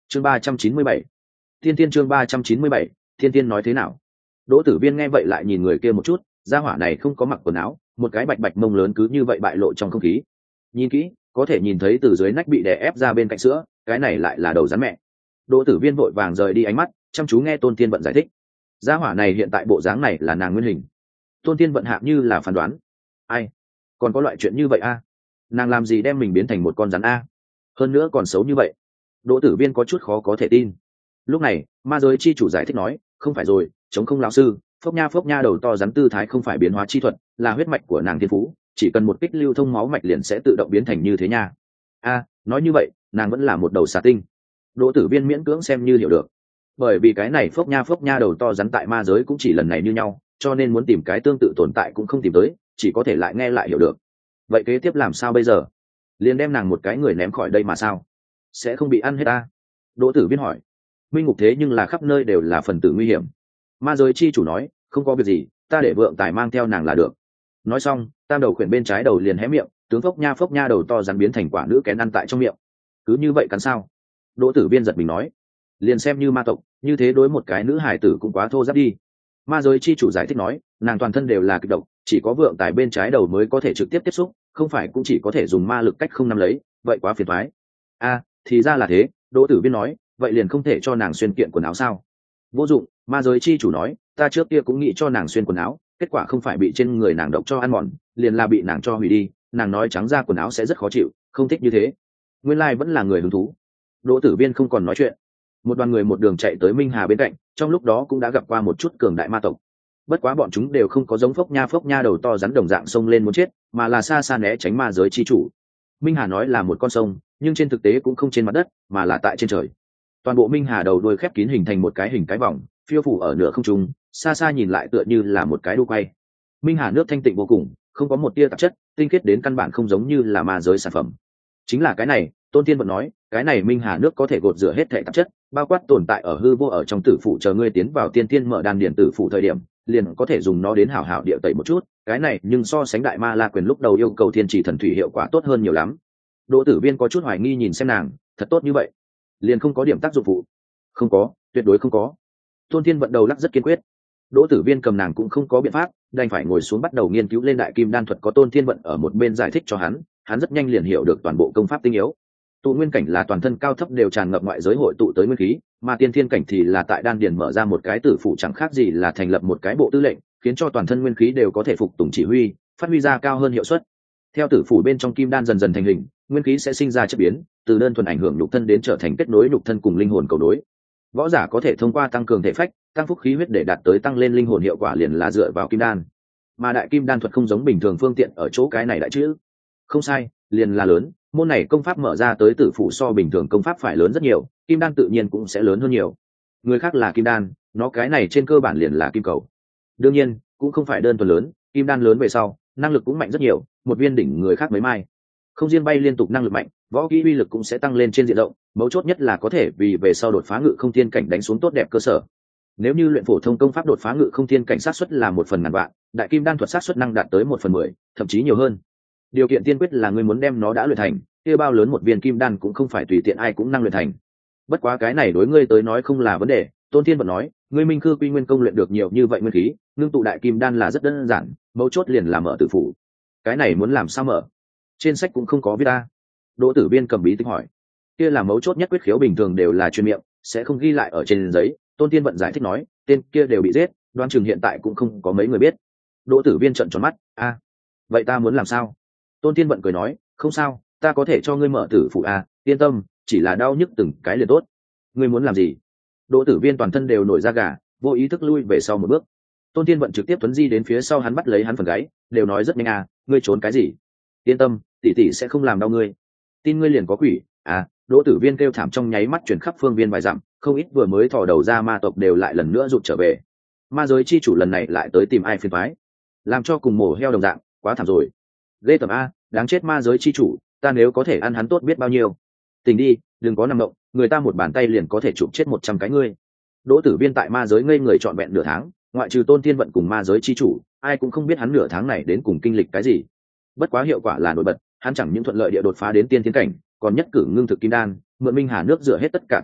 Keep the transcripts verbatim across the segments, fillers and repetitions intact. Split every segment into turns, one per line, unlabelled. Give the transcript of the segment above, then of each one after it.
chương ba trăm chín mươi bảy, thiên thiên chương ba trăm chín mươi bảy, thiên thiên nói thế nào? Đỗ Tử Viên nghe vậy lại nhìn người kia một chút, gia hỏa này không có mặc quần áo, một cái bạch bạch mông lớn cứ như vậy bại lộ trong không khí. Nhìn kỹ, có thể nhìn thấy từ dưới nách bị đè ép ra bên cạnh sữa, cái này lại là đầu rắn mẹ. Đỗ Tử Viên vội vàng rời đi ánh mắt, chăm chú nghe Tôn Thiên Vận giải thích. Gia hỏa này hiện tại bộ dáng này là nàng nguyên hình. Tôn Thiên Vận hạ như là phán đoán. Ai? Còn có loại chuyện như vậy a? À? Nàng làm gì đem mình biến thành một con rắn a? À? Hơn nữa còn xấu như vậy. Đỗ Tử Viên có chút khó có thể tin. Lúc này, ma giới chi chủ giải thích nói, không phải rồi, chống không lão sư, phốc nha phốc nha đầu to rắn tư thái không phải biến hóa chi thuật, là huyết mạch của nàng thiên phú, chỉ cần một kích lưu thông máu mạch liền sẽ tự động biến thành như thế nha. A, à, nói như vậy, nàng vẫn là một đầu xà tinh. Đỗ Tử Viên miễn cưỡng xem như hiểu được. Bởi vì cái này phốc nha phốc nha đầu to rắn tại ma giới cũng chỉ lần này như nhau, cho nên muốn tìm cái tương tự tồn tại cũng không tìm tới, chỉ có thể lại nghe lại hiểu được. Vậy kế tiếp làm sao bây giờ? Liền đem nàng một cái người ném khỏi đây mà sao? Sẽ không bị ăn hết ta? Đỗ Tử Viên hỏi. Minh ngục thế nhưng là khắp nơi đều là phần tử nguy hiểm. Ma giới chi chủ nói, không có việc gì, ta để vượng tài mang theo nàng là được. Nói xong, tam đầu khuyển bên trái đầu liền hé miệng, tướng phốc nha phốc nha đầu to rắn biến thành quả nữ kén ăn tại trong miệng. Cứ như vậy cắn sao? Đỗ Tử Viên giật mình nói. Liền xem như ma tộc, như thế đối một cái nữ hải tử cũng quá thô giáp đi. Ma giới chi chủ giải thích nói, nàng toàn thân đều là kịch độc, chỉ có vượng tài bên trái đầu mới có thể trực tiếp tiếp xúc, không phải cũng chỉ có thể dùng ma lực cách không nắm lấy, vậy quá phiền toái. A, à, thì ra là thế. Đỗ Tử Viên nói, vậy liền không thể cho nàng xuyên kiện quần áo sao? Vô dụng. Ma giới chi chủ nói, ta trước kia cũng nghĩ cho nàng xuyên quần áo, kết quả không phải bị trên người nàng độc cho ăn mòn, liền là bị nàng cho hủy đi. Nàng nói trắng ra quần áo sẽ rất khó chịu, không thích như thế. Nguyên lai vẫn là người hứng thú. Đỗ Tử Viên không còn nói chuyện. Một đoàn người một đường chạy tới Minh Hà bên cạnh, trong lúc đó cũng đã gặp qua một chút cường đại ma tộc. Bất quá bọn chúng đều không có giống phốc nha phốc nha đầu to rắn đồng dạng xông lên muốn chết, mà là xa xa né tránh ma giới chi chủ. Minh Hà nói là một con sông, nhưng trên thực tế cũng không trên mặt đất, mà là tại trên trời. Toàn bộ Minh Hà đầu đuôi khép kín hình thành một cái hình cái vòng, phiêu phủ ở nửa không trung, xa xa nhìn lại tựa như là một cái đu quay. Minh Hà nước thanh tịnh vô cùng, không có một tia tạp chất, tinh khiết đến căn bản không giống như là ma giới sản phẩm. Chính là cái này, Tôn Thiên Vận nói, cái này Minh Hà nước có thể gột rửa hết thảy tạp chất, bao quát tồn tại ở hư vô ở trong tử phủ, chờ ngươi tiến vào tiên tiên mở đan điển tử phủ thời điểm, liền có thể dùng nó đến hảo hảo địa tẩy một chút, cái này nhưng so sánh đại ma la quyền lúc đầu yêu cầu thiên chỉ thần thủy hiệu quả tốt hơn nhiều lắm. Đỗ Tử Viên có chút hoài nghi nhìn xem nàng, thật tốt như vậy, liền không có điểm tác dụng phụ? Không có, tuyệt đối không có. Tôn Thiên Vận đầu lắc rất kiên quyết. Đỗ Tử Viên cầm nàng cũng không có biện pháp, đành phải ngồi xuống bắt đầu nghiên cứu lên đại kim đan thuật, có Tôn Thiên Vận ở một bên giải thích cho hắn, hắn rất nhanh liền hiểu được toàn bộ công pháp tinh yếu. Tụ nguyên cảnh là toàn thân cao thấp đều tràn ngập ngoại giới hội tụ tới nguyên khí, mà tiên thiên cảnh thì là tại đan điền mở ra một cái tử phụ, chẳng khác gì là thành lập một cái bộ tư lệnh, khiến cho toàn thân nguyên khí đều có thể phục tùng chỉ huy, phát huy ra cao hơn hiệu suất. Theo tử phủ bên trong kim đan dần dần thành hình, nguyên khí sẽ sinh ra chất biến, từ đơn thuần ảnh hưởng nhục thân đến trở thành kết nối nhục thân cùng linh hồn cầu đối. Võ giả có thể thông qua tăng cường thể phách, tăng phúc khí huyết để đạt tới tăng lên linh hồn hiệu quả, liền là dựa vào kim đan. Mà đại kim đan thuật không giống bình thường phương tiện ở chỗ cái này đại chữ. Không sai, liền là lớn, môn này công pháp mở ra tới tử phủ so bình thường công pháp phải lớn rất nhiều, kim đan tự nhiên cũng sẽ lớn hơn nhiều. Người khác là kim đan, nó cái này trên cơ bản liền là kim cầu. Đương nhiên, cũng không phải đơn thuần lớn, kim đan lớn về sau, năng lực cũng mạnh rất nhiều, một viên đỉnh người khác mấy mai. Không riêng bay liên tục năng lực mạnh, võ kỹ uy lực cũng sẽ tăng lên trên diện rộng, mấu chốt nhất là có thể vì về sau đột phá ngự không thiên cảnh đánh xuống tốt đẹp cơ sở. Nếu như luyện phổ thông công pháp đột phá ngự không thiên cảnh sát suất là một phần ngàn vạn, đại kim đan thuật sát suất năng đạt tới một phần mười, thậm chí nhiều hơn. Điều kiện tiên quyết là ngươi muốn đem nó đã luyện thành, kia bao lớn một viên kim đan cũng không phải tùy tiện ai cũng năng luyện thành. Bất quá cái này đối ngươi tới nói không là vấn đề, Tôn Thiên Vận nói, ngươi Minh Khư Quy Nguyên công luyện được nhiều như vậy nguyên khí, ngưng tụ đại kim đan là rất đơn giản, mấu chốt liền là mở tử phủ. Cái này muốn làm sao mở? Trên sách cũng không có viết ta. Đỗ Tử Viên cầm bí tịch hỏi. Kia là mấu chốt nhất, quyết khiếu bình thường đều là chuyên miệng, sẽ không ghi lại ở trên giấy. Tôn Thiên Vận giải thích nói, tên kia đều bị giết, đoán chừng hiện tại cũng không có mấy người biết. Đỗ Tử Viên trợn tròn mắt, a, vậy ta muốn làm sao? Tôn Thiên Vận cười nói, không sao, ta có thể cho ngươi mở tử phủ a, yên tâm, chỉ là đau nhức từng cái liền tốt. Ngươi muốn làm gì? Đỗ Tử Viên toàn thân đều nổi da gà, vô ý thức lui về sau một bước. Tôn Thiên Vận trực tiếp tuấn di đến phía sau hắn, bắt lấy hắn phần gáy, đều nói rất nhanh à, ngươi trốn cái gì? Yên tâm, tỷ tỷ sẽ không làm đau ngươi. Tin ngươi liền có quỷ à? Đỗ Tử Viên kêu thảm trong nháy mắt chuyển khắp phương viên vài dặm, không ít vừa mới thò đầu ra ma tộc đều lại lần nữa rụt trở về. Ma giới chi chủ lần này lại tới tìm ai phiền toái, làm cho cùng mổ heo đồng dạng, quá thảm rồi. Ghê tởm a, đáng chết ma giới chi chủ, ta nếu có thể ăn hắn tốt biết bao nhiêu. Tỉnh đi, đừng có nằm động, người ta một bàn tay liền có thể chụp chết một trăm cái ngươi. Đỗ Tử Viên tại ma giới ngây người trọn vẹn nửa tháng, ngoại trừ Tôn Thiên Vận cùng ma giới chi chủ, ai cũng không biết hắn nửa tháng này đến cùng kinh lịch cái gì. Bất quá hiệu quả là nổi bật, hắn chẳng những thuận lợi địa đột phá đến tiên tiến cảnh, còn nhất cử ngưng thực kim đan, mượn Minh Hà nước rửa hết tất cả tạp chất,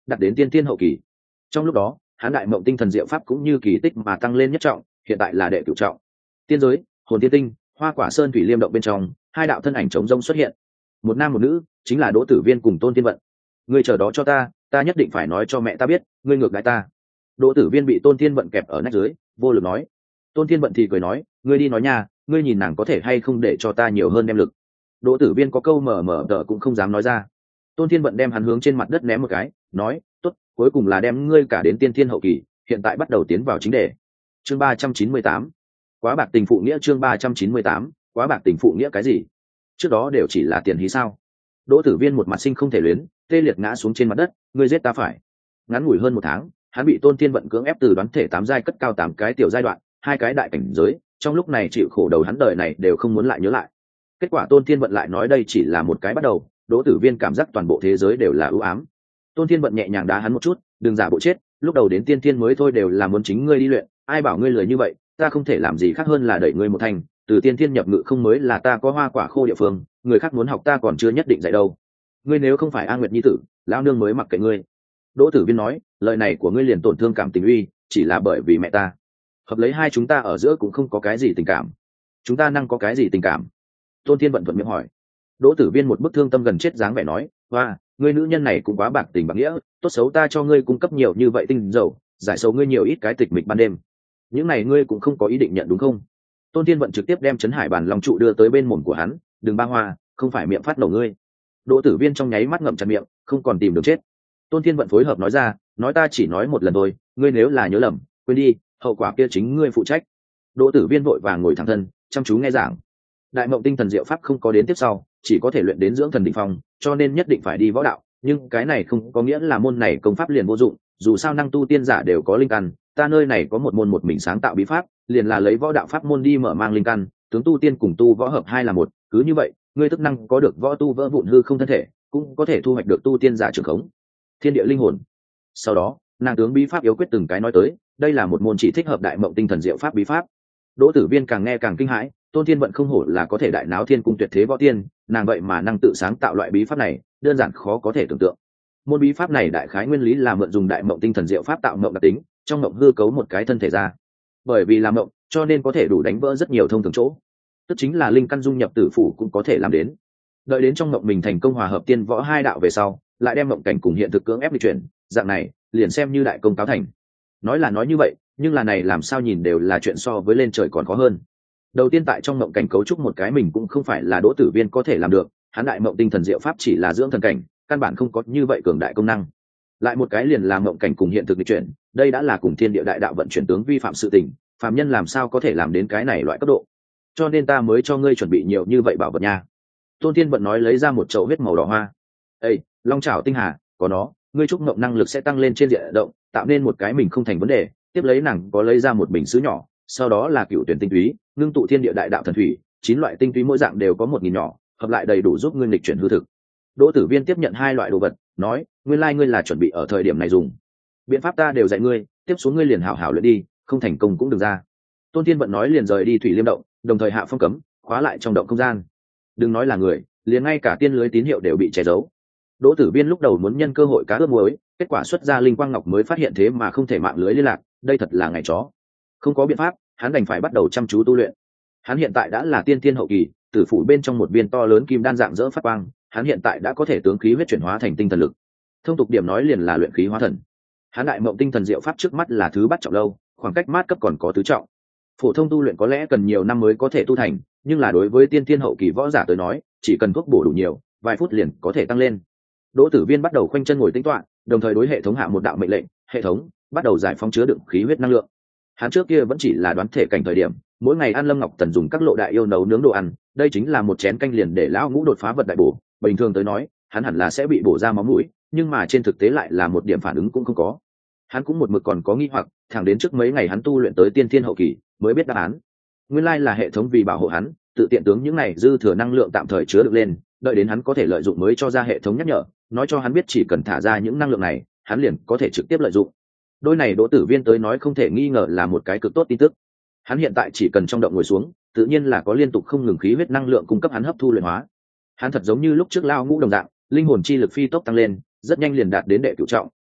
đặt đến tiên tiên hậu kỳ. Trong lúc đó hắn đại mộng tinh thần diệu pháp cũng như kỳ tích mà tăng lên nhất trọng, hiện tại là đệ cửu trọng. Tiên giới, hồn tiên tinh, hoa quả sơn thủy liêm động bên trong, hai đạo thân ảnh trống rông xuất hiện, một nam một nữ, chính là Đỗ Tử Viên cùng Tôn Thiên Vận. Ngươi chờ đó cho ta, ta nhất định phải nói cho mẹ ta biết, ngươi ngược đãi ta. Đỗ Tử Viên bị Tôn Thiên Vận kẹp ở nách dưới, vô lực nói. Tôn Thiên Vận thì cười nói, ngươi đi nói nha, ngươi nhìn nàng có thể hay không để cho ta nhiều hơn đem lực. Đỗ Tử Viên có câu mở mở tờ cũng không dám nói ra. Tôn Thiên Vận đem hắn hướng trên mặt đất ném một cái, nói, tốt, cuối cùng là đem ngươi cả đến tiên thiên hậu kỳ, hiện tại bắt đầu tiến vào chính đề. Chương ba trăm chín mươi tám, quá bạc tình phụ nghĩa. Chương ba trăm chín mươi tám, quá bạc tình phụ nghĩa cái gì? Trước đó đều chỉ là tiền hí sao? Đỗ Tử Viên một mặt sinh không thể luyến, tê liệt ngã xuống trên mặt đất, ngươi giết ta phải. Ngắn ngủi hơn một tháng, hắn bị Tôn Thiên Vận cưỡng ép từ đoán thể tám giai cất cao tám cái tiểu giai đoạn, hai cái đại cảnh giới, trong lúc này chịu khổ đầu hắn đời này đều không muốn lại nhớ lại. Kết quả Tôn Thiên Vận lại nói đây chỉ là một cái bắt đầu, Đỗ Tử Viên cảm giác toàn bộ thế giới đều là ưu ám. Tôn Thiên Vận nhẹ nhàng đá hắn một chút, đừng giả bộ chết, lúc đầu đến tiên thiên mới thôi đều là muốn chính ngươi đi luyện, ai bảo ngươi lười như vậy, ta không thể làm gì khác hơn là đẩy ngươi một thành, từ tiên thiên nhập ngự không mới là ta có hoa quả khô địa phương, người khác muốn học ta còn chưa nhất định dạy đâu. Ngươi nếu không phải A Nguyệt nhi tử, lão nương mới mặc kệ ngươi. Đỗ Tử Viên nói, lời này của ngươi liền tổn thương cảm tình uy, chỉ là bởi vì mẹ ta. Hợp lấy hai chúng ta ở giữa cũng không có cái gì tình cảm. Chúng ta năng có cái gì tình cảm? Tôn Thiên Vận thuận miệng hỏi. Đỗ Tử Viên một bức thương tâm gần chết dáng vẻ nói, hoa, ngươi nữ nhân này cũng quá bạc tình bạc nghĩa, tốt xấu ta cho ngươi cung cấp nhiều như vậy tinh dầu, giải sầu ngươi nhiều ít cái tịch mịch ban đêm. Những này ngươi cũng không có ý định nhận đúng không? Tôn Thiên Vận trực tiếp đem Trấn Hải Bàn Long trụ đưa tới bên mồm của hắn, đừng ba hoa, không phải miệng phát nổ ngươi. Đỗ Tử Viên trong nháy mắt ngậm chặt miệng, không còn tìm được chết. Tôn Thiên Vận phối hợp nói ra, nói ta chỉ nói một lần thôi, ngươi nếu là nhớ lầm, quên đi, hậu quả kia chính ngươi phụ trách. Đỗ Tử Viên vội vàng ngồi thẳng thân, chăm chú nghe giảng. Đại mộng tinh thần diệu pháp không có đến tiếp sau, chỉ có thể luyện đến dưỡng thần đỉnh phong, cho nên nhất định phải đi võ đạo, nhưng cái này không có nghĩa là môn này công pháp liền vô dụng, dù sao năng tu tiên giả đều có linh căn, ta nơi này có một môn một mình sáng tạo bí pháp, liền là lấy võ đạo pháp môn đi mở mang linh căn, tướng tu tiên cùng tu võ hợp hai là một, cứ như vậy, ngươi tức năng có được võ tu vỡ vụn hư không thân thể, cũng có thể thu hoạch được tu tiên giả trường khống thiên địa linh hồn. Sau đó, nàng tướng bí pháp yếu quyết từng cái nói tới, đây là một môn chỉ thích hợp đại mộng tinh thần diệu pháp bí pháp. Đỗ Tử Viên càng nghe càng kinh hãi, Tôn Thiên Vận không hổ là có thể đại náo thiên cung tuyệt thế võ tiên, nàng vậy mà năng tự sáng tạo loại bí pháp này, đơn giản khó có thể tưởng tượng. Môn bí pháp này đại khái nguyên lý là mượn dùng đại mộng tinh thần diệu pháp tạo mộng đặc tính, trong mộng hư cấu một cái thân thể ra. Bởi vì là mộng, cho nên có thể đủ đánh vỡ rất nhiều thông thường chỗ. Tức chính là linh căn dung nhập tử phủ cũng có thể làm đến. Đợi đến trong mộng mình thành công hòa hợp tiên võ hai đạo về sau, lại đem mộng cảnh cùng hiện thực cưỡng ép di chuyển, dạng này liền xem như đại công cáo thành. Nói là nói như vậy, nhưng là này làm sao nhìn đều là chuyện so với lên trời còn khó hơn. Đầu tiên tại trong mộng cảnh cấu trúc một cái mình cũng không phải là Đỗ Tử Viên có thể làm được, hắn đại mộng tinh thần diệu pháp chỉ là dưỡng thần cảnh, căn bản không có như vậy cường đại công năng. Lại một cái liền là mộng cảnh cùng hiện thực di chuyển, đây đã là cùng thiên địa đại đạo vận chuyển tướng vi phạm sự tình, phàm nhân làm sao có thể làm đến cái này loại cấp độ. Cho nên ta mới cho ngươi chuẩn bị nhiều như vậy bảo vật nha. Tôn Thiên Vận nói lấy ra một chậu huyết màu đỏ hoa. Ê, Long Trảo tinh hà, có nó, ngươi trúc mộng năng lực sẽ tăng lên trên diện rộng, tạo nên một cái mình không thành vấn đề. Tiếp lấy nàng có lấy ra một bình sứ nhỏ, sau đó là cựu tuyển tinh túy, ngưng tụ thiên địa đại đạo thần thủy, chín loại tinh túy mỗi dạng đều có một nghìn nhỏ, hợp lại đầy đủ giúp ngươi nghịch chuyển hư thực. Đỗ Tử Viên tiếp nhận hai loại đồ vật, nói, nguyên lai ngươi là chuẩn bị ở thời điểm này dùng. Biện pháp ta đều dạy ngươi, tiếp xuống ngươi liền hảo hảo luyện đi, không thành công cũng đừng ra. Tôn Thiên Vận nói liền rời đi thủy liêm động, đồng thời hạ phong cấm, khóa lại trong động không gian. Đừng nói là người, liền ngay cả tiên lưới tín hiệu đều bị che giấu. Đỗ Tử Viên lúc đầu muốn nhân cơ hội cá ướp muối, kết quả xuất ra linh quang ngọc mới phát hiện thế mà không thể mạng lưới liên lạc, đây thật là ngày chó. Không có biện pháp, hắn đành phải bắt đầu chăm chú tu luyện. Hắn hiện tại đã là tiên thiên hậu kỳ, tử phủ bên trong một viên to lớn kim đan dạng dỡ phát quang, hắn hiện tại đã có thể tướng khí huyết chuyển hóa thành tinh thần lực. Thông tục điểm nói liền là luyện khí hóa thần. Hắn đại mộng tinh thần diệu pháp trước mắt là thứ bắt trọng lâu, khoảng cách mát cấp còn có tứ trọng. Phổ thông tu luyện có lẽ cần nhiều năm mới có thể tu thành, nhưng là đối với tiên thiên hậu kỳ võ giả tới nói, chỉ cần thuốc bổ đủ nhiều, vài phút liền có thể tăng lên. Đỗ Tử Viên bắt đầu khoanh chân ngồi tĩnh tọa, đồng thời đối hệ thống hạ một đạo mệnh lệnh, hệ thống bắt đầu giải phóng chứa đựng khí huyết năng lượng. Hắn trước kia vẫn chỉ là đoán thể cảnh thời điểm, mỗi ngày ăn Lâm Ngọc Tần dùng các lộ đại yêu nấu nướng đồ ăn, đây chính là một chén canh liền để lão ngũ đột phá vật đại bổ, bình thường tới nói, hắn hẳn là sẽ bị bổ ra máu mũi, nhưng mà trên thực tế lại là một điểm phản ứng cũng không có. Hắn cũng một mực còn có nghi hoặc, thẳng đến trước mấy ngày hắn tu luyện tới tiên thiên hậu kỳ, mới biết đáp án. Nguyên lai là hệ thống vì bảo hộ hắn, tự tiện tướng những này dư thừa năng lượng tạm thời chứa được lên, đợi đến hắn có thể lợi dụng mới cho ra hệ thống nhắc nhở, nói cho hắn biết chỉ cần thả ra những năng lượng này, hắn liền có thể trực tiếp lợi dụng. Đôi này Đỗ Tử Viên tới nói không thể nghi ngờ là một cái cực tốt tin tức. Hắn hiện tại chỉ cần trong động ngồi xuống, tự nhiên là có liên tục không ngừng khí huyết năng lượng cung cấp hắn hấp thu luyện hóa. Hắn thật giống như lúc trước lao ngũ đồng dạng, linh hồn chi lực phi tốc tăng lên, rất nhanh liền đạt đến đệ cửu trọng,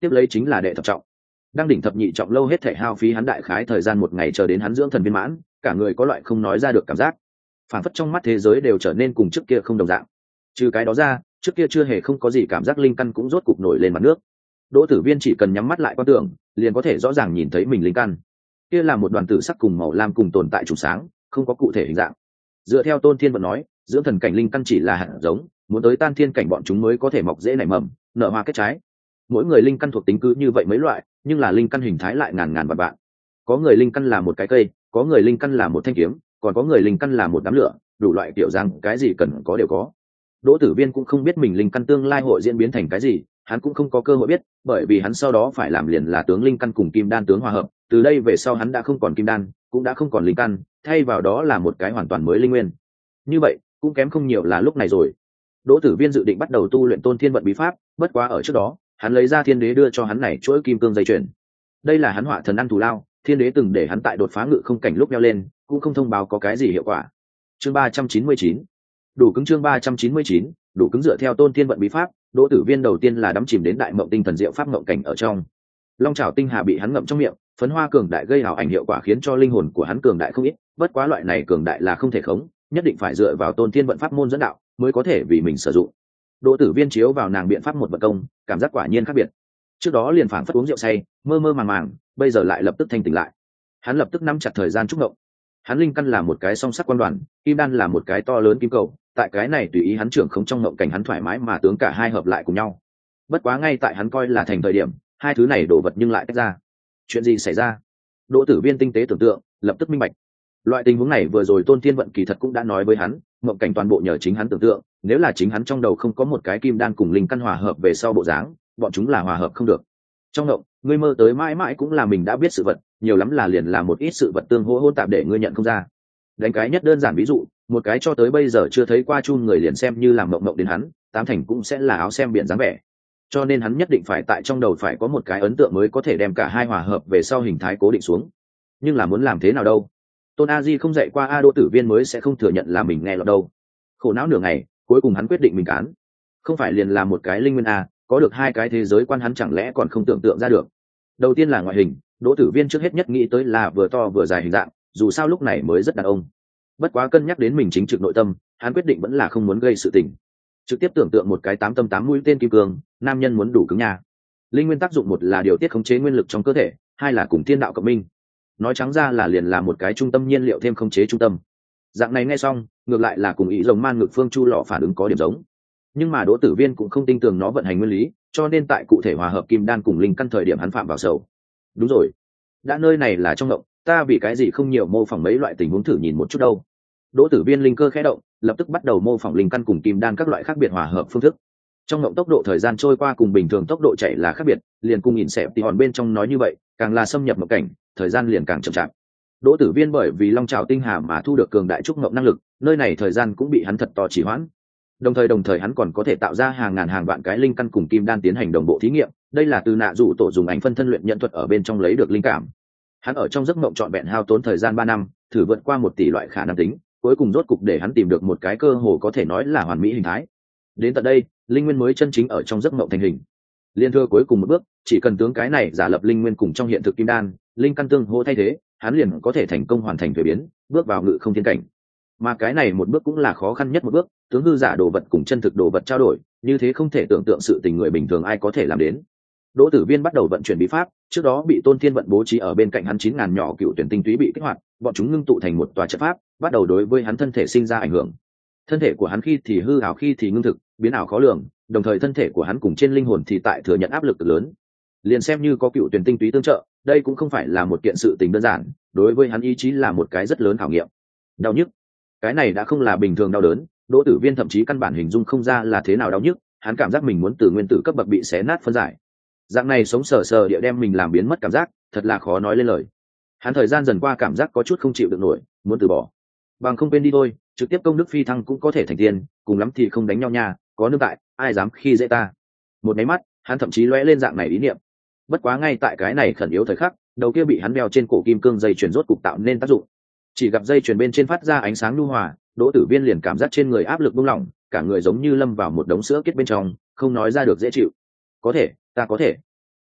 tiếp lấy chính là đệ thập trọng. Đang đỉnh thập nhị trọng lâu hết thể hao phí hắn đại khái thời gian một ngày chờ đến hắn dưỡng thần viên mãn, cả người có loại không nói ra được cảm giác phản phất trong mắt thế giới đều trở nên cùng trước kia không đồng dạng. Trừ cái đó ra, trước kia chưa hề không có gì cảm giác linh căn cũng rốt cục nổi lên mặt nước. Đỗ Tử Viên chỉ cần nhắm mắt lại quan tưởng, liền có thể rõ ràng nhìn thấy mình linh căn. Kia là một đoàn tử sắc cùng màu lam cùng tồn tại trùng sáng, không có cụ thể hình dạng. Dựa theo Tôn Thiên Vận nói, dưỡng thần cảnh linh căn chỉ là hạt giống, muốn tới tan thiên cảnh bọn chúng mới có thể mọc rễ nảy mầm, nở hoa kết trái. Mỗi người linh căn thuộc tính cứ như vậy mấy loại, nhưng là linh căn hình thái lại ngàn ngàn vạn vạn. Có người linh căn là một cái cây, có người linh căn là một thanh kiếm, còn có người linh căn là một đám lửa, đủ loại kiểu dáng, cái gì cần có đều có. Đỗ Tử Viên cũng không biết mình linh căn tương lai hội diễn biến thành cái gì, hắn cũng không có cơ hội biết, bởi vì hắn sau đó phải làm liền là tướng linh căn cùng kim đan tướng hòa hợp, từ đây về sau hắn đã không còn kim đan, cũng đã không còn linh căn, thay vào đó là một cái hoàn toàn mới linh nguyên. Như vậy, cũng kém không nhiều là lúc này rồi. Đỗ Tử Viên dự định bắt đầu tu luyện Tôn Thiên Vận bí pháp, bất quá ở trước đó, hắn lấy ra Thiên Đế đưa cho hắn này chuỗi kim cương dây chuyền. Đây là hắn họa thần ăn thù lao, Thiên Đế từng để hắn tại đột phá ngự không cảnh lúc đeo lên, cũng không thông báo có cái gì hiệu quả. Chương ba trăm chín mươi chín, đủ cứng. Chương ba trăm chín mươi chín, đủ cứng. Dựa theo Tôn Thiên Vận bí pháp, Đỗ Tử Viên đầu tiên là đắm chìm đến đại mộng tinh thần diệu pháp mộng cảnh ở trong. Long Chảo tinh hà bị hắn ngậm trong miệng, phấn hoa cường đại gây ảo ảnh hiệu quả khiến cho linh hồn của hắn cường đại không ít, bất quá loại này cường đại là không thể khống, nhất định phải dựa vào Tôn Thiên Vận pháp môn dẫn đạo mới có thể vì mình sử dụng. Đỗ Tử Viên chiếu vào nàng biện pháp một vận công, cảm giác quả nhiên khác biệt. Trước đó liền phảng phất uống rượu say, mơ mơ màng màng, bây giờ lại lập tức thanh tỉnh lại. Hắn lập tức nắm chặt thời gian trúc động. Hắn linh căn là một cái song sắc quan đoàn, kim đan là một cái to lớn kim cầu, tại cái này tùy ý hắn trưởng không trong ngộng cảnh hắn thoải mái mà tướng cả hai hợp lại cùng nhau. Bất quá ngay tại hắn coi là thành thời điểm, hai thứ này đổ vật nhưng lại tách ra. Chuyện gì xảy ra? Đỗ Tử Viên tinh tế tưởng tượng, lập tức minh bạch. Loại tình huống này vừa rồi Tôn Thiên Vận kỳ thật cũng đã nói với hắn, ngộng cảnh toàn bộ nhờ chính hắn tưởng tượng, nếu là chính hắn trong đầu không có một cái kim đan cùng linh căn hòa hợp về sau bộ dáng, bọn chúng là hòa hợp không được. Trong ngộng, ngươi mơ tới mãi mãi cũng là mình đã biết sự vật, nhiều lắm là liền là một ít sự vật tương hỗ hỗn tạp để ngươi nhận không ra. Đánh cái nhất đơn giản ví dụ, một cái cho tới bây giờ chưa thấy qua chun người liền xem như làm mộng mộng đến hắn, tám thành cũng sẽ là áo xem biển dáng vẻ. Cho nên hắn nhất định phải tại trong đầu phải có một cái ấn tượng mới có thể đem cả hai hòa hợp về sau hình thái cố định xuống. Nhưng là muốn làm thế nào đâu? Tôn A Di không dạy qua A Đỗ Tử Viên mới sẽ không thừa nhận là mình nghe lọt đâu. Khổ não nửa ngày, cuối cùng hắn quyết định mình cán. Không phải liền là một cái linh nguyên A, có được hai cái thế giới quan hắn chẳng lẽ còn không tưởng tượng ra được. Đầu tiên là ngoại hình, Đỗ Tử Viên trước hết nhất nghĩ tới là vừa to vừa dài hình dạng, dù sao lúc này mới rất đàn ông. Bất quá cân nhắc đến mình chính trực nội tâm, hắn quyết định vẫn là không muốn gây sự tình. Trực tiếp tưởng tượng một cái tám tâm tám mũi tên kim cương, nam nhân muốn đủ cứng nha. Linh nguyên tác dụng một là điều tiết khống chế nguyên lực trong cơ thể, hai là cùng thiên đạo cộng minh. Nói trắng ra là liền là một cái trung tâm nhiên liệu thêm khống chế trung tâm. Dạng này nghe xong, ngược lại là cùng ý rồng man ngực phương chu lọ phản ứng có điểm giống. Nhưng mà Đỗ Tử Viên cũng không tin tưởng nó vận hành nguyên lý, cho nên tại cụ thể hòa hợp kim đan cùng linh căn thời điểm hắn phạm vào sầu. Đúng rồi, đã nơi này là trong động, ta vì cái gì không nhiều mô phỏng mấy loại tình huống thử nhìn một chút đâu. Đỗ Tử Viên linh cơ khẽ động, lập tức bắt đầu mô phỏng linh căn cùng kim đan các loại khác biệt hòa hợp phương thức. Trong động tốc độ thời gian trôi qua cùng bình thường tốc độ chạy là khác biệt, liền cùng nhìn xẹp thì hòn bên trong nói như vậy, càng là xâm nhập mộng cảnh, thời gian liền càng chậm chạp. Đỗ Tử Viên bởi vì Long Chảo tinh hà mà thu được cường đại trúc ngộng năng lực, nơi này thời gian cũng bị hắn thật to trì hoãn. Đồng thời đồng thời hắn còn có thể tạo ra hàng ngàn hàng vạn cái linh căn cùng kim đan tiến hành đồng bộ thí nghiệm, đây là từ nạ dụ tổ dùng ảnh phân thân luyện nhận thuật ở bên trong lấy được linh cảm. Hắn ở trong giấc mộng trọn vẹn hao tốn thời gian ba năm, thử vượt qua một tỷ loại khả năng tính, cuối cùng rốt cục để hắn tìm được một cái cơ hồ có thể nói là hoàn mỹ hình thái. Đến tận đây, linh nguyên mới chân chính ở trong giấc mộng thành hình. Liên thừa cuối cùng một bước, chỉ cần tướng cái này giả lập linh nguyên cùng trong hiện thực kim đan, linh căn tương hỗ thay thế, hắn liền có thể thành công hoàn thành thuế biến, bước vào ngự không thiên cảnh. Mà cái này một bước cũng là khó khăn nhất một bước, tướng hư giả đồ vật cùng chân thực đồ vật trao đổi, như thế không thể tưởng tượng sự tình người bình thường ai có thể làm đến. Đỗ Tử Viên bắt đầu vận chuyển bí pháp, trước đó bị Tôn Thiên Vận bố trí ở bên cạnh hắn chín ngàn nhỏ cựu tuyển tinh túy bị kích hoạt, bọn chúng ngưng tụ thành một tòa trận pháp, bắt đầu đối với hắn thân thể sinh ra ảnh hưởng. Thân thể của hắn khi thì hư ảo khi thì ngưng thực, biến ảo khó lường, đồng thời thân thể của hắn cùng trên linh hồn thì tại thừa nhận áp lực lớn. Liền xem như có cựu tuyển tinh túy tương trợ, đây cũng không phải là một kiện sự tình đơn giản, đối với hắn ý chí là một cái rất lớn khảo nghiệm. Đau nhức, cái này đã không là bình thường đau đớn, Đỗ Tử Viên thậm chí căn bản hình dung không ra là thế nào đau nhức, hắn cảm giác mình muốn từ nguyên tử cấp bậc bị xé nát phân giải. Dạng này sống sờ sờ địa đem mình làm biến mất cảm giác, thật là khó nói lên lời. Hắn thời gian dần qua cảm giác có chút không chịu được nổi, muốn từ bỏ. Bằng không quên đi thôi, trực tiếp công đức phi thăng cũng có thể thành tiền, cùng lắm thì không đánh nhau nha, có nương tại, ai dám khi dễ ta. Một máy mắt, hắn thậm chí lóe lên dạng này ý niệm. Bất quá ngay tại cái này khẩn yếu thời khắc, đầu kia bị hắn đeo trên cổ kim cương dây chuyền rốt cục tạo nên tác dụng. Chỉ gặp dây chuyền bên trên phát ra ánh sáng nhu hòa, Đỗ Tử Viên liền cảm giác trên người áp lực buông lỏng, cả người giống như lâm vào một đống sữa kết bên trong, không nói ra được dễ chịu. Có thể, ta có thể.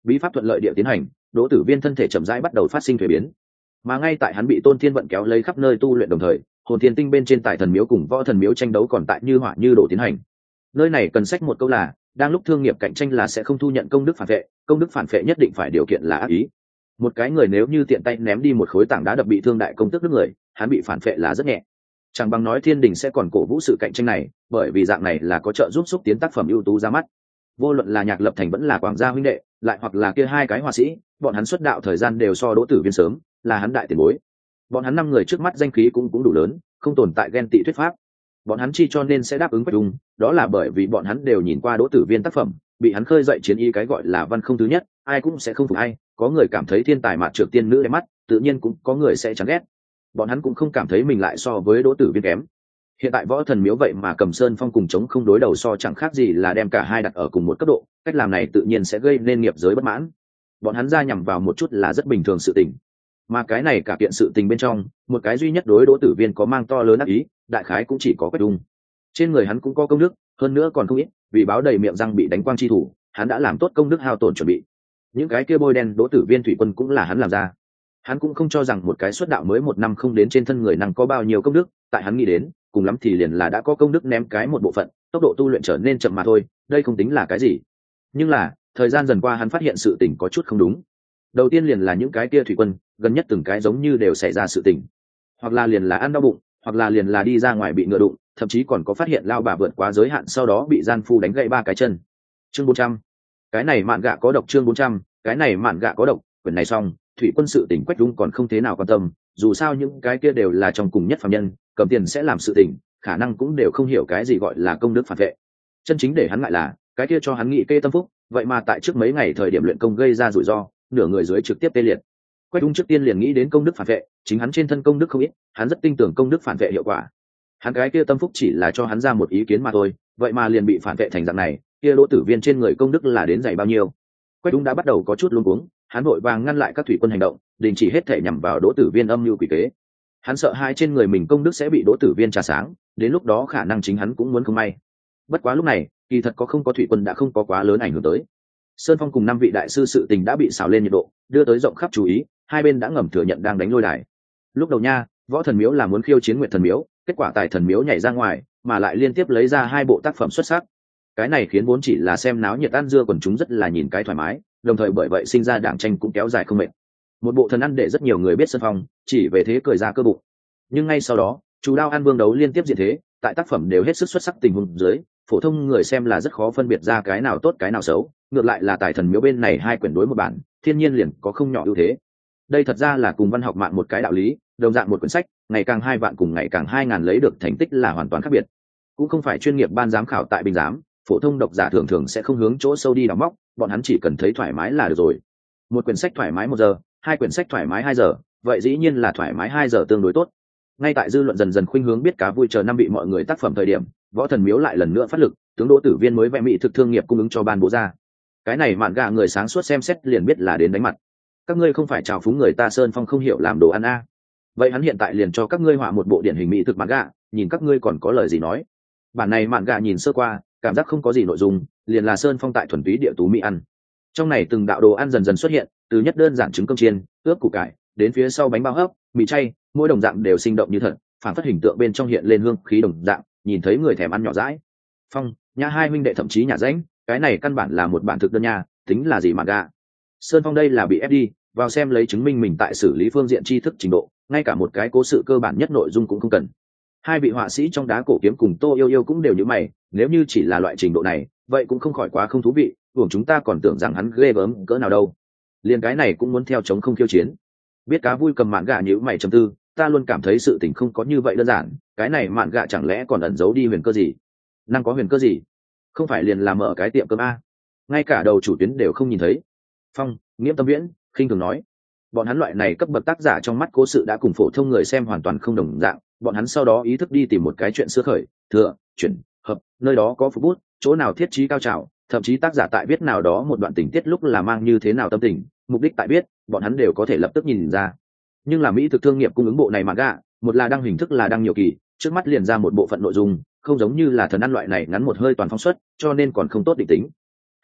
bí pháp thuận lợi địa tiến hành, đỗ tử viên thân thể chậm rãi bắt đầu phát sinh thuế biến. Mà ngay tại hắn bị tôn thiên vận kéo lấy khắp nơi tu luyện đồng thời, hồn thiên tinh bên trên tài thần miếu cùng võ thần miếu tranh đấu còn tại như hỏa như đổ tiến hành. Nơi này cần sách một câu là, đang lúc thương nghiệp cạnh tranh là sẽ không thu nhận công đức phản vệ, công đức phản vệ nhất định phải điều kiện là ác ý. Một cái người nếu như tiện tay ném đi một khối tảng đá đập bị thương đại công tức đức người, hắn bị phản vệ là rất nhẹ. Chẳng bằng nói thiên đình sẽ còn cổ vũ sự cạnh tranh này, bởi vì dạng này là có trợ giúp xúc tiến tác phẩm ưu tú ra mắt. Vô luận là Nhạc Lập Thành vẫn là Quảng Gia huynh đệ, lại hoặc là kia hai cái họa sĩ, bọn hắn xuất đạo thời gian đều so Đỗ Tử Viên sớm, là hắn đại tiền bối. Bọn hắn năm người trước mắt danh khí cũng cũng đủ lớn, không tồn tại ghen tị thuyết pháp. Bọn hắn chi cho nên sẽ đáp ứng Quách Dung, đó là bởi vì bọn hắn đều nhìn qua Đỗ Tử Viên tác phẩm, bị hắn khơi dậy chiến ý cái gọi là văn không thứ nhất, ai cũng sẽ không phục ai, có người cảm thấy thiên tài mạt trược tiên nữ đẹp mắt, tự nhiên cũng có người sẽ chán ghét. Bọn hắn cũng không cảm thấy mình lại so với Đỗ Tử Viên kém. Hiện tại võ thần miếu vậy mà cầm Sơn Phong cùng chống không đối đầu so chẳng khác gì là đem cả hai đặt ở cùng một cấp độ, cách làm này tự nhiên sẽ gây nên nghiệp giới bất mãn. Bọn hắn ra nhằm vào một chút là rất bình thường sự tình, mà cái này cả kiện sự tình bên trong, một cái duy nhất đối Đỗ Tử Viên có mang to lớn ác ý, đại khái cũng chỉ có Quách Dung. Trên người hắn cũng có công đức, hơn nữa còn không ít, vì báo đầy miệng răng bị đánh quang chi thủ, hắn đã làm tốt công đức hao tổn chuẩn bị. Những cái kia bôi đen Đỗ Tử Viên thủy quân cũng là hắn làm ra. Hắn cũng không cho rằng một cái xuất đạo mới một năm không đến trên thân người năng có bao nhiêu công đức, tại hắn nghĩ đến, cùng lắm thì liền là đã có công đức ném cái một bộ phận, tốc độ tu luyện trở nên chậm mà thôi, đây không tính là cái gì. Nhưng là, thời gian dần qua hắn phát hiện sự tình có chút không đúng. Đầu tiên liền là những cái kia thủy quân, gần nhất từng cái giống như đều xảy ra sự tình. Hoặc là liền là ăn đau bụng, hoặc là liền là đi ra ngoài bị ngựa đụng, thậm chí còn có phát hiện lao bà vượt quá giới hạn sau đó bị gian phu đánh gãy ba cái chân. Chương bốn trăm. Cái này mạn gạ có độc chương bốn trăm, cái này mạn gạ có độc, quyển này xong, thủy quân sự tình Quách Dung còn không thế nào quan tâm, dù sao những cái kia đều là trong cùng nhất phàm nhân, cầm tiền sẽ làm sự tình, khả năng cũng đều không hiểu cái gì gọi là công đức phản vệ. Chân chính để hắn ngại là, cái kia cho hắn nghị kê tâm phúc, vậy mà tại trước mấy ngày thời điểm luyện công gây ra rủi ro, nửa người dưới trực tiếp tê liệt. Quách Dung trước tiên liền nghĩ đến công đức phản vệ, chính hắn trên thân công đức không ít, hắn rất tin tưởng công đức phản vệ hiệu quả. Hắn cái kia tâm phúc chỉ là cho hắn ra một ý kiến mà thôi, vậy mà liền bị phản vệ thành dạng này, kia Đỗ Tử Viên trên người công đức là đến dày bao nhiêu. Quách Dung đã bắt đầu có chút luống cuống, hắn vội vàng ngăn lại các thủy quân hành động, đình chỉ hết thể nhằm vào Đỗ Tử Viên âm mưu quỷ kế. Hắn sợ hai trên người mình công đức sẽ bị Đỗ Tử Viên trà sáng, đến lúc đó khả năng chính hắn cũng muốn không may. Bất quá lúc này, kỳ thật có không có thủy quân đã không có quá lớn ảnh hưởng tới. Sơn Phong cùng năm vị đại sư sự tình đã bị xào lên nhiệt độ, đưa tới rộng khắp chú ý, hai bên đã ngầm thừa nhận đang đánh lôi đài. Lúc đầu nha, võ thần miếu là muốn khiêu chiến Nguyệt thần miếu, kết quả tài thần miếu nhảy ra ngoài, mà lại liên tiếp lấy ra hai bộ tác phẩm xuất sắc. Cái này khiến vốn chỉ là xem náo nhiệt ăn dưa quần chúng rất là nhìn cái thoải mái, đồng thời bởi vậy sinh ra đảng tranh cũng kéo dài không mệt. Một bộ thần ăn để rất nhiều người biết Sơn Phong, chỉ về thế cười ra cơ bụng. Nhưng ngay sau đó, chú đao ăn vương đấu liên tiếp diện thế, tại tác phẩm đều hết sức xuất sắc tình huống dưới, phổ thông người xem là rất khó phân biệt ra cái nào tốt cái nào xấu, ngược lại là tài thần miếu bên này hai quyển đối một bản, thiên nhiên liền có không nhỏ ưu thế. Đây thật ra là cùng văn học mạng một cái đạo lý, đồng dạng một quyển sách, ngày càng hai vạn cùng ngày càng hai ngàn lấy được thành tích là hoàn toàn khác biệt. Cũng không phải chuyên nghiệp ban giám khảo tại bình giám, phổ thông độc giả thường thường sẽ không hướng chỗ sâu đi đào móc, bọn hắn chỉ cần thấy thoải mái là được rồi. Một quyển sách thoải mái một giờ, hai quyển sách thoải mái hai giờ, vậy dĩ nhiên là thoải mái hai giờ tương đối tốt. Ngay tại dư luận dần dần khuynh hướng biết cá vui chờ năm bị mọi người tác phẩm thời điểm, võ thần miếu lại lần nữa phát lực, tướng Đỗ Tử Viên mới vẽ mỹ thực thương nghiệp cung ứng cho ban bố ra. Cái này mạn gạ người sáng suốt xem xét liền biết là đến đánh mặt. Các ngươi không phải chào phúng người ta Sơn Phong không hiểu làm đồ ăn a? Vậy hắn hiện tại liền cho các ngươi họa một bộ điển hình mỹ thực mạn gạ, nhìn các ngươi còn có lời gì nói. Bản này mạn gạ nhìn sơ qua, cảm giác không có gì nội dung, liền là Sơn Phong tại thuần túy địa tú mỹ ăn. Trong này từng đạo đồ ăn dần dần xuất hiện, từ nhất đơn giản trứng cơm chiên, ướp củ cải, đến phía sau bánh bao hấp, mì chay, mỗi đồng dạng đều sinh động như thật, phản phất hình tượng bên trong hiện lên hương khí đồng dạng, nhìn thấy người thèm ăn nhỏ dãi. Phong, nhà hai huynh đệ thậm chí nhà rãnh, cái này căn bản là một bản thực đơn nha, tính là gì mà gạ. Sơn Phong đây là bị ép đi, vào xem lấy chứng minh mình tại xử lý phương diện tri thức trình độ, ngay cả một cái cố sự cơ bản nhất nội dung cũng không cần. Hai vị họa sĩ trong đá cổ kiếm cùng Tô Yêu Yêu cũng đều như mày, nếu như chỉ là loại trình độ này, vậy cũng không khỏi quá không thú vị, uổng chúng ta còn tưởng rằng hắn ghê gớm cỡ nào đâu. Liên cái này cũng muốn theo chống không khiêu chiến. Biết cá vui cầm mạn gạ nhíu mày trầm tư, ta luôn cảm thấy sự tình không có như vậy đơn giản, cái này mạn gạ chẳng lẽ còn ẩn giấu đi huyền cơ gì? Năng có huyền cơ gì? Không phải liền làm mở cái tiệm cơm a? Ngay cả đầu chủ tuyến đều không nhìn thấy. Phong, Nghiễm Tâm Viễn khinh thường nói, bọn hắn loại này cấp bậc tác giả trong mắt cố sự đã cùng phổ thông người xem hoàn toàn không đồng dạng, bọn hắn sau đó ý thức đi tìm một cái chuyện xưa khởi, thừa, chuyển, hợp, nơi đó có phục bút, chỗ nào thiết trí cao trào, thậm chí tác giả tại viết nào đó một đoạn tình tiết lúc là mang như thế nào tâm tình, mục đích tại biết, bọn hắn đều có thể lập tức nhìn ra. Nhưng là mỹ thực thương nghiệp cung ứng bộ này mà gạ, một là đăng hình thức là đăng nhiều kỳ, trước mắt liền ra một bộ phận nội dung, không giống như là thần ăn loại này ngắn một hơi toàn phong suất, cho nên còn không tốt định tính.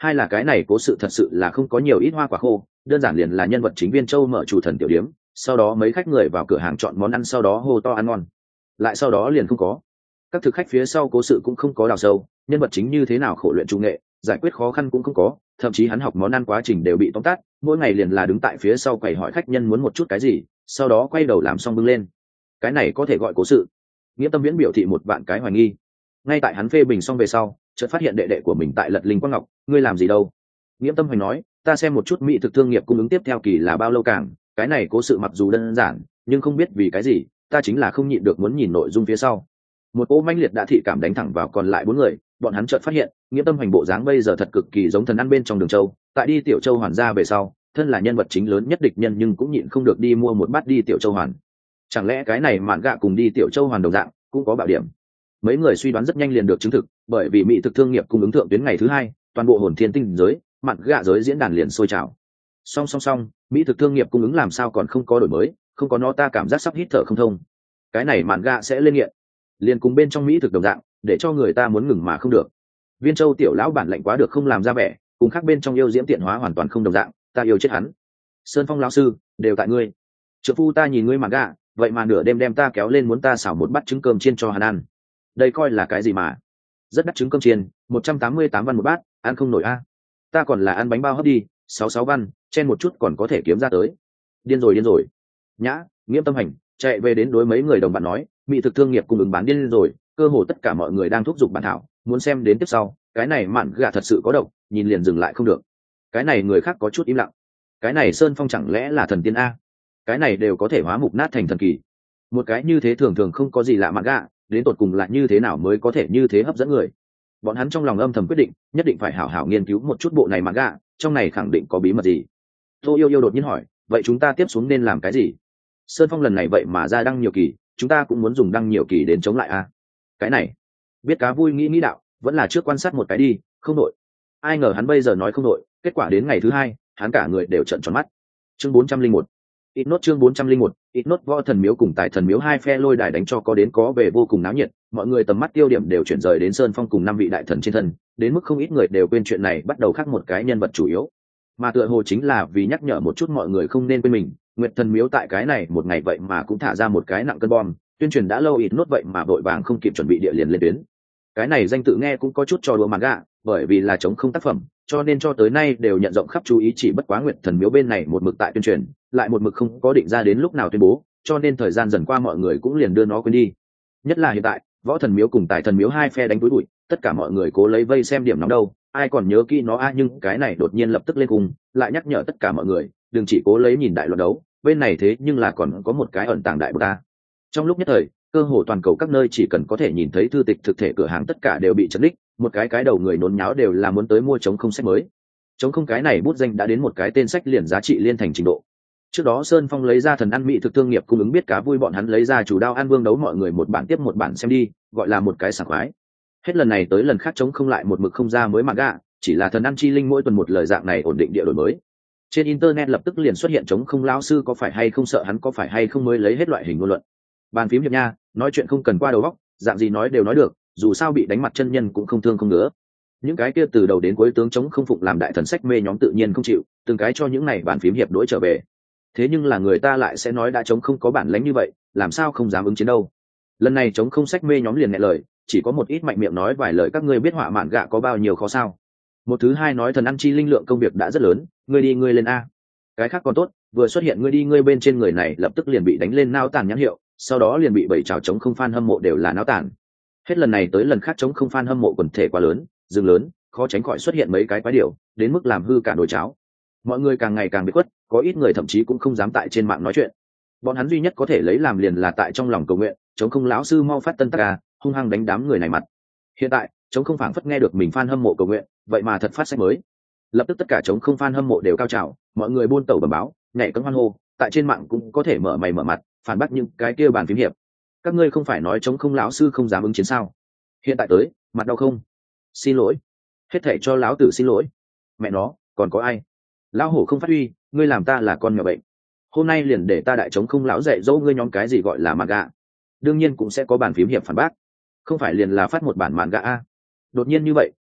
hai là cái này cố sự thật sự là không có nhiều ít hoa quả khô, đơn giản liền là nhân vật chính Viên Châu mở chủ thần tiểu điếm, sau đó mấy khách người vào cửa hàng chọn món ăn sau đó hô to ăn ngon, lại sau đó liền không có. Các thực khách phía sau cố sự cũng không có đào sâu, nhân vật chính như thế nào khổ luyện trung nghệ, giải quyết khó khăn cũng không có, thậm chí hắn học món ăn quá trình đều bị tóm tắt, mỗi ngày liền là đứng tại phía sau quầy hỏi khách nhân muốn một chút cái gì, sau đó quay đầu làm xong bưng lên. Cái này có thể gọi cố sự? Nghĩa Tâm Viễn biểu thị một vạn cái hoài nghi. Ngay tại hắn phê bình xong về sau, chợt phát hiện đệ đệ của mình tại lật linh quang ngọc, ngươi làm gì đâu? Nghĩa Tâm Hoành nói, ta xem một chút mỹ thực thương nghiệp cung ứng tiếp theo kỳ là bao lâu càng, cái này cố sự mặc dù đơn giản, nhưng không biết vì cái gì, ta chính là không nhịn được muốn nhìn nội dung phía sau. Một cỗ mãnh liệt đã thị cảm đánh thẳng vào còn lại bốn người, bọn hắn chợt phát hiện, Nghĩa Tâm Hoành bộ dáng bây giờ thật cực kỳ giống thần ăn bên trong Đường Châu, tại đi Tiểu Châu Hoàn ra về sau, thân là nhân vật chính lớn nhất địch nhân nhưng cũng nhịn không được đi mua một bát đi Tiểu Châu Hoàn. Chẳng lẽ cái này mạn gạ cùng đi Tiểu Châu Hoàn đồng dạng, cũng có bảo điểm? Mấy người suy đoán rất nhanh liền được chứng thực, bởi vì mỹ thực thương nghiệp cung ứng thượng tuyến ngày thứ hai, toàn bộ hồn thiên tinh giới, mạn gạ giới diễn đàn liền sôi trào. Song song song, mỹ thực thương nghiệp cung ứng làm sao còn không có đổi mới, không có nó ta cảm giác sắp hít thở không thông. Cái này mạn gạ sẽ lên nghiện. Liền cùng bên trong mỹ thực đồng dạng, để cho người ta muốn ngừng mà không được. Viên Châu tiểu lão bản lệnh quá được không làm ra vẻ, cùng khác bên trong yêu diễm tiện hóa hoàn toàn không đồng dạng, ta yêu chết hắn. Sơn Phong lão sư, đều tại ngươi. Trợ phu ta nhìn ngươi mạn gạ, vậy mà nửa đêm đem ta kéo lên muốn ta xào một bát trứng cơm chiên cho hắn ăn. Đây coi là cái gì mà? Rất đắt trứng cơm chiên, một trăm tám mươi tám văn một bát, ăn không nổi a. Ta còn là ăn bánh bao hấp đi, sáu sáu văn, chen một chút còn có thể kiếm ra tới. Điên rồi điên rồi. Nhã, Nghiêm Tâm Hành chạy về đến đối mấy người đồng bạn nói, mỹ thực thương nghiệp cung ứng bán điên rồi, cơ hồ tất cả mọi người đang thúc giục bản thảo, muốn xem đến tiếp sau, cái này mạn gà thật sự có độc, nhìn liền dừng lại không được. Cái này người khác có chút im lặng. Cái này Sơn Phong chẳng lẽ là thần tiên a? Cái này đều có thể hóa mục nát thành thần kỳ. Một cái như thế thường thường không có gì lạ mạn gà, đến tột cùng lại như thế nào mới có thể như thế hấp dẫn người? Bọn hắn trong lòng âm thầm quyết định, nhất định phải hảo hảo nghiên cứu một chút bộ này mạn gà, trong này khẳng định có bí mật gì. Tô Yêu Yêu đột nhiên hỏi, vậy chúng ta tiếp xuống nên làm cái gì? Sơn Phong lần này vậy mà ra đăng nhiều kỳ, chúng ta cũng muốn dùng đăng nhiều kỳ đến chống lại a. Cái này, biết cá vui nghĩ nghĩ đạo, vẫn là trước quan sát một cái đi, không đội. Ai ngờ hắn bây giờ nói không đội, kết quả đến ngày thứ hai, hắn cả người đều trợn tròn mắt. Chương bốn trăm linh một, ít nốt chương bốn trăm linh một, ít nốt võ thần miếu cùng tại thần miếu hai phe lôi đài đánh cho có đến có về vô cùng náo nhiệt, mọi người tầm mắt tiêu điểm đều chuyển rời đến Sơn Phong cùng năm vị đại thần trên thân, đến mức không ít người đều quên chuyện này bắt đầu khác một cái nhân vật chủ yếu. Mà tựa hồ chính là vì nhắc nhở một chút mọi người không nên quên mình, Nguyệt Thần Miếu tại cái này một ngày vậy mà cũng thả ra một cái nặng cân bom, tuyên truyền đã lâu ít nốt vậy mà vội vàng không kịp chuẩn bị địa liền lên tuyến. Cái này danh tự nghe cũng có chút trò đùa màn gạ, bởi vì là chống không tác phẩm, cho nên cho tới nay đều nhận rộng khắp chú ý, chỉ bất quá Nguyệt Thần Miếu bên này một mực tại tuyên truyền, lại một mực không có định ra đến lúc nào tuyên bố, cho nên thời gian dần qua mọi người cũng liền đưa nó quên đi. Nhất là hiện tại, Võ Thần Miếu cùng Tài Thần Miếu hai phe đánh túi bụi, tất cả mọi người cố lấy vây xem điểm nóng đâu, ai còn nhớ kỹ nó a à, nhưng cái này đột nhiên lập tức lên cùng, lại nhắc nhở tất cả mọi người, đừng chỉ cố lấy nhìn đại luận đấu, bên này thế nhưng là còn có một cái ẩn tàng đại bờ ta. Trong lúc nhất thời, cơ hồ toàn cầu các nơi chỉ cần có thể nhìn thấy thư tịch thực thể cửa hàng tất cả đều bị chấn đích, một cái cái đầu người nôn nháo đều là muốn tới mua chống không sách mới. Chống không cái này bút danh đã đến một cái tên sách liền giá trị liên thành trình độ. Trước đó Sơn Phong lấy ra thần ăn mỹ thực thương nghiệp cung ứng biết cá vui, bọn hắn lấy ra chủ đao ăn vương đấu, mọi người một bản tiếp một bản xem đi, gọi là một cái sảng khoái. Hết lần này tới lần khác chống không lại một mực không ra mới mà gạ, chỉ là thần ăn chi linh mỗi tuần một lời dạng này ổn định địa đổi mới. Trên internet lập tức liền xuất hiện chống không lão sư có phải hay không, sợ hắn có phải hay không mới lấy hết loại hình ngôn luận. Bàn phím hiệp nha, nói chuyện không cần qua đầu óc, dạng gì nói đều nói được, dù sao bị đánh mặt chân nhân cũng không thương không ngứa. Những cái kia từ đầu đến cuối tướng chống không phụng làm đại thần sách mê nhóm tự nhiên không chịu, từng cái cho những này bàn phím hiệp đối trở về. Thế nhưng là người ta lại sẽ nói đã chống không có bản lãnh như vậy, làm sao không dám ứng chiến đâu. Lần này chống không sách mê nhóm liền nghẹn lời, chỉ có một ít mạnh miệng nói vài lời các ngươi biết họa mạn gạ có bao nhiêu khó sao. Một thứ hai nói thần ăn chi linh lượng công việc đã rất lớn, ngươi đi ngươi lên a. Cái khác còn tốt, vừa xuất hiện ngươi đi ngươi bên trên người này lập tức liền bị đánh lên nao tàn nhãn hiệu, sau đó liền bị bảy trào chống không fan hâm mộ đều là nao tàn. Hết lần này tới lần khác chống không fan hâm mộ quần thể quá lớn, rừng lớn, khó tránh khỏi xuất hiện mấy cái quái điều, đến mức làm hư cả nồi cháo. Mọi người càng ngày càng bị khuất, có ít người thậm chí cũng không dám tại trên mạng nói chuyện. Bọn hắn duy nhất có thể lấy làm liền là tại trong lòng cầu nguyện, chống không lão sư mau phát tân tắc à, hung hăng đánh đám người này mặt. Hiện tại, chống không phảng phất nghe được mình fan hâm mộ cầu nguyện, vậy mà thật phát sách mới. Lập tức tất cả chống không fan hâm mộ đều cao trào, mọi người buôn tẩu bẩm báo, nhảy cẫng hoan hô, tại trên mạng cũng có thể mở mày mở mặt, phản bác những cái kia bàn phím hiệp. Các ngươi không phải nói chống không lão sư không dám ứng chiến sao? Hiện tại tới, mặt đau không? Xin lỗi. Hết thảy cho lão tử xin lỗi. Mẹ nó, còn có ai? Lão hổ không phát huy, ngươi làm ta là con nhỏ bệnh. Hôm nay liền để ta đại chống không lão dạy dỗ ngươi nhóm cái gì gọi là mạn gạ. Đương nhiên cũng sẽ có bàn phím hiệp phản bác. Không phải liền là phát một bản mạn gạ a. Đột nhiên như vậy,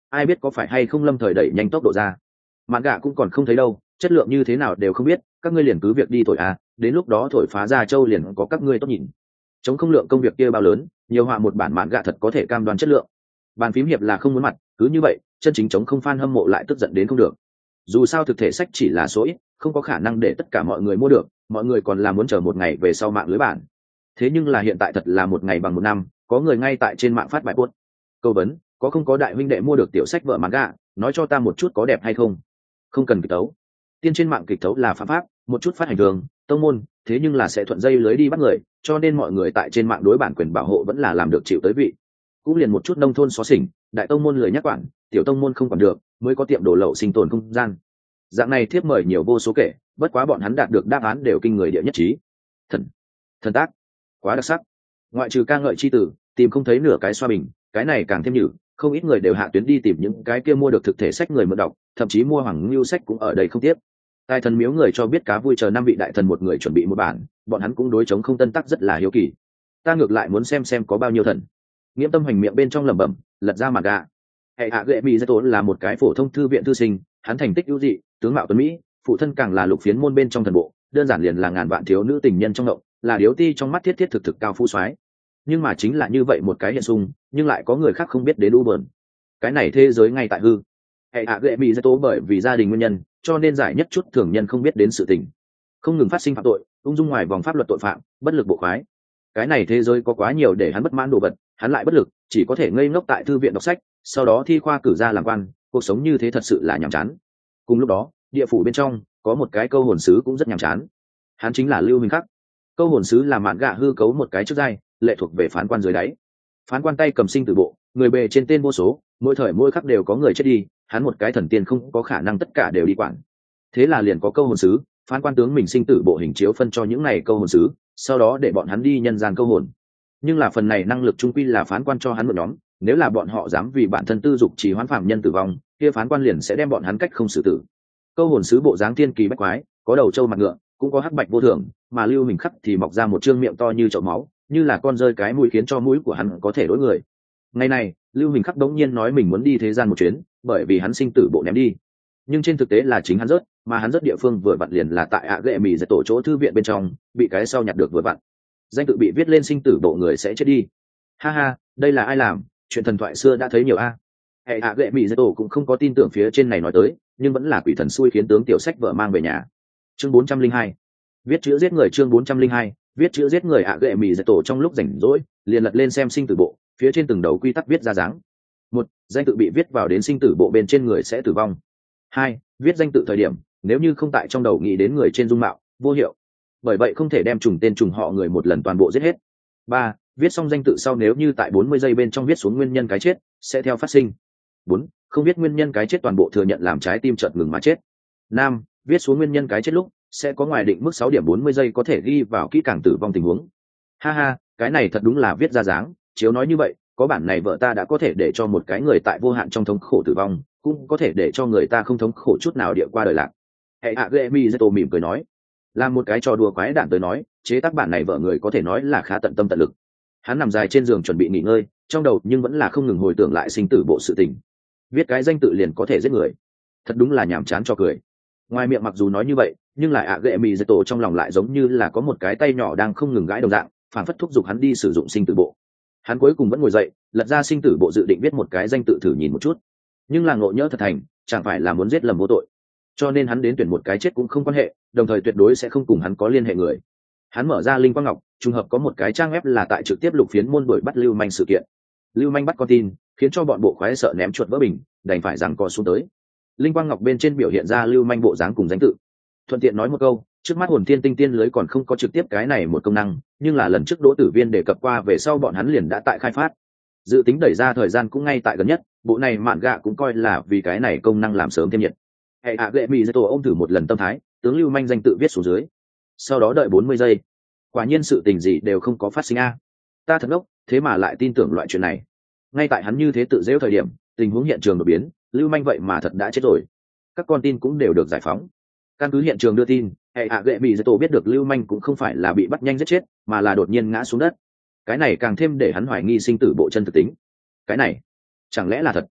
ai biết có phải hay không lâm thời đẩy nhanh tốc độ ra. Mạn gạ cũng còn không thấy đâu, chất lượng như thế nào đều không biết, các ngươi liền cứ việc đi thổi à, đến lúc đó thổi phá ra châu liền có các ngươi tốt nhìn. Chống không lượng công việc kia bao lớn, nhiều họa một bản mạn gạ thật có thể cam đoan chất lượng. Bàn phím hiệp là không muốn mặt, cứ như vậy chân chính chống không fan hâm mộ lại tức giận đến không được. Dù sao thực thể sách chỉ là số ít, không có khả năng để tất cả mọi người mua được, mọi người còn là muốn chờ một ngày về sau mạng lưới bản. Thế nhưng là hiện tại thật là một ngày bằng một năm, có người ngay tại trên mạng phát bài post. Câu vấn: có không có đại huynh đệ mua được tiểu sách vợ manga, nói cho ta một chút có đẹp hay không? Không cần kịch tấu. Tiên trên mạng kịch tấu là phạm pháp, một chút phát hành thường, tông môn, thế nhưng là sẽ thuận dây lưới đi bắt người, cho nên mọi người tại trên mạng đối bản quyền bảo hộ vẫn là làm được chịu tới vị. Cũng liền một chút nông thôn xóa xỉnh, đại tông môn lười nhắc quản, tiểu tông môn không quản được, mới có tiệm đồ lậu sinh tồn không gian. Dạng này thiếp mời nhiều vô số kể, bất quá bọn hắn đạt được đáp án đều kinh người địa nhất trí. Thần, thần tác, quá đặc sắc. Ngoại trừ ca ngợi chi tử, tìm không thấy nửa cái xoa bình, cái này càng thêm nhử, không ít người đều hạ tuyến đi tìm những cái kia mua được thực thể sách người mượn đọc, thậm chí mua hoàng lưu sách cũng ở đây không tiếc. Tài thần miếu người cho biết cá vui chờ năm vị đại thần một người chuẩn bị một bản, bọn hắn cũng đối chống không tân tắc rất là hiếu kỳ. Ta ngược lại muốn xem xem có bao nhiêu thần. Nghiễm Tâm hoành miệng bên trong lẩm bẩm, lật ra mặt gà. Hệ hạ gệ mỹ rất tốn là một cái phổ thông thư viện thư sinh, hắn thành tích ưu dị, tướng mạo tuấn mỹ, phụ thân càng là lục phiến môn bên trong thần bộ, đơn giản liền là ngàn vạn thiếu nữ tình nhân trong động, là điếu ti trong mắt thiết thiết thực thực cao phu soái. Nhưng mà chính là như vậy một cái hiện sung, nhưng lại có người khác không biết đến u bờn. Cái này thế giới ngay tại hư. Hệ hạ gệ mỹ rất tố bởi vì gia đình nguyên nhân, cho nên giải nhất chút thường nhân không biết đến sự tình, không ngừng phát sinh phạm tội, ung dung ngoài vòng pháp luật tội phạm, bất lực bộ khoái. Cái này thế giới có quá nhiều để hắn bất mãn đồ vật, hắn lại bất lực, chỉ có thể ngây ngốc tại thư viện đọc sách, sau đó thi khoa cử ra làm quan, cuộc sống như thế thật sự là nhàm chán. Cùng lúc đó, địa phủ bên trong có một cái câu hồn sứ cũng rất nhàm chán, hắn chính là Lưu Minh Khắc. Câu hồn sứ là mạn gạ hư cấu một cái chức giai, lệ thuộc về phán quan dưới đáy. Phán quan tay cầm sinh tử bộ, người bề trên tên vô số, mỗi thời mỗi khắc đều có người chết đi, hắn một cái thần tiên không có khả năng tất cả đều đi quản. Thế là liền có câu hồn sứ, phán quan tướng mình sinh tử bộ hình chiếu phân cho những này câu hồn sứ, sau đó để bọn hắn đi nhân gian câu hồn. Nhưng là phần này năng lực trung quy là phán quan cho hắn một nhóm, nếu là bọn họ dám vì bản thân tư dục trì hoãn phạm nhân tử vong, kia phán quan liền sẽ đem bọn hắn cách không xử tử. Câu hồn sứ bộ dáng thiên kỳ bách quái, có đầu trâu mặt ngựa, cũng có hắc bạch vô thường, mà Lưu Minh Khắc thì mọc ra một trương miệng to như chậu máu, như là con rơi cái mũi khiến cho mũi của hắn có thể đối người. Ngày này, Lưu Minh Khắc đống nhiên nói mình muốn đi thế gian một chuyến, bởi vì hắn sinh tử bộ ném đi. Nhưng trên thực tế là chính hắn rớt, mà hắn rớt địa phương vừa vặn liền là tại ạ ghệ mì giật tổ chỗ thư viện bên trong, bị cái sau nhặt được vừa vặn. Danh tự bị viết lên sinh tử bộ người sẽ chết đi. Ha ha, đây là ai làm, chuyện thần thoại xưa đã thấy nhiều a. Hệ ạ ghệ mì giật tổ cũng không có tin tưởng phía trên này nói tới, nhưng vẫn là quỷ thần xui khiến tướng tiểu sách vợ mang về nhà. Chương bốn trăm linh hai, viết chữ giết người. Chương bốn trăm linh hai, viết chữ giết người. ạ ghệ mì giật tổ trong lúc rảnh rỗi liền lật lên xem sinh tử bộ, phía trên từng đầu quy tắc viết ra dáng. Một, danh tự bị viết vào đến sinh tử bộ bên trên người sẽ tử vong. Hai, viết danh tự thời điểm nếu như không tại trong đầu nghĩ đến người trên dung mạo, vô hiệu, bởi vậy không thể đem trùng tên trùng họ người một lần toàn bộ giết hết. Ba, viết xong danh tự sau nếu như tại bốn mươi giây bên trong viết xuống nguyên nhân cái chết sẽ theo phát sinh. Bốn, không viết nguyên nhân cái chết toàn bộ thừa nhận làm trái tim chợt ngừng mà chết. Năm, viết xuống nguyên nhân cái chết lúc sẽ có ngoài định mức sáu điểm bốn mươi giây có thể ghi vào kỹ càng tử vong tình huống. Ha ha, cái này thật đúng là viết ra dáng, chiếu nói như vậy, có bản này vợ ta đã có thể để cho một cái người tại vô hạn trong thống khổ tử vong, cũng có thể để cho người ta không thống khổ chút nào địa qua đời lạc. Hệ hạ ghệ mi zeto mỉm cười nói, là một cái trò đùa quái đản tới nói, chế tác bản này vợ người có thể nói là khá tận tâm tận lực. Hắn nằm dài trên giường chuẩn bị nghỉ ngơi, trong đầu nhưng vẫn là không ngừng hồi tưởng lại sinh tử bộ sự tình. Viết cái danh tự liền có thể giết người, thật đúng là nhàm chán cho cười. Ngoài miệng mặc dù nói như vậy, nhưng lại ạ ghệ mi zeto trong lòng lại giống như là có một cái tay nhỏ đang không ngừng gãi đồng dạng, phản phất thúc giục hắn đi sử dụng sinh tử bộ. Hắn cuối cùng vẫn ngồi dậy, lật ra sinh tử bộ dự định viết một cái danh tự thử nhìn một chút, nhưng là ngộ nhỡ thật thành, chẳng phải là muốn giết lầm vô tội, cho nên hắn đến tuyển một cái chết cũng không quan hệ, đồng thời tuyệt đối sẽ không cùng hắn có liên hệ người. Hắn mở ra linh quang ngọc, trùng hợp có một cái trang web là tại trực tiếp lục phiến môn đuổi bắt lưu manh sự kiện. Lưu manh bắt con tin, khiến cho bọn bộ khoái sợ ném chuột vỡ bình, đành phải giằng co xuống tới. Linh quang ngọc bên trên biểu hiện ra lưu manh bộ dáng cùng danh tự. Thuận tiện nói một câu, trước mắt hồn thiên tinh tiên lưới còn không có trực tiếp cái này một công năng, nhưng là lần trước đỗ tử viên đề cập qua về sau bọn hắn liền đã tại khai phát, dự tính đẩy ra thời gian cũng ngay tại gần nhất. Bộ này mạn gạ cũng coi là vì cái này công năng làm sớm thêm nhiệt. Hệ hạ ghệ mỹ zeto ông thử một lần tâm thái, tướng lưu manh danh tự viết xuống dưới, sau đó đợi bốn mươi giây, quả nhiên sự tình gì đều không có phát sinh a. Ta thật ngốc, thế mà lại tin tưởng loại chuyện này. Ngay tại hắn như thế tự dễu thời điểm, tình huống hiện trường đột biến, lưu manh vậy mà thật đã chết rồi, các con tin cũng đều được giải phóng. Căn cứ hiện trường đưa tin, hệ hạ ghệ mỹ zeto biết được lưu manh cũng không phải là bị bắt nhanh giết chết, mà là đột nhiên ngã xuống đất. Cái này càng thêm để hắn hoài nghi sinh tử bộ chân thực tính. Cái này chẳng lẽ là thật?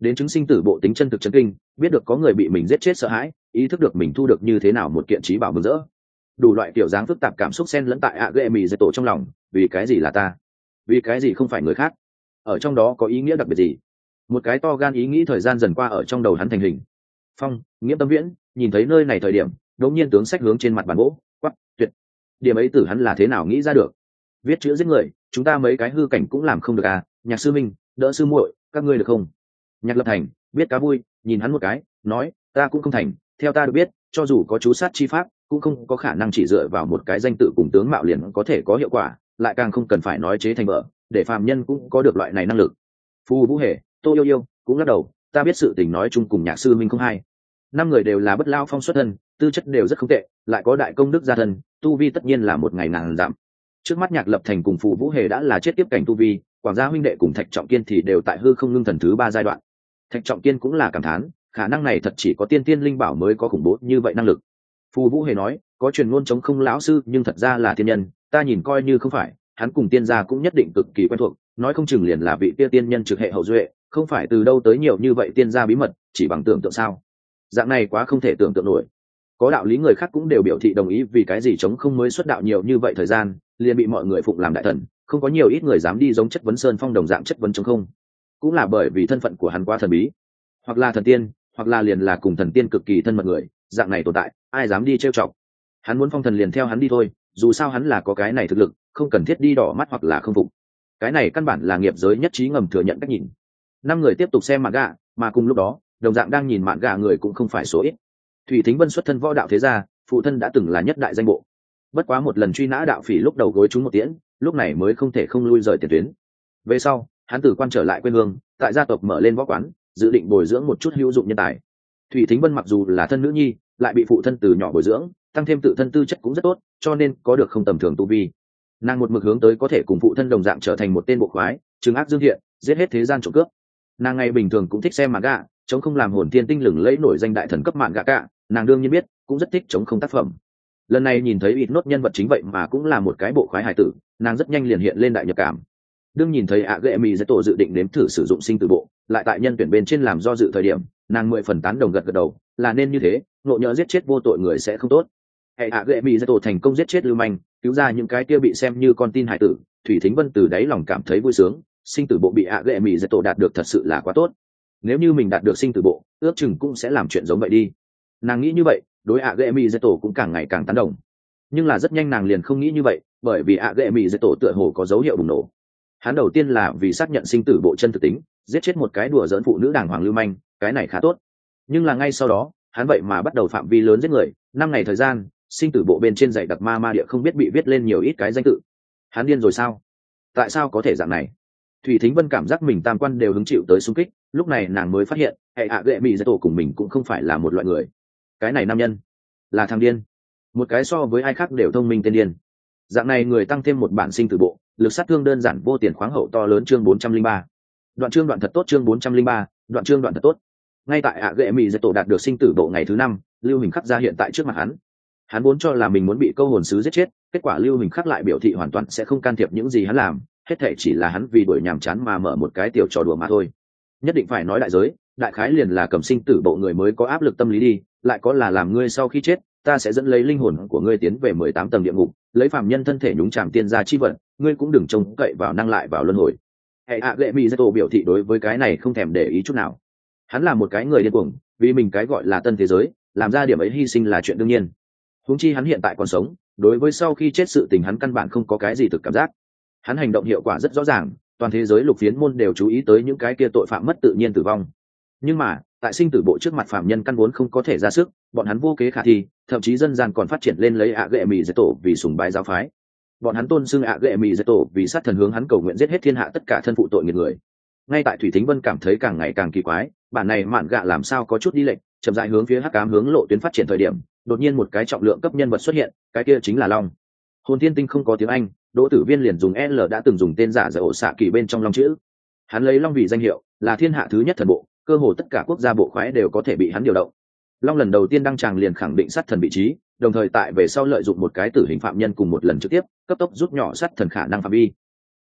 đến chứng sinh tử bộ tính chân thực chấn kinh, biết được có người bị mình giết chết sợ hãi, ý thức được mình thu được như thế nào một kiện trí bảo mừng rỡ. Đủ loại kiểu dáng phức tạp cảm xúc xen lẫn tại ạ ghệ mì dạy tổ trong lòng. Vì cái gì là ta? Vì cái gì không phải người khác? Ở trong đó có ý nghĩa đặc biệt gì? Một cái to gan ý nghĩ thời gian dần qua ở trong đầu hắn thành hình. Phong, Nghiễm Tâm Viễn nhìn thấy nơi này thời điểm, đột nhiên tướng sách hướng trên mặt bàn gỗ, quắc, tuyệt. Điểm ấy tử hắn là thế nào nghĩ ra được? Viết chữ giết người, chúng ta mấy cái hư cảnh cũng làm không được à? Nhạc sư minh, đỡ sư muội, các ngươi được không? Nhạc Lập Thành biết cá vui, nhìn hắn một cái, nói, ta cũng không thành, theo ta được biết, cho dù có chú sát chi pháp, cũng không có khả năng chỉ dựa vào một cái danh tự cùng tướng mạo liền có thể có hiệu quả, lại càng không cần phải nói chế thành vợ, để phàm nhân cũng có được loại này năng lực. Phù Vũ Hề, Tô Yêu Yêu cũng lắc đầu, ta biết sự tình nói chung cùng Nhạc sư minh không hai. Năm người đều là bất lao phong xuất thân, tư chất đều rất không tệ, lại có đại công đức gia thân, tu vi tất nhiên là một ngày ngàn giảm. Trước mắt Nhạc Lập Thành cùng Phù Vũ Hề đã là chết tiếp cảnh tu vi, Quảng Gia huynh đệ cùng Thạch Trọng Kiên thì đều tại hư không ngưng thần thứ ba giai đoạn. Thạch Trọng Kiên cũng là cảm thán, khả năng này thật chỉ có tiên tiên linh bảo mới có khủng bố như vậy năng lực. Phù Vũ Hề nói, có truyền ngôn chống không lão sư nhưng thật ra là tiên nhân, ta nhìn coi như không phải, hắn cùng tiên gia cũng nhất định cực kỳ quen thuộc, nói không chừng liền là vị tiên tiên nhân trực hệ hậu duệ, không phải từ đâu tới nhiều như vậy tiên gia bí mật, chỉ bằng tưởng tượng sao? Dạng này quá không thể tưởng tượng nổi. Có đạo lý người khác cũng đều biểu thị đồng ý, vì cái gì chống không mới xuất đạo nhiều như vậy thời gian, liền bị mọi người phụng làm đại thần, không có nhiều ít người dám đi giống chất vấn Sơn Phong đồng dạng chất vấn chống không. Cũng là bởi vì thân phận của hắn quá thần bí, hoặc là thần tiên, hoặc là liền là cùng thần tiên cực kỳ thân mật người, dạng này tồn tại, ai dám đi trêu chọc. Hắn muốn phong thần liền theo hắn đi thôi, dù sao hắn là có cái này thực lực, không cần thiết đi đỏ mắt hoặc là không phục. Cái này căn bản là nghiệp giới nhất trí ngầm thừa nhận cách nhìn. Năm người tiếp tục xem mạn gà, mà cùng lúc đó, đồng dạng đang nhìn mạn gà người cũng không phải số ít. Thủy Thính Vân xuất thân võ đạo thế gia, phụ thân đã từng là nhất đại danh bộ. Bất quá một lần truy nã đạo phỉ lúc đầu gối trúng một tiễn, lúc này mới không thể không lui rời tiền tuyến. Về sau, hắn từ quan trở lại quê hương, tại gia tộc mở lên võ quán, dự định bồi dưỡng một chút hữu dụng nhân tài. Thủy Thính Vân mặc dù là thân nữ nhi, lại bị phụ thân từ nhỏ bồi dưỡng, tăng thêm tự thân tư chất cũng rất tốt, cho nên có được không tầm thường tu vi. Nàng một mực hướng tới có thể cùng phụ thân đồng dạng trở thành một tên bộ khoái, trừng ác dương thiện, giết hết thế gian trộm cướp. Nàng ngày bình thường cũng thích xem manga, chống không làm hồn thiên tinh lừng lẫy nổi danh đại thần cấp manga cả, nàng đương nhiên biết, cũng rất thích chống không tác phẩm. Lần này nhìn thấy ít nốt nhân vật chính vậy mà cũng là một cái bộ khoái hài tử, nàng rất nhanh liền hiện lên đại nhập cảm. Đương nhìn thấy ạ ghệ mì dễ tổ dự định nếm thử sử dụng sinh tử bộ, lại tại nhân tuyển bên trên làm do dự thời điểm, nàng mười phần tán đồng gật gật đầu, là nên như thế, ngộ nhỡ giết chết vô tội người sẽ không tốt. Hệ ạ ghệ mì dễ tổ thành công giết chết lưu manh, cứu ra những cái kia bị xem như con tin hài tử, Thủy Thính Vân từ đáy lòng cảm thấy vui sướng, sinh tử bộ bị ạ ghệ mì dễ tổ đạt được thật sự là quá tốt. Nếu như mình đạt được sinh tử bộ, ước chừng cũng sẽ làm chuyện giống vậy đi. Nàng nghĩ như vậy, đối ạ ghệ mì dễ tổ cũng càng ngày càng tán đồng. Nhưng là rất nhanh nàng liền không nghĩ như vậy, bởi vì ạ ghệ mì dễ tổ tựa hồ có dấu hiệu bùng nổ. Hắn đầu tiên là vì xác nhận sinh tử bộ chân thực tính, giết chết một cái đùa giỡn phụ nữ đàng hoàng lưu manh, cái này khá tốt. Nhưng là ngay sau đó, hắn vậy mà bắt đầu phạm vi lớn giết người, năm ngày thời gian, sinh tử bộ bên trên dãy đặc ma ma địa không biết bị viết lên nhiều ít cái danh tự. Hắn điên rồi sao? Tại sao có thể dạng này? Thủy Thính Vân cảm giác mình tam quan đều hứng chịu tới xung kích, lúc này nàng mới phát hiện, hệ ạ ghệ mì dễ tổ cùng mình cũng không phải là một loại người. Cái này nam nhân là thằng điên, một cái so với ai khác đều thông minh tên điên. Dạng này người tăng thêm một bản sinh tử bộ, lực sát thương đơn giản vô tiền khoáng hậu to lớn. Chương bốn trăm linh ba, đoạn chương đoạn thật tốt. Chương bốn trăm linh ba, đoạn chương đoạn thật tốt. Ngay tại ạ ghệ mì dễ tổ đạt được sinh tử bộ ngày thứ năm, Lưu Hình Khắc ra hiện tại trước mặt hắn. Hắn vốn cho là mình muốn bị câu hồn sứ giết chết, kết quả Lưu Hình Khắc lại biểu thị hoàn toàn sẽ không can thiệp những gì hắn làm, hết thảy chỉ là hắn vì đuổi nhàm chán mà mở một cái tiểu trò đùa mà thôi. Nhất định phải nói đại giới, đại khái liền là cầm sinh tử bộ người mới có áp lực tâm lý đi, lại có là làm ngươi sau khi chết, ta sẽ dẫn lấy linh hồn của ngươi tiến về mười tám tầng địa ngục, lấy phàm nhân thân thể nhúng chàm tiên gia chi vận, ngươi cũng đừng trông cậy vào năng lại vào luân hồi. Hệ ạ ghệ mì dễ tổ biểu thị đối với cái này không thèm để ý chút nào. Hắn là một cái người điên cuồng, vì mình cái gọi là tân thế giới, làm ra điểm ấy hy sinh là chuyện đương nhiên. Huống chi hắn hiện tại còn sống, đối với sau khi chết sự tình hắn căn bản không có cái gì thực cảm giác. Hắn hành động hiệu quả rất rõ ràng, toàn thế giới lục phiến môn đều chú ý tới những cái kia tội phạm mất tự nhiên tử vong. Nhưng mà, tại sinh tử bộ trước mặt phạm nhân căn vốn không có thể ra sức, bọn hắn vô kế khả thi, thậm chí dân gian còn phát triển lên lấy ạ ghệ mì dễ tổ vì sùng bái giáo phái. Bọn hắn tôn xưng ạ ghệ mì dễ tổ vì sát thần hướng hắn cầu nguyện giết hết thiên hạ tất cả thân phụ tội nghiệt người. Ngay tại Thủy Thính Vân cảm thấy càng ngày càng kỳ quái, bản này mạn gạ làm sao có chút đi lệch, chậm rãi hướng phía hắc ám hướng lộ tuyến phát triển thời điểm, đột nhiên một cái trọng lượng cấp nhân vật xuất hiện, cái kia chính là Long. Hồn Thiên Tinh không có tiếng Anh, Đỗ Tử Viên liền dùng L đã từng dùng tên giả giải ổ xạ kỳ bên trong Long chữ. Hắn lấy Long vì danh hiệu, là thiên hạ thứ nhất thần bộ, cơ hồ tất cả quốc gia bộ khoái đều có thể bị hắn điều động. Long lần đầu tiên đăng tràng liền khẳng định sát thần vị trí, đồng thời tại về sau lợi dụng một cái tử hình phạm nhân cùng một lần trực tiếp cấp tốc rút nhỏ sát thần khả năng phạm vi.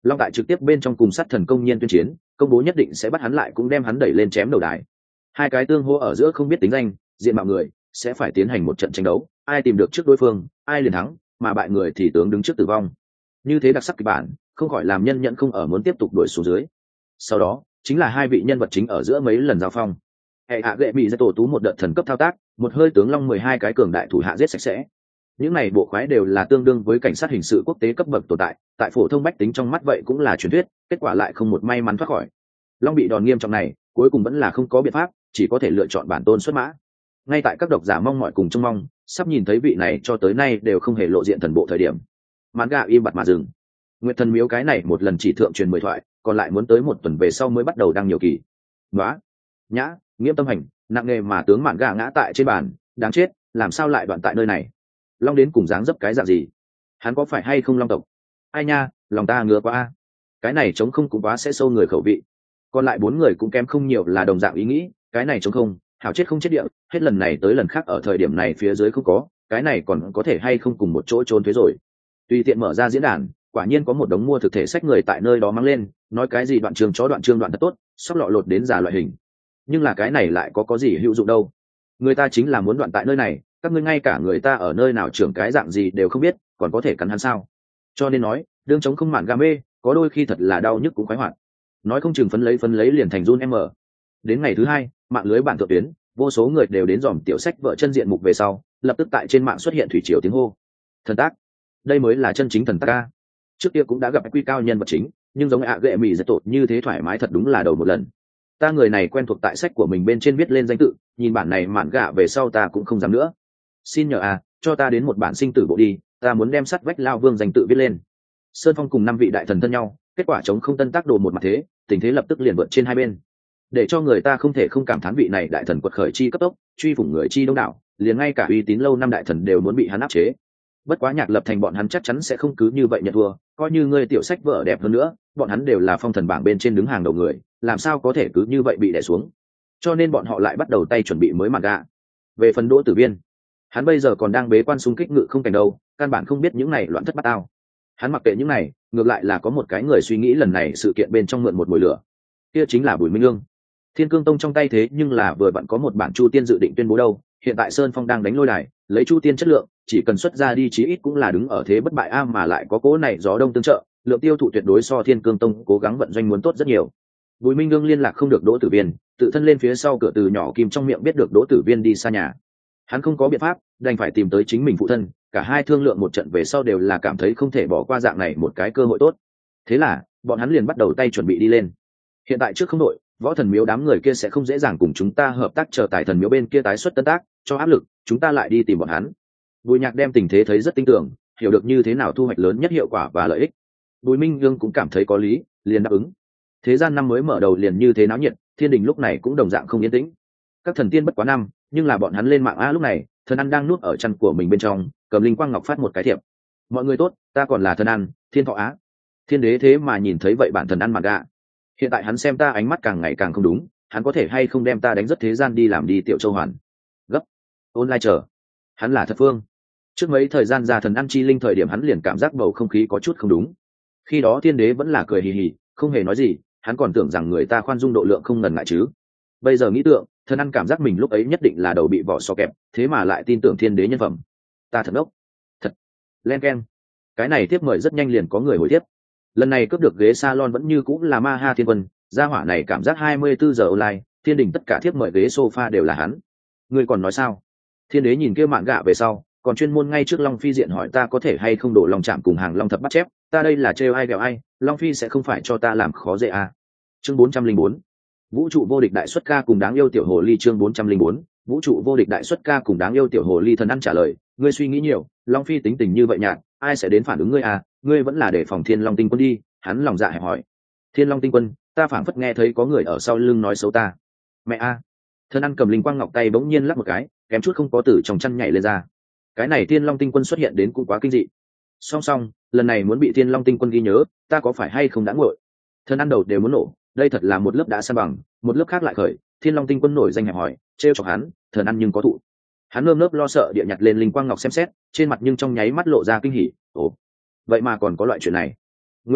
Long tại trực tiếp bên trong cùng sát thần công nhiên tuyên chiến, công bố nhất định sẽ bắt hắn lại cũng đem hắn đẩy lên chém đầu đài. Hai cái tương hô ở giữa không biết tính danh diện mạo người sẽ phải tiến hành một trận tranh đấu, ai tìm được trước đối phương ai liền thắng, mà bại người thì tướng đứng trước tử vong. Như thế đặc sắc kịch bản không khỏi làm nhân nhận không ở muốn tiếp tục đuổi xuống dưới. Sau đó chính là hai vị nhân vật chính ở giữa mấy lần giao phong. Hệ hạ gệ bị ra tổ tú một đợt thần cấp thao tác, một hơi tướng long mười hai cái cường đại thủ hạ giết sạch sẽ. Những này bộ khoái đều là tương đương với cảnh sát hình sự quốc tế cấp bậc tồn tại, tại phổ thông bách tính trong mắt vậy cũng là truyền thuyết, kết quả lại không một may mắn thoát khỏi. Long bị đòn nghiêm trọng này, cuối cùng vẫn là không có biện pháp, chỉ có thể lựa chọn bản tôn xuất mã. Ngay tại các độc giả mong mọi cùng trông mong, sắp nhìn thấy vị này cho tới nay đều không hề lộ diện thần bộ thời điểm, manga im bặt mà dừng. Nguyệt thần miếu cái này một lần chỉ thượng truyền mười thoại, còn lại muốn tới một tuần về sau mới bắt đầu đăng nhiều kỳ. Nóa, nhã, nghiêm tâm hành, nặng nghề mà tướng manga ngã tại trên bàn, đáng chết, làm sao lại đoạn tại nơi này? Long đến cùng dáng dấp cái dạng gì? Hắn có phải hay không long tộc? Ai nha, lòng ta ngứa quá a. Cái này chống không cũng quá sẽ sâu người khẩu vị. Còn lại bốn người cũng kém không nhiều là đồng dạng ý nghĩ, cái này chống không, hảo chết không chết địa, hết lần này tới lần khác ở thời điểm này phía dưới không có, cái này còn có thể hay không cùng một chỗ trốn thuế rồi. Tùy tiện mở ra diễn đàn, quả nhiên có một đống mua thực thể sách người tại nơi đó mang lên, nói cái gì đoạn trường chó đoạn chương đoạn thật tốt, sắp lọ lột đến giả loại hình. Nhưng là cái này lại có có gì hữu dụng đâu? Người ta chính là muốn đoạn tại nơi này, các ngươi ngay cả người ta ở nơi nào trưởng cái dạng gì đều không biết, còn có thể cắn hắn sao? Cho nên nói, đương chống không mạn gà mê, có đôi khi thật là đau nhức cũng khoái hoạt. Nói không chừng phấn lấy phấn lấy liền thành run em mở. Đến ngày thứ hai, mạng lưới bản thượng tuyến, vô số người đều đến dòm tiểu sách vợ chân diện mục về sau, lập tức tại trên mạng xuất hiện thủy triều tiếng hô. Thần tác, đây mới là chân chính thần tác ca. Trước kia cũng đã gặp quy cao nhân vật chính, nhưng giống ạ ghệ mì giật tột như thế thoải mái thật đúng là đầu một lần. Ta người này quen thuộc tại sách của mình bên trên viết lên danh tự, nhìn bản này mạn gạ về sau ta cũng không dám nữa. Xin nhờ à, cho ta đến một bản sinh tử bộ đi, ta muốn đem sắt vách lao vương danh tự viết lên. Sơn Phong cùng năm vị đại thần thân nhau, kết quả chống không tân tác đồ một mặt thế, tình thế lập tức liền vượt trên hai bên. Để cho người ta không thể không cảm thán vị này đại thần quật khởi chi cấp tốc, truy phủng người chi đông đảo, liền ngay cả uy tín lâu năm đại thần đều muốn bị hắn áp chế. Bất quá Nhạc Lập Thành bọn hắn chắc chắn sẽ không cứ như vậy nhận thua, coi như ngươi tiểu sách vợ đẹp hơn nữa, bọn hắn đều là phong thần bảng bên trên đứng hàng đầu người, làm sao có thể cứ như vậy bị đè xuống. Cho nên bọn họ lại bắt đầu tay chuẩn bị mới mạn gạ. Về phần Đỗ Tử Viên, hắn bây giờ còn đang bế quan xung kích ngự không cảnh đâu, căn bản không biết những này loạn thất bát ao. Hắn mặc kệ những này, ngược lại là có một cái người suy nghĩ lần này sự kiện bên trong mượn một mùi lửa, kia chính là Bùi Minh Ương. Thiên Cương Tông trong tay thế nhưng là vừa vặn có một bản Chu Tiên dự định tuyên bố đâu, hiện tại Sơn Phong đang đánh lôi đài, lấy Chu Tiên chất lượng, chỉ cần xuất ra đi chí ít cũng là đứng ở thế bất bại a, mà lại có cố này gió đông tương trợ, lượng tiêu thụ tuyệt đối so Thiên Cương Tông cố gắng vận doanh muốn tốt rất nhiều. Bùi Minh Ương liên lạc không được Đỗ Tử Viên, tự thân lên phía sau cửa từ nhỏ kim trong miệng biết được Đỗ Tử Viên đi xa nhà. Hắn không có biện pháp, đành phải tìm tới chính mình phụ thân, cả hai thương lượng một trận về sau đều là cảm thấy không thể bỏ qua dạng này một cái cơ hội tốt. Thế là, bọn hắn liền bắt đầu tay chuẩn bị đi lên. Hiện tại trước không đội, Võ Thần Miếu đám người kia sẽ không dễ dàng cùng chúng ta hợp tác, chờ Tài Thần Miếu bên kia tái xuất tân tác, cho áp lực, chúng ta lại đi tìm bọn hắn. Bùi Nhạc đem tình thế thấy rất tinh tường, hiểu được như thế nào thu hoạch lớn nhất hiệu quả và lợi ích. Bùi Minh Dương cũng cảm thấy có lý, liền đáp ứng. Thế gian năm mới mở đầu liền như thế náo nhiệt, thiên đình lúc này cũng đồng dạng không yên tĩnh. Các thần tiên bất quá năm, nhưng là bọn hắn lên mạng a lúc này, Thần Ăn đang nuốt ở chăn của mình bên trong, cầm linh quang ngọc phát một cái thiệp. Mọi người tốt, ta còn là Thần Ăn, Thiên Thọ Á. Thiên đế thế mà nhìn thấy vậy bản Thần Ăn mặt gạ. Hiện tại hắn xem ta ánh mắt càng ngày càng không đúng, hắn có thể hay không đem ta đánh rất thế gian đi làm đi tiểu châu hoàn. Gấp. Online chờ. Hắn là thật phương. Trước mấy thời gian ra Thần Ăn chi linh thời điểm hắn liền cảm giác bầu không khí có chút không đúng. Khi đó thiên đế vẫn là cười hì hì, không hề nói gì, hắn còn tưởng rằng người ta khoan dung độ lượng không ngần ngại chứ. Bây giờ nghĩ tượng, Thần Ăn cảm giác mình lúc ấy nhất định là đầu bị vỏ sò kẹp, thế mà lại tin tưởng thiên đế nhân phẩm. Ta thật ngốc. Thật. Len keng. Cái này tiếp mời rất nhanh liền có người hồi tiếp. Lần này cướp được ghế salon vẫn như cũng là Ma Ha Thiên Vân, gia hỏa này cảm giác hai mươi bốn giờ online, thiên đình tất cả thiếp mời ghế sofa đều là hắn. Ngươi còn nói sao? Thiên đế nhìn kia mạn gạ về sau, còn chuyên môn ngay trước Long Phi diện hỏi ta có thể hay không đổ lòng chạm cùng hàng Long thập bắt chép, ta đây là trêu ai ghẹo ai, Long Phi sẽ không phải cho ta làm khó dễ à. Chương bốn trăm linh bốn, Vũ trụ vô địch đại xuất ca cùng đáng yêu tiểu hồ ly. Chương bốn trăm linh bốn, Vũ trụ vô địch đại xuất ca cùng đáng yêu tiểu hồ ly. Thần Ăn trả lời, ngươi suy nghĩ nhiều, Long Phi tính tình như vậy nhạt, ai sẽ đến phản ứng ngươi à, ngươi vẫn là để phòng Thiên Long Tinh Quân đi. Hắn lòng dạ hẹp hỏi. Thiên Long Tinh Quân, ta phảng phất nghe thấy có người ở sau lưng nói xấu ta. Mẹ a. Thần Ăn cầm linh quang ngọc tay bỗng nhiên lắc một cái, kém chút không có từ trong chăn nhảy lên ra. Cái này Thiên Long Tinh Quân xuất hiện đến cũng quá kinh dị. Song song, lần này muốn bị Thiên Long Tinh Quân ghi nhớ, ta có phải hay không đã nguội. Thần Ăn đầu đều muốn nổ, đây thật là một lớp đã san bằng, một lớp khác lại khởi. Thiên Long Tinh Quân nổi danh hẹp hỏi, trêu chọc hắn, Thần Ăn nhưng có thụ. Hắn nơm nớp lo sợ địa nhặt lên linh quang ngọc xem xét, trên mặt nhưng trong nháy mắt lộ ra kinh hỉ. Ồ, vậy mà còn có loại chuyện này. Nguyên lai, like,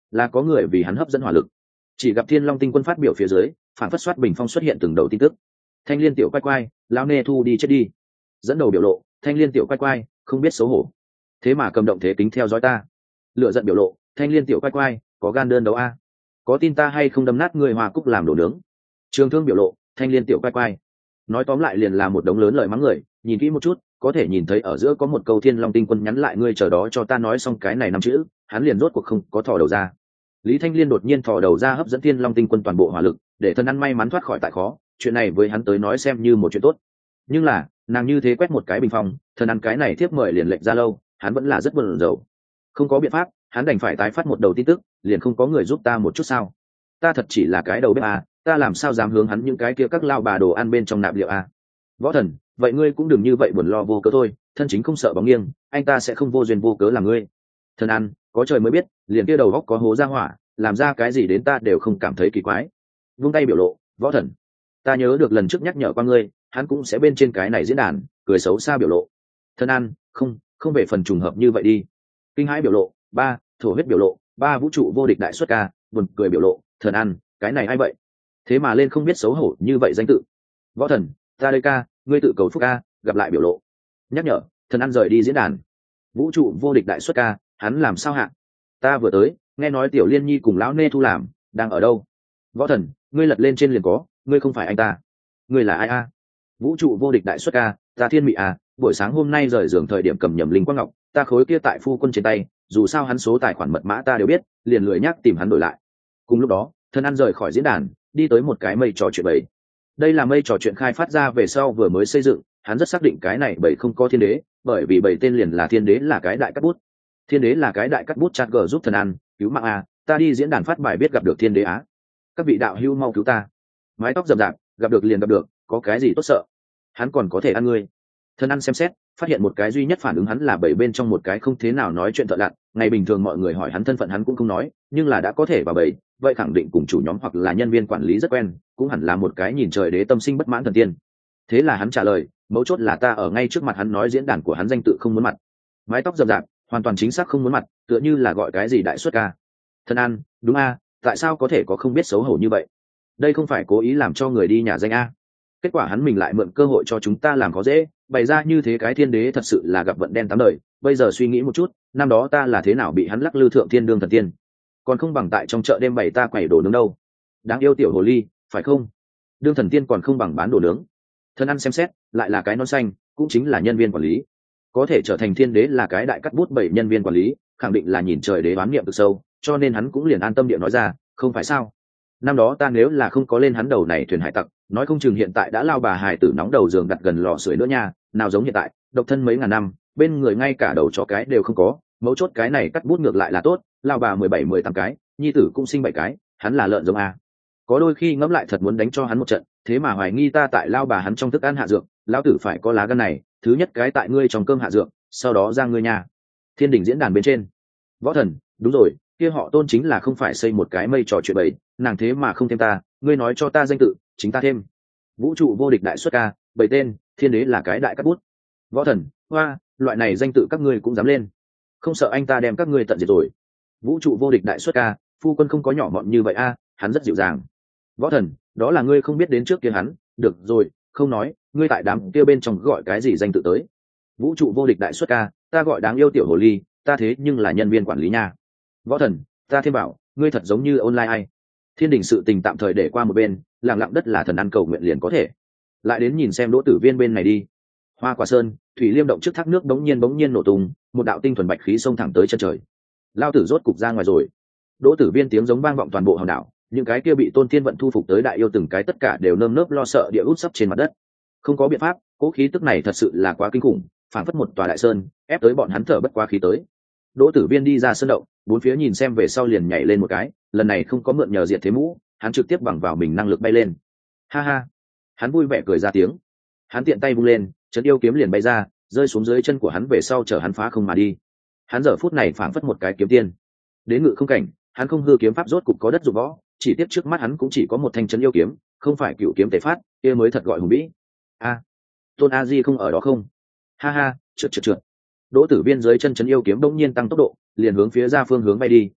là có người vì hắn hấp dẫn hỏa lực. Chỉ gặp Thiên Long Tinh Quân phát biểu phía dưới, phản phất soát bình phong xuất hiện từng đầu tin tức. Thanh Liên tiểu quay quay, lão nê thu đi chết đi. Dẫn đầu biểu lộ, Thanh Liên tiểu quay quay, không biết xấu hổ. Thế mà cầm động thế kính theo dõi ta. Lựa giận biểu lộ, Thanh Liên tiểu quay quay, có gan đơn đấu a? Có tin ta hay không đâm nát người Hoa Cúc làm đồ nướng? Trường Thương biểu lộ, Thanh Liên tiểu quay quay. Nói tóm lại liền là một đống lớn lời mắng người, nhìn kỹ một chút, có thể nhìn thấy ở giữa có một câu Thiên Long Tinh Quân nhắn lại ngươi chờ đó cho ta nói xong cái này năm chữ, hắn liền rốt cuộc không có thò đầu ra. Lý Thanh Liên đột nhiên thò đầu ra hấp dẫn Thiên Long Tinh Quân toàn bộ hỏa lực, để thần ăn may mắn thoát khỏi tại khó, chuyện này với hắn tới nói xem như một chuyện tốt. Nhưng là, nàng như thế quét một cái bình phong, thần ăn cái này tiếp mời liền lệnh ra lâu, hắn vẫn là rất buồn rầu. Không có biện pháp, hắn đành phải tái phát một đầu tin tức, liền không có người giúp ta một chút sao? Ta thật chỉ là cái đầu bếp à, ta làm sao dám hướng hắn những cái kia các lao bà đồ ăn bên trong nạp liệu à? Võ Thần, vậy ngươi cũng đừng như vậy buồn lo vô cớ thôi, thân chính không sợ bóng nghiêng, anh ta sẽ không vô duyên vô cớ làm ngươi. Thần ăn, có trời mới biết, liền kia đầu góc có hố ra hỏa, làm ra cái gì đến ta đều không cảm thấy kỳ quái. Vung tay biểu lộ, Võ Thần, ta nhớ được lần trước nhắc nhở qua ngươi, hắn cũng sẽ bên trên cái này diễn đàn, cười xấu xa biểu lộ. Thần ăn, không, không về phần trùng hợp như vậy đi. Kinh hãi biểu lộ, ba, thổ huyết biểu lộ, ba vũ trụ vô địch đại xuất ca, buồn cười biểu lộ, Thần ăn, cái này ai vậy? Thế mà lên không biết xấu hổ như vậy danh tự. Võ Thần, ta đây ca, ngươi tự cầu phúc ca, gặp lại biểu lộ. Nhắc nhở, Thần ăn rời đi diễn đàn. Vũ trụ vô địch đại xuất ca, hắn làm sao hạ? Ta vừa tới, nghe nói Tiểu Liên Nhi cùng lão nê thu làm, đang ở đâu? Võ Thần, ngươi lật lên trên liền có, ngươi không phải anh ta. Ngươi là ai a? Vũ trụ vô địch đại xuất ca, ta Thiên Mị à, buổi sáng hôm nay rời giường thời điểm cầm nhầm linh quang ngọc, ta khối kia tại phu quân trên tay, dù sao hắn số tài khoản mật mã ta đều biết, liền lười nhắc tìm hắn đổi lại. Cùng lúc đó, Thần ăn rời khỏi diễn đàn, đi tới một cái mây trò chuyện bầy. Đây là mây trò chuyện khai phát ra về sau vừa mới xây dựng, hắn rất xác định cái này bầy không có thiên đế, bởi vì bầy tên liền là thiên đế là cái đại cắt bút. Thiên đế là cái đại cắt bút chat g giúp Thần ăn, cứu mạng a, ta đi diễn đàn phát bài biết gặp được thiên đế á. Các vị đạo hữu mau cứu ta. Mái tóc rậm rạp, gặp được liền gặp được, có cái gì tốt sợ? Hắn còn có thể ăn ngươi. Thần ăn xem xét, phát hiện một cái duy nhất phản ứng hắn là bảy bên trong một cái không thế nào nói chuyện thợ lặn, ngày bình thường mọi người hỏi hắn thân phận hắn cũng không nói, nhưng là đã có thể vào bảy, vậy khẳng định cùng chủ nhóm hoặc là nhân viên quản lý rất quen, cũng hẳn là một cái nhìn trời đế tâm sinh bất mãn thần tiên. Thế là hắn trả lời, mấu chốt là ta ở ngay trước mặt hắn nói diễn đàn của hắn danh tự không muốn mặt. Mái tóc rậm rạp, hoàn toàn chính xác không muốn mặt, tựa như là gọi cái gì đại xuất ca. Thần ăn, đúng a, tại sao có thể có không biết xấu hổ như vậy? Đây không phải cố ý làm cho người đi nhà danh a. Kết quả hắn mình lại mượn cơ hội cho chúng ta làm khó dễ, bày ra như thế cái thiên đế thật sự là gặp vận đen tám đời. Bây giờ suy nghĩ một chút, năm đó ta là thế nào bị hắn lắc lư thượng thiên đương thần tiên, còn không bằng tại trong chợ đêm bày ta quẩy đồ nướng đâu. Đáng yêu tiểu hồ ly, phải không? Đương thần tiên còn không bằng bán đồ nướng. Thần ăn xem xét, lại là cái non xanh, cũng chính là nhân viên quản lý. Có thể trở thành thiên đế là cái đại cắt bút bảy nhân viên quản lý, khẳng định là nhìn trời đế đoán niệm cực sâu, cho nên hắn cũng liền an tâm địa nói ra, không phải sao? Năm đó ta nếu là không có lên hắn đầu này thuyền hải tặc, nói không chừng hiện tại đã lao bà hài tử nóng đầu giường đặt gần lò sưởi nữa nha, nào giống hiện tại, độc thân mấy ngàn năm, bên người ngay cả đầu chó cái đều không có, mấu chốt cái này cắt bút ngược lại là tốt, lao bà mười bảy mười tám cái, nhi tử cũng sinh bảy cái, hắn là lợn giống a. Có đôi khi ngẫm lại thật muốn đánh cho hắn một trận, thế mà hoài nghi ta tại lao bà hắn trong thức ăn hạ dược, lão tử phải có lá gan này, thứ nhất cái tại ngươi trong cơm hạ dược, sau đó ra ngươi nhà. Thiên đỉnh diễn đàn bên trên. Võ Thần, đúng rồi, kia họ Tôn chính là không phải xây một cái mây trò chuyện bậy, nàng thế mà không thêm ta, ngươi nói cho ta danh tự, chính ta thêm. Vũ trụ vô địch đại xuất ca, bảy tên, thiên đế là cái đại cắt bút. Võ Thần, hoa, loại này danh tự các ngươi cũng dám lên, không sợ anh ta đem các ngươi tận diệt rồi. Vũ trụ vô địch đại xuất ca, phu quân không có nhỏ mọn như vậy a, hắn rất dịu dàng. Võ Thần, đó là ngươi không biết đến trước kia hắn, được rồi, không nói, ngươi tại đám kia bên trong gọi cái gì danh tự tới. Vũ trụ vô địch đại xuất ca, ta gọi đáng yêu tiểu hồ ly, ta thế nhưng là nhân viên quản lý nha. Võ Thần, ta thêm bảo, ngươi thật giống như online ai. Thiên đình sự tình tạm thời để qua một bên, lặng lặng đất là thần ăn cầu nguyện liền có thể. Lại đến nhìn xem Đỗ Tử Viên bên này đi. Hoa Quả Sơn, thủy liêm động trước thác nước bỗng nhiên bỗng nhiên nổ tung, một đạo tinh thuần bạch khí xông thẳng tới chân trời. Lao tử rốt cục ra ngoài rồi. Đỗ Tử Viên tiếng giống vang vọng toàn bộ hòn đảo, những cái kia bị Tôn Thiên Vận thu phục tới đại yêu từng cái tất cả đều nơm nớp lo sợ địa út sấp trên mặt đất. Không có biện pháp, cố khí tức này thật sự là quá kinh khủng, phảng phất một tòa đại sơn, ép tới bọn hắn thở bất quá khí tới. Đỗ Tử Viên đi ra sơn động, bốn phía nhìn xem về sau liền nhảy lên một cái, lần này không có mượn nhờ diệt thế mũ, hắn trực tiếp bằng vào mình năng lực bay lên. Ha ha, hắn vui vẻ cười ra tiếng. Hắn tiện tay vung lên, trấn yêu kiếm liền bay ra, rơi xuống dưới chân của hắn về sau chở hắn phá không mà đi. Hắn giờ phút này phảng phất một cái kiếm tiên. Đến ngự không cảnh, hắn không hư kiếm pháp rốt cục có đất dụng võ, chỉ tiếp trước mắt hắn cũng chỉ có một thanh trấn yêu kiếm, không phải cựu kiếm tề phát, kia mới thật gọi hùng vĩ. A, Tôn A Di không ở đó không? Ha ha, trượt trượt trượt. Đỗ Tử Viên dưới chân trấn yêu kiếm bỗng nhiên tăng tốc độ, liền hướng phía ra phương hướng bay đi,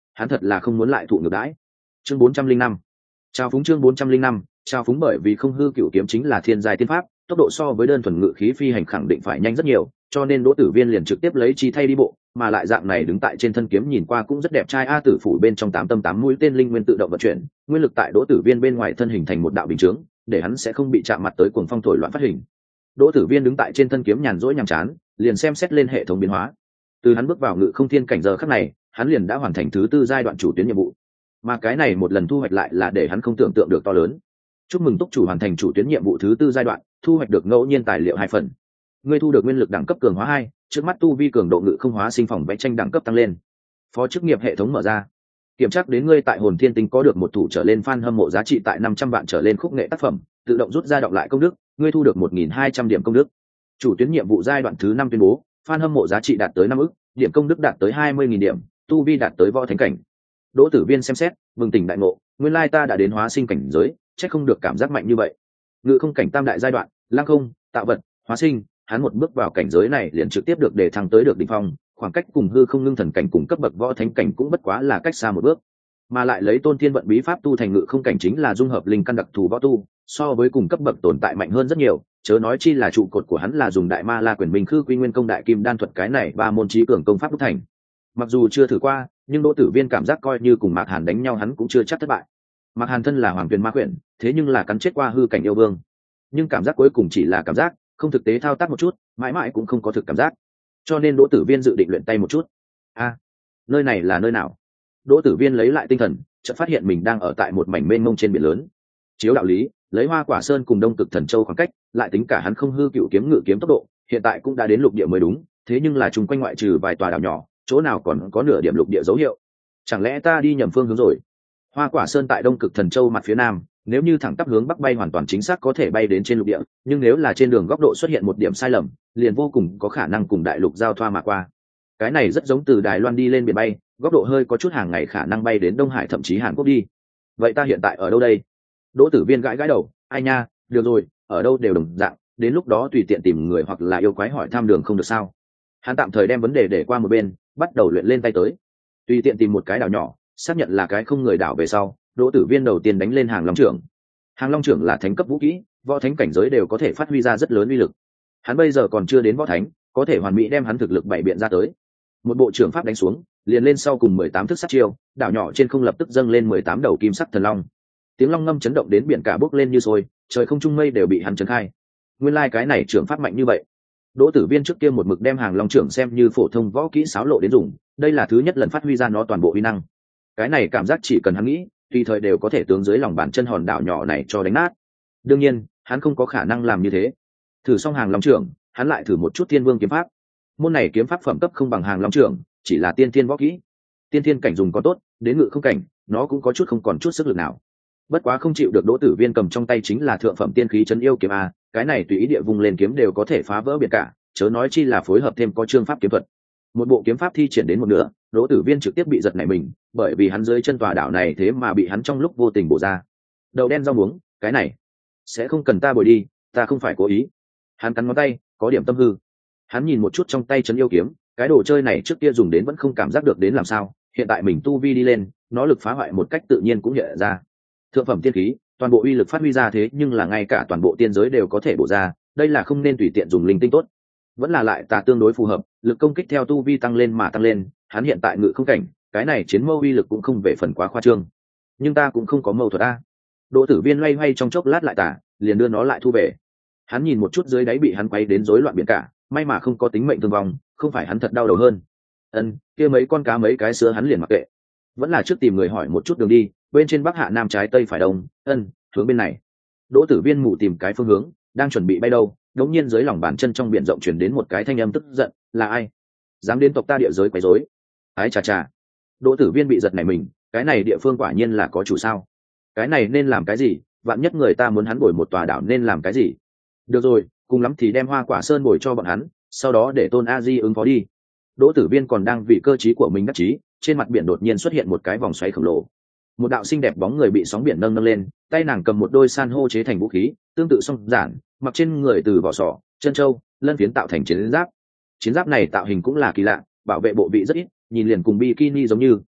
hắn thật là không muốn lại thụ ngược đãi. Chương bốn trăm linh năm, trao phúng. Chương bốn trăm linh năm, trao phúng. Bởi vì không hư cựu kiếm chính là thiên giai tiên pháp, tốc độ so với đơn thuần ngự khí phi hành khẳng định phải nhanh rất nhiều, cho nên Đỗ Tử Viên liền trực tiếp lấy chi thay đi bộ, mà lại dạng này đứng tại trên thân kiếm nhìn qua cũng rất đẹp trai. A Tử phủ bên trong tám tâm tám mũi tên linh nguyên tự động vận chuyển, nguyên lực tại Đỗ Tử Viên bên ngoài thân hình thành một đạo bình chướng, để hắn sẽ không bị chạm mặt tới cuồng phong thổi loạn phát hình. Đỗ Tử Viên đứng tại trên thân kiếm nhàn rỗi nhàm chán, liền xem xét lên hệ thống biến hóa. Từ hắn bước vào ngự không thiên cảnh giờ khắc này, hắn liền đã hoàn thành thứ tư giai đoạn chủ tuyến nhiệm vụ, mà cái này một lần thu hoạch lại là để hắn không tưởng tượng được to lớn. Chúc mừng túc chủ hoàn thành chủ tuyến nhiệm vụ thứ tư giai đoạn, thu hoạch được ngẫu nhiên tài liệu hai phần. Ngươi thu được nguyên lực đẳng cấp cường hóa hai, trước mắt tu vi cường độ ngự không hóa sinh phòng vẽ tranh đẳng cấp tăng lên. Phó chức nghiệp hệ thống mở ra. Kiểm tra đến ngươi tại hồn thiên tinh có được một thủ trở lên fan hâm mộ giá trị tại năm trăm vạn trở lên khúc nghệ tác phẩm, tự động rút ra đọc lại công đức, ngươi thu được một nghìn hai trăm điểm công đức. Chủ tuyến nhiệm vụ giai đoạn thứ năm tuyên bố, fan hâm mộ giá trị đạt tới năm ức, điểm công đức đạt tới hai mươi nghìn điểm, tu vi đạt tới võ thánh cảnh. Đỗ Tử Viên xem xét, bừng tỉnh đại ngộ, nguyên lai ta đã đến hóa sinh cảnh giới, chắc không được cảm giác mạnh như vậy. Ngự không cảnh tam đại giai đoạn, lăng không, tạo vật, hóa sinh, hắn một bước vào cảnh giới này liền trực tiếp được đề thăng tới được đỉnh phong, khoảng cách cùng hư không ngưng thần cảnh cùng cấp bậc võ thánh cảnh cũng bất quá là cách xa một bước. Mà lại lấy tôn thiên vận bí pháp tu thành ngự không cảnh chính là dung hợp linh căn đặc thù võ tu, so với cùng cấp bậc tồn tại mạnh hơn rất nhiều, chớ nói chi là trụ cột của hắn là dùng đại ma la quyền minh khư quy nguyên công đại kim đan thuật, cái này ba môn trí cường công pháp đúc thành. Mặc dù chưa thử qua, nhưng Đỗ Tử Viên cảm giác coi như cùng Mạc Hàn đánh nhau hắn cũng chưa chắc thất bại. Mạc Hàn thân là hoàng tuyền ma quyển, thế nhưng là cắn chết qua hư cảnh yêu vương, nhưng cảm giác cuối cùng chỉ là cảm giác, không thực tế thao tác một chút, mãi mãi cũng không có thực cảm giác. Cho nên Đỗ Tử Viên dự định luyện tay một chút. A, à, nơi này là nơi nào? Đỗ Tử Viên lấy lại tinh thần, chợt phát hiện mình đang ở tại một mảnh mênh mông trên biển lớn. Chiếu đạo lý, lấy Hoa Quả Sơn cùng Đông Cực Thần Châu khoảng cách, lại tính cả hắn không hư cựu kiếm ngự kiếm tốc độ, hiện tại cũng đã đến lục địa mới đúng, thế nhưng là chung quanh ngoại trừ vài tòa đảo nhỏ, chỗ nào còn có nửa điểm lục địa dấu hiệu. Chẳng lẽ ta đi nhầm phương hướng rồi? Hoa Quả Sơn tại Đông Cực Thần Châu mặt phía nam, nếu như thẳng tắp hướng bắc bay hoàn toàn chính xác có thể bay đến trên lục địa, nhưng nếu là trên đường góc độ xuất hiện một điểm sai lầm, liền vô cùng có khả năng cùng đại lục giao thoa mà qua. Cái này rất giống từ Đài Loan đi lên biển bay, góc độ hơi có chút hàng ngày khả năng bay đến Đông Hải thậm chí Hàn Quốc đi. Vậy ta hiện tại ở đâu đây? Đỗ Tử Viên gãi gãi đầu, ai nha, được rồi, ở đâu đều đồng dạng, đến lúc đó tùy tiện tìm người hoặc là yêu quái hỏi thăm đường không được sao? Hắn tạm thời đem vấn đề để qua một bên, bắt đầu luyện lên tay tới. Tùy tiện tìm một cái đảo nhỏ, xác nhận là cái không người đảo về sau, Đỗ Tử Viên đầu tiên đánh lên Hàng Long trưởng. Hàng Long trưởng là thánh cấp vũ kỹ, võ thánh cảnh giới đều có thể phát huy ra rất lớn uy lực. Hắn bây giờ còn chưa đến võ thánh, có thể hoàn mỹ đem hắn thực lực bảy biện ra tới. Một bộ trưởng pháp đánh xuống, liền lên sau cùng mười tám thức sát chiêu, đảo nhỏ trên không lập tức dâng lên mười tám đầu kim sắc thần long. Tiếng long ngâm chấn động đến biển cả bốc lên như sôi, trời không trung mây đều bị hắn chấn khai. Nguyên lai like cái này trưởng pháp mạnh như vậy. Đỗ Tử Viên trước kia một mực đem Hàng Long trưởng xem như phổ thông võ kỹ xáo lộ đến dùng, đây là thứ nhất lần phát huy ra nó toàn bộ uy năng. Cái này cảm giác chỉ cần hắn nghĩ, tùy thời đều có thể tướng dưới lòng bàn chân hòn đảo nhỏ này cho đánh nát. Đương nhiên, hắn không có khả năng làm như thế. Thử xong Hàng Long trưởng, hắn lại thử một chút Thiên Vương kiếm pháp. Môn này kiếm pháp phẩm cấp không bằng Hàng Long trưởng, chỉ là tiên thiên võ kỹ. Tiên thiên cảnh dùng có tốt, đến ngự không cảnh, nó cũng có chút không còn chút sức lực nào. Bất quá không chịu được Đỗ Tử Viên cầm trong tay chính là thượng phẩm tiên khí trấn yêu kiếm a, cái này tùy ý địa vùng lên kiếm đều có thể phá vỡ biển cả, chớ nói chi là phối hợp thêm có chương pháp kiếm thuật. Một bộ kiếm pháp thi triển đến một nửa, Đỗ Tử Viên trực tiếp bị giật nảy mình, bởi vì hắn dưới chân tòa đảo này thế mà bị hắn trong lúc vô tình bổ ra. Đầu đen rau muống, cái này sẽ không cần ta bồi đi, ta không phải cố ý. Hắn cắn ngón tay, có điểm tâm hư. Hắn nhìn một chút trong tay trấn yêu kiếm, cái đồ chơi này trước kia dùng đến vẫn không cảm giác được đến làm sao, hiện tại mình tu vi đi lên, nó lực phá hoại một cách tự nhiên cũng hiện ra. Thượng phẩm tiên khí, toàn bộ uy lực phát huy ra thế nhưng là ngay cả toàn bộ tiên giới đều có thể bổ ra, đây là không nên tùy tiện dùng linh tinh tốt. Vẫn là lại tà tương đối phù hợp, lực công kích theo tu vi tăng lên mà tăng lên, hắn hiện tại ngự không cảnh, cái này chiến mâu uy lực cũng không về phần quá khoa trương. Nhưng ta cũng không có mâu thuật a. Đỗ Tử Viên loay hoay trong chốc lát lại tả, liền đưa nó lại thu về. Hắn nhìn một chút dưới đáy bị hắn quay đến rối loạn biển cả, may mà không có tính mệnh thương vong, không phải hắn thật đau đầu hơn. Ân, kia mấy con cá mấy cái sữa hắn liền mặc kệ. Vẫn là trước tìm người hỏi một chút đường đi, bên trên bắc hạ nam trái tây phải đông, ân, hướng bên này. Đỗ Tử Viên mù tìm cái phương hướng, đang chuẩn bị bay đâu, đống nhiên dưới lòng bàn chân trong biển rộng truyền đến một cái thanh âm tức giận, là ai? Dám đến tộc ta địa giới quấy rối? Ái chà chà. Đỗ Tử Viên bị giật nảy mình, cái này địa phương quả nhiên là có chủ sao? Cái này nên làm cái gì? Vạn nhất người ta muốn hắn bồi một tòa đảo nên làm cái gì? Được rồi, cùng lắm thì đem Hoa Quả Sơn bồi cho bọn hắn, sau đó để Tôn A Di ứng phó đi. Đỗ Tử Viên còn đang vì cơ trí của mình đắc chí, trên mặt biển đột nhiên xuất hiện một cái vòng xoáy khổng lồ. Một đạo xinh đẹp bóng người bị sóng biển nâng nâng lên, tay nàng cầm một đôi san hô chế thành vũ khí, tương tự song giản, mặc trên người từ vỏ sò, chân châu, lân phiến tạo thành chiến giáp. Chiến giáp này tạo hình cũng là kỳ lạ, bảo vệ bộ vị rất ít, nhìn liền cùng bikini giống như,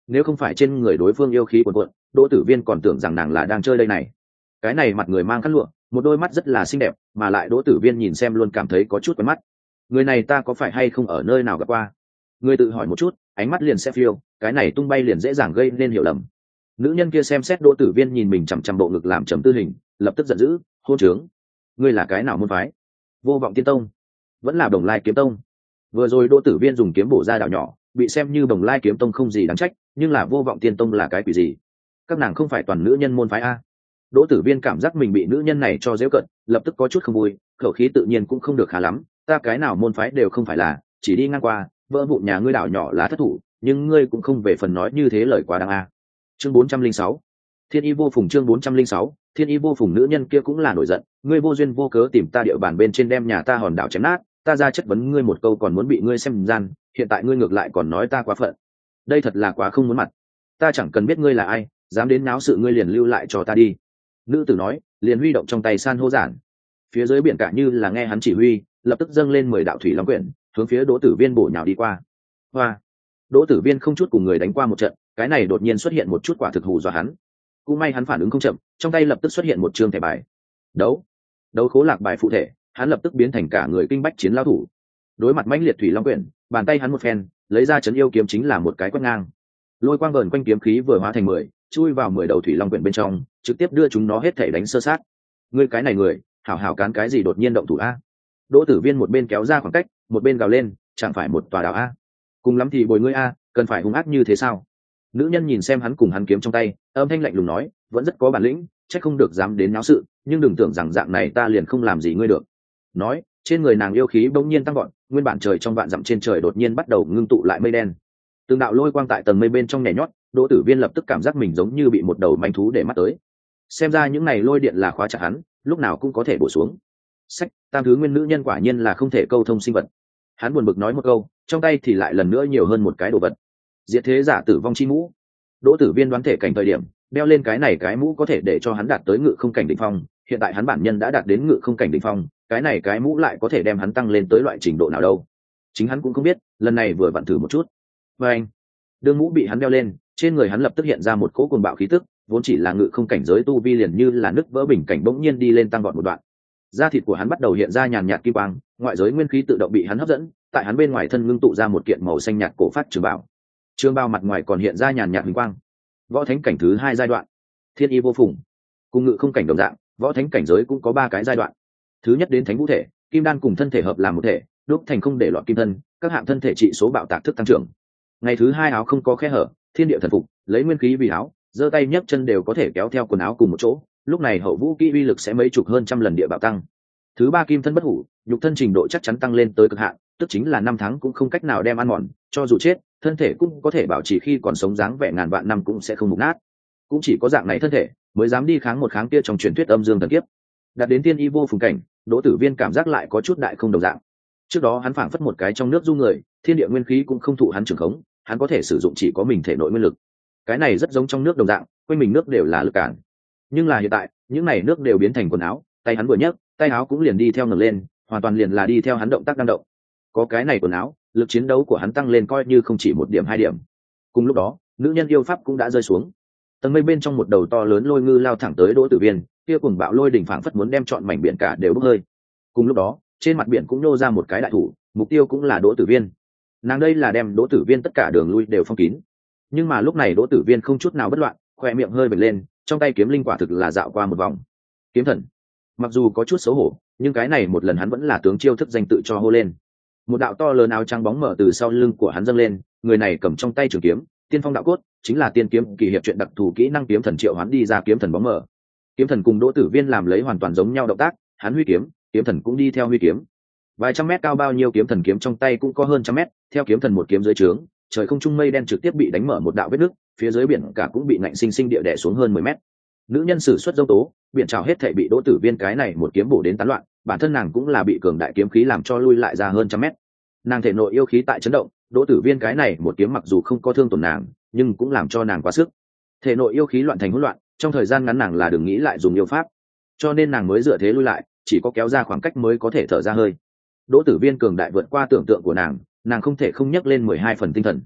nếu không phải trên người đối phương yêu khí cuồn cuộn, đỗ tử viên còn tưởng rằng nàng là đang chơi đây này. Cái này mặt người mang khăn lụa, một đôi mắt rất là xinh đẹp, mà lại đỗ tử viên nhìn xem luôn cảm thấy có chút quen mắt. Người này ta có phải hay không ở nơi nào gặp qua? Người tự hỏi một chút, ánh mắt liền sẽ phiêu, cái này tung bay liền dễ dàng gây nên hiểu lầm. Nữ nhân kia xem xét đỗ tử viên nhìn mình chằm chằm bộ ngực làm trầm tư hình, lập tức giận dữ, hôn trướng. Ngươi là cái nào môn phái? Vô Vọng Tiên Tông, vẫn là Đồng Lai Kiếm Tông? Vừa rồi đỗ tử viên dùng kiếm bổ ra đạo nhỏ, bị xem như Đồng Lai Kiếm Tông không gì đáng trách, nhưng là Vô Vọng Tiên Tông là cái quỷ gì? Các nàng không phải toàn nữ nhân môn phái a? Đỗ tử viên cảm giác mình bị nữ nhân này cho giễu cận, lập tức có chút không vui, khẩu khí tự nhiên cũng không được khá lắm, ta cái nào môn phái đều không phải là, chỉ đi ngang qua, vỡ vụn nhà ngươi đảo nhỏ là thất thủ, nhưng ngươi cũng không về phần nói như thế lời quá đáng a. Chương bốn trăm linh sáu, Thiên Y vô phùng. Chương bốn trăm linh sáu, Thiên Y vô phùng. Nữ nhân kia cũng là nổi giận, ngươi vô duyên vô cớ tìm ta địa bàn bên trên đem nhà ta hòn đảo chém nát, ta ra chất vấn ngươi một câu còn muốn bị ngươi xem gian, hiện tại ngươi ngược lại còn nói ta quá phận, đây thật là quá không muốn mặt. Ta chẳng cần biết ngươi là ai, dám đến náo sự ngươi liền lưu lại cho ta đi. Nữ tử nói, liền huy động trong tay san hô giản. Phía dưới biển cả như là nghe hắn chỉ huy, lập tức dâng lên mười đạo thủy long quyển, hướng phía đỗ tử viên bổ nhào đi qua. Hoa, đỗ tử viên không chút cùng người đánh qua một trận, cái này đột nhiên xuất hiện một chút quả thực hù dọa hắn. Cũng may hắn phản ứng không chậm, trong tay lập tức xuất hiện một trương thẻ bài. Đấu, đấu khố lạc bài phụ thể, hắn lập tức biến thành cả người kinh bách chiến lao thủ. Đối mặt mãnh liệt thủy long quyển, bàn tay hắn một phen, lấy ra chấn yêu kiếm chính là một cái quét ngang. Lôi quang vờn quanh kiếm khí vừa hóa thành mười, chui vào mười đầu thủy long quyển bên trong, trực tiếp đưa chúng nó hết thể đánh sơ sát. Ngươi cái này người, hảo hảo cán cái gì đột nhiên động thủ a? Đỗ tử viên một bên kéo ra khoảng cách, một bên gào lên, chẳng phải một tòa đảo a? Cùng lắm thì bồi ngươi a, cần phải hung ác như thế sao? Nữ nhân nhìn xem hắn cùng hắn kiếm trong tay, âm thanh lạnh lùng nói, vẫn rất có bản lĩnh, chắc không được dám đến náo sự, nhưng đừng tưởng rằng dạng này ta liền không làm gì ngươi được. Nói, trên người nàng yêu khí bỗng nhiên tăng gọn, nguyên bản trời trong vạn dặm trên trời đột nhiên bắt đầu ngưng tụ lại mây đen. Từng đạo lôi quang tại tầng mây bên trong nhảy nhót, Đỗ Tử Viên lập tức cảm giác mình giống như bị một đầu manh thú để mắt tới. Xem ra những này lôi điện là khóa chặt hắn, lúc nào cũng có thể bổ xuống. Sách, tam thứ nguyên nữ nhân quả nhiên là không thể câu thông sinh vật. Hắn buồn bực nói một câu, trong tay thì lại lần nữa nhiều hơn một cái đồ vật. Diệt thế giả tử vong chi mũ. Đỗ Tử Viên đoán thể cảnh thời điểm, đeo lên cái này cái mũ có thể để cho hắn đạt tới ngự không cảnh đỉnh phong, hiện tại hắn bản nhân đã đạt đến ngự không cảnh đỉnh phong, cái này cái mũ lại có thể đem hắn tăng lên tới loại trình độ nào đâu. Chính hắn cũng không biết, lần này vừa vặn thử một chút. Và anh, đương mũ bị hắn đeo lên, trên người hắn lập tức hiện ra một cỗ cuồng bạo khí tức, vốn chỉ là ngự không cảnh giới tu vi liền như là nứt vỡ bình cảnh bỗng nhiên đi lên tăng vọt một đoạn. Da thịt của hắn bắt đầu hiện ra nhàn nhạt kim quang, ngoại giới nguyên khí tự động bị hắn hấp dẫn, tại hắn bên ngoài thân ngưng tụ ra một kiện màu xanh nhạt cổ phát trường bào. Trường bào mặt ngoài còn hiện ra nhàn nhạt huỳnh quang. Võ thánh cảnh thứ hai giai đoạn, Thiên Y vô phùng. Cùng ngự không cảnh đồng dạng, võ thánh cảnh giới cũng có ba cái giai đoạn. Thứ nhất đến thánh vũ thể, kim đan cùng thân thể hợp làm một thể, đúc thành không để loạn kim thân, các hạng thân thể trị số bạo tạc thức tăng trưởng. Ngày thứ hai áo không có khe hở, thiên địa thần phục, lấy nguyên khí vì áo, giơ tay nhấc chân đều có thể kéo theo quần áo cùng một chỗ, lúc này hậu vũ kỹ uy lực sẽ mấy chục hơn trăm lần địa bạo tăng. Thứ ba kim thân bất hủ, nhục thân trình độ chắc chắn tăng lên tới cực hạn, tức chính là năm tháng cũng không cách nào đem ăn mòn, cho dù chết, thân thể cũng có thể bảo trì khi còn sống dáng vẻ ngàn vạn năm cũng sẽ không mục nát. Cũng chỉ có dạng này thân thể mới dám đi kháng một kháng kia trong truyền thuyết âm dương thần kiếp. Đạt đến tiên y vô phùng cảnh, Đỗ Tử Viên cảm giác lại có chút đại không đồng dạng. Trước đó hắn phảng phất một cái trong nước du người, thiên địa nguyên khí cũng không thụ hắn trường khống, hắn có thể sử dụng chỉ có mình thể nội nguyên lực. Cái này rất giống trong nước đồng dạng, quanh mình nước đều là lực cản. Nhưng là hiện tại, những này nước đều biến thành quần áo, tay hắn vừa nhấc, tay áo cũng liền đi theo ngẩng lên, hoàn toàn liền là đi theo hắn động tác đang động. Có cái này quần áo, lực chiến đấu của hắn tăng lên coi như không chỉ một điểm hai điểm. Cùng lúc đó, nữ nhân yêu pháp cũng đã rơi xuống. Tầng mây bên trong một đầu to lớn lôi ngư lao thẳng tới Đỗ Tử Viên, kia cuồng bạo lôi đỉnh phảng phất muốn đem trọn mảnh biển cả đều bốc hơi. Cùng lúc đó, trên mặt biển cũng nô ra một cái đại thủ, mục tiêu cũng là Đỗ Tử Viên. Nàng đây là đem Đỗ Tử Viên tất cả đường lui đều phong kín. Nhưng mà lúc này Đỗ Tử Viên không chút nào bất loạn, khoe miệng hơi bật lên, trong tay kiếm linh quả thực là dạo qua một vòng. Kiếm thần. Mặc dù có chút xấu hổ, nhưng cái này một lần hắn vẫn là tướng chiêu thức danh tự cho hô lên. Một đạo to lớn áo trắng bóng mở từ sau lưng của hắn dâng lên, người này cầm trong tay trường kiếm, tiên phong đạo cốt, chính là tiên kiếm kỳ hiệp chuyện đặc thù kỹ năng kiếm thần triệu hoán đi ra kiếm thần bóng mở. Kiếm thần cùng Đỗ Tử Viên làm lấy hoàn toàn giống nhau động tác, hắn huy kiếm, kiếm thần cũng đi theo huy kiếm. Vài trăm mét cao bao nhiêu kiếm thần kiếm trong tay cũng có hơn trăm mét, theo kiếm thần một kiếm dưới trướng, trời không trung mây đen trực tiếp bị đánh mở một đạo vết nứt, phía dưới biển cả cũng bị nạnh sinh sinh địa đè xuống hơn mười mét. Nữ nhân sử xuất dâu tố, biển trào hết thảy bị Đỗ Tử Viên cái này một kiếm bổ đến tán loạn, bản thân nàng cũng là bị cường đại kiếm khí làm cho lui lại ra hơn trăm mét. Nàng thể nội yêu khí tại chấn động, Đỗ Tử Viên cái này một kiếm mặc dù không có thương tổn nàng, nhưng cũng làm cho nàng quá sức. Thể nội yêu khí loạn thành hỗn loạn, trong thời gian ngắn nàng là đừng nghĩ lại dùng yêu pháp, cho nên nàng mới dựa thế lui lại, chỉ có kéo ra khoảng cách mới có thể thở ra hơi. Đỗ Tử Viên cường đại vượt qua tưởng tượng của nàng, nàng không thể không nhắc lên mười hai phần tinh thần.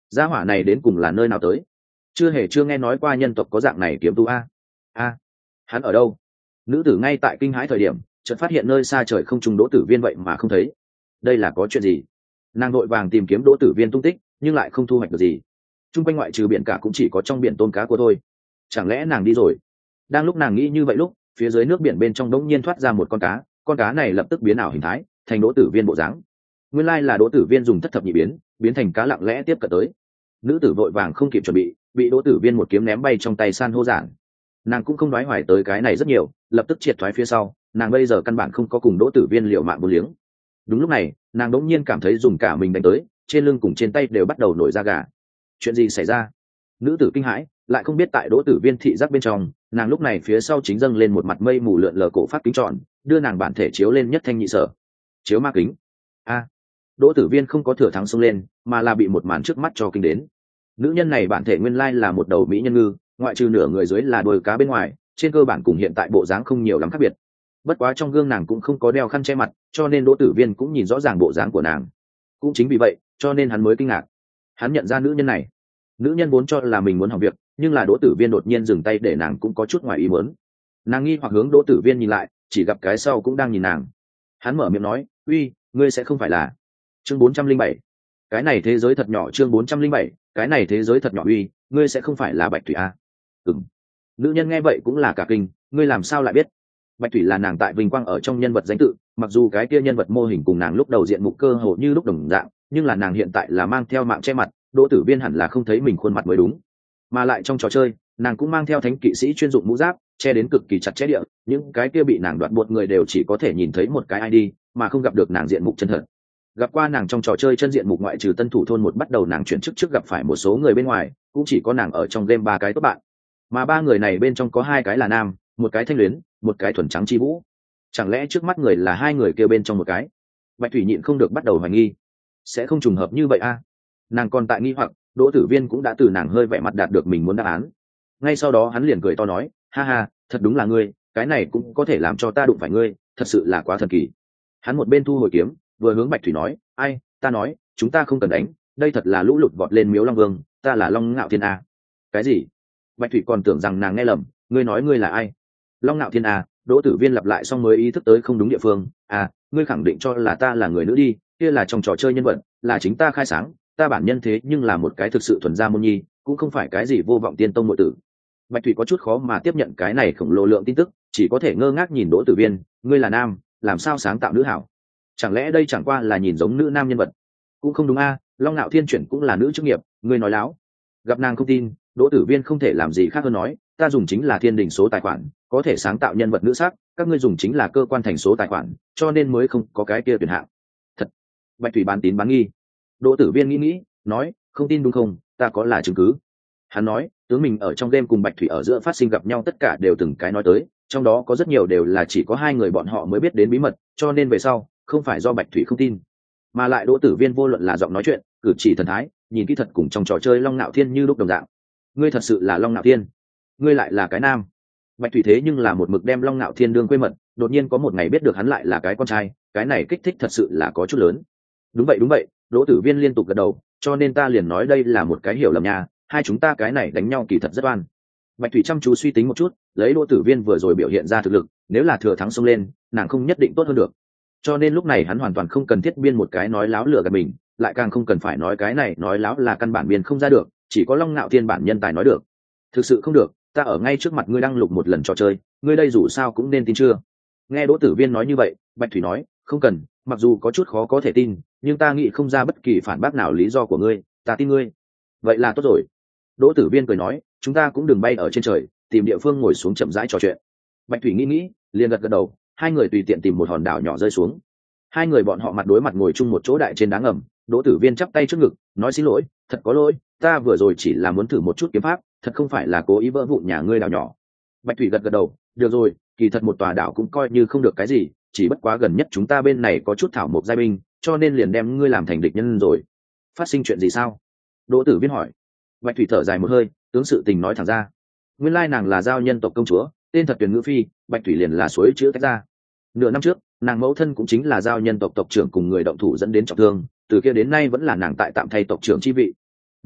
gia hỏa này đến cùng là nơi nào tới? Chưa hề chưa nghe nói qua nhân tộc có dạng này kiếm tu a. A, hắn ở đâu? Nữ tử ngay tại kinh hãi thời điểm chợt phát hiện nơi xa trời không trùng Đỗ Tử Viên vậy mà không thấy. Đây là có chuyện gì? Nàng vội vàng tìm kiếm Đỗ Tử Viên tung tích nhưng lại không thu hoạch được gì. Trung quanh ngoại trừ biển cả cũng chỉ có trong biển tôm cá của thôi. Chẳng lẽ nàng đi rồi? Đang lúc nàng nghĩ như vậy lúc phía dưới nước biển bên trong đống nhiên thoát ra một con cá, con cá này lập tức biến ảo hình thái thành Đỗ Tử Viên bộ dáng. Nguyên lai là Đỗ Tử Viên dùng thất thập nhị biến biến thành cá lặng lẽ tiếp cận tới. Nữ tử vội vàng không kịp chuẩn bị bị Đỗ Tử Viên một kiếm ném bay trong tay san hô giản. Nàng cũng không nói hoài tới cái này rất nhiều, lập tức triệt thoái phía sau. Nàng bây giờ căn bản không có cùng Đỗ Tử Viên liều mạng vô liếng. Đúng lúc này nàng đống nhiên cảm thấy dùng cả mình đánh tới, trên lưng cùng trên tay đều bắt đầu nổi da gà. Chuyện gì xảy ra? Nữ tử kinh hãi lại không biết tại Đỗ Tử Viên thị giác bên trong, nàng lúc này phía sau chính dâng lên một mặt mây mù lượn lờ cổ phát kính tròn, đưa nàng bản thể chiếu lên nhất thanh nhị sở. Chiếu ma kính. A. Đỗ Tử Viên không có thừa thắng xông lên mà là bị một màn trước mắt cho kinh đến. Nữ nhân này bản thể nguyên lai là một đầu mỹ nhân ngư, ngoại trừ nửa người dưới là đôi cá bên ngoài, trên cơ bản cùng hiện tại bộ dáng không nhiều lắm khác biệt. Bất quá trong gương nàng cũng không có đeo khăn che mặt, cho nên Đỗ Tử Viên cũng nhìn rõ ràng bộ dáng của nàng. Cũng chính vì vậy cho nên hắn mới kinh ngạc. Hắn nhận ra nữ nhân này. Nữ nhân vốn cho là mình muốn học việc, nhưng là Đỗ Tử Viên đột nhiên dừng tay để nàng cũng có chút ngoài ý muốn. Nàng nghi hoặc hướng Đỗ Tử Viên nhìn lại, chỉ gặp cái sau cũng đang nhìn nàng. Hắn mở miệng nói, uy, ngươi sẽ không phải là... Chương bốn trăm linh bảy. Cái này thế giới thật nhỏ. Chương bốn trăm linh bảy. Cái này thế giới thật nhỏ. Uy, ngươi sẽ không phải là Bạch Thủy a? Ừm. Nữ nhân nghe vậy cũng là cả kinh, ngươi làm sao lại biết? Bạch Thủy là nàng tại Vinh Quang ở trong nhân vật danh tự, mặc dù cái kia nhân vật mô hình cùng nàng lúc đầu diện mục cơ hồ như lúc đồng dạng, nhưng là nàng hiện tại là mang theo mạng che mặt, Đỗ Tử Viên hẳn là không thấy mình khuôn mặt mới đúng. Mà lại trong trò chơi, nàng cũng mang theo thánh kỵ sĩ chuyên dụng mũ giáp, che đến cực kỳ chặt chẽ địa, những cái kia bị nàng đoạt buộc người đều chỉ có thể nhìn thấy một cái i đê, mà không gặp được nàng diện mục chân thật. Gặp qua nàng trong trò chơi chân diện mục ngoại trừ tân thủ thôn một bắt đầu nàng chuyển chức trước gặp phải một số người bên ngoài, cũng chỉ có nàng ở trong game ba cái tốt bạn. Mà ba người này bên trong có hai cái là nam, một cái thanh luyến, một cái thuần trắng chi vũ. Chẳng lẽ trước mắt người là hai người kia bên trong một cái? Bạch Thủy nhịn không được bắt đầu hoài nghi. Sẽ không trùng hợp như vậy a? Nàng còn tại nghi hoặc, Đỗ Tử Viên cũng đã từ nàng hơi vẻ mặt đạt được mình muốn đáp án. Ngay sau đó hắn liền cười to nói, ha ha, thật đúng là ngươi, cái này cũng có thể làm cho ta đụng phải ngươi, thật sự là quá thần kỳ. Hắn một bên thu hồi kiếm, vừa hướng Bạch Thủy nói, ai, ta nói, chúng ta không cần đánh, đây thật là lũ lụt vọt lên miếu Long Vương, ta là Long Ngạo Thiên a. Cái gì? Bạch Thủy còn tưởng rằng nàng nghe lầm, ngươi nói ngươi là ai? Long Ngạo Thiên a? Đỗ Tử Viên lặp lại xong mới ý thức tới không đúng địa phương. À, ngươi khẳng định cho là ta là người nữ đi, kia là trong trò chơi nhân vật, là chính ta khai sáng, ta bản nhân thế nhưng là một cái thực sự thuần gia môn nhi, cũng không phải cái gì vô vọng tiên tông muội tử. Bạch Thủy có chút khó mà tiếp nhận cái này khổng lồ lượng tin tức, chỉ có thể ngơ ngác nhìn Đỗ Tử Viên, ngươi là nam, làm sao sáng tạo nữ hảo? Chẳng lẽ đây chẳng qua là nhìn giống nữ nam nhân vật? Cũng không đúng a, Long Nạo Thiên chuyển cũng là nữ chức nghiệp, ngươi nói láo. Gặp nàng không tin, Đỗ Tử Viên không thể làm gì khác hơn nói, ta dùng chính là thiên đình số tài khoản, có thể sáng tạo nhân vật nữ sắc, các ngươi dùng chính là cơ quan thành số tài khoản, cho nên mới không có cái kia tuyển hạng. Thật. Bạch Thủy bán tín bán nghi. Đỗ Tử Viên nghĩ nghĩ, nói, không tin đúng không, ta có là chứng cứ. Hắn nói, tướng mình ở trong game cùng Bạch Thủy ở giữa phát sinh gặp nhau tất cả đều từng cái nói tới, trong đó có rất nhiều đều là chỉ có hai người bọn họ mới biết đến bí mật, cho nên về sau, không phải do Bạch Thủy không tin, mà lại Đỗ Tử Viên vô luận là giọng nói chuyện, cử chỉ thần thái, nhìn kỹ thật cùng trong trò chơi Long Nạo Thiên như lúc đồng dạng. Ngươi thật sự là Long Nạo Thiên? Ngươi lại là cái nam? Bạch Thủy thế nhưng là một mực đem Long Nạo Thiên đương quê mật, đột nhiên có một ngày biết được hắn lại là cái con trai, cái này kích thích thật sự là có chút lớn. Đúng vậy đúng vậy, Đỗ Tử Viên liên tục gật đầu, cho nên ta liền nói đây là một cái hiểu lầm nha, hai chúng ta cái này đánh nhau kỳ thật rất oan. Bạch Thủy chăm chú suy tính một chút, lấy Đỗ Tử Viên vừa rồi biểu hiện ra thực lực, nếu là thừa thắng xông lên, nàng không nhất định tốt hơn được. Cho nên lúc này hắn hoàn toàn không cần thiết biên một cái nói láo lừa gạt mình, lại càng không cần phải nói cái này nói láo là căn bản biên không ra được, chỉ có Long Nạo Thiên bản nhân tài nói được. Thực sự không được, ta ở ngay trước mặt ngươi đăng lục một lần trò chơi, ngươi đây dù sao cũng nên tin chưa? Nghe Đỗ Tử Viên nói như vậy, Bạch Thủy nói, không cần, mặc dù có chút khó có thể tin, nhưng ta nghĩ không ra bất kỳ phản bác nào lý do của ngươi, ta tin ngươi. Vậy là tốt rồi. Đỗ Tử Viên cười nói, chúng ta cũng đừng bay ở trên trời, tìm địa phương ngồi xuống chậm rãi trò chuyện. Bạch Thủy nghĩ nghĩ, liền gật gật đầu, hai người tùy tiện tìm một hòn đảo nhỏ rơi xuống. Hai người bọn họ mặt đối mặt ngồi chung một chỗ đại trên đá ngầm, Đỗ Tử Viên chắp tay trước ngực, nói xin lỗi, thật có lỗi, ta vừa rồi chỉ là muốn thử một chút kiếm pháp, thật không phải là cố ý vỡ vụn nhà ngươi đảo nhỏ. Bạch Thủy gật gật đầu, được rồi, kỳ thật một tòa đảo cũng coi như không được cái gì, chỉ bất quá gần nhất chúng ta bên này có chút thảo mộc giai binh, cho nên liền đem ngươi làm thành địch nhân rồi. Phát sinh chuyện gì sao? Đỗ Tử Viên hỏi. Bạch Thủy thở dài một hơi, tướng sự tình nói thẳng ra. Nguyên lai nàng là giao nhân tộc công chúa, tên thật Tuyền Ngữ Phi, Bạch Thủy liền là suối chữa tách ra. Nửa năm trước, nàng mẫu thân cũng chính là giao nhân tộc tộc trưởng cùng người động thủ dẫn đến trọng thương, từ kia đến nay vẫn là nàng tại tạm thay tộc trưởng chi vị.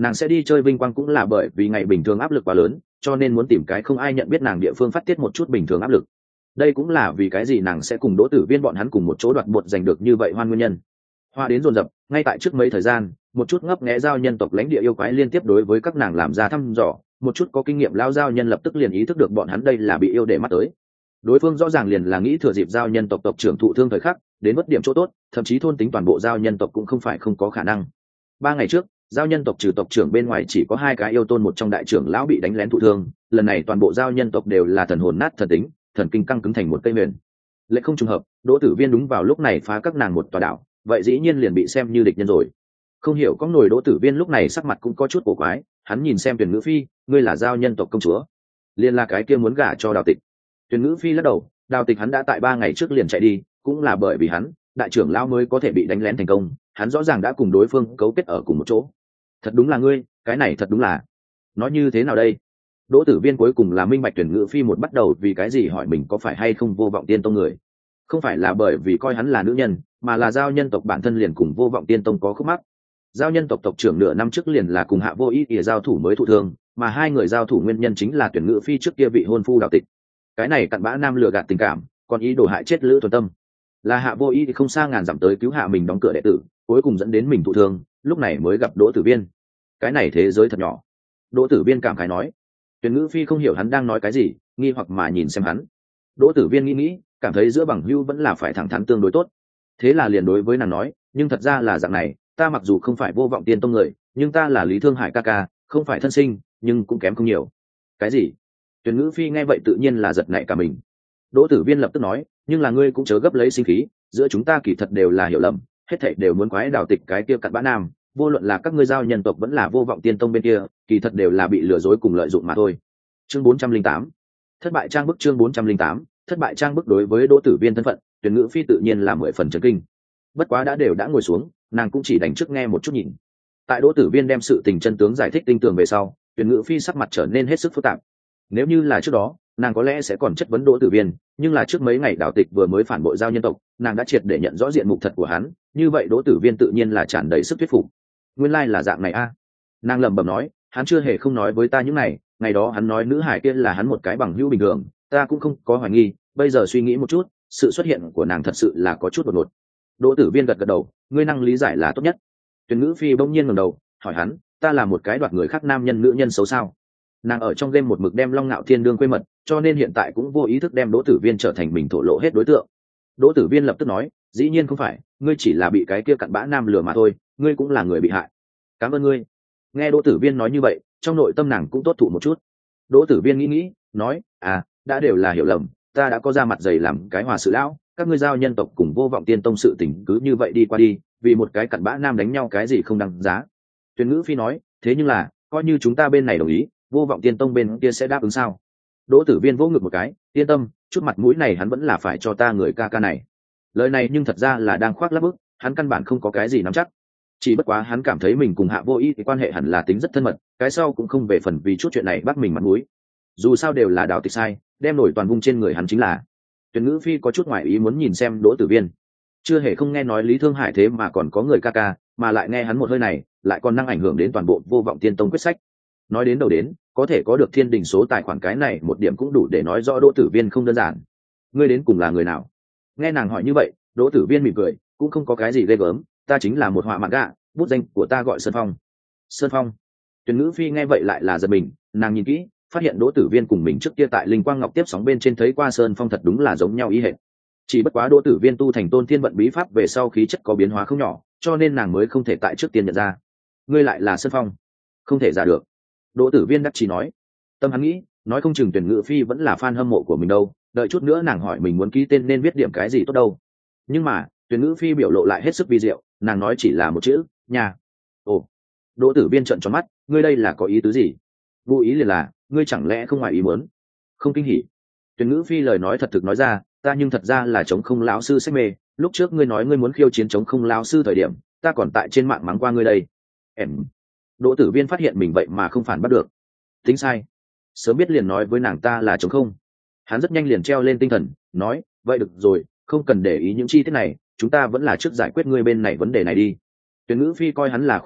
nàng sẽ đi chơi vinh quang cũng là bởi vì ngày bình thường áp lực quá lớn, cho nên muốn tìm cái không ai nhận biết nàng địa phương phát tiết một chút bình thường áp lực. Đây cũng là vì cái gì nàng sẽ cùng Đỗ Tử Viên bọn hắn cùng một chỗ đoạt bột giành được như vậy hoan nguyên nhân. Hoa đến dồn dập, ngay tại trước mấy thời gian, một chút ngấp nghé giao nhân tộc lãnh địa yêu quái liên tiếp đối với các nàng làm ra thăm dò, một chút có kinh nghiệm lao giao nhân lập tức liền ý thức được bọn hắn đây là bị yêu để mắt tới. Đối phương rõ ràng liền là nghĩ thừa dịp giao nhân tộc tộc trưởng thụ thương thời khắc, đến mất điểm chỗ tốt, thậm chí thôn tính toàn bộ giao nhân tộc cũng không phải không có khả năng. Ba ngày trước, giao nhân tộc trừ tộc trưởng bên ngoài chỉ có hai cái yêu tôn một trong đại trưởng lão bị đánh lén thụ thương, lần này toàn bộ giao nhân tộc đều là thần hồn nát thần tính, thần kinh căng cứng thành một cây mền. Lệ không trùng hợp, Đỗ Tử Viên đúng vào lúc này phá các nàng một tòa đảo, vậy dĩ nhiên liền bị xem như địch nhân rồi. Không hiểu có nổi Đỗ Tử Viên lúc này sắc mặt cũng có chút cổ quái, hắn nhìn xem Tuyền Ngữ Phi, ngươi là giao nhân tộc công chúa, liền là cái kia muốn gả cho Đào Tịch. Tuyền Ngữ Phi lắc đầu, Đào Tịch hắn đã tại ba ngày trước liền chạy đi, cũng là bởi vì hắn, đại trưởng lão mới có thể bị đánh lén thành công, hắn rõ ràng đã cùng đối phương cấu kết ở cùng một chỗ. Thật đúng là ngươi, cái này thật đúng là. Nói như thế nào đây? Đỗ Tử Viên cuối cùng là minh bạch Tuyền Ngữ Phi một bắt đầu vì cái gì hỏi mình có phải hay không Vô Vọng Tiên Tông người. Không phải là bởi vì coi hắn là nữ nhân, mà là giao nhân tộc bản thân liền cùng Vô Vọng Tiên Tông có khúc mắc. Giao nhân tộc tộc trưởng nửa năm trước liền là cùng Hạ Vô Ý ỉa giao thủ mới thụ thương, mà hai người giao thủ nguyên nhân chính là Tuyển Ngữ Phi trước kia vị hôn phu Đào Tịch. Cái này cặn bã nam lừa gạt tình cảm, còn ý đồ hại chết Lữ Thuần Tâm. Là Hạ Vô Ý thì không xa ngàn dặm tới cứu hạ mình đóng cửa đệ tử, cuối cùng dẫn đến mình thụ thương, lúc này mới gặp Đỗ Tử Viên. Cái này thế giới thật nhỏ. Đỗ Tử Viên cảm khái nói. Tuyển Ngữ Phi không hiểu hắn đang nói cái gì, nghi hoặc mà nhìn xem hắn. Đỗ Tử Viên nghĩ nghĩ, cảm thấy giữa bằng hữu vẫn là phải thẳng thắn tương đối tốt. Thế là liền đối với nàng nói, nhưng thật ra là dạng này, ta mặc dù không phải Vô Vọng Tiên Tông người, nhưng ta là Lý Thương Hải ca ca, không phải thân sinh, nhưng cũng kém không nhiều. Cái gì? Tuyển Ngữ Phi nghe vậy tự nhiên là giật nảy cả mình. Đỗ Tử Viên lập tức nói, nhưng là ngươi cũng chớ gấp lấy sinh khí, giữa chúng ta kỳ thật đều là hiểu lầm, hết thảy đều muốn quái Đào Tịch cái kia cặn bã nam, vô luận là các ngươi giao nhân tộc vẫn là Vô Vọng Tiên Tông bên kia, kỳ thật đều là bị lừa dối cùng lợi dụng mà thôi. Chương bốn trăm linh tám, thất bại trang bức. Chương bốn trăm linh tám, thất bại trang bức. Đối với Đỗ Tử Viên thân phận, Tuyển Ngữ Phi tự nhiên là mười phần chấn kinh. Bất quá đã đều đã ngồi xuống, nàng cũng chỉ đành trước nghe một chút nhìn. Tại Đỗ Tử Viên đem sự tình chân tướng giải thích tinh tường về sau, Tuyển Ngữ Phi sắc mặt trở nên hết sức phức tạp. Nếu như là trước đó, nàng có lẽ sẽ còn chất vấn Đỗ Tử Viên, nhưng là trước mấy ngày Đào Tịch vừa mới phản bội giao nhân tộc, nàng đã triệt để nhận rõ diện mục thật của hắn, như vậy Đỗ Tử Viên tự nhiên là tràn đầy sức thuyết phục. Nguyên lai là dạng này a. Nàng lẩm bẩm nói, hắn chưa hề không nói với ta những này, ngày đó hắn nói nữ hải kia là hắn một cái bằng hữu bình thường, ta cũng không có hoài nghi, bây giờ suy nghĩ một chút, sự xuất hiện của nàng thật sự là có chút đột ngột. Đỗ Tử Viên gật gật đầu, ngươi năng lý giải là tốt nhất. Tuyển Ngữ Phi bỗng nhiên ngẩng đầu, hỏi hắn, ta là một cái đoạt người khác nam nhân nữ nhân xấu sao? Nàng ở trong game một mực đem Long Nạo Thiên đương quê mật, cho nên hiện tại cũng vô ý thức đem Đỗ Tử Viên trở thành mình thổ lộ hết đối tượng. Đỗ Tử Viên lập tức nói, dĩ nhiên không phải, ngươi chỉ là bị cái kia cặn bã nam lừa mà thôi, ngươi cũng là người bị hại. Cảm ơn ngươi. Nghe Đỗ Tử Viên nói như vậy, trong nội tâm nàng cũng tốt thụ một chút. Đỗ Tử Viên nghĩ nghĩ, nói, à, đã đều là hiểu lầm, ta đã có ra mặt dày làm cái hòa sự lão, các ngươi giao nhân tộc cùng Vô Vọng Tiên Tông sự tình cứ như vậy đi qua đi, vì một cái cặn bã nam đánh nhau cái gì không đăng giá. Tuyển Ngữ Phi nói, thế nhưng là, coi như chúng ta bên này đồng ý, Vô Vọng Tiên Tông bên kia sẽ đáp ứng sao? Đỗ Tử Viên vỗ ngực một cái, yên tâm, chút mặt mũi này hắn vẫn là phải cho ta người ca ca này. Lời này nhưng thật ra là đang khoác lác bức, hắn căn bản không có cái gì nắm chắc. Chỉ bất quá hắn cảm thấy mình cùng Hạ Vô Ý thì quan hệ hẳn là tính rất thân mật, cái sau cũng không về phần vì chút chuyện này bắt mình mặt mũi. Dù sao đều là Đào Tịch sai, đem nổi toàn vung trên người hắn chính là. Tuyển Ngữ Phi có chút ngoại ý muốn nhìn xem Đỗ Tử Viên, chưa hề không nghe nói Lý Thương Hải thế mà còn có người ca ca, mà lại nghe hắn một hơi này, lại còn năng ảnh hưởng đến toàn bộ Vô Vọng Tiên Tông quyết sách. Nói đến đầu đến, có thể có được thiên đình số tài khoản cái này một điểm cũng đủ để nói rõ Đỗ Tử Viên không đơn giản. Ngươi đến cùng là người nào? Nghe nàng hỏi như vậy, Đỗ Tử Viên mỉm cười, cũng không có cái gì ghê gớm, ta chính là một họa mạn gạ, bút danh của ta gọi Sơn Phong. Sơn Phong. Tuyển Ngữ Phi nghe vậy lại là giật mình, nàng nhìn kỹ, phát hiện Đỗ Tử Viên cùng mình trước kia tại Linh Quang Ngọc tiếp sóng bên trên thấy qua Sơn Phong thật đúng là giống nhau ý hệt. Chỉ bất quá Đỗ Tử Viên tu thành Tôn Thiên Vận bí pháp về sau khí chất có biến hóa không nhỏ, cho nên nàng mới không thể tại trước tiên nhận ra. Ngươi lại là Sơn Phong? Không thể giả được. Đỗ Tử Viên đắc chí nói. Tâm hắn nghĩ, nói không chừng Tuyển Ngữ Phi vẫn là fan hâm mộ của mình đâu, đợi chút nữa nàng hỏi mình muốn ký tên nên viết điểm cái gì tốt đâu. Nhưng mà, Tuyển Ngữ Phi biểu lộ lại hết sức vi diệu, nàng nói chỉ là một chữ, nhà. Ồ. Đỗ Tử Viên trợn tròn mắt, ngươi đây là có ý tứ gì? Vô ý liền là, ngươi chẳng lẽ không ngoài ý muốn? Không kinh hỉ. Tuyển Ngữ Phi lời nói thật thực nói ra, ta nhưng thật ra là chống không lão sư sách mê, lúc trước ngươi nói ngươi muốn khiêu chiến chống không lão sư thời điểm, ta còn tại trên mạng mắng qua ngươi đây. Em. Đỗ Tử Viên phát hiện mình vậy mà không phản bắt được. Tính sai. Sớm biết liền nói với nàng ta là chống không. Hắn rất nhanh liền treo lên tinh thần, nói, vậy được rồi, không cần để ý những chi tiết này, chúng ta vẫn là trước giải quyết ngươi bên này vấn đề này đi. Tuyển Ngữ Phi coi hắn là khuê mật,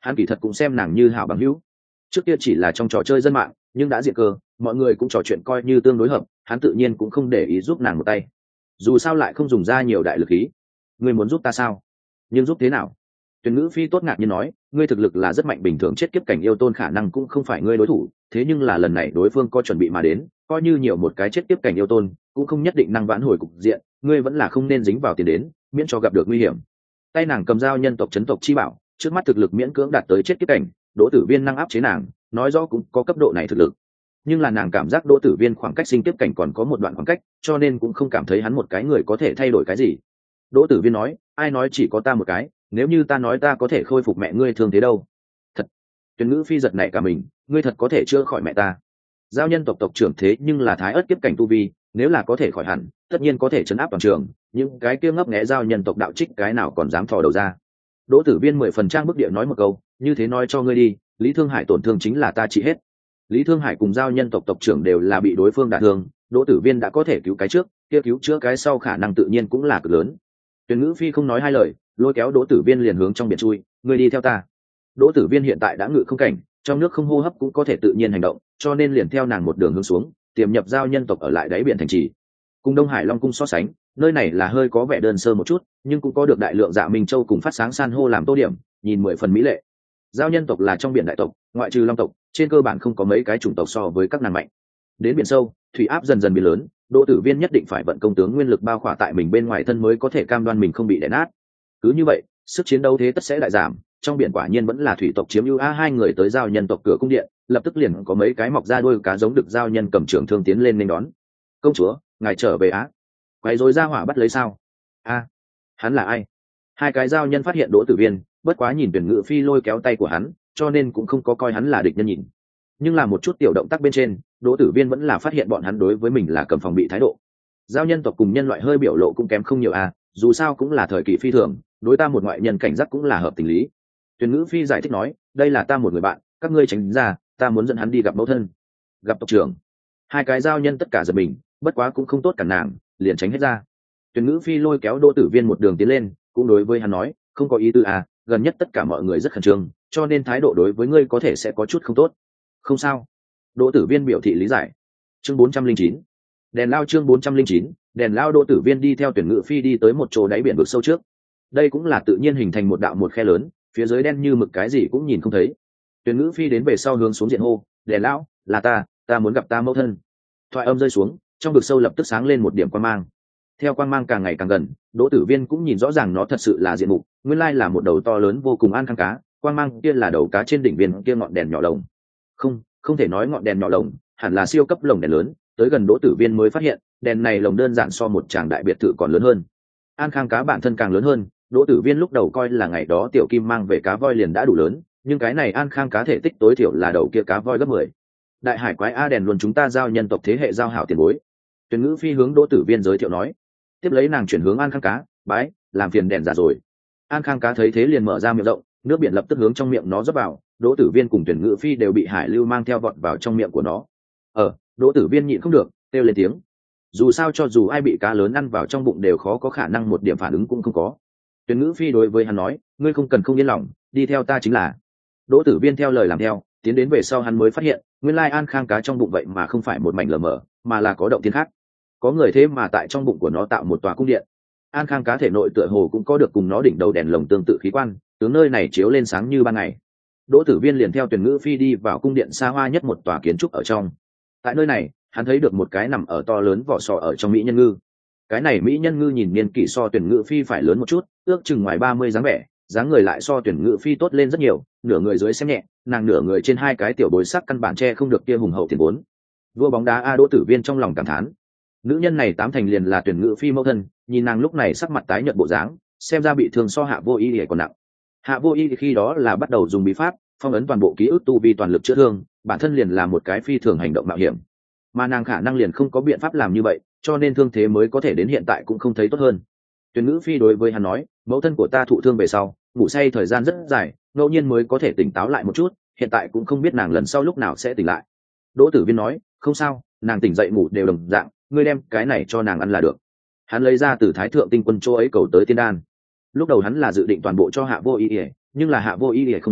hắn kỳ thật cũng xem nàng như hảo bằng hữu. Trước kia chỉ là trong trò chơi dân mạng, nhưng đã diện cơ, mọi người cũng trò chuyện coi như tương đối hợp, hắn tự nhiên cũng không để ý giúp nàng một tay. Dù sao lại không dùng ra nhiều đại lực khí. Ngươi muốn giúp ta sao? Nhưng giúp thế nào? Tuyển ngữ phi tốt ngạc nhiên nói, ngươi thực lực là rất mạnh, bình thường chết kiếp cảnh yêu tôn khả năng cũng không phải ngươi đối thủ, thế nhưng là lần này đối phương có chuẩn bị mà đến, coi như nhiều một cái chết kiếp cảnh yêu tôn cũng không nhất định năng vãn hồi cục diện, ngươi vẫn là không nên dính vào tiền đến, miễn cho gặp được nguy hiểm. Tay nàng cầm dao nhân tộc chấn tộc chi bảo, trước mắt thực lực miễn cưỡng đạt tới chết kiếp cảnh, Đỗ Tử Viên năng áp chế nàng, nói rõ cũng có cấp độ này thực lực. Nhưng là nàng cảm giác Đỗ Tử Viên khoảng cách sinh kiếp cảnh còn có một đoạn khoảng cách, cho nên cũng không cảm thấy hắn một cái người có thể thay đổi cái gì. Đỗ Tử Viên nói, ai nói chỉ có ta một cái, nếu như ta nói ta có thể khôi phục mẹ ngươi thương thế đâu. Thật. Tuyển ngữ phi giật nảy cả mình, ngươi thật có thể chữa khỏi mẹ ta? Giao nhân tộc tộc trưởng thế nhưng là thái ớt kiếp cảnh tu vi, nếu là có thể khỏi hẳn, tất nhiên có thể chấn áp toàn trường, nhưng cái kia ngấp nghé giao nhân tộc đạo trích cái nào còn dám thò đầu ra. Đỗ Tử Viên mười phần trang bức địa nói một câu, như thế nói cho ngươi đi, Lý Thương Hải tổn thương chính là ta trị hết. Lý Thương Hải cùng giao nhân tộc tộc trưởng đều là bị đối phương đả thương, Đỗ Tử Viên đã có thể cứu cái trước, kia cứu chữa cái sau khả năng tự nhiên cũng là cực lớn. Tuyển ngữ phi không nói hai lời, lôi kéo Đỗ Tử Viên liền hướng trong biển chui, ngươi đi theo ta. Đỗ Tử Viên hiện tại đã ngự không cảnh, trong nước không hô hấp cũng có thể tự nhiên hành động, cho nên liền theo nàng một đường hướng xuống, tiềm nhập giao nhân tộc ở lại đáy biển thành trì. Cùng Đông Hải Long cung so sánh, nơi này là hơi có vẻ đơn sơ một chút, nhưng cũng có được đại lượng dạ minh châu cùng phát sáng san hô làm tô điểm, nhìn mười phần mỹ lệ. Giao nhân tộc là trong biển đại tộc, ngoại trừ long tộc, trên cơ bản không có mấy cái chủng tộc so với các nàng mạnh. Đến biển sâu, thủy áp dần dần biến lớn, Đỗ Tử Viên nhất định phải vận công tướng nguyên lực bao khỏa tại mình bên ngoài thân mới có thể cam đoan mình không bị đè nát. Cứ như vậy, sức chiến đấu thế tất sẽ đại giảm, trong biển quả nhiên vẫn là thủy tộc chiếm ưu. A hai người tới giao nhân tộc cửa cung điện, lập tức liền có mấy cái mọc ra đuôi cá giống được giao nhân cầm trường thương tiến lên nên đón. Công chúa, ngài trở về á? Quay rồi ra hỏa bắt lấy sao? A, hắn là ai? Hai cái giao nhân phát hiện Đỗ Tử Viên, bất quá nhìn Tuyển ngữ phi lôi kéo tay của hắn, cho nên cũng không có coi hắn là địch nhân nhìn. Nhưng là một chút tiểu động tác bên trên, Đỗ Tử Viên vẫn là phát hiện bọn hắn đối với mình là cầm phòng bị thái độ. Giao nhân tộc cùng nhân loại hơi biểu lộ cũng kém không nhiều à, dù sao cũng là thời kỳ phi thường, đối ta một ngoại nhân cảnh giác cũng là hợp tình lý. Tuyển ngữ phi giải thích nói, đây là ta một người bạn, các ngươi tránh ra, ta muốn dẫn hắn đi gặp mẫu thân, gặp tộc trưởng. Hai cái giao nhân tất cả giật mình, bất quá cũng không tốt cản nàng, liền tránh hết ra. Tuyển ngữ phi lôi kéo Đỗ Tử Viên một đường tiến lên, cũng đối với hắn nói, không có ý tư à, gần nhất tất cả mọi người rất khẩn trương, cho nên thái độ đối với ngươi có thể sẽ có chút không tốt. Không sao. Đỗ Tử Viên biểu thị lý giải. Chương bốn trăm linh chín, đèn lao chương bốn trăm linh chín, đèn lao. Đỗ Tử Viên đi theo Tuyển ngữ phi đi tới một chỗ đáy biển vực sâu trước. Đây cũng là tự nhiên hình thành một đạo một khe lớn, phía dưới đen như mực cái gì cũng nhìn không thấy. Tuyển ngữ phi đến về sau hướng xuống diện hô, đèn lão, là ta, ta muốn gặp ta mẫu thân. Thoại âm rơi xuống, trong vực sâu lập tức sáng lên một điểm quang mang. Theo quang mang càng ngày càng gần, Đỗ Tử Viên cũng nhìn rõ ràng nó thật sự là diện mục, nguyên lai là một đầu to lớn vô cùng an khang cá, quang mang kia là đầu cá trên đỉnh viên kia ngọn đèn nhỏ lồng. Không, không thể nói ngọn đèn nhỏ lồng, hẳn là siêu cấp lồng đèn lớn, tới gần Đỗ Tử Viên mới phát hiện, đèn này lồng đơn giản so một tràng đại biệt thự còn lớn hơn. An khang cá bản thân càng lớn hơn, Đỗ Tử Viên lúc đầu coi là ngày đó tiểu kim mang về cá voi liền đã đủ lớn, nhưng cái này an khang cá thể tích tối thiểu là đầu kia cá voi gấp mười. Đại hải quái a đèn luôn chúng ta giao nhân tộc thế hệ giao hảo tiền bối. Tuyển ngữ phi hướng Đỗ Tử Viên giới thiệu nói. Tiếp lấy nàng chuyển hướng an khang cá, bái, làm phiền đèn giả rồi. An khang cá thấy thế liền mở ra miệng rộng, nước biển lập tức hướng trong miệng nó dốc vào. Đỗ Tử Viên cùng Tuyển ngữ phi đều bị hải lưu mang theo vọt vào trong miệng của nó. Ờ, Đỗ Tử Viên nhịn không được, kêu lên tiếng. Dù sao cho dù ai bị cá lớn ăn vào trong bụng đều khó có khả năng một điểm phản ứng cũng không có. Tuyển ngữ phi đối với hắn nói, ngươi không cần không yên lòng, đi theo ta chính là. Đỗ Tử Viên theo lời làm theo, tiến đến về sau hắn mới phát hiện, nguyên lai an khang cá trong bụng vậy mà không phải một mảnh lờ mờ, mà là có động thiên khác. Có người thế mà tại trong bụng của nó tạo một tòa cung điện. An khang cá thể nội tựa hồ cũng có được cùng nó đỉnh đầu đèn lồng tương tự khí quan, tướng nơi này chiếu lên sáng như ban ngày. Đỗ Tử Viên liền theo Tuyển ngữ phi đi vào cung điện xa hoa nhất một tòa kiến trúc ở trong. Tại nơi này, hắn thấy được một cái nằm ở to lớn vỏ sò ở trong mỹ nhân ngư. Cái này mỹ nhân ngư nhìn niên kỷ so Tuyển ngữ phi phải lớn một chút, ước chừng ngoài ba mươi dáng vẻ, dáng người lại so Tuyển ngữ phi tốt lên rất nhiều, nửa người dưới xem nhẹ, nàng nửa người trên hai cái tiểu bối sắc căn bản che không được kia hùng hậu tiền vốn. Vua bóng đá a Đỗ Tử Viên trong lòng cảm thán, nữ nhân này tám thành liền là Tuyển ngữ phi mẫu thân, nhìn nàng lúc này sắc mặt tái nhợt bộ dáng, xem ra bị thương so Hạ Vô Y còn nặng. Hạ Vô Y khi đó là bắt đầu dùng bí pháp phong ấn toàn bộ ký ức tu vi toàn lực chữa thương, bản thân liền là một cái phi thường hành động mạo hiểm, mà nàng khả năng liền không có biện pháp làm như vậy, cho nên thương thế mới có thể đến hiện tại cũng không thấy tốt hơn. Tuyển ngữ phi đối với hắn nói, mẫu thân của ta thụ thương về sau, ngủ say thời gian rất dài, ngẫu nhiên mới có thể tỉnh táo lại một chút, hiện tại cũng không biết nàng lần sau lúc nào sẽ tỉnh lại. Đỗ Tử Viên nói, không sao, nàng tỉnh dậy ngủ đều đồng dạng, ngươi đem cái này cho nàng ăn là được. Hắn lấy ra từ Thái Thượng Tinh Quân chỗ ấy cầu tới tiên đan. Lúc đầu hắn là dự định toàn bộ cho Hạ Vô Y, nhưng là Hạ Vô Y không muốn,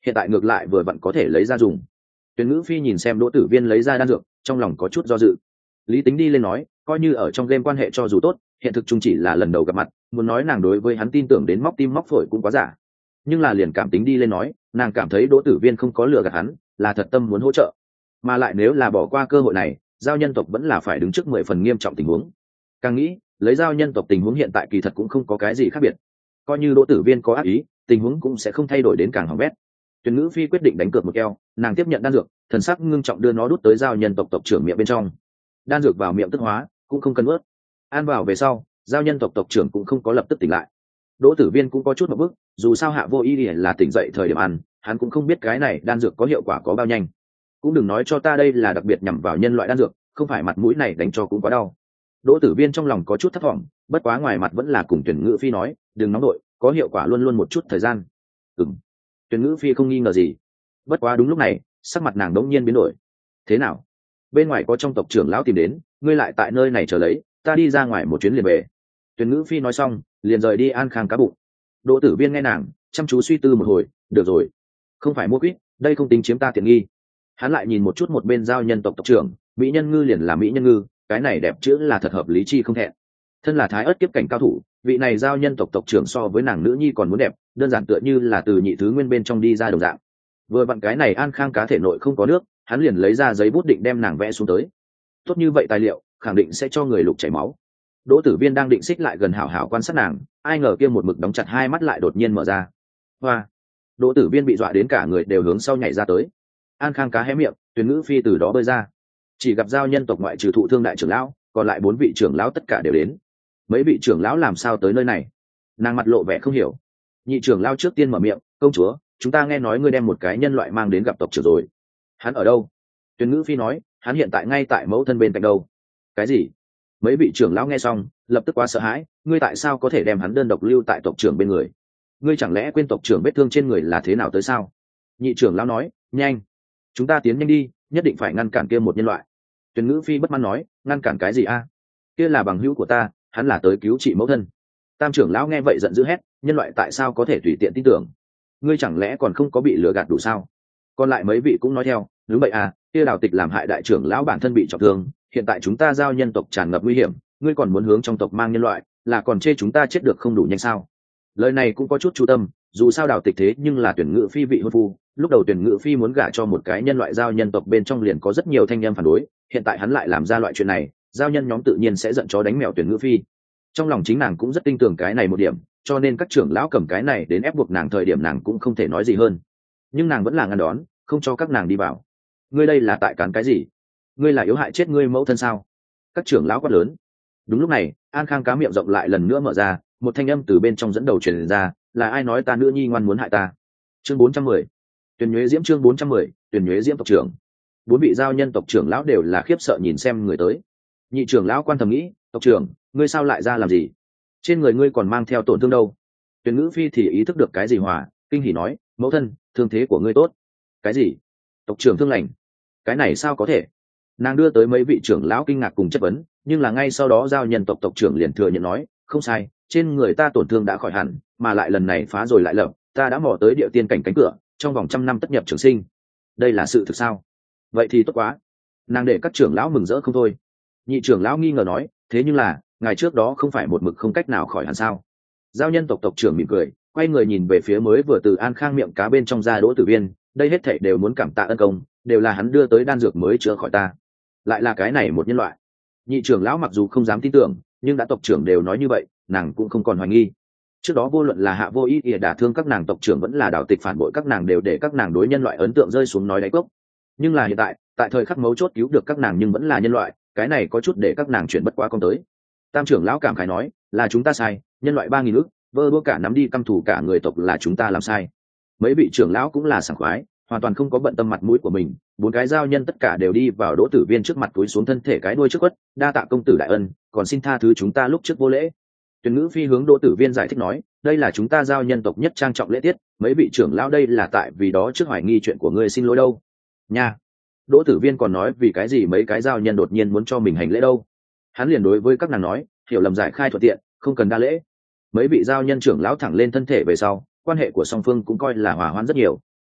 hiện tại ngược lại vừa vặn có thể lấy ra dùng. Tuyển ngữ phi nhìn xem đỗ tử viên lấy ra đan dược, trong lòng có chút do dự. Lý tính đi lên nói, coi như ở trong game quan hệ cho dù tốt, hiện thực chung chỉ là lần đầu gặp mặt, muốn nói nàng đối với hắn tin tưởng đến móc tim móc phổi cũng quá giả. Nhưng là liền cảm tính đi lên nói, nàng cảm thấy đỗ tử viên không có lừa gạt hắn, là thật tâm muốn hỗ trợ. Mà lại nếu là bỏ qua cơ hội này, giao nhân tộc vẫn là phải đứng trước mười phần nghiêm trọng tình huống. Càng nghĩ, lấy giao nhân tộc tình huống hiện tại kỳ thật cũng không có cái gì khác biệt. Coi như đỗ tử viên có ác ý, tình huống cũng sẽ không thay đổi đến càng hỏng bét. Tuyển ngữ phi quyết định đánh cược một keo, nàng tiếp nhận đan dược, thần sắc ngưng trọng đưa nó đút tới giao nhân tộc tộc trưởng miệng bên trong. Đan dược vào miệng tức hóa, cũng không cần ướt. An vào về sau, giao nhân tộc tộc trưởng cũng không có lập tức tỉnh lại. Đỗ tử viên cũng có chút một bước, dù sao hạ vô ý là tỉnh dậy thời điểm ăn, hắn cũng không biết cái này đan dược có hiệu quả có bao nhanh. Cũng đừng nói cho ta đây là đặc biệt nhằm vào nhân loại đan dược, không phải mặt mũi này đánh cho cũng quá đau. Đỗ tử viên trong lòng có chút thất vọng, bất quá ngoài mặt vẫn là cùng tuyển ngữ phi nói, đừng nóng đội, có hiệu quả luôn luôn một chút thời gian. Ừm. Tuyển ngữ phi không nghi ngờ gì. Bất quá đúng lúc này, sắc mặt nàng đống nhiên biến đổi. Thế nào? Bên ngoài có trong tộc trưởng lão tìm đến, ngươi lại tại nơi này chờ lấy, ta đi ra ngoài một chuyến liền về. Tuyển ngữ phi nói xong, liền rời đi an khang cá bụng. Đỗ tử viên nghe nàng, chăm chú suy tư một hồi, được rồi, không phải mua quýt, đây không tính chiếm ta tiện nghi. Hắn lại nhìn một chút một bên giao nhân tộc tộc trưởng, mỹ nhân ngư liền là mỹ nhân ngư, cái này đẹp chữ là thật hợp lý chi không thẹn. Thân là thái ớt kiếp cảnh cao thủ, vị này giao nhân tộc tộc trưởng so với nàng nữ nhi còn muốn đẹp, đơn giản tựa như là từ nhị thứ nguyên bên trong đi ra đồng dạng. Vừa vặn cái này an khang cá thể nội không có nước, hắn liền lấy ra giấy bút định đem nàng vẽ xuống tới. Tốt như vậy tài liệu, khẳng định sẽ cho người lục chảy máu. Đỗ tử viên đang định xích lại gần hảo hảo quan sát nàng, ai ngờ kia một mực đóng chặt hai mắt lại đột nhiên mở ra. Hoa! Đỗ tử viên bị dọa đến cả người đều hướng sau nhảy ra tới. An khang cá hé miệng, tuyển ngữ phi từ đó bơi ra. Chỉ gặp giao nhân tộc ngoại trừ thụ thương đại trưởng lão, còn lại bốn vị trưởng lão tất cả đều đến. Mấy vị trưởng lão làm sao tới nơi này? Nàng mặt lộ vẻ không hiểu. Nhị trưởng lão trước tiên mở miệng, công chúa, chúng ta nghe nói ngươi đem một cái nhân loại mang đến gặp tộc trưởng rồi. Hắn ở đâu? Tuyển ngữ phi nói, hắn hiện tại ngay tại mẫu thân bên cạnh đâu. Cái gì? Mấy vị trưởng lão nghe xong, lập tức quá sợ hãi, ngươi tại sao có thể đem hắn đơn độc lưu tại tộc trưởng bên người? Ngươi chẳng lẽ quên tộc trưởng vết thương trên người là thế nào tới sao? Nhị trưởng lão nói, nhanh, chúng ta tiến nhanh đi, nhất định phải ngăn cản kia một nhân loại. Tuyển ngữ phi bất mãn nói, ngăn cản cái gì a? Kia là bằng hữu của ta, hắn là tới cứu trị mẫu thân. Tam trưởng lão nghe vậy giận dữ hét, nhân loại tại sao có thể tùy tiện tin tưởng? Ngươi chẳng lẽ còn không có bị lừa gạt đủ sao? Còn lại mấy vị cũng nói theo, đúng vậy à, kia đào tịch làm hại đại trưởng lão bản thân bị trọng thương, hiện tại chúng ta giao nhân tộc tràn ngập nguy hiểm, ngươi còn muốn hướng trong tộc mang nhân loại, là còn chê chúng ta chết được không đủ nhanh sao? Lời này cũng có chút chú tâm, dù sao đào tịch thế nhưng là tuyển ngữ phi vị hôn phu, lúc đầu tuyển ngữ phi muốn gả cho một cái nhân loại giao nhân tộc bên trong liền có rất nhiều thanh em phản đối, hiện tại hắn lại làm ra loại chuyện này, giao nhân nhóm tự nhiên sẽ giận chó đánh mèo tuyển ngữ phi. Trong lòng chính nàng cũng rất tin tưởng cái này một điểm, cho nên các trưởng lão cầm cái này đến ép buộc nàng thời điểm nàng cũng không thể nói gì hơn, nhưng nàng vẫn là ngăn đón, không cho các nàng đi vào. Ngươi đây là tại cán cái gì? Ngươi là yếu hại chết ngươi mẫu thân sao? Các trưởng lão quát lớn. Đúng lúc này, an khang cá miệng rộng lại lần nữa mở ra, một thanh âm từ bên trong dẫn đầu truyền ra, là ai nói ta nữ nhi ngoan muốn hại ta? Chương bốn trăm mười. Tuyển nhuế diễm chương bốn trăm mười, tuyển nhuế diễm tộc trưởng. Bốn vị giao nhân tộc trưởng lão đều là khiếp sợ nhìn xem người tới. Nhị trưởng lão quan thầm nghĩ, tộc trưởng, ngươi sao lại ra làm gì? Trên người ngươi còn mang theo tổn thương đâu? Tuyển ngữ phi thì ý thức được cái gì hòa, kinh hỉ nói, mẫu thân, thương thế của ngươi tốt. Cái gì? Tộc trưởng thương lành? Cái này sao có thể? Nàng đưa tới mấy vị trưởng lão kinh ngạc cùng chất vấn, nhưng là ngay sau đó giao nhân tộc tộc trưởng liền thừa nhận nói, không sai, trên người ta tổn thương đã khỏi hẳn, mà lại lần này phá rồi lại lập, ta đã mò tới địa tiên cảnh cánh cửa, trong vòng trăm năm tất nhập trường sinh. Đây là sự thực sao? Vậy thì tốt quá. Nàng để các trưởng lão mừng rỡ không thôi. Nhị trưởng lão nghi ngờ nói, thế nhưng là ngày trước đó không phải một mực không cách nào khỏi hẳn sao? Giao nhân tộc tộc trưởng mỉm cười, quay người nhìn về phía mới vừa từ an khang miệng cá bên trong ra đỗ tử viên, đây hết thảy đều muốn cảm tạ ân công, đều là hắn đưa tới đan dược mới chữa khỏi ta. Lại là cái này một nhân loại. Nhị trưởng lão mặc dù không dám tin tưởng, nhưng đã tộc trưởng đều nói như vậy, nàng cũng không còn hoài nghi. Trước đó vô luận là hạ vô ý ỉa đả thương các nàng tộc trưởng vẫn là đảo tịch phản bội các nàng đều để các nàng đối nhân loại ấn tượng rơi xuống nói đáy cốc. Nhưng là hiện tại, tại thời khắc mấu chốt cứu được các nàng nhưng vẫn là nhân loại, cái này có chút để các nàng chuyển bất quá công tới. Tam trưởng lão cảm khái nói, là chúng ta sai, nhân loại ba nghìn ức, vơ đua cả nắm đi căm thù cả người tộc là chúng ta làm sai. Mấy vị trưởng lão cũng là sảng khoái, hoàn toàn không có bận tâm mặt mũi của mình, bốn cái giao nhân tất cả đều đi vào đỗ tử viên trước mặt túi xuống thân thể cái đuôi trước quất, đa tạ công tử đại ân, còn xin tha thứ chúng ta lúc trước vô lễ. Tuyển ngữ phi hướng đỗ tử viên giải thích nói, đây là chúng ta giao nhân tộc nhất trang trọng lễ tiết, mấy vị trưởng lão đây là tại vì đó trước hoài nghi chuyện của ngươi xin lỗi đâu nha. Đỗ tử viên còn nói vì cái gì mấy cái giao nhân đột nhiên muốn cho mình hành lễ đâu. Hắn liền đối với các nàng nói, hiểu lầm giải khai thuận tiện, không cần đa lễ. Mấy vị giao nhân trưởng lão thẳng lên thân thể về sau, quan hệ của song phương cũng coi là hòa hoãn rất nhiều.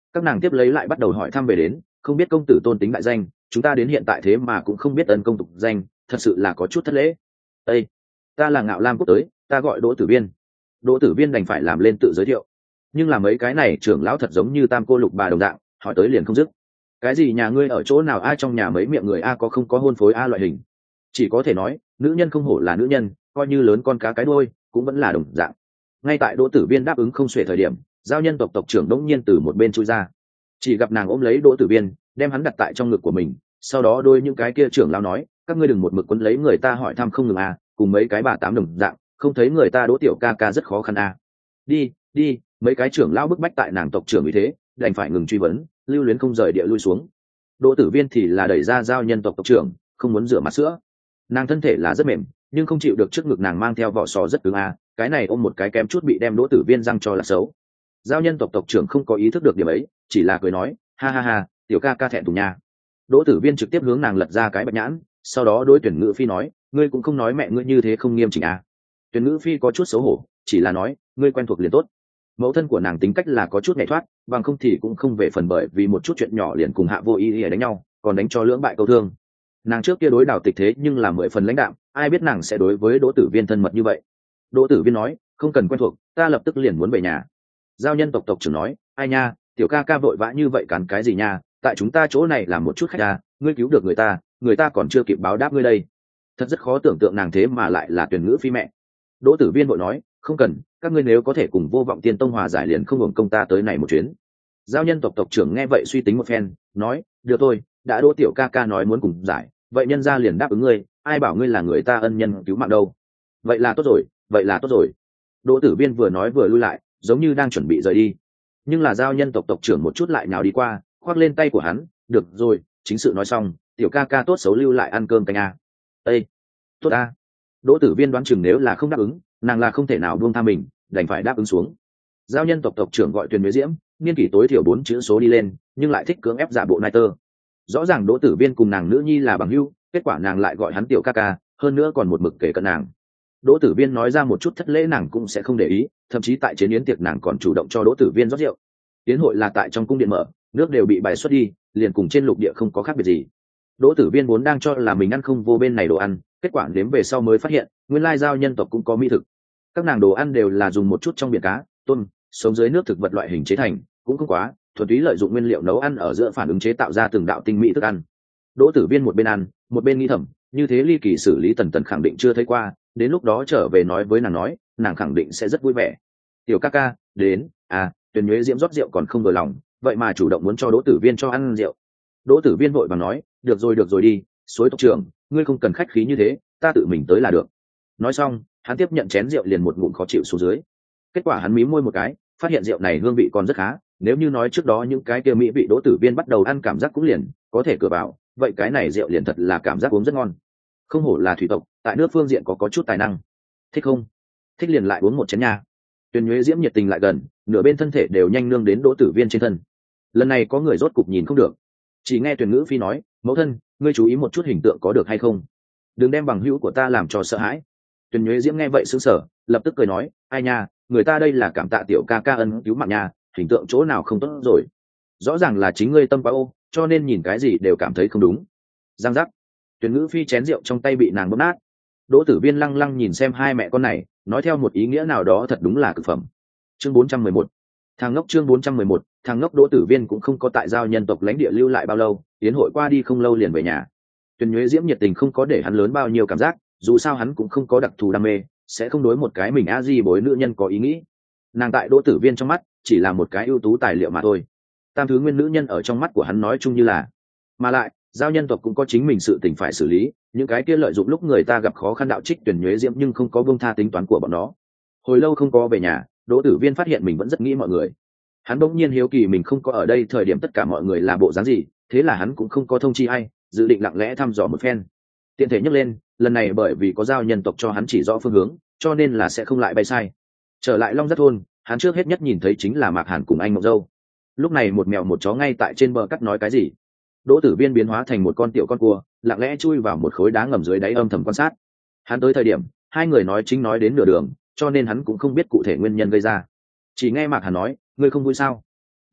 Các nàng tiếp lấy lại bắt đầu hỏi thăm về đến, không biết công tử tôn tính đại danh, chúng ta đến hiện tại thế mà cũng không biết ân công tục danh, thật sự là có chút thất lễ. Ê, ta là Ngạo Lam Quốc tới, ta gọi Đỗ Tử Viên. Đỗ Tử Viên đành phải làm lên tự giới thiệu, nhưng là mấy cái này trưởng lão thật giống như tam cô lục bà đồng dạng, hỏi tới liền không dứt. Cái gì nhà ngươi ở chỗ nào, a trong nhà mấy miệng người a có không có hôn phối a loại hình, chỉ có thể nói nữ nhân không hổ là nữ nhân, coi như lớn con cá cái đuôi cũng vẫn là đồng dạng. Ngay tại Đỗ Tử Viên đáp ứng không xuể thời điểm, giao nhân tộc tộc trưởng đống nhiên từ một bên chui ra, chỉ gặp nàng ôm lấy Đỗ Tử Viên, đem hắn đặt tại trong ngực của mình, sau đó đôi những cái kia trưởng lão nói, các ngươi đừng một mực quấn lấy người ta hỏi thăm không ngừng à, cùng mấy cái bà tám đồng dạng, không thấy người ta Đỗ tiểu ca ca rất khó khăn à. Đi đi, mấy cái trưởng lão bức bách tại nàng tộc trưởng như thế, đành phải ngừng truy vấn, lưu luyến không rời địa lui xuống. Đỗ Tử Viên thì là đẩy ra giao nhân tộc tộc trưởng, không muốn rửa mặt sữa. Nàng thân thể là rất mềm, nhưng không chịu được trước ngực nàng mang theo vỏ sò rất cứng à, cái này ôm một cái kém chút bị đem Đỗ Tử Viên răng cho là xấu. Giao nhân tộc tộc trưởng không có ý thức được điểm ấy, chỉ là cười nói, ha ha ha, tiểu ca ca thẹn thùng nha. Đỗ Tử Viên trực tiếp hướng nàng lật ra cái bạch nhãn, sau đó đối Tuyển Ngữ Phi nói, ngươi cũng không nói mẹ ngươi như thế không nghiêm chỉnh à. Tuyển Ngữ Phi có chút xấu hổ, chỉ là nói, ngươi quen thuộc liền tốt. Mẫu thân của nàng tính cách là có chút nhẹ thoát, bằng không thì cũng không về phần bởi vì một chút chuyện nhỏ liền cùng Hạ Vô Ý ỉa đánh nhau, còn đánh cho lưỡng bại câu thương. Nàng trước kia đối Đào Tịch thế nhưng là mười phần lãnh đạm, ai biết nàng sẽ đối với Đỗ Tử Viên thân mật như vậy. Đỗ Tử Viên nói, không cần quen thuộc, ta lập tức liền muốn về nhà. Giao nhân tộc tộc trưởng nói, ai nha, tiểu ca ca vội vã như vậy cắn cái gì nha, tại chúng ta chỗ này làm một chút khách à, ngươi cứu được người ta, người ta còn chưa kịp báo đáp ngươi đây. Thật rất khó tưởng tượng nàng thế mà lại là Tuyển Ngữ Phi mẹ. Đỗ Tử Viên vội nói, không cần, các ngươi nếu có thể cùng Vô Vọng Tiên Tông hòa giải liền không hưởng công ta tới này một chuyến. Giao nhân tộc tộc trưởng nghe vậy suy tính một phen, nói, được thôi, đã Đỗ tiểu ca ca nói muốn cùng giải, vậy nhân gia liền đáp ứng ngươi, ai bảo ngươi là người ta ân nhân cứu mạng đâu. Vậy là tốt rồi, vậy là tốt rồi. Đỗ Tử Viên vừa nói vừa lui lại, giống như đang chuẩn bị rời đi, nhưng là giao nhân tộc tộc trưởng một chút lại nhào đi qua, khoác lên tay của hắn, được rồi, chính sự nói xong, tiểu ca ca tốt xấu lưu lại ăn cơm canh a. Ê, tốt a. Đỗ Tử Viên đoán chừng nếu là không đáp ứng, nàng là không thể nào buông tha mình, đành phải đáp ứng xuống. Giao nhân tộc tộc trưởng gọi Tuyền Nhuế Diễm, niên kỷ tối thiểu bốn chữ số đi lên, nhưng lại thích cưỡng ép giả bộ nai tơ. Rõ ràng Đỗ Tử Viên cùng nàng nữ nhi là bằng hữu, kết quả nàng lại gọi hắn tiểu ca ca, hơn nữa còn một mực kể cận nàng. Đỗ Tử Viên nói ra một chút thất lễ nàng cũng sẽ không để ý, thậm chí tại chế yến tiệc nàng còn chủ động cho Đỗ Tử Viên rót rượu. Yến hội là tại trong cung điện mở, nước đều bị bài xuất đi, liền cùng trên lục địa không có khác biệt gì. Đỗ Tử Viên vốn đang cho là mình ăn không vô bên này đồ ăn, kết quả đến về sau mới phát hiện, nguyên lai giao nhân tộc cũng có mỹ thực. Các nàng đồ ăn đều là dùng một chút trong biển cá, tôm, sống dưới nước thực vật loại hình chế thành, cũng không quá, thuần túy lợi dụng nguyên liệu nấu ăn ở giữa phản ứng chế tạo ra từng đạo tinh mỹ thức ăn. Đỗ Tử Viên một bên ăn, một bên nghĩ thầm, như thế ly kỳ xử lý tần tần khẳng định chưa thấy qua, đến lúc đó trở về nói với nàng nói, nàng khẳng định sẽ rất vui vẻ. Tiểu ca ca, đến, à, Tuyền Nhuế Diễm rót rượu còn không vừa lòng, vậy mà chủ động muốn cho Đỗ Tử Viên cho ăn rượu. Đỗ Tử Viên vội vàng nói, được rồi được rồi đi, Suối tộc trưởng, ngươi không cần khách khí như thế, ta tự mình tới là được. Nói xong, hắn tiếp nhận chén rượu liền một ngụm khó chịu xuống dưới. Kết quả hắn mím môi một cái, phát hiện rượu này hương vị còn rất khá, nếu như nói trước đó những cái kia mỹ vị Đỗ Tử Viên bắt đầu ăn cảm giác cũng liền có thể cửa vào, vậy cái này rượu liền thật là cảm giác uống rất ngon. Không hổ là thủy tộc, tại nước phương diện có có chút tài năng. Thích không? Thích liền lại uống một chén nha. Tuyền Nhuế Diễm nhiệt tình lại gần, nửa bên thân thể đều nhanh nương đến Đỗ Tử Viên trên thân. Lần này có người rốt cục nhìn không được, chỉ nghe Tuyền Ngữ Phi nói, mẫu thân, ngươi chú ý một chút hình tượng có được hay không, đừng đem bằng hữu của ta làm cho sợ hãi. Tuyền Nhuế Diễm nghe vậy sững sờ, lập tức cười nói, ai nha, người ta đây là cảm tạ tiểu ca ca ân cứu mạng nha, hình tượng chỗ nào không tốt rồi, rõ ràng là chính ngươi tâm quá ô, cho nên nhìn cái gì đều cảm thấy không đúng. Giang giác. Tuyền Ngữ Phi chén rượu trong tay bị nàng bóp nát. Đỗ Tử Viên lăng lăng nhìn xem hai mẹ con này, nói theo một ý nghĩa nào đó thật đúng là cực phẩm. Chương bốn trăm mười một. Thằng ngốc chương bốn trăm mười một, thằng ngốc. Đỗ Tử Viên cũng không có tại giao nhân tộc lãnh địa lưu lại bao lâu, tiến hội qua đi không lâu liền về nhà. Tuyền Nhuế Diễm nhiệt tình không có để hắn lớn bao nhiêu cảm giác, dù sao hắn cũng không có đặc thù đam mê, sẽ không đối một cái mình a di bối nữ nhân có ý nghĩ. Nàng tại Đỗ Tử Viên trong mắt chỉ là một cái ưu tú tài liệu mà thôi. Tam thứ nguyên nữ nhân ở trong mắt của hắn nói chung như là, mà lại giao nhân tộc cũng có chính mình sự tình phải xử lý, những cái kia lợi dụng lúc người ta gặp khó khăn đạo trích Tuyền Nhuế Diễm nhưng không có buông tha tính toán của bọn nó. Hồi lâu không có về nhà, Đỗ Tử Viên phát hiện mình vẫn rất nghĩ mọi người. Hắn bỗng nhiên hiếu kỳ mình không có ở đây thời điểm tất cả mọi người là bộ dáng gì, thế là hắn cũng không có thông chi ai, dự định lặng lẽ thăm dò một phen. Tiện thể nhắc lên, lần này bởi vì có giao nhân tộc cho hắn chỉ rõ phương hướng, cho nên là sẽ không lại bay sai. Trở lại Long Giác thôn, hắn trước hết nhất nhìn thấy chính là Mạc Hàn cùng anh Ngọc Dâu. Lúc này một mèo một chó ngay tại trên bờ cắt nói cái gì. Đỗ Tử Viên biến hóa thành một con tiểu con cua, lặng lẽ chui vào một khối đá ngầm dưới đáy âm thầm quan sát. Hắn tới thời điểm, hai người nói chính nói đến nửa đường, cho nên hắn cũng không biết cụ thể nguyên nhân gây ra. Chỉ nghe Mạc Hàn nói, ngươi không vui sao?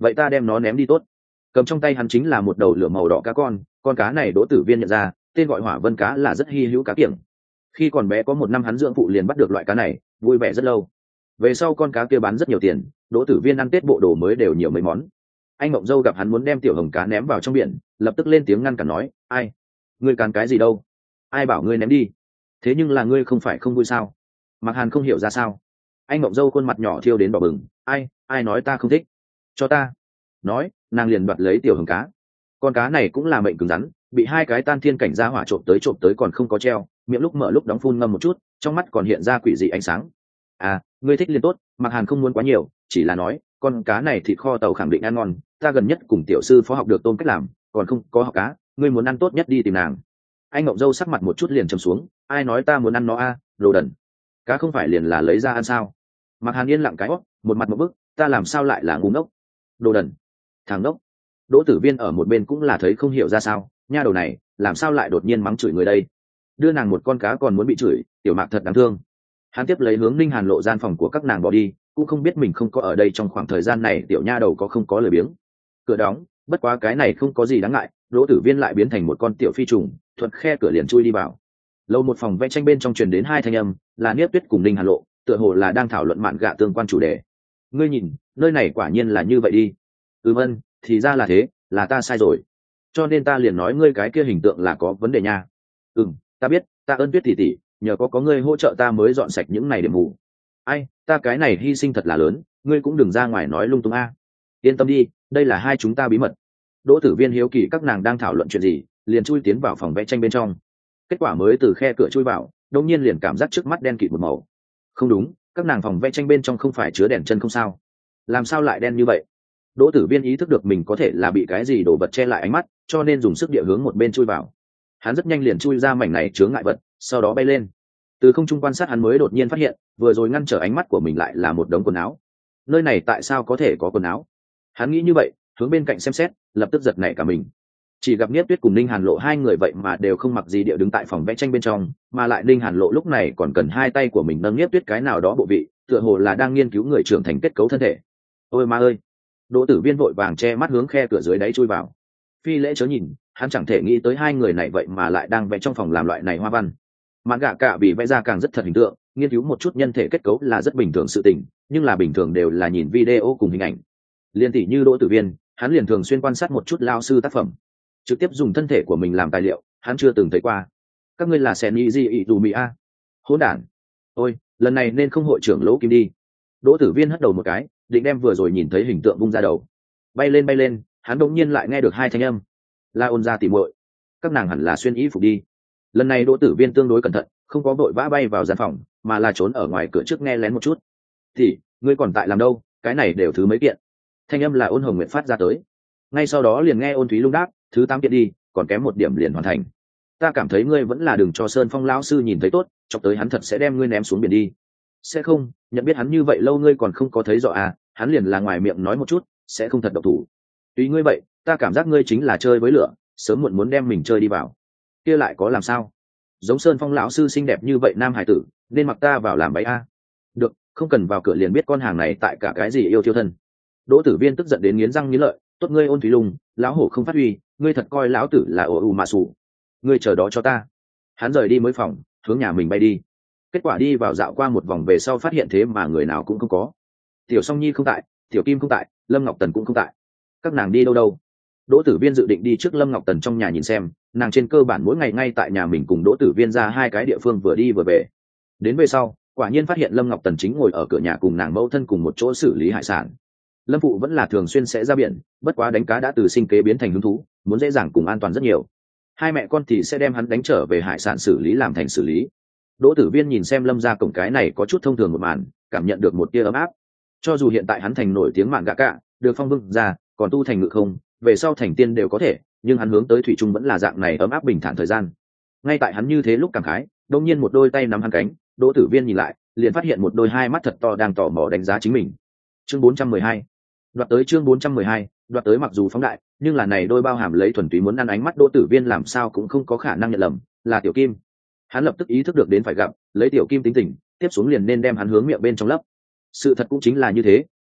vậy ta đem nó ném đi tốt. Cầm trong tay hắn chính là một đầu lửa màu đỏ cá con, con cá này Đỗ Tử Viên nhận ra, tên gọi Hỏa Vân cá là rất hy hữu cá kiểng. Khi còn bé có một năm hắn dưỡng phụ liền bắt được loại cá này, vui vẻ rất lâu. Về sau con cá kia bán rất nhiều tiền, Đỗ Tử Viên ăn Tết bộ đồ mới đều nhiều mấy món. Anh Ngộng Dâu gặp hắn muốn đem tiểu hồng cá ném vào trong biển, lập tức lên tiếng ngăn cản nói, ai, ngươi cán cái gì đâu, ai bảo ngươi ném đi, thế nhưng là ngươi không phải không vui sao? Mạc Hàn không hiểu ra sao. Anh Ngộng Dâu khuôn mặt nhỏ thiêu đến đỏ bừng, ai ai nói ta không thích, cho ta. Nói nàng liền đoạt lấy tiểu hồng cá. Con cá này cũng là mệnh cứng rắn, bị hai cái tan thiên cảnh gia hỏa trộm tới trộm tới còn không có treo, miệng lúc mở lúc đóng phun ngâm một chút, trong mắt còn hiện ra quỷ dị ánh sáng. À, ngươi thích liền tốt. Mạc Hàn không muốn quá nhiều, chỉ là nói con cá này thịt kho tàu khẳng định ăn ngon, ta gần nhất cùng tiểu sư phó học được tôm cách làm, còn không có học cá, ngươi muốn ăn tốt nhất đi tìm nàng. Anh Ngộng Dâu sắc mặt một chút liền trầm xuống, ai nói ta muốn ăn nó a, à, đồ đần, cá không phải liền là lấy ra ăn sao? Mạc Hàn yên lặng cái hót, một mặt một bức, ta làm sao lại là ngu ngốc, đồ đần, thằng ngốc. Đỗ Tử Viên ở một bên cũng là thấy không hiểu ra sao, nha đầu này làm sao lại đột nhiên mắng chửi người đây, đưa nàng một con cá còn muốn bị chửi, tiểu Mạc thật đáng thương. Hắn tiếp lấy hướng Ninh Hàn Lộ gian phòng của các nàng bỏ đi, cũng không biết mình không có ở đây trong khoảng thời gian này tiểu nha đầu có không có lời biếng. Cửa đóng, bất quá cái này không có gì đáng ngại, Đỗ Tử Viên lại biến thành một con tiểu phi trùng, thuận khe cửa liền chui đi vào. Lâu một phòng vẽ tranh bên trong truyền đến hai thanh âm, là Niếp Tuyết cùng Ninh Hàn Lộ, tựa hồ là đang thảo luận mạn gạ tương quan chủ đề. Ngươi nhìn, nơi này quả nhiên là như vậy đi. Ừm ân, thì ra là thế, là ta sai rồi. Cho nên ta liền nói ngươi cái kia hình tượng là có vấn đề nha. Ừm, ta biết, ta ơn Tuyết tỷ tỷ, nhờ có có ngươi hỗ trợ ta mới dọn sạch những này điểm mù. Ai, ta cái này hy sinh thật là lớn, ngươi cũng đừng ra ngoài nói lung tung a. Yên tâm đi, đây là hai chúng ta bí mật. Đỗ Tử Viên hiếu kỳ các nàng đang thảo luận chuyện gì, liền chui tiến vào phòng vẽ tranh bên trong. Kết quả mới từ khe cửa chui vào, đột nhiên liền cảm giác trước mắt đen kịt một màu. Không đúng, các nàng phòng vẽ tranh bên trong không phải chứa đèn chân không sao? Làm sao lại đen như vậy? Đỗ Tử Viên ý thức được mình có thể là bị cái gì đổ vật che lại ánh mắt, cho nên dùng sức địa hướng một bên chui vào. Hắn rất nhanh liền chui ra mảnh này chướng ngại vật, sau đó bay lên. Từ không trung quan sát hắn mới đột nhiên phát hiện, vừa rồi ngăn trở ánh mắt của mình lại là một đống quần áo. Nơi này tại sao có thể có quần áo? Hắn nghĩ như vậy, hướng bên cạnh xem xét, lập tức giật nảy cả mình. Chỉ gặp Niếp Tuyết cùng Ninh Hàn Lộ hai người vậy mà đều không mặc gì địa đứng tại phòng vẽ tranh bên trong, mà lại Ninh Hàn Lộ lúc này còn cần hai tay của mình nâng Niếp Tuyết cái nào đó bộ vị, tựa hồ là đang nghiên cứu người trưởng thành kết cấu thân thể. Ôi ma ơi! Đỗ Tử Viên vội vàng che mắt hướng khe cửa dưới đáy chui vào. Phi lễ chớ nhìn, hắn chẳng thể nghĩ tới hai người này vậy mà lại đang vẽ trong phòng làm loại này hoa văn. Mạn gạ cả vì vẽ ra càng rất thật hình tượng, nghiên cứu một chút nhân thể kết cấu là rất bình thường sự tình, nhưng là bình thường đều là nhìn video cùng hình ảnh. Liên tỷ như Đỗ Tử Viên, hắn liền thường xuyên quan sát một chút lao sư tác phẩm, trực tiếp dùng thân thể của mình làm tài liệu, hắn chưa từng thấy qua. Các ngươi là sen y di ị dù mỹ a, hỗn đản. Ôi, lần này nên không hội trưởng Lỗ Kim đi. Đỗ Tử Viên hất đầu một cái, định đem vừa rồi nhìn thấy hình tượng vung ra đầu. Bay lên bay lên, hắn đột nhiên lại nghe được hai thanh âm. La Ôn gia tỉ muội, các nàng hẳn là xuyên y phục đi. Lần này Đỗ Tử Viên tương đối cẩn thận, không có vội vã bay vào gian phòng, mà là trốn ở ngoài cửa trước nghe lén một chút. Thì, ngươi còn tại làm đâu, cái này đều thứ mấy kiện. Thanh âm là Ôn Hồng Nguyệt phát ra tới. Ngay sau đó liền nghe Ôn Thúy Lung đáp, thứ tám kiện đi, còn kém một điểm liền hoàn thành. Ta cảm thấy ngươi vẫn là đừng cho Sơn Phong lão sư nhìn thấy tốt, chọc tới hắn thật sẽ đem ngươi ném xuống biển đi. Sẽ không, nhận biết hắn như vậy lâu ngươi còn không có thấy rõ à, hắn liền là ngoài miệng nói một chút, sẽ không thật độc thủ. Tùy ngươi vậy, ta cảm giác ngươi chính là chơi với lửa, sớm muộn muốn đem mình chơi đi vào. Kia lại có làm sao? Giống Sơn Phong lão sư xinh đẹp như vậy nam hải tử, nên mặc ta vào làm bẫy a. Được, không cần vào cửa liền biết con hàng này tại cả cái gì yêu thiêu thân. Đỗ Tử Viên tức giận đến nghiến răng nghiến lợi, tốt ngươi Ôn Thúy Lung, lão hổ không phát huy, ngươi thật coi lão tử là ổ ù mà sủ. Ngươi chờ đó cho ta. Hắn rời đi mới phòng, hướng nhà mình bay đi. Kết quả đi vào dạo qua một vòng về sau phát hiện thế mà người nào cũng không có. Tiểu Song Nhi không tại, Tiểu Kim không tại, Lâm Ngọc Tần cũng không tại. Các nàng đi đâu đâu? Đỗ Tử Viên dự định đi trước Lâm Ngọc Tần trong nhà nhìn xem, nàng trên cơ bản mỗi ngày ngay tại nhà mình cùng Đỗ Tử Viên ra hai cái địa phương vừa đi vừa về. Đến về sau, quả nhiên phát hiện Lâm Ngọc Tần chính ngồi ở cửa nhà cùng nàng mẫu thân cùng một chỗ xử lý hải sản. Lâm phụ vẫn là thường xuyên sẽ ra biển, bất quá đánh cá đã từ sinh kế biến thành hứng thú, muốn dễ dàng cùng an toàn rất nhiều. Hai mẹ con thì sẽ đem hắn đánh trở về hải sản xử lý làm thành xử lý. Đỗ Tử Viên nhìn xem Lâm gia cổng cái này có chút thông thường một màn, cảm nhận được một tia ấm áp. Cho dù hiện tại hắn thành nổi tiếng mạn gạ cả, được phong vương ra, còn tu thành ngự không, về sau thành tiên đều có thể, nhưng hắn hướng tới thủy chung vẫn là dạng này ấm áp bình thản thời gian. Ngay tại hắn như thế lúc cảm khái, đột nhiên một đôi tay nắm hắn cánh, Đỗ Tử Viên nhìn lại, liền phát hiện một đôi hai mắt thật to đang tò mò đánh giá chính mình. Chương bốn trăm mười hai, đoạt tới chương bốn trăm mười hai, đoạt tới mặc dù phóng đại, nhưng là này đôi bao hàm lấy thuần túy muốn ăn ánh mắt Đỗ Tử Viên làm sao cũng không có khả năng nhận lầm, là Tiểu Kim. Hắn lập tức ý thức được đến phải gặp, lấy Tiểu Kim tính tình, tiếp xuống liền nên đem hắn hướng miệng bên trong lấp. Sự thật cũng chính là như thế,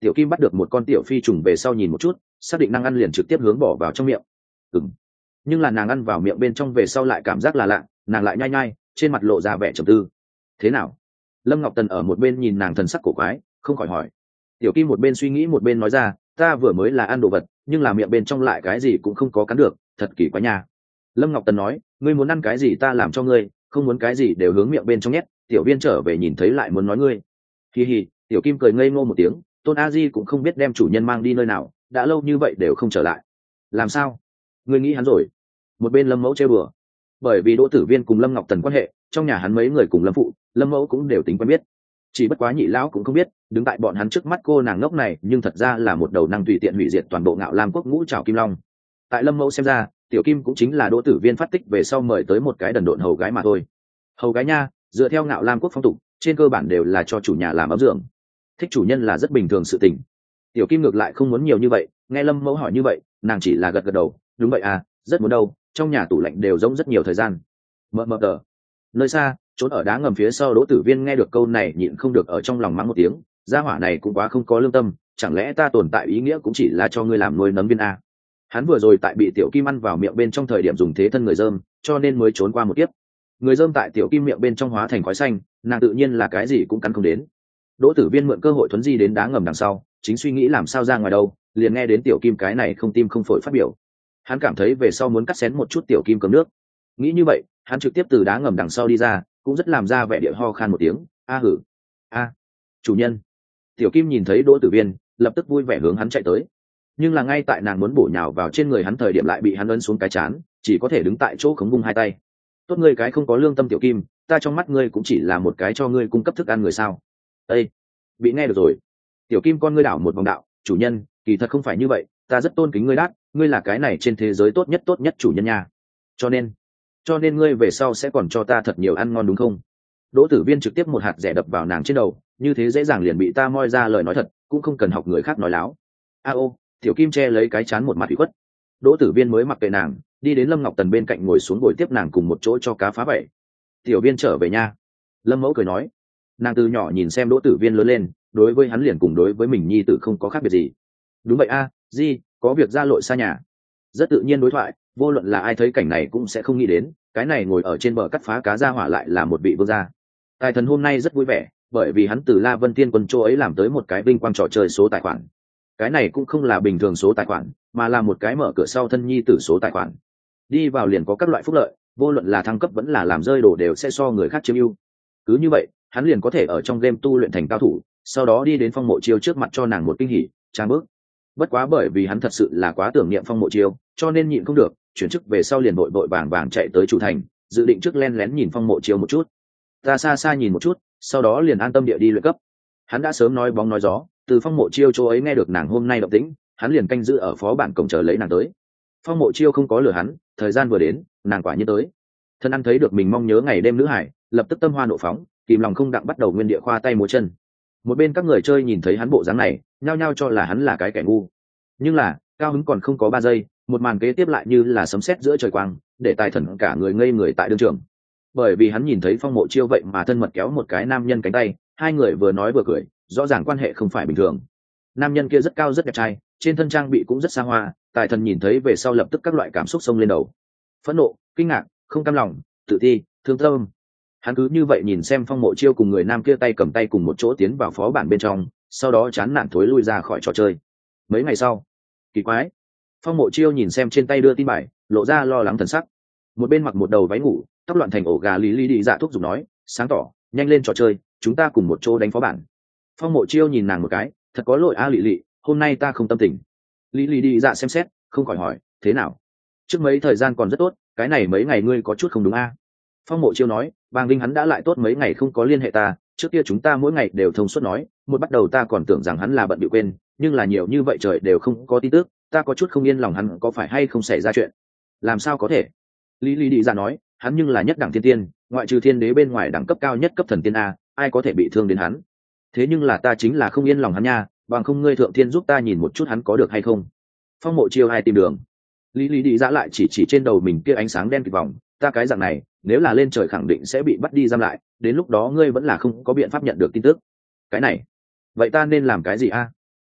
tiểu kim bắt được một con tiểu phi trùng về sau nhìn một chút, xác định năng ăn liền trực tiếp hướng bỏ vào trong miệng. Ừm. Nhưng là nàng ăn vào miệng bên trong về sau lại cảm giác là lạ, nàng lại nhai nhai, trên mặt lộ ra vẻ trầm tư. Thế nào? Lâm Ngọc Tần ở một bên nhìn nàng thần sắc cổ quái, không khỏi hỏi. Tiểu kim một bên suy nghĩ một bên nói ra, ta vừa mới là ăn đồ vật, nhưng là miệng bên trong lại cái gì cũng không có cắn được, thật kỳ quá nha. Lâm Ngọc Tần nói, ngươi muốn ăn cái gì ta làm cho ngươi, không muốn cái gì đều hướng miệng bên trong nhét. Tiểu viên trở về nhìn thấy lại muốn nói ngươi. Hi hi, tiểu kim cười ngây ngô một tiếng, Tôn A Di cũng không biết đem chủ nhân mang đi nơi nào, đã lâu như vậy đều không trở lại. Làm sao? Ngươi nghĩ hắn rồi? Một bên Lâm Mẫu trêu bừa. Bởi vì Đỗ Tử Viên cùng Lâm Ngọc Tần quan hệ, trong nhà hắn mấy người cùng Lâm phụ, Lâm Mẫu cũng đều tính quen biết. Chỉ bất quá nhị lão cũng không biết, đứng tại bọn hắn trước mắt cô nàng ngốc này, nhưng thật ra là một đầu năng tùy tiện hủy diệt toàn bộ Ngạo Lam quốc ngũ trảo kim long. Tại Lâm Mẫu xem ra, tiểu kim cũng chính là Đỗ Tử Viên phát tích về sau mời tới một cái đần độn hầu gái mà thôi. Hầu gái nha, dựa theo Ngạo Lam quốc phong tục, trên cơ bản đều là cho chủ nhà làm ấm dưỡng. Thích chủ nhân là rất bình thường sự tình. Tiểu kim ngược lại không muốn nhiều như vậy, nghe Lâm Mẫu hỏi như vậy, nàng chỉ là gật gật đầu, đúng vậy à, rất muốn đâu, trong nhà tủ lạnh đều rỗng rất nhiều thời gian. Mờ mờ tờ. Nơi xa, trốn ở đá ngầm phía sau Đỗ Tử Viên nghe được câu này nhịn không được ở trong lòng mắng một tiếng, gia hỏa này cũng quá không có lương tâm, chẳng lẽ ta tồn tại ý nghĩa cũng chỉ là cho ngươi làm nuôi nấng viên a? Hắn vừa rồi tại bị tiểu kim ăn vào miệng bên trong thời điểm dùng thế thân người dơm, cho nên mới trốn qua một kiếp. Người dơm tại tiểu kim miệng bên trong hóa thành khói xanh, nàng tự nhiên là cái gì cũng cắn không đến. Đỗ Tử Viên mượn cơ hội thuấn di đến đá ngầm đằng sau, chính suy nghĩ làm sao ra ngoài đâu, liền nghe đến tiểu kim cái này không tim không phổi phát biểu. Hắn cảm thấy về sau muốn cắt xén một chút tiểu kim cầm nước. Nghĩ như vậy, hắn trực tiếp từ đá ngầm đằng sau đi ra, cũng rất làm ra vẻ địa ho khan một tiếng, a hử, a, chủ nhân. Tiểu kim nhìn thấy Đỗ Tử Viên, lập tức vui vẻ hướng hắn chạy tới. Nhưng là ngay tại nàng muốn bổ nhào vào trên người hắn thời điểm lại bị hắn ấn xuống cái chán, chỉ có thể đứng tại chỗ khống vung hai tay. Tốt ngươi cái không có lương tâm tiểu kim, ta trong mắt ngươi cũng chỉ là một cái cho ngươi cung cấp thức ăn người sao? Ê, bị nghe được rồi. Tiểu kim con ngươi đảo một vòng đạo, chủ nhân, kỳ thật không phải như vậy, ta rất tôn kính ngươi đát, ngươi là cái này trên thế giới tốt nhất tốt nhất chủ nhân nha. Cho nên, cho nên ngươi về sau sẽ còn cho ta thật nhiều ăn ngon đúng không? Đỗ Tử Viên trực tiếp một hạt rẻ đập vào nàng trên đầu, như thế dễ dàng liền bị ta moi ra lời nói thật, cũng không cần học người khác nói láo. A ô, tiểu kim che lấy cái chán một mặt ủy khuất. Đỗ Tử Viên mới mặc kệ nàng, đi đến Lâm Ngọc Tần bên cạnh ngồi xuống ngồi tiếp nàng cùng một chỗ cho cá phá bẫy. Tiểu Viên trở về nha. Lâm Mẫu cười nói. Nàng từ nhỏ nhìn xem Đỗ Tử Viên lớn lên, đối với hắn liền cùng đối với mình nhi tử không có khác biệt gì. Đúng vậy a, à, Di, có việc ra lội xa nhà. Rất tự nhiên đối thoại, vô luận là ai thấy cảnh này cũng sẽ không nghĩ đến, cái này ngồi ở trên bờ cắt phá cá ra hỏa lại là một vị vương gia. Tài thần hôm nay rất vui vẻ, bởi vì hắn từ La Vân Tiên Quân chỗ ấy làm tới một cái vinh quang trò chơi số tài khoản. Cái này cũng không là bình thường số tài khoản, mà là một cái mở cửa sau thân nhi tử số tài khoản. Đi vào liền có các loại phúc lợi, vô luận là thăng cấp vẫn là làm rơi đồ đều sẽ so người khác chiếm ưu. Cứ như vậy, hắn liền có thể ở trong game tu luyện thành cao thủ, sau đó đi đến Phong Mộ Chiêu trước mặt cho nàng một kinh hỉ, trang bước. Bất quá bởi vì hắn thật sự là quá tưởng niệm Phong Mộ Chiêu, cho nên nhịn không được, chuyển chức về sau liền vội vội vàng vàng chạy tới chủ thành, dự định trước len lén nhìn Phong Mộ Chiêu một chút. Ta xa xa nhìn một chút, sau đó liền an tâm địa đi luyện cấp. Hắn đã sớm nói bóng nói gió, từ Phong Mộ Chiêu chỗ ấy nghe được nàng hôm nay động tĩnh, hắn liền canh giữ ở phó bản cổng chờ lấy nàng tới. Phong Mộ Chiêu không có lừa hắn, thời gian vừa đến, nàng quả nhiên tới. Thân ăn thấy được mình mong nhớ ngày đêm nữ hải, lập tức tâm hoa nộ phóng, kìm lòng không đặng bắt đầu nguyên địa khoa tay múa chân. Một bên các người chơi nhìn thấy hắn bộ dáng này, nhao nhao cho là hắn là cái kẻ ngu. Nhưng là, cao hứng còn không có ba giây, một màn kế tiếp lại như là sấm sét giữa trời quang, để tài thần cả người ngây người tại đương trường. Bởi vì hắn nhìn thấy Phong Mộ Chiêu vậy mà thân mật kéo một cái nam nhân cánh tay, hai người vừa nói vừa cười, rõ ràng quan hệ không phải bình thường. Nam nhân kia rất cao rất đẹp trai, trên thân trang bị cũng rất xa hoa, tài thần nhìn thấy về sau lập tức các loại cảm xúc xông lên đầu. Phẫn nộ, kinh ngạc, không cam lòng, tự ti, thương tâm. Hắn cứ như vậy nhìn xem Phong Mộ Chiêu cùng người nam kia tay cầm tay cùng một chỗ tiến vào phó bản bên trong, sau đó chán nản thối lui ra khỏi trò chơi. Mấy ngày sau, kỳ quái, Phong Mộ Chiêu nhìn xem trên tay đưa tin bài, lộ ra lo lắng thần sắc. Một bên mặc một đầu váy ngủ, tóc loạn thành ổ gà lý lý đi dạ thúc giục nói, sáng tỏ, nhanh lên trò chơi, chúng ta cùng một chỗ đánh phó bản. Phong Mộ Chiêu nhìn nàng một cái, thật có lỗi a Lị Lị, hôm nay ta không tâm tình. Lý lý đi dạ xem xét, không khỏi hỏi, thế nào? Trước mấy thời gian còn rất tốt, cái này mấy ngày ngươi có chút không đúng a? Phong Mộ Chiêu nói, Bàng Vinh hắn đã lại tốt mấy ngày không có liên hệ ta, trước kia chúng ta mỗi ngày đều thông suốt nói, một bắt đầu ta còn tưởng rằng hắn là bận bịu quên, nhưng là nhiều như vậy trời đều không có tin tức, ta có chút không yên lòng hắn có phải hay không xảy ra chuyện. Làm sao có thể? Lý Lý Đi ra nói, hắn nhưng là nhất đẳng thiên tiên, ngoại trừ thiên đế bên ngoài đẳng cấp cao nhất cấp thần tiên a, ai có thể bị thương đến hắn? Thế nhưng là ta chính là không yên lòng hắn nha, bằng không ngươi thượng thiên giúp ta nhìn một chút hắn có được hay không? Phong Mộ Chiêu hai tìm đường. Lý Lý Đi ra lại chỉ chỉ trên đầu mình kia ánh sáng đen kịt vòng, ta cái dạng này, nếu là lên trời khẳng định sẽ bị bắt đi giam lại, đến lúc đó ngươi vẫn là không có biện pháp nhận được tin tức. Cái này, vậy ta nên làm cái gì a?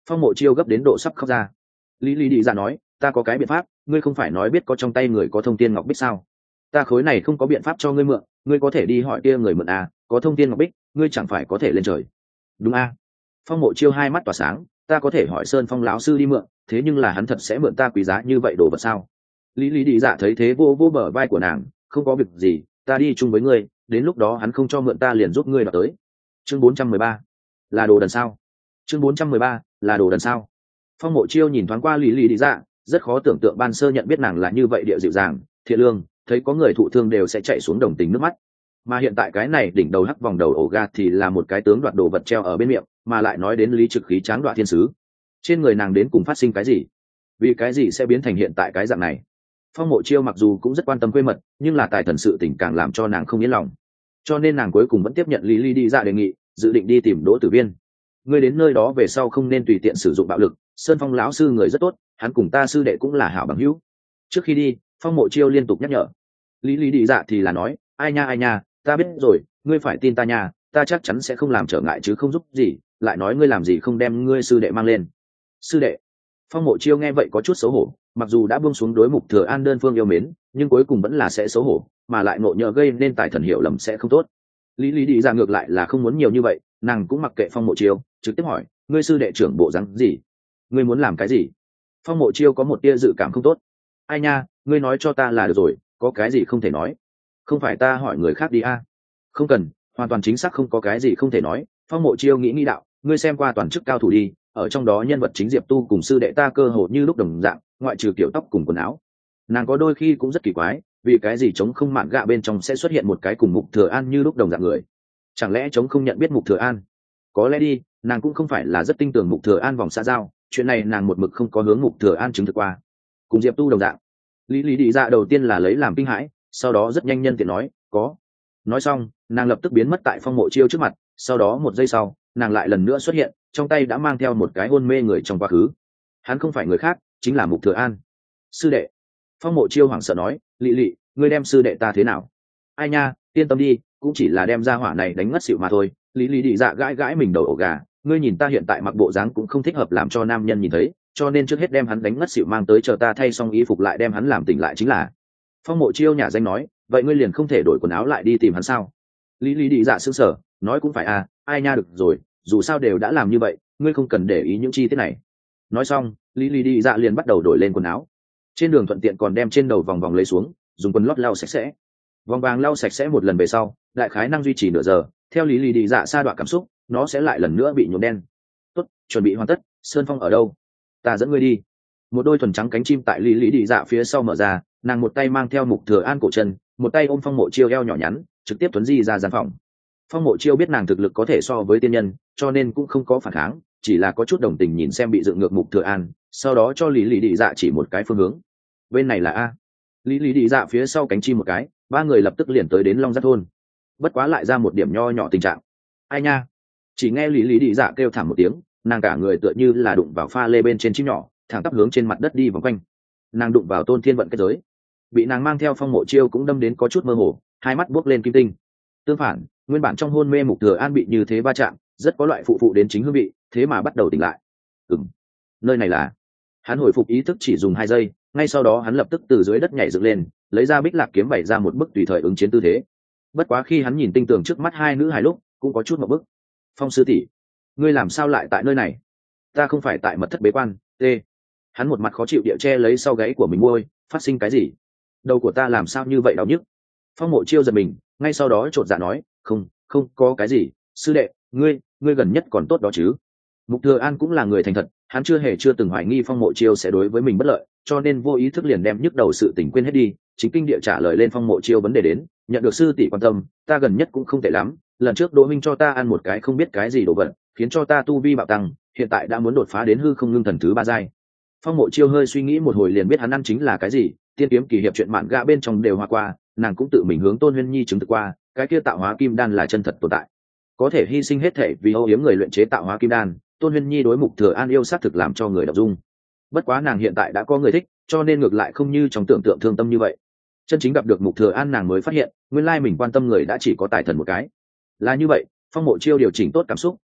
Phong Mộ Chiêu gấp đến độ sắp khóc ra. Lý Lý đi ra nói, ta có cái biện pháp, ngươi không phải nói biết có trong tay người có thông tiên ngọc bích sao? Ta khối này không có biện pháp cho ngươi mượn, ngươi có thể đi hỏi kia người mượn à, có thông tiên ngọc bích, ngươi chẳng phải có thể lên trời. Đúng a? À? Phong Mộ Chiêu hai mắt tỏa sáng, ta có thể hỏi Sơn Phong lão sư đi mượn, thế nhưng là hắn thật sẽ mượn ta quý giá như vậy đồ vật sao? Lý Lý đi dạ thấy thế vô vô bờ vai của nàng, không có việc gì, ta đi chung với ngươi, đến lúc đó hắn không cho mượn ta liền giúp ngươi đoạt tới. Chương bốn trăm mười ba, là đồ đần sao? Chương bốn trăm mười ba, là đồ đần sao? Phong Mộ Chiêu nhìn thoáng qua Lý Lý đi dạ, rất khó tưởng tượng ban sơ nhận biết nàng là như vậy địa dịu dàng, thiện lương, thấy có người thụ thương đều sẽ chạy xuống đồng tình nước mắt. Mà hiện tại cái này đỉnh đầu hắc vòng đầu ổ ga thì là một cái tướng đoạt đồ vật treo ở bên miệng, mà lại nói đến lý trực khí tráng đoạt thiên sứ. Trên người nàng đến cùng phát sinh cái gì? Vì cái gì sẽ biến thành hiện tại cái dạng này? Phong Mộ Chiêu mặc dù cũng rất quan tâm quê mật, nhưng là tài thần sự tình càng làm cho nàng không yên lòng, cho nên nàng cuối cùng vẫn tiếp nhận Lý Lý đi dạ đề nghị, dự định đi tìm Đỗ Tử Viên. Ngươi đến nơi đó về sau không nên tùy tiện sử dụng bạo lực, Sơn Phong lão sư người rất tốt, hắn cùng ta sư đệ cũng là hảo bằng hữu. Trước khi đi, Phong Mộ Chiêu liên tục nhắc nhở. Lý Lý đi dạ thì là nói, ai nha ai nha, ta biết rồi, ngươi phải tin ta nha, ta chắc chắn sẽ không làm trở ngại chứ không giúp gì, lại nói ngươi làm gì không đem ngươi sư đệ mang lên. Sư đệ? Phong Mộ Chiêu nghe vậy có chút xấu hổ, mặc dù đã buông xuống đối Mục Thừa An đơn phương yêu mến, nhưng cuối cùng vẫn là sẽ xấu hổ, mà lại ngộ nhỡ gây nên tài thần hiểu lầm sẽ không tốt. Lý Lý đi ra ngược lại là không muốn nhiều như vậy, nàng cũng mặc kệ Phong Mộ Chiêu, trực tiếp hỏi, ngươi sư đệ trưởng bộ dáng gì? Ngươi muốn làm cái gì? Phong Mộ Chiêu có một tia dự cảm không tốt. Ai nha, ngươi nói cho ta là được rồi, có cái gì không thể nói? Không phải ta hỏi người khác đi a? À? Không cần, hoàn toàn chính xác không có cái gì không thể nói. Phong Mộ Chiêu nghĩ nghĩ đạo, ngươi xem qua toàn chức cao thủ đi, ở trong đó nhân vật chính Diệp Tu cùng sư đệ ta cơ hồ như lúc đồng dạng, ngoại trừ kiểu tóc cùng quần áo. Nàng có đôi khi cũng rất kỳ quái, vì cái gì chống không mạn gạ bên trong sẽ xuất hiện một cái cùng Mục Thừa An như lúc đồng dạng người? Chẳng lẽ chống không nhận biết Mục Thừa An? Có lẽ đi, nàng cũng không phải là rất tin tưởng Mục Thừa An vòng xã giao, chuyện này nàng một mực không có hướng Mục Thừa An chứng thực qua. Cùng Diệp Tu đồng dạng. Lý Lý đi dạ đầu tiên là lấy làm kinh hãi, sau đó rất nhanh nhân tiện nói, có. Nói xong, nàng lập tức biến mất tại Phong Mộ Chiêu trước mặt, sau đó một giây sau, nàng lại lần nữa xuất hiện, trong tay đã mang theo một cái hôn mê người trong quá khứ. Hắn không phải người khác, chính là Mục Thừa An. Sư đệ. Phong Mộ Chiêu hoảng sợ nói, Lị Lị, ngươi đem sư đệ ta thế nào? Ai nha, yên tâm đi, cũng chỉ là đem ra hỏa này đánh ngất xỉu mà thôi. Lý Lý đi dạ gãi gãi mình đầu ổ gà, ngươi nhìn ta hiện tại mặc bộ dáng cũng không thích hợp làm cho nam nhân nhìn thấy, cho nên trước hết đem hắn đánh ngất xỉu mang tới chờ ta thay xong y phục lại đem hắn làm tỉnh lại chính là. Phong Mộ Chiêu nhà danh nói, vậy ngươi liền không thể đổi quần áo lại đi tìm hắn sao? Lý Lý đi dạ sững sờ, nói cũng phải à, ai nha được rồi, dù sao đều đã làm như vậy, ngươi không cần để ý những chi tiết này. Nói xong, Lý Lý đi dạ liền bắt đầu đổi lên quần áo. Trên đường thuận tiện còn đem trên đầu vòng vòng lấy xuống, dùng quần lót lau sạch sẽ. Vòng vàng lau sạch sẽ một lần về sau, đại khái năng duy trì nửa giờ, theo Lý Lý đi dạ sa đoạn cảm xúc, nó sẽ lại lần nữa bị nhuộm đen. Tốt, chuẩn bị hoàn tất, Sơn Phong ở đâu? Ta dẫn ngươi đi. Một đôi thuần trắng cánh chim tại Lý Lý đi dạ phía sau mở ra, nàng một tay mang theo Mục Thừa An cổ chân, một tay ôm Phong Mộ Chiêu eo nhỏ nhắn, trực tiếp tuấn di ra gian phòng. Phong Mộ Chiêu biết nàng thực lực có thể so với tiên nhân, cho nên cũng không có phản kháng, chỉ là có chút đồng tình nhìn xem bị dựng ngược Mục Thừa An, sau đó cho Lý Lý đi dạ chỉ một cái phương hướng. Bên này là a. Lý Lý đi dạ phía sau cánh chim một cái, ba người lập tức liền tới đến Long Giác thôn. Bất quá lại ra một điểm nho nhỏ tình trạng. Ai nha? Chỉ nghe Lý Lý đi dạ kêu thảm một tiếng, nàng cả người tựa như là đụng vào pha lê bên trên chim nhỏ, thẳng tắp hướng trên mặt đất đi vòng quanh. Nàng đụng vào Tôn Thiên Vận kết giới, bị nàng mang theo Phong Mộ Chiêu cũng đâm đến có chút mơ hồ, hai mắt buốc lên kim tinh. Tương phản, nguyên bản trong hôn mê Mục Thừa An bị như thế va chạm, rất có loại phụ phụ đến chính hương vị, thế mà bắt đầu tỉnh lại. Ừm, nơi này là. Hắn hồi phục ý thức chỉ dùng hai giây, ngay sau đó hắn lập tức từ dưới đất nhảy dựng lên, lấy ra Bích Lạc kiếm bày ra một bức tùy thời ứng chiến tư thế. Bất quá khi hắn nhìn tinh tường trước mắt hai nữ hài lúc, cũng có chút một bức. Phong sư tỷ, ngươi làm sao lại tại nơi này? Ta không phải tại mật thất bế quan. T. Hắn một mặt khó chịu địa che lấy sau gáy của mình môi, phát sinh cái gì? Đầu của ta làm sao như vậy đau nhức? Phong Mộ Chiêu giật mình, ngay sau đó chột dạ nói, không, không có cái gì, sư đệ, ngươi, ngươi gần nhất còn tốt đó chứ? Mục Thừa An cũng là người thành thật, hắn chưa hề chưa từng hoài nghi Phong Mộ Chiêu sẽ đối với mình bất lợi, cho nên vô ý thức liền đem nhức đầu sự tình quên hết đi, chính kinh địa trả lời lên Phong Mộ Chiêu vấn đề đến, nhận được sư tỷ quan tâm, ta gần nhất cũng không tệ lắm, lần trước Đỗ Minh cho ta ăn một cái không biết cái gì đồ vật, khiến cho ta tu vi bạo tăng, hiện tại đã muốn đột phá đến hư không ngưng thần thứ ba giai. Phong Mộ Chiêu hơi suy nghĩ một hồi liền biết hắn ăn chính là cái gì, tiên kiếm kỳ hiệp chuyện mạn gạ bên trong đều hoa qua, nàng cũng tự mình hướng Tôn Huyên Nhi chứng thực qua, cái kia tạo hóa kim đan là chân thật tồn tại, có thể hy sinh hết thể vì âu yếm người luyện chế tạo hóa kim đan. Tôn Huyên Nhi đối Mục Thừa An yêu sát thực làm cho người đọc dung. Bất quá nàng hiện tại đã có người thích, cho nên ngược lại không như trong tưởng tượng thương tâm như vậy. Chân chính gặp được Mục Thừa An nàng mới phát hiện, nguyên lai mình quan tâm người đã chỉ có tài thần một cái. Là như vậy, Phong Mộ Chiêu điều chỉnh tốt cảm xúc,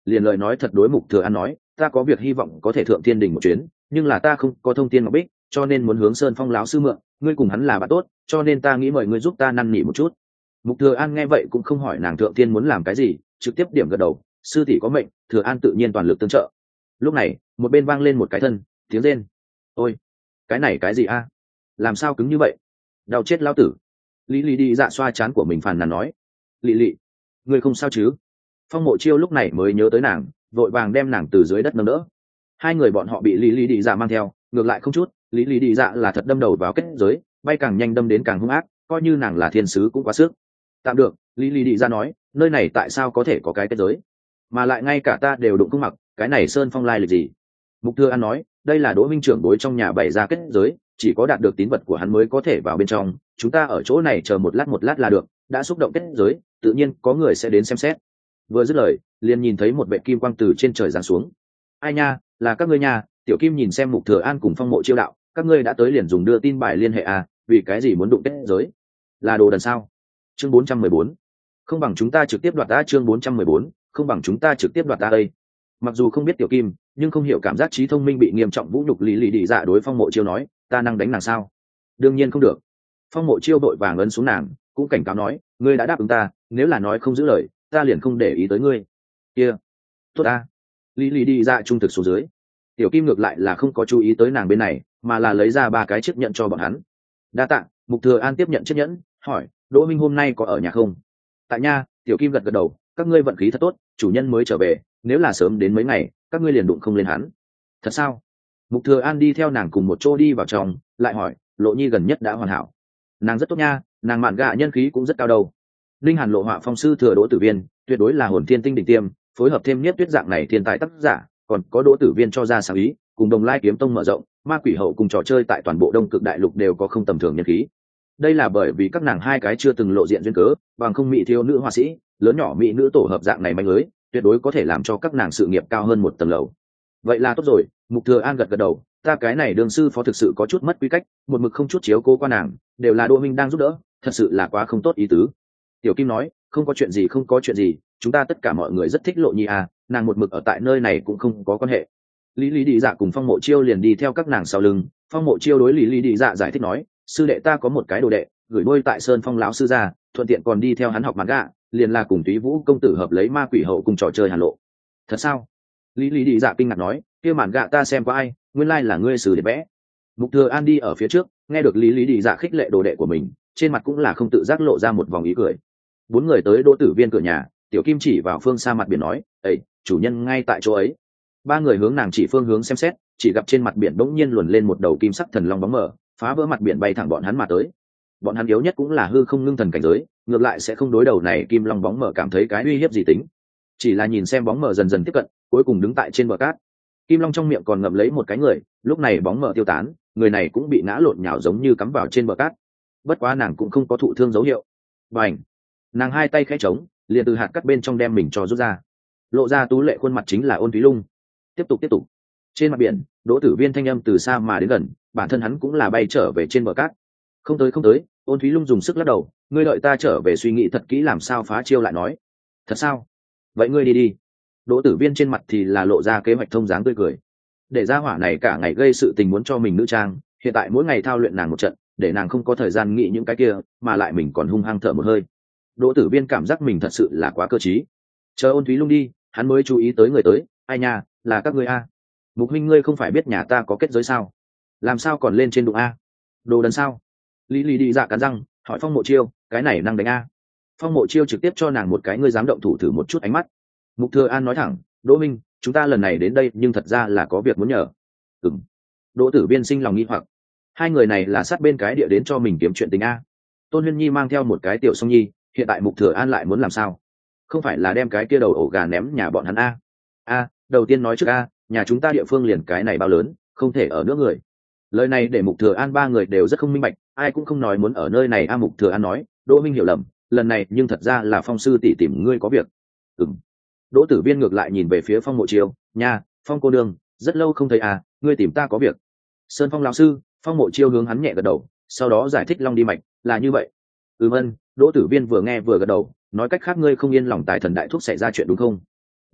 liền lời nói thật đối Mục Thừa An nói, ta có việc hy vọng có thể thượng thiên đình một chuyến, nhưng là ta không có thông thiên ngọc bích, cho nên muốn hướng Sơn Phong lão sư mượn, ngươi cùng hắn là bạn tốt, cho nên ta nghĩ mời ngươi giúp ta năn nỉ một chút. Mục Thừa An nghe vậy cũng không hỏi nàng thượng thiên muốn làm cái gì, trực tiếp điểm gật đầu, sư tỷ có mệnh, Thừa An tự nhiên toàn lực tương trợ. Lúc này, một bên vang lên một cái thân, tiếng rên. Ôi, cái này cái gì a? Làm sao cứng như vậy? Đau chết lão tử. Lý Lý đi dạ xoa chán của mình phàn nàn nói, Lị Lị, ngươi không sao chứ? Phong Mộ Chiêu lúc này mới nhớ tới nàng, vội vàng đem nàng từ dưới đất nâng đỡ. Hai người bọn họ bị Lý Lý đi dạ mang theo, ngược lại không chút, Lý Lý đi dạ là thật đâm đầu vào kết giới, bay càng nhanh đâm đến càng hung ác, coi như nàng là thiên sứ cũng quá sức. Tạm được, Lý Lý đi dạ nói, nơi này tại sao có thể có cái kết giới, mà lại ngay cả ta đều đụng không mặc, cái này Sơn Phong lai lịch gì? Mục Thừa An nói, đây là Đỗ Minh trưởng bối trong nhà bày ra kết giới, chỉ có đạt được tín vật của hắn mới có thể vào bên trong, chúng ta ở chỗ này chờ một lát một lát là được, đã xúc động kết giới, tự nhiên có người sẽ đến xem xét. Vừa dứt lời, liền nhìn thấy một vệ kim quang từ trên trời giáng xuống. Ai nha, là các ngươi nha? Tiểu Kim nhìn xem Mục Thừa An cùng Phong Mộ Chiêu đạo, các ngươi đã tới liền dùng đưa tin bài liên hệ à, vì cái gì muốn đụng kết giới? Là đồ đần sao? Chương bốn trăm mười bốn. Không bằng chúng ta trực tiếp đoạt ta, chương bốn trăm mười bốn, không bằng chúng ta trực tiếp đoạt ta đây. Mặc dù không biết Tiểu Kim, nhưng không hiểu cảm giác trí thông minh bị nghiêm trọng vũ nhục, Lý Lý đi dạ đối Phong Mộ Chiêu nói, ta năng đánh nàng sao? Đương nhiên không được. Phong Mộ Chiêu đội vàng ấn xuống nàng, cũng cảnh cáo nói, ngươi đã đáp ứng ta, nếu là nói không giữ lời, ta liền không để ý tới ngươi. Kia, tốt ta. Lý Lý đi dạ trung thực xuống dưới. Tiểu Kim ngược lại là không có chú ý tới nàng bên này, mà là lấy ra ba cái chiếc nhẫn cho bọn hắn. Đa tạ. Mục Thừa An tiếp nhận chiếc nhẫn, hỏi, Đỗ Minh hôm nay có ở nhà không? Tại nha. Tiểu Kim gật gật đầu, các ngươi vận khí thật tốt, chủ nhân mới trở về, nếu là sớm đến mấy ngày, các ngươi liền đụng không lên hắn. Thật sao? Mục Thừa An đi theo nàng cùng một chỗ đi vào trong, lại hỏi, Lộ Nhi gần nhất đã hoàn hảo? Nàng rất tốt nha, nàng mạn gạ nhân khí cũng rất cao đầu. Linh Hàn Lộ họa phong sư thừa Đỗ Tử Viên, tuyệt đối là hồn thiên tinh đỉnh tiêm, phối hợp thêm Niết Tuyết dạng này thiên tài tác giả, còn có Đỗ Tử Viên cho ra sáng ý, cùng Đồng Lai kiếm tông mở rộng, Ma Quỷ Hậu cùng trò chơi tại toàn bộ Đông Cực đại lục đều có không tầm thường nhân khí. Đây là bởi vì các nàng hai cái chưa từng lộ diện duyên cớ, bằng không mỹ thiếu nữ họa sĩ, lớn nhỏ mỹ nữ tổ hợp dạng này manh lưới, tuyệt đối có thể làm cho các nàng sự nghiệp cao hơn một tầng lầu. Vậy là tốt rồi. Mục Thừa An gật gật đầu, ta cái này đương sư phó thực sự có chút mất quy cách, một mực không chút chiếu cố qua nàng, đều là Đỗ Minh đang giúp đỡ, thật sự là quá không tốt ý tứ. Tiểu Kim nói, không có chuyện gì không có chuyện gì, chúng ta tất cả mọi người rất thích Lộ Nhi à, nàng một mực ở tại nơi này cũng không có quan hệ. Lý Lý đi dạ cùng Phong Mộ Chiêu liền đi theo các nàng sau lưng. Phong Mộ Chiêu đối Lý Lý đi dạ giải thích nói, sư đệ ta có một cái đồ đệ, gửi đôi tại Sơn Phong lão sư ra, thuận tiện còn đi theo hắn học manga, liền là cùng Túy Vũ công tử hợp lấy Ma Quỷ Hậu cùng trò chơi Hàn Lộ. Thật sao? Lý Lý đi dạ kinh ngạc nói, kia màn gạ ta xem qua ai, nguyên lai là ngươi xử để vẽ. Mục Thừa An đi ở phía trước, nghe được Lý Lý đi dạ khích lệ đồ đệ của mình, trên mặt cũng là không tự giác lộ ra một vòng ý cười. Bốn người tới Đỗ Tử Viên cửa nhà, Tiểu Kim chỉ vào phương xa mặt biển nói, "Ê, chủ nhân ngay tại chỗ ấy." Ba người hướng nàng chỉ phương hướng xem xét, chỉ gặp trên mặt biển bỗng nhiên luồn lên một đầu kim sắc thần long bóng mờ, phá vỡ mặt biển bay thẳng bọn hắn mà tới. Bọn hắn yếu nhất cũng là hư không ngưng thần cảnh giới, ngược lại sẽ không đối đầu này kim long bóng mờ cảm thấy cái uy hiếp gì tính. Chỉ là nhìn xem bóng mờ dần dần tiếp cận, cuối cùng đứng tại trên bờ cát. Kim long trong miệng còn ngậm lấy một cái người, lúc này bóng mờ tiêu tán, người này cũng bị ngã lộn nhào giống như cắm vào trên bờ cát. Bất quá nàng cũng không có thụ thương dấu hiệu. Bành! Nàng hai tay khẽ trống, liền từ hạt cắt bên trong đem mình cho rút ra, lộ ra tú lệ khuôn mặt chính là Ôn Thúy Lung. Tiếp tục tiếp tục. Trên mặt biển, Đỗ Tử Viên thanh âm từ xa mà đến gần, bản thân hắn cũng là bay trở về trên bờ cát. Không tới không tới. Ôn Thúy Lung dùng sức lắc đầu, ngươi đợi ta trở về suy nghĩ thật kỹ làm sao phá chiêu lại nói. Thật sao? Vậy ngươi đi đi. Đỗ Tử Viên trên mặt thì là lộ ra kế hoạch thông dáng tươi cười. Để ra hỏa này cả ngày gây sự tình muốn cho mình nữ trang, hiện tại mỗi ngày thao luyện nàng một trận, để nàng không có thời gian nghĩ những cái kia, mà lại mình còn hung hăng thở một hơi. Đỗ Tử Viên cảm giác mình thật sự là quá cơ trí. Chờ Ôn Thúy Lung đi, hắn mới chú ý tới người tới, ai nha, là các ngươi a. Mục huynh ngươi không phải biết nhà ta có kết giới sao? Làm sao còn lên trên đụng a? Đồ đần sao? Lý Lý đi dạ cắn răng, hỏi Phong Mộ Chiêu, cái này năng đánh a? Phong Mộ Chiêu trực tiếp cho nàng một cái ngươi dám động thủ thử một chút ánh mắt. Mục Thừa An nói thẳng, Đỗ Minh, chúng ta lần này đến đây nhưng thật ra là có việc muốn nhờ. Ừm. Đỗ Tử Viên sinh lòng nghi hoặc, hai người này là sát bên cái địa đến cho mình kiếm chuyện tình a? Tôn Huyên Nhi mang theo một cái tiểu song nhi, hiện tại Mục Thừa An lại muốn làm sao? Không phải là đem cái kia đầu ổ gà ném nhà bọn hắn a? A, đầu tiên nói trước a, nhà chúng ta địa phương liền cái này bao lớn, không thể ở nữa người. Lời này để Mục Thừa An ba người đều rất không minh bạch, ai cũng không nói muốn ở nơi này a. Mục Thừa An nói, Đỗ Minh hiểu lầm, lần này nhưng thật ra là Phong sư tỷ tìm ngươi có việc. Ừm. Đỗ Tử Viên ngược lại nhìn về phía Phong Mộ Chiêu, nha, Phong cô đương, rất lâu không thấy à, ngươi tìm ta có việc. Sơn Phong lão sư. Phong Mộ Chiêu hướng hắn nhẹ gật đầu, sau đó giải thích long đi mạch, là như vậy. Ừm ân. Đỗ Tử Viên vừa nghe vừa gật đầu, nói cách khác ngươi không yên lòng tài thần đại thúc xảy ra chuyện đúng không?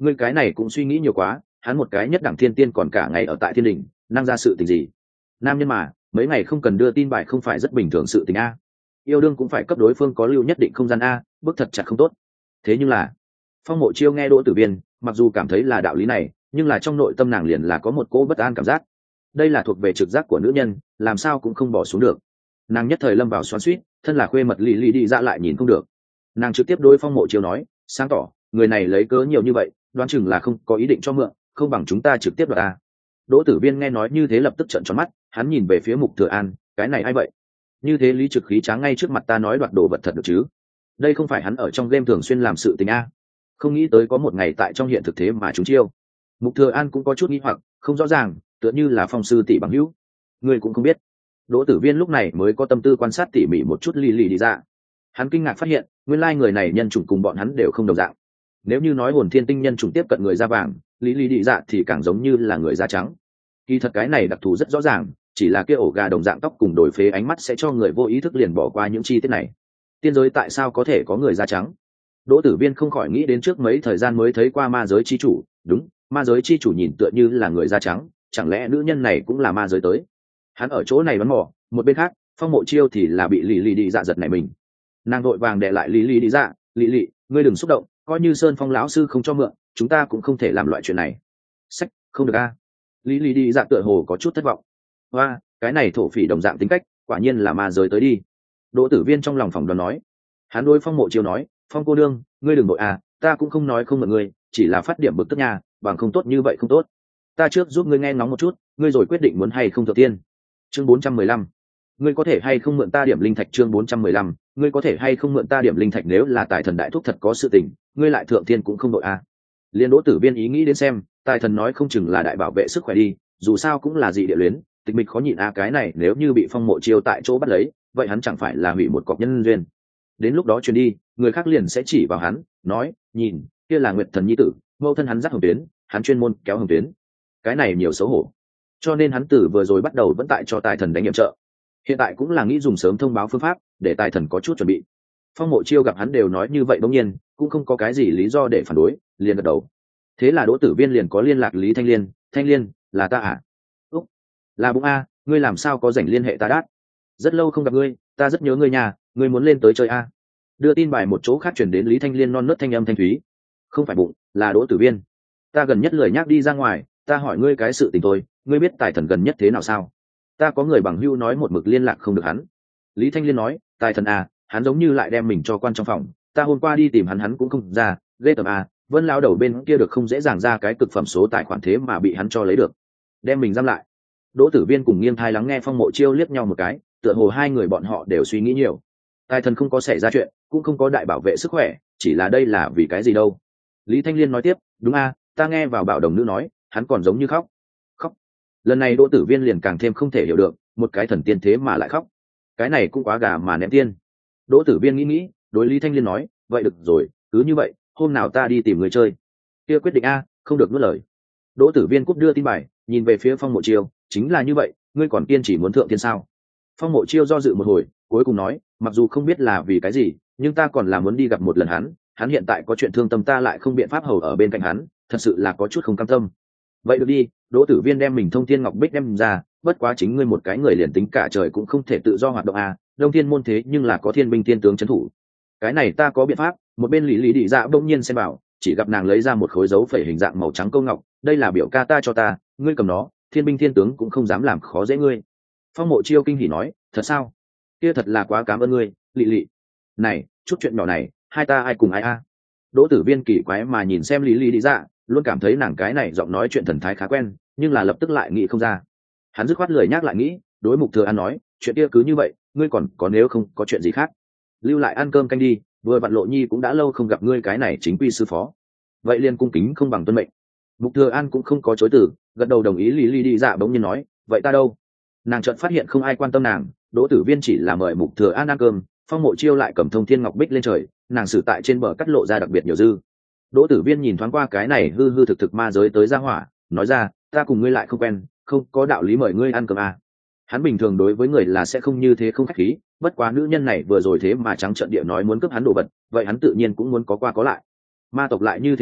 ngươi cái này cũng suy nghĩ nhiều quá, hắn một cái nhất đẳng thiên tiên còn cả ngày ở tại thiên đình, năng ra sự tình gì? Nam nhân mà mấy ngày không cần đưa tin bài không phải rất bình thường sự tình a. Yêu đương cũng phải cấp đối phương có lưu nhất định không gian a, bức thật chặt không tốt. Thế nhưng là Phong Mộ Chiêu nghe Đỗ Tử Viên, mặc dù cảm thấy là đạo lý này, nhưng là trong nội tâm nàng liền là có một cỗ bất an cảm giác. Đây là thuộc về trực giác của nữ nhân, làm sao cũng không bỏ xuống được. Nàng nhất thời lâm vào xoắn xuýt, thân là khuê mật Lý Lý đi ra lại nhìn không được. Nàng trực tiếp đối Phong Mộ Chiêu nói, sáng tỏ, người này lấy cớ nhiều như vậy, đoán chừng là không có ý định cho mượn, không bằng chúng ta trực tiếp đoạt ta. Đỗ Tử Viên nghe nói như thế lập tức trợn tròn mắt, hắn nhìn về phía Mục Thừa An, cái này ai vậy? Như thế lý trực khí tráng ngay trước mặt ta nói đoạt đồ vật thật được chứ? Đây không phải hắn ở trong game thường xuyên làm sự tình a. Không nghĩ tới có một ngày tại trong hiện thực thế mà chúng chiêu. Mục Thừa An cũng có chút nghi hoặc, không rõ ràng, tựa như là Phong sư tỷ bằng hữu. Người cũng không biết. Đỗ Tử Viên lúc này mới có tâm tư quan sát tỉ mỉ một chút Lý Lý đi ra. Hắn kinh ngạc phát hiện, nguyên lai người này nhân chủng cùng bọn hắn đều không đồng dạng. Nếu như nói hồn thiên tinh nhân chủng tiếp cận người da vàng, Lý Lý đi dạ thì càng giống như là người da trắng. Kỳ thật cái này đặc thù rất rõ ràng, chỉ là kia ổ gà đồng dạng tóc cùng đổi phế ánh mắt sẽ cho người vô ý thức liền bỏ qua những chi tiết này. Tiên giới tại sao có thể có người da trắng? Đỗ Tử Viên không khỏi nghĩ đến trước mấy thời gian mới thấy qua ma giới chi chủ, đúng, ma giới chi chủ nhìn tựa như là người da trắng, chẳng lẽ nữ nhân này cũng là ma giới tới? Hắn ở chỗ này bắn mò, một bên khác, Phong Mộ Chiêu thì là bị Lý Lý đi dạ giật này mình. Nàng vội vàng đè lại Lý Lý đi dạ, "Lý Lý, ngươi đừng xúc động, coi như Sơn Phong lão sư không cho mượn, chúng ta cũng không thể làm loại chuyện này." "Sách, không được a." Lý Lý đi dạ tựa hồ có chút thất vọng. "Oa, cái này thổ phỉ đồng dạng tính cách, quả nhiên là ma giới tới đi." Đỗ Tử Viên trong lòng phỏng đoán nói. Hắn đối Phong Mộ Chiêu nói, "Phong cô đương, ngươi đừng nội à, ta cũng không nói không mượn ngươi, chỉ là phát điểm bực tức nha, bằng không tốt như vậy không tốt. Ta trước giúp ngươi nghe ngóng một chút, ngươi rồi quyết định muốn hay không thượng tiên." Chương bốn trăm mười lăm. Ngươi có thể hay không mượn ta điểm linh thạch? Chương bốn trăm mười lăm. Ngươi có thể hay không mượn ta điểm linh thạch? Nếu là Tài Thần đại thúc thật có sự tình, ngươi lại thượng tiên cũng không đội à. Liên Đỗ Tử Viên ý nghĩ đến xem, Tài Thần nói không chừng là đại bảo vệ sức khỏe đi, dù sao cũng là dị địa luyến, tịch mịch khó nhịn a, cái này nếu như bị Phong Mộ Chiêu tại chỗ bắt lấy, vậy hắn chẳng phải là hủy một cọc nhân duyên. Đến lúc đó truyền đi, người khác liền sẽ chỉ vào hắn, nói, nhìn, kia là Nguyệt Thần nhi tử, mẫu thân hắn dắt hồng tuyến, hắn chuyên môn kéo hồng tuyến. Cái này nhiều xấu hổ. Cho nên hắn từ vừa rồi bắt đầu vẫn tại cho Tài Thần đánh nhiệm trợ. Hiện tại cũng là nghĩ dùng sớm thông báo phương pháp, để Tài Thần có chút chuẩn bị. Phong Mộ Chiêu gặp hắn đều nói như vậy bỗng nhiên, cũng không có cái gì lý do để phản đối, liền gật đầu. Thế là Đỗ Tử Viên liền có liên lạc Lý Thanh Liên, "Thanh Liên, là ta à?" "Úc, là bụng a, ngươi làm sao có rảnh liên hệ ta đát? Rất lâu không gặp ngươi, ta rất nhớ ngươi nhà, ngươi muốn lên tới chơi a?" Đưa tin bài một chỗ khác chuyển đến Lý Thanh Liên non nớt thanh âm thanh thúy. "Không phải bụng, là Đỗ Tử Viên. Ta gần nhất lười nhác đi ra ngoài, ta hỏi ngươi cái sự tình thôi, ngươi biết Tài Thần gần nhất thế nào sao? Ta có người bằng hữu nói một mực liên lạc không được hắn." Lý Thanh Liên nói, "Tài Thần à, hắn giống như lại đem mình cho quan trong phòng, ta hôm qua đi tìm hắn hắn cũng không ra, ghê tởm à, Vân lao đầu bên kia được không dễ dàng ra cái cực phẩm số tài khoản thế mà bị hắn cho lấy được, đem mình giam lại." Đỗ Tử Viên cùng nghiêng thai lắng nghe Phong Mộ Chiêu liếc nhau một cái, tựa hồ hai người bọn họ đều suy nghĩ nhiều. Tài Thần không có xảy ra chuyện, cũng không có đại bảo vệ sức khỏe, chỉ là đây là vì cái gì đâu. Lý Thanh Liên nói tiếp, "Đúng a, ta nghe vào bảo đồng nữ nói, hắn còn giống như khóc." "Khóc?" Lần này Đỗ Tử Viên liền càng thêm không thể hiểu được, một cái thần tiên thế mà lại khóc, cái này cũng quá gà mà ném tiên. Đỗ Tử Viên nghĩ nghĩ, đối Lý Thanh Liên nói, "Vậy được rồi, cứ như vậy, hôm nào ta đi tìm người chơi." Kia quyết định a, không được nuốt lời. Đỗ Tử Viên cúp đưa tin bài, nhìn về phía Phong Mộ Chiêu, "Chính là như vậy, ngươi còn kiên trì muốn thượng tiên sao?" Phong Mộ Chiêu do dự một hồi, cuối cùng nói, "Mặc dù không biết là vì cái gì, nhưng ta còn là muốn đi gặp một lần hắn, hắn hiện tại có chuyện thương tâm ta lại không biện pháp hầu ở bên cạnh hắn, thật sự là có chút không cam tâm." "Vậy được đi." Đỗ Tử Viên đem mình thông thiên ngọc bích đem ra, "Bất quá chính ngươi một cái người liền tính cả trời cũng không thể tự do hoạt động à, Đông Thiên môn thế nhưng là có thiên binh thiên tướng trấn thủ." "Cái này ta có biện pháp." Một bên Lý Lý Đị Dạ bỗng nhiên xem bảo, chỉ gặp nàng lấy ra một khối dấu phẩy hình dạng màu trắng câu ngọc, "Đây là biểu ca ta cho ta, ngươi cầm nó, thiên binh thiên tướng cũng không dám làm khó dễ ngươi." Phong Mộ Chiêu kinh hỉ nói, "Thật sao? Kia thật là quá cảm ơn ngươi, Lị Lị. Này, chút chuyện nhỏ này, hai ta ai cùng ai a?" Đỗ Tử Viên kỳ quái mà nhìn xem Lý Lý Đị Dạ, luôn cảm thấy nàng cái này giọng nói chuyện thần thái khá quen, nhưng là lập tức lại nghĩ không ra. Hắn dứt khoát lười nhắc lại nghĩ, đối Mục Thừa An nói, "Chuyện kia cứ như vậy, ngươi còn có nếu không có chuyện gì khác, lưu lại ăn cơm canh đi, vừa vặn Lộ Nhi cũng đã lâu không gặp ngươi cái này chính quy sư phó." Vậy liền cung kính không bằng tuân mệnh. Mục Thừa An cũng không có chối từ, gật đầu đồng ý. Lý Lý Đị Dạ bỗng nhiên nói, "Vậy ta đâu?" Nàng chợt phát hiện không ai quan tâm nàng, Đỗ Tử Viên chỉ là mời Mục Thừa An ăn cơm, Phong Mộ Chiêu lại cầm thông thiên ngọc bích lên trời, nàng xử tại trên bờ cắt lộ ra đặc biệt nhiều dư. Đỗ Tử Viên nhìn thoáng qua cái này hư hư thực thực ma giới tới ra hỏa, nói ra, "Ta cùng ngươi lại không quen, không có đạo lý mời ngươi ăn cơm à." Hắn bình thường đối với người là sẽ không như thế không khách khí, bất quá nữ nhân này vừa rồi thế mà trắng trợn địa nói muốn cướp hắn đồ vật, vậy hắn tự nhiên cũng muốn có qua có lại. Ma tộc lại như thế nào,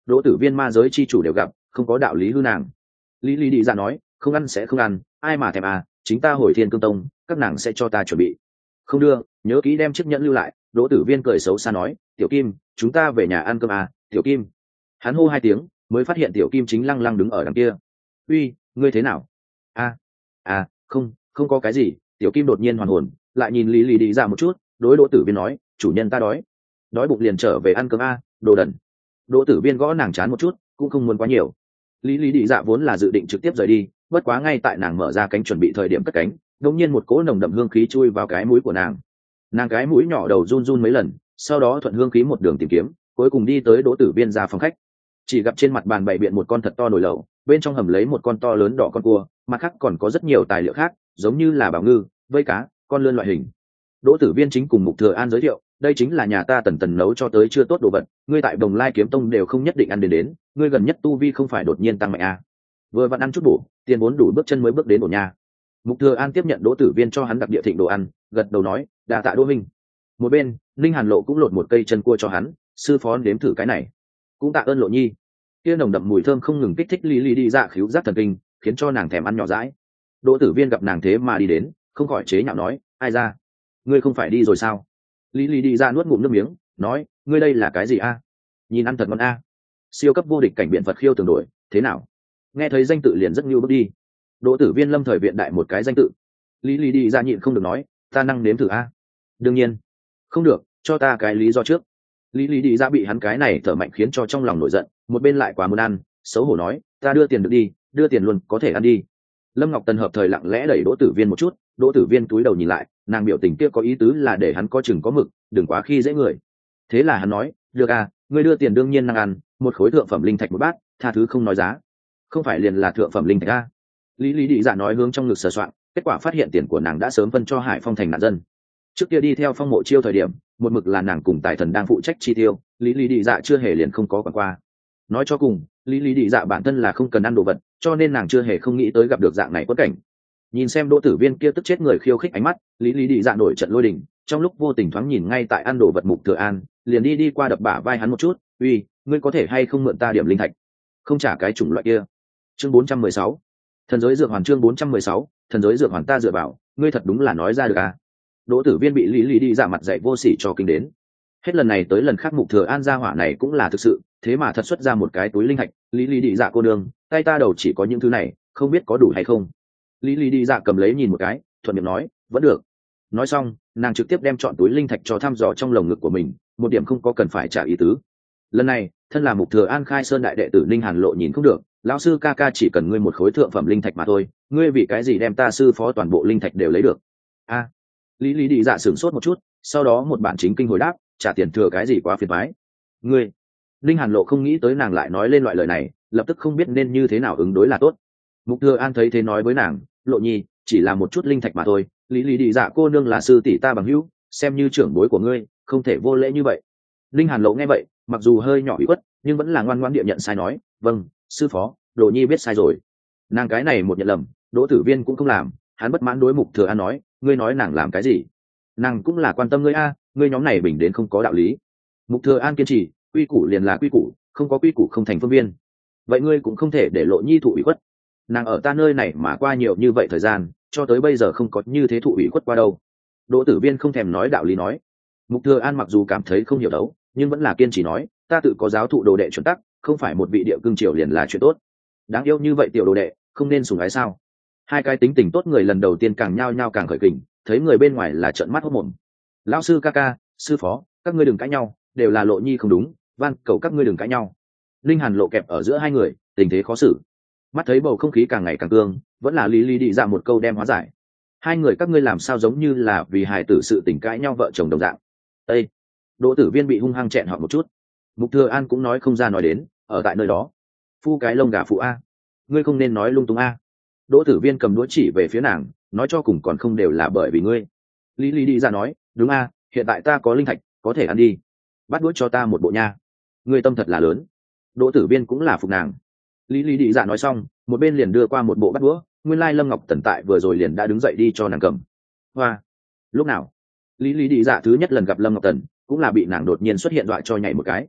đỗ tử viên ma giới chi chủ đều gặp, không có đạo lý hư nàng. Lý Lý đi dạ nói, không ăn sẽ không ăn, ai mà thèm à, chính ta hồi Thiên Cương Tông, các nàng sẽ cho ta chuẩn bị. Không đưa, nhớ kỹ đem chiếc nhẫn lưu lại. Đỗ tử viên cười xấu xa nói, tiểu kim, chúng ta về nhà ăn cơm à, tiểu kim. Hắn hô hai tiếng, mới phát hiện tiểu kim chính lăng lăng đứng ở đằng kia. Uy, ngươi thế nào? A, à, à, không, không có cái gì. Tiểu kim đột nhiên hoàn hồn, lại nhìn Lý Lý đi ra một chút, đối đỗ tử viên nói, chủ nhân ta đói, đói bụng liền trở về ăn cơm a, đồ đần. Đỗ tử viên gõ nàng chán một chút, cũng không muốn quá nhiều. Lý Lý đi dạ vốn là dự định trực tiếp rời đi, bất quá ngay tại nàng mở ra cánh chuẩn bị thời điểm cất cánh, đột nhiên một cỗ nồng đậm hương khí chui vào cái mũi của nàng. Nàng cái mũi nhỏ đầu run run mấy lần, sau đó thuận hương khí một đường tìm kiếm, cuối cùng đi tới đỗ tử viên ra phòng khách. Chỉ gặp trên mặt bàn bày biện một con thật to nồi lẩu, bên trong hầm lấy một con to lớn đỏ con cua, mặt khác còn có rất nhiều tài liệu khác, giống như là bảo ngư, vây cá, con lươn loại hình. Đỗ tử viên chính cùng Mục Thừa An giới thiệu, đây chính là nhà ta tần tần nấu cho tới chưa tốt đồ vật, ngươi tại Đồng Lai Kiếm Tông đều không nhất định ăn đến đến, ngươi gần nhất tu vi không phải đột nhiên tăng mạnh à? Vừa vặn ăn chút bổ, tiền vốn đủ bước chân mới bước đến ổn nhà. Mục Thừa An tiếp nhận Đỗ tử viên cho hắn đặc địa thịnh đồ ăn, gật đầu nói, đa tạ Đỗ minh. Một bên, Linh Hàn Lộ cũng lột một cây chân cua cho hắn, sư phó nếm thử cái này. Cũng tạ ơn Lộ nhi. Kia nồng đậm mùi thơm không ngừng kích thích Lý Lý đi dạ khứu giác thần kinh, khiến cho nàng thèm ăn nhỏ dãi. Đỗ tử viên gặp nàng thế mà đi đến, không khỏi chế nhạo nói, ai ra, ngươi không phải đi rồi sao? Lý Lý đi ra nuốt ngụm nước miếng, nói, ngươi đây là cái gì a? Nhìn ăn thật ngon a. Siêu cấp vô địch cảnh biện Phật khiêu tường đổi, thế nào? Nghe thấy danh tự liền rất nhu bước đi. Đỗ tử viên lâm thời viện đại một cái danh tự. Lý Lý đi ra nhịn không được nói, ta năng nếm thử a. Đương nhiên, không được, cho ta cái lý do trước. Lý Lý đi ra bị hắn cái này thở mạnh khiến cho trong lòng nổi giận, một bên lại quá muốn ăn, xấu hổ nói, ta đưa tiền được đi, đưa tiền luôn, có thể ăn đi. Lâm Ngọc Tần hợp thời lặng lẽ đẩy Đỗ tử viên một chút, Đỗ tử viên túi đầu nhìn lại, nàng biểu tình kia có ý tứ là để hắn có chừng có mực, đừng quá khi dễ người. Thế là hắn nói, được à, ngươi đưa tiền đương nhiên năng ăn, một khối thượng phẩm linh thạch một bát, tha thứ không nói giá. Không phải liền là thượng phẩm linh thạch a? Lý Lý Đị Dạ nói hướng trong ngực sờ soạn, kết quả phát hiện tiền của nàng đã sớm phân cho Hải Phong thành nạn dân. Trước kia đi theo Phong Mộ Chiêu thời điểm, một mực là nàng cùng Tài Thần đang phụ trách chi tiêu, Lý Lý Đị Dạ chưa hề liền không có quản qua. Nói cho cùng, Lý Lý Đị Dạ bản thân là không cần ăn đồ vật, cho nên nàng chưa hề không nghĩ tới gặp được dạng này quất cảnh. Nhìn xem Đỗ tử viên kia tức chết người khiêu khích ánh mắt, Lý Lý Đị Dạ nổi trận lôi đình, trong lúc vô tình thoáng nhìn ngay tại ăn đồ vật Mục Thừa An, liền đi đi qua đập bả vai hắn một chút, uy, ngươi có thể hay không mượn ta điểm linh thạch, không trả cái chủng loại kia. Chương bốn trăm mười sáu, thần giới dược hoàn. Chương bốn trăm mười sáu, thần giới dược hoàn. Ta dựa vào, ngươi thật đúng là nói ra được à? Đỗ tử viên bị Lý Lý Đị Dạ mặt dạy vô sỉ cho kinh đến. Hết lần này tới lần khác Mục Thừa An gia hỏa này cũng là thực sự, thế mà thật xuất ra một cái túi linh thạch. Lý Lý Đị Dạ cô nương, tay ta đầu chỉ có những thứ này, không biết có đủ hay không. Lý Lý Đị Dạ cầm lấy nhìn một cái, thuận miệng nói, vẫn được. Nói xong, nàng trực tiếp đem chọn túi linh thạch cho thăm dò trong lồng ngực của mình, một điểm không có cần phải trả ý tứ. Lần này, thân là Mục Thừa An khai sơn đại đệ tử Ninh Hàn Lộ nhìn không được, lão sư ca ca chỉ cần ngươi một khối thượng phẩm linh thạch mà thôi, ngươi vì cái gì đem ta sư phó toàn bộ linh thạch đều lấy được? A. À, Lý Lý Đị Dạ sửng sốt một chút, sau đó một bản chính kinh hồi đáp, trả tiền thừa cái gì quá phiền toái. Ngươi. Ninh Hàn Lộ không nghĩ tới nàng lại nói lên loại lời này, lập tức không biết nên như thế nào ứng đối là tốt. Mục Thừa An thấy thế nói với nàng, Lộ nhi, chỉ là một chút linh thạch mà thôi, Lý Lý Đị Dạ cô nương là sư tỷ ta bằng hữu, xem như trưởng bối của ngươi, không thể vô lễ như vậy. Ninh Hàn Lộ nghe vậy, mặc dù hơi nhỏ ủy khuất, nhưng vẫn là ngoan ngoãn địa nhận sai nói, vâng, sư phó, Lộ nhi biết sai rồi. Nàng cái này một nhận lầm, Đỗ tử viên cũng không làm, hắn bất mãn đối Mục Thừa An nói, ngươi nói nàng làm cái gì? Nàng cũng là quan tâm ngươi a, ngươi nhóm này bình đến không có đạo lý. Mục Thừa An kiên trì, quy củ liền là quy củ, không có quy củ không thành phương viên. Vậy ngươi cũng không thể để Lộ nhi thụ ủy khuất. Nàng ở ta nơi này mà qua nhiều như vậy thời gian, cho tới bây giờ không có như thế thụ ủy khuất qua đâu. Đỗ tử viên không thèm nói đạo lý nói. Mục Thừa An mặc dù cảm thấy không hiểu đấu, nhưng vẫn là kiên trì nói, ta tự có giáo thụ đồ đệ chuẩn tắc, không phải một vị địa cương triều liền là chuyện tốt. Đáng yêu như vậy tiểu đồ đệ, không nên sủng ái sao? Hai cái tính tình tốt người lần đầu tiên càng nhao nhao càng khởi kình, thấy người bên ngoài là trợn mắt hốt mồm. Lão sư ca ca, sư phó, các ngươi đừng cãi nhau, đều là Lộ nhi không đúng, van cầu các ngươi đừng cãi nhau. Linh Hàn Lộ kẹp ở giữa hai người, tình thế khó xử. Mắt thấy bầu không khí càng ngày càng cương, vẫn là Lý Lý Đị Dạ một câu đem hóa giải. Hai người các ngươi làm sao giống như là vì hài tử sự tình cãi nhau vợ chồng đồng dạng. Ê! Đỗ tử viên bị hung hăng chẹn họ một chút. Mục Thừa An cũng nói không ra nói đến, ở tại nơi đó. Phu cái lông gà phụ a, ngươi không nên nói lung tung a. Đỗ tử viên cầm đũa chỉ về phía nàng, nói cho cùng còn không đều là bởi vì ngươi. Lý Lý Đị Dạ nói, đúng a, hiện tại ta có linh thạch, có thể ăn đi. Bắt đũa cho ta một bộ nha. Ngươi tâm thật là lớn. Đỗ tử viên cũng là phục nàng. Lý Lý Đị Dạ nói xong, một bên liền đưa qua một bộ bát đũa, nguyên lai Lâm Ngọc Tần tại vừa rồi liền đã đứng dậy đi cho nàng cầm. Hoa, lúc nào? Lý Lý Đị Dạ thứ nhất lần gặp Lâm Ngọc Tần, cũng là bị nàng đột nhiên xuất hiện dọa cho nhảy một cái.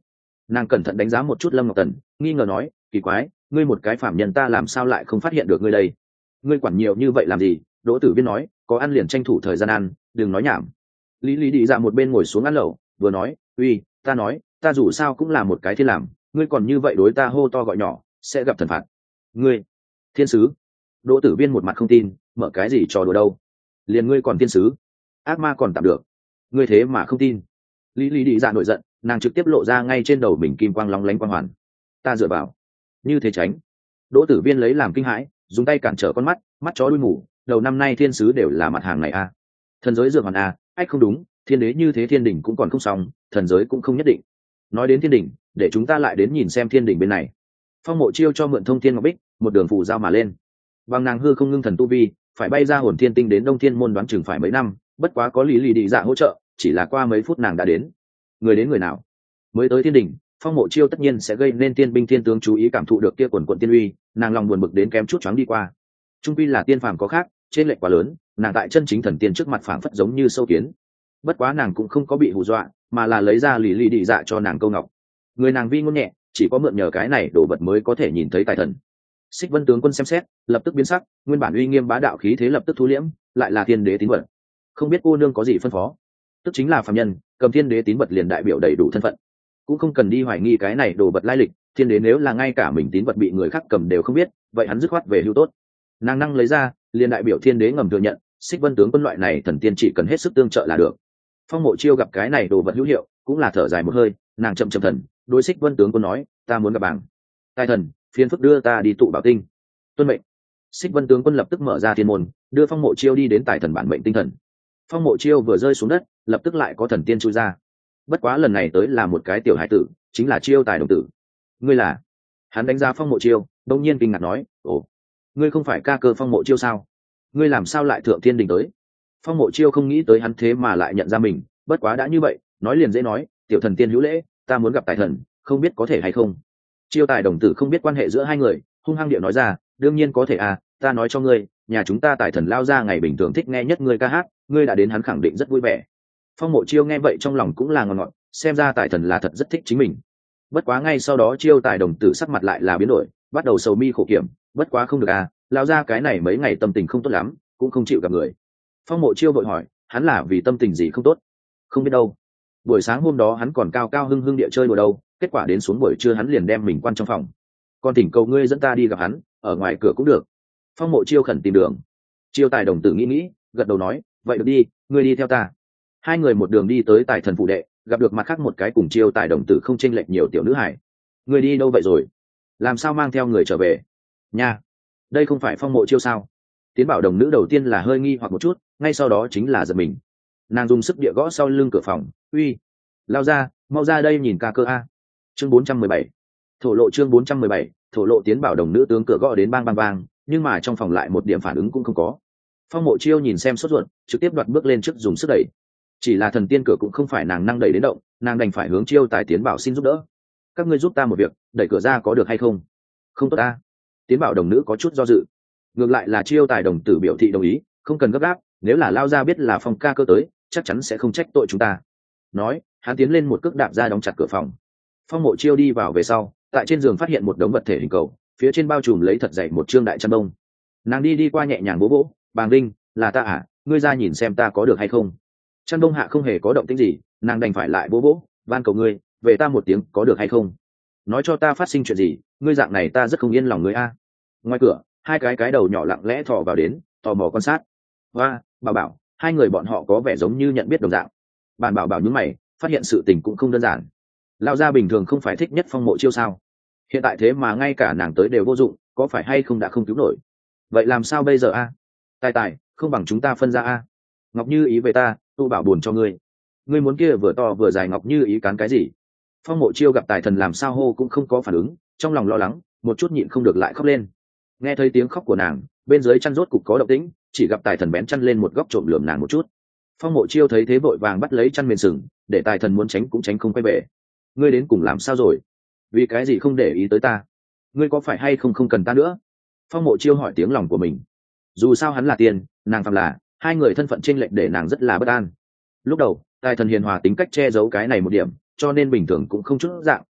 Nàng cẩn thận đánh giá một chút Lâm Ngọc Tần, nghi ngờ nói, kỳ quái, ngươi một cái phạm nhân ta làm sao lại không phát hiện được ngươi đây? Ngươi quản nhiều như vậy làm gì? Đỗ Tử Viên nói, có ăn liền tranh thủ thời gian ăn, đừng nói nhảm. Lý Lý đi ra một bên ngồi xuống ăn lẩu, vừa nói, uy, ta nói, ta dù sao cũng là một cái thiên làm, ngươi còn như vậy đối ta hô to gọi nhỏ, sẽ gặp thần phạt. Ngươi, thiên sứ? Đỗ Tử Viên một mặt không tin, mở cái gì trò đùa đâu? Liền ngươi còn thiên sứ? Ác ma còn tạm được, ngươi thế mà không tin? Lý Lý đi ra nổi giận, nàng trực tiếp lộ ra ngay trên đầu mình kim quang long lánh quang hoàn. Ta dựa vào, như thế tránh. Đỗ Tử Viên lấy làm kinh hãi, dùng tay cản trở con mắt, mắt chó đuôi mù, đầu năm nay thiên sứ đều là mặt hàng này a. À. Thần giới dược hoàn a, à, ách không đúng, thiên đế như thế thiên đỉnh cũng còn không xong, thần giới cũng không nhất định. Nói đến thiên đỉnh, để chúng ta lại đến nhìn xem thiên đỉnh bên này. Phong Mộ Chiêu cho mượn thông thiên ngọc bích, một đường phù giao mà lên. Bằng nàng hư không ngưng thần tu vi, phải bay ra hồn thiên tinh đến Đông Thiên môn đoán chừng phải mấy năm, bất quá có Lý Lý đi dạ hỗ trợ, chỉ là qua mấy phút nàng đã đến. Người đến người nào? Mới tới thiên đỉnh, Phong Mộ Chiêu tất nhiên sẽ gây nên tiên binh thiên tướng chú ý cảm thụ được kia quần quần tiên uy, nàng lòng buồn bực đến kém chút choáng đi qua. Trung quy là tiên phàm có khác, trên lệch quá lớn, nàng tại chân chính thần tiên trước mặt phảng phất giống như sâu kiến. Bất quá nàng cũng không có bị hù dọa, mà là lấy ra Lý Lý đi dạ cho nàng câu ngọc. Người nàng vi ngôn nhẹ, chỉ có mượn nhờ cái này đồ vật mới có thể nhìn thấy tài thần. Xích Vân tướng quân xem xét, lập tức biến sắc, nguyên bản uy nghiêm bá đạo khí thế lập tức thu liễm, lại là thiên đế tín vật. Không biết cô nương có gì phân phó? Tức chính là phàm nhân, cầm thiên đế tín vật liền đại biểu đầy đủ thân phận, cũng không cần đi hoài nghi cái này đồ vật lai lịch. Thiên đế nếu là ngay cả mình tín vật bị người khác cầm đều không biết, vậy hắn dứt khoát về hưu tốt. Nàng năng lấy ra, liền đại biểu thiên đế ngầm thừa nhận, Xích Vân tướng quân loại này thần tiên chỉ cần hết sức tương trợ là được. Phong Mộ Chiêu gặp cái này đồ vật hữu hiệu, cũng là thở dài một hơi, nàng chậm chậm thần, đối Xích Vân tướng quân nói, ta muốn gặp bảng. Tài thần, phiền phức đưa ta đi tụ bảo tinh. Tuân mệnh. Xích Vân tướng quân lập tức mở ra thiên môn, đưa Phong Mộ Chiêu đi đến tài thần bản mệnh tinh thần. Phong Mộ Chiêu vừa rơi xuống đất, lập tức lại có thần tiên chui ra. Bất quá lần này tới là một cái tiểu hải tử, chính là Chiêu Tài đồng tử. Ngươi là? Hắn đánh giá Phong Mộ Chiêu, đông nhiên kinh ngạc nói, ồ, ngươi không phải ca cơ Phong Mộ Chiêu sao? Ngươi làm sao lại thượng thiên đình tới? Phong Mộ Chiêu không nghĩ tới hắn thế mà lại nhận ra mình, bất quá đã như vậy, nói liền dễ nói, tiểu thần tiên hữu lễ, ta muốn gặp tài thần, không biết có thể hay không. Chiêu Tài đồng tử không biết quan hệ giữa hai người, hung hăng điệu nói ra, đương nhiên có thể à, ta nói cho ngươi, nhà chúng ta tài thần lao ra ngày bình thường thích nghe nhất ngươi ca hát, ngươi đã đến hắn khẳng định rất vui vẻ. Phong Mộ Chiêu nghe vậy trong lòng cũng là ngọt ngọt, xem ra tài thần là thật rất thích chính mình. Bất quá ngay sau đó Chiêu Tài đồng tử sắc mặt lại là biến đổi, bắt đầu sầu mi khổ kiểm, bất quá không được à, lao ra cái này mấy ngày tâm tình không tốt lắm, cũng không chịu gặp người. Phong Mộ Chiêu vội hỏi, hắn là vì tâm tình gì không tốt? Không biết đâu. Buổi sáng hôm đó hắn còn cao cao hưng hưng địa chơi đùa đâu, kết quả đến xuống buổi trưa hắn liền đem mình quan trong phòng. Còn thỉnh cầu ngươi dẫn ta đi gặp hắn, ở ngoài cửa cũng được. Phong Mộ Chiêu khẩn tìm đường. Chiêu Tài đồng tử nghĩ nghĩ, gật đầu nói, vậy được đi, ngươi đi theo ta. Hai người một đường đi tới tài thần phụ đệ, gặp được mặt khác một cái cùng Chiêu Tài đồng tử không chênh lệch nhiều tiểu nữ hải. Ngươi đi đâu vậy rồi? Làm sao mang theo người trở về? Nha, đây không phải Phong Mộ Chiêu sao? Tiến Bảo đồng nữ đầu tiên là hơi nghi hoặc một chút, ngay sau đó chính là giật mình. Nàng dùng sức địa gõ sau lưng cửa phòng, uy, lao ra, mau ra đây nhìn ca cơ a. Chương bốn trăm mười bảy, thổ lộ. Chương bốn trăm mười bảy, thổ lộ. Tiến Bảo đồng nữ tướng cửa gõ đến bang bang bang, nhưng mà trong phòng lại một điểm phản ứng cũng không có. Phong Mộ Chiêu nhìn xem sốt ruột, trực tiếp đoạt bước lên trước dùng sức đẩy. Chỉ là thần tiên cửa cũng không phải nàng năng đẩy đến động, nàng đành phải hướng Chiêu Tài Tiến Bảo xin giúp đỡ. Các ngươi giúp ta một việc, đẩy cửa ra có được hay không? Không tốt ta. Tiến Bảo đồng nữ có chút do dự. Ngược lại là Chiêu Tài đồng tử biểu thị đồng ý, không cần gấp gáp, nếu là lao ra biết là Phong ca cơ tới, chắc chắn sẽ không trách tội chúng ta. Nói, hắn tiến lên một cước đạp ra đóng chặt cửa phòng. Phong Mộ Chiêu đi vào về sau, tại trên giường phát hiện một đống vật thể hình cầu, phía trên bao trùm lấy thật dày một trương đại chăn đông. Nàng đi đi qua nhẹ nhàng vỗ vỗ, bàng linh, là ta à, ngươi ra nhìn xem ta có được hay không. Chăn đông hạ không hề có động tĩnh gì, nàng đành phải lại vỗ vỗ, van cầu ngươi, về ta một tiếng có được hay không. Nói cho ta phát sinh chuyện gì, ngươi dạng này ta rất không yên lòng ngươi a. Ngoài cửa, hai cái cái đầu nhỏ lặng lẽ thò vào đến, tò mò quan sát. Và, bảo bảo, hai người bọn họ có vẻ giống như nhận biết đồng dạng. Bản bảo bảo nhướng mày, phát hiện sự tình cũng không đơn giản. Lão gia bình thường không phải thích nhất Phong Mộ Chiêu sao? Hiện tại thế mà ngay cả nàng tới đều vô dụng, có phải hay không đã không cứu nổi? Vậy làm sao bây giờ a? Tài tài, không bằng chúng ta phân ra a. Ngọc Như Ý về ta, tu bảo buồn cho ngươi. Ngươi muốn kia vừa to vừa dài Ngọc Như Ý cán cái gì? Phong Mộ Chiêu gặp tài thần làm sao hô cũng không có phản ứng, trong lòng lo lắng, một chút nhịn không được lại khóc lên. Nghe thấy tiếng khóc của nàng, bên dưới chăn rốt cục có động tĩnh, chỉ gặp tài thần bén chăn lên một góc trộm lườm nàng một chút. Phong Mộ Chiêu thấy thế vội vàng bắt lấy chăn mền sừng, để tài thần muốn tránh cũng tránh không quay về. Ngươi đến cùng làm sao rồi? Vì cái gì không để ý tới ta? Ngươi có phải hay không không cần ta nữa? Phong Mộ Chiêu hỏi tiếng lòng của mình. Dù sao hắn là tiền, nàng phàm là, hai người thân phận chênh lệch để nàng rất là bất an. Lúc đầu, tài thần hiền hòa tính cách che giấu cái này một điểm, cho nên bình thường cũng không chút dạng,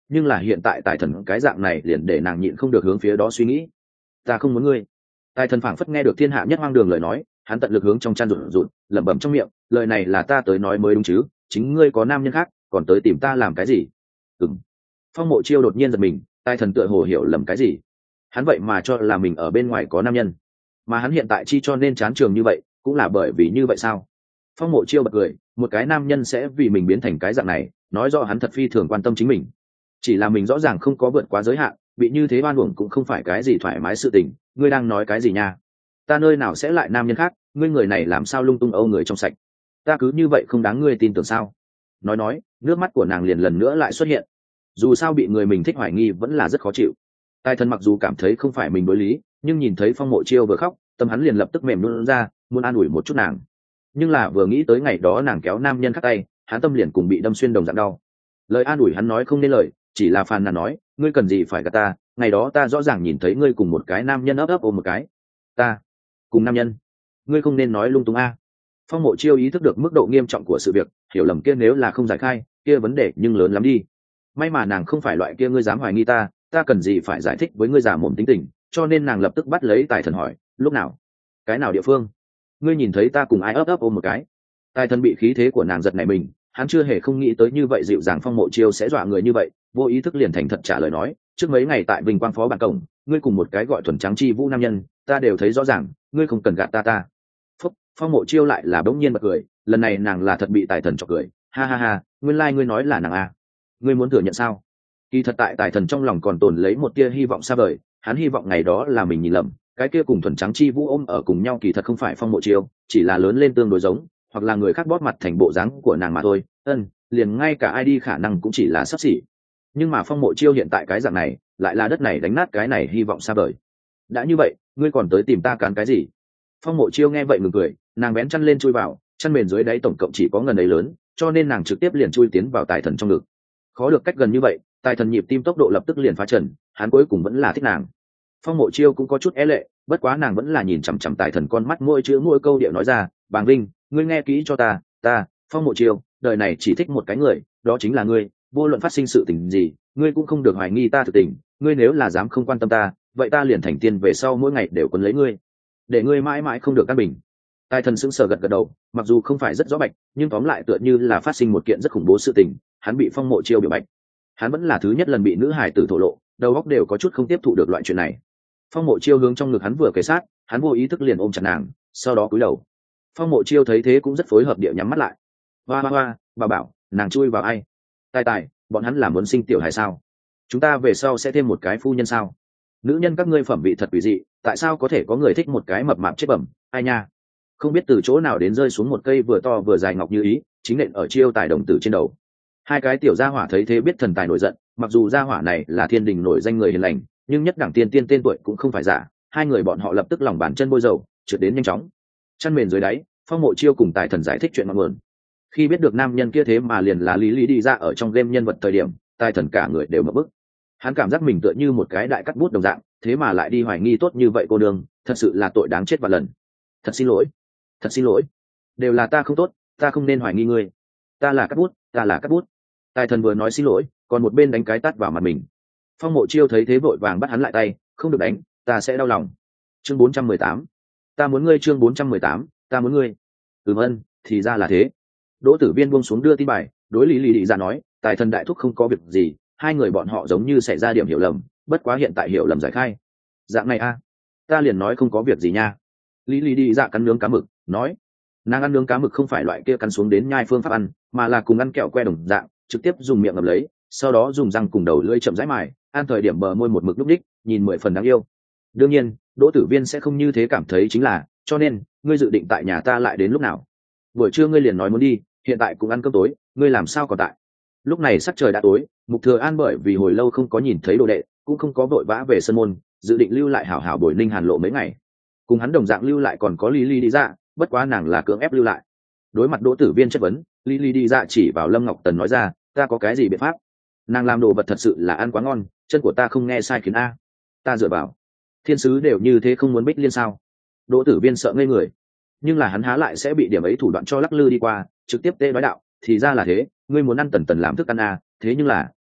nhưng là hiện tại tài thần cái dạng này liền để nàng nhịn không được hướng phía đó suy nghĩ. Ta không muốn ngươi. Tài thần phảng phất nghe được thiên hạ nhất hoang đường lời nói, hắn tận lực hướng trong chăn rụt rụt lẩm bẩm trong miệng, lời này là ta tới nói mới đúng chứ, chính ngươi có nam nhân khác còn tới tìm ta làm cái gì? Ừm. Phong Mộ Chiêu đột nhiên giật mình, tài thần tựa hồ hiểu lầm cái gì. Hắn vậy mà cho là mình ở bên ngoài có nam nhân, mà hắn hiện tại chi cho nên chán trường như vậy cũng là bởi vì như vậy sao? Phong Mộ Chiêu bật cười, một cái nam nhân sẽ vì mình biến thành cái dạng này, nói rõ hắn thật phi thường quan tâm chính mình. Chỉ là mình rõ ràng không có vượt quá giới hạn, bị như thế oan uổng cũng không phải cái gì thoải mái sự tình. Ngươi đang nói cái gì nha? Ta nơi nào sẽ lại nam nhân khác, ngươi người này làm sao lung tung âu người trong sạch? Ta cứ như vậy không đáng ngươi tin tưởng sao? Nói nói, nước mắt của nàng liền lần nữa lại xuất hiện. Dù sao bị người mình thích hoài nghi vẫn là rất khó chịu. Tài thần mặc dù cảm thấy không phải mình đối lý, nhưng nhìn thấy Phong Mộ Chiêu vừa khóc, tâm hắn liền lập tức mềm luôn ra, muốn an ủi một chút nàng. Nhưng là vừa nghĩ tới ngày đó nàng kéo nam nhân khác tay, hắn tâm liền cùng bị đâm xuyên đồng dạng đau. Lời an ủi hắn nói không nên lời, chỉ là phàn nàn nói, ngươi cần gì phải gạt ta, ngày đó ta rõ ràng nhìn thấy ngươi cùng một cái nam nhân ấp ấp ôm một cái. Ta cùng nam nhân? Ngươi không nên nói lung tung a. Phong Mộ Chiêu ý thức được mức độ nghiêm trọng của sự việc, hiểu lầm kia nếu là không giải khai, kia vấn đề nhưng lớn lắm đi. May mà nàng không phải loại kia ngươi dám hoài nghi ta, ta cần gì phải giải thích với ngươi giả mồm tính tình, cho nên nàng lập tức bắt lấy Tài thần hỏi, lúc nào, cái nào địa phương, ngươi nhìn thấy ta cùng ai ấp ấp ôm một cái? Tài thần bị khí thế của nàng giật nảy mình, hắn chưa hề không nghĩ tới như vậy dịu dàng Phong Mộ Chiêu sẽ dọa người như vậy, vô ý thức liền thành thật trả lời nói, trước mấy ngày tại Vinh Quang phó bản cổng, ngươi cùng một cái gọi thuần trắng chi vũ nam nhân, ta đều thấy rõ ràng, ngươi không cần gạt ta ta. Phúc, Phong Mộ Chiêu lại là bỗng nhiên bật cười, lần này nàng là thật bị Tài thần chọc cười, ha ha ha, nguyên lai like ngươi nói là nàng a. Ngươi muốn thừa nhận sao? Kỳ thật tại Tài thần trong lòng còn tồn lấy một tia hy vọng xa vời, hắn hy vọng ngày đó là mình nhìn lầm, cái kia cùng thuần trắng chi vũ ôm ở cùng nhau kỳ thật không phải Phong Mộ Chiêu, chỉ là lớn lên tương đối giống, hoặc là người khác bóp mặt thành bộ dáng của nàng mà thôi. Ân, liền ngay cả ai đi khả năng cũng chỉ là sắp xỉ. Nhưng mà Phong Mộ Chiêu hiện tại cái dạng này, lại là đất này đánh nát cái này hy vọng xa vời. Đã như vậy, ngươi còn tới tìm ta cán cái gì? Phong Mộ Chiêu nghe vậy ngừng cười, nàng bén chăn lên chui vào, chăn mền dưới đáy tổng cộng chỉ có ngần ấy lớn, cho nên nàng trực tiếp liền chui tiến vào Tài thần trong ngực. Khó được cách gần như vậy, Tài thần nhịp tim tốc độ lập tức liền phá trần, hắn cuối cùng vẫn là thích nàng. Phong Mộ Chiêu cũng có chút é lệ, bất quá nàng vẫn là nhìn chằm chằm Tài thần con mắt, mỗi chữ mỗi câu điệu nói ra, Bàng Linh, ngươi nghe kỹ cho ta, ta, Phong Mộ Chiêu, đời này chỉ thích một cái người, đó chính là ngươi, vô luận phát sinh sự tình gì, ngươi cũng không được hoài nghi ta thực tình, ngươi nếu là dám không quan tâm ta, vậy ta liền thành tiên về sau mỗi ngày đều quấn lấy ngươi, để ngươi mãi mãi không được căn bình. Tài thần sững sờ gật gật đầu, mặc dù không phải rất rõ bạch, nhưng tóm lại tựa như là phát sinh một kiện rất khủng bố sự tình, hắn bị Phong Mộ Chiêu biểu bạch. Hắn vẫn là thứ nhất lần bị nữ hài tử thổ lộ, đầu óc đều có chút không tiếp thụ được loại chuyện này. Phong Mộ Chiêu hướng trong ngực hắn vừa kề sát, hắn vô ý thức liền ôm chặt nàng, sau đó cúi đầu. Phong Mộ Chiêu thấy thế cũng rất phối hợp địa nhắm mắt lại. Hoa hoa hoa, bà bảo, nàng chui vào ai? Tài tài, bọn hắn là muốn sinh tiểu hài sao? Chúng ta về sau sẽ thêm một cái phu nhân sao? Nữ nhân các ngươi phẩm vị thật quỷ dị, tại sao có thể có người thích một cái mập mạp chết bẩm? Ai nha? Không biết từ chỗ nào đến rơi xuống một cây vừa to vừa dài ngọc như ý, chính nện ở Chiêu Tài đồng tử trên đầu. Hai cái tiểu gia hỏa thấy thế biết thần tài nổi giận, mặc dù gia hỏa này là thiên đình nổi danh người hiền lành, nhưng nhất đẳng tiên tiên tên tuổi cũng không phải giả. Hai người bọn họ lập tức lòng bàn chân bôi dầu, trượt đến nhanh chóng. Chăn mền dưới đáy, Phong Mộ Chiêu cùng Tài thần giải thích chuyện ngọn nguồn. Khi biết được nam nhân kia thế mà liền là Lý Lý đi ra ở trong game nhân vật thời điểm, Tài thần cả người đều ngập bức. Hắn cảm giác mình tựa như một cái đại cắt bút đồng dạng, thế mà lại đi hoài nghi tốt như vậy cô đường, thật sự là tội đáng chết vạn lần. Thật xin lỗi, thật xin lỗi, đều là ta không tốt, ta không nên hoài nghi ngươi, ta là cắt bút, ta là cắt bút. Tài thần vừa nói xin lỗi, còn một bên đánh cái tát vào mặt mình. Phong Mộ Chiêu thấy thế vội vàng bắt hắn lại tay, không được đánh, ta sẽ đau lòng. Chương bốn trăm mười tám, ta muốn ngươi. Chương bốn trăm mười tám, ta muốn ngươi. Ừm ân, thì ra là thế. Đỗ Tử Viên buông xuống đưa tin bài, đối Lý Lý đi ra nói, Tài thần đại thúc không có việc gì, hai người bọn họ giống như xảy ra điểm hiểu lầm, bất quá hiện tại hiểu lầm giải khai. Dạng này a, ta liền nói không có việc gì nha. Lý Lý đi ra cắn nướng cá mực, nói, nàng ăn nướng cá mực không phải loại kia cắn xuống đến nhai phương pháp ăn, mà là cùng ăn kẹo que đồng dạng, trực tiếp dùng miệng ngậm lấy, sau đó dùng răng cùng đầu lưỡi chậm rãi mài, ăn thời điểm bờ môi một mực lúc đích, nhìn mười phần đáng yêu. Đương nhiên, Đỗ Tử Viên sẽ không như thế cảm thấy chính là, cho nên, ngươi dự định tại nhà ta lại đến lúc nào? Buổi trưa ngươi liền nói muốn đi, hiện tại cũng ăn cơm tối, ngươi làm sao còn tại? Lúc này sắc trời đã tối, Mục Thừa An bởi vì hồi lâu không có nhìn thấy đồ đệ, cũng không có vội vã về sân môn, dự định lưu lại hảo hảo bồi Ninh Hàn Lộ mấy ngày. Cùng hắn đồng dạng lưu lại còn có Lý Lý đi ra, bất quá nàng là cưỡng ép lưu lại. Đối mặt Đỗ Tử Viên chất vấn, Lý Lý đi ra chỉ vào Lâm Ngọc Tần nói ra, ta có cái gì biện pháp? Nàng làm đồ vật thật sự là ăn quá ngon, chân của ta không nghe sai khiến a. Ta dựa vào, thiên sứ đều như thế không muốn Bích Liên sao? Đỗ Tử Viên sợ ngây người, nhưng là hắn há lại sẽ bị điểm ấy thủ đoạn cho lắc lư đi qua, trực tiếp tê nói đạo, thì ra là thế, ngươi muốn ăn Tần Tần làm thức ăn a, thế nhưng là,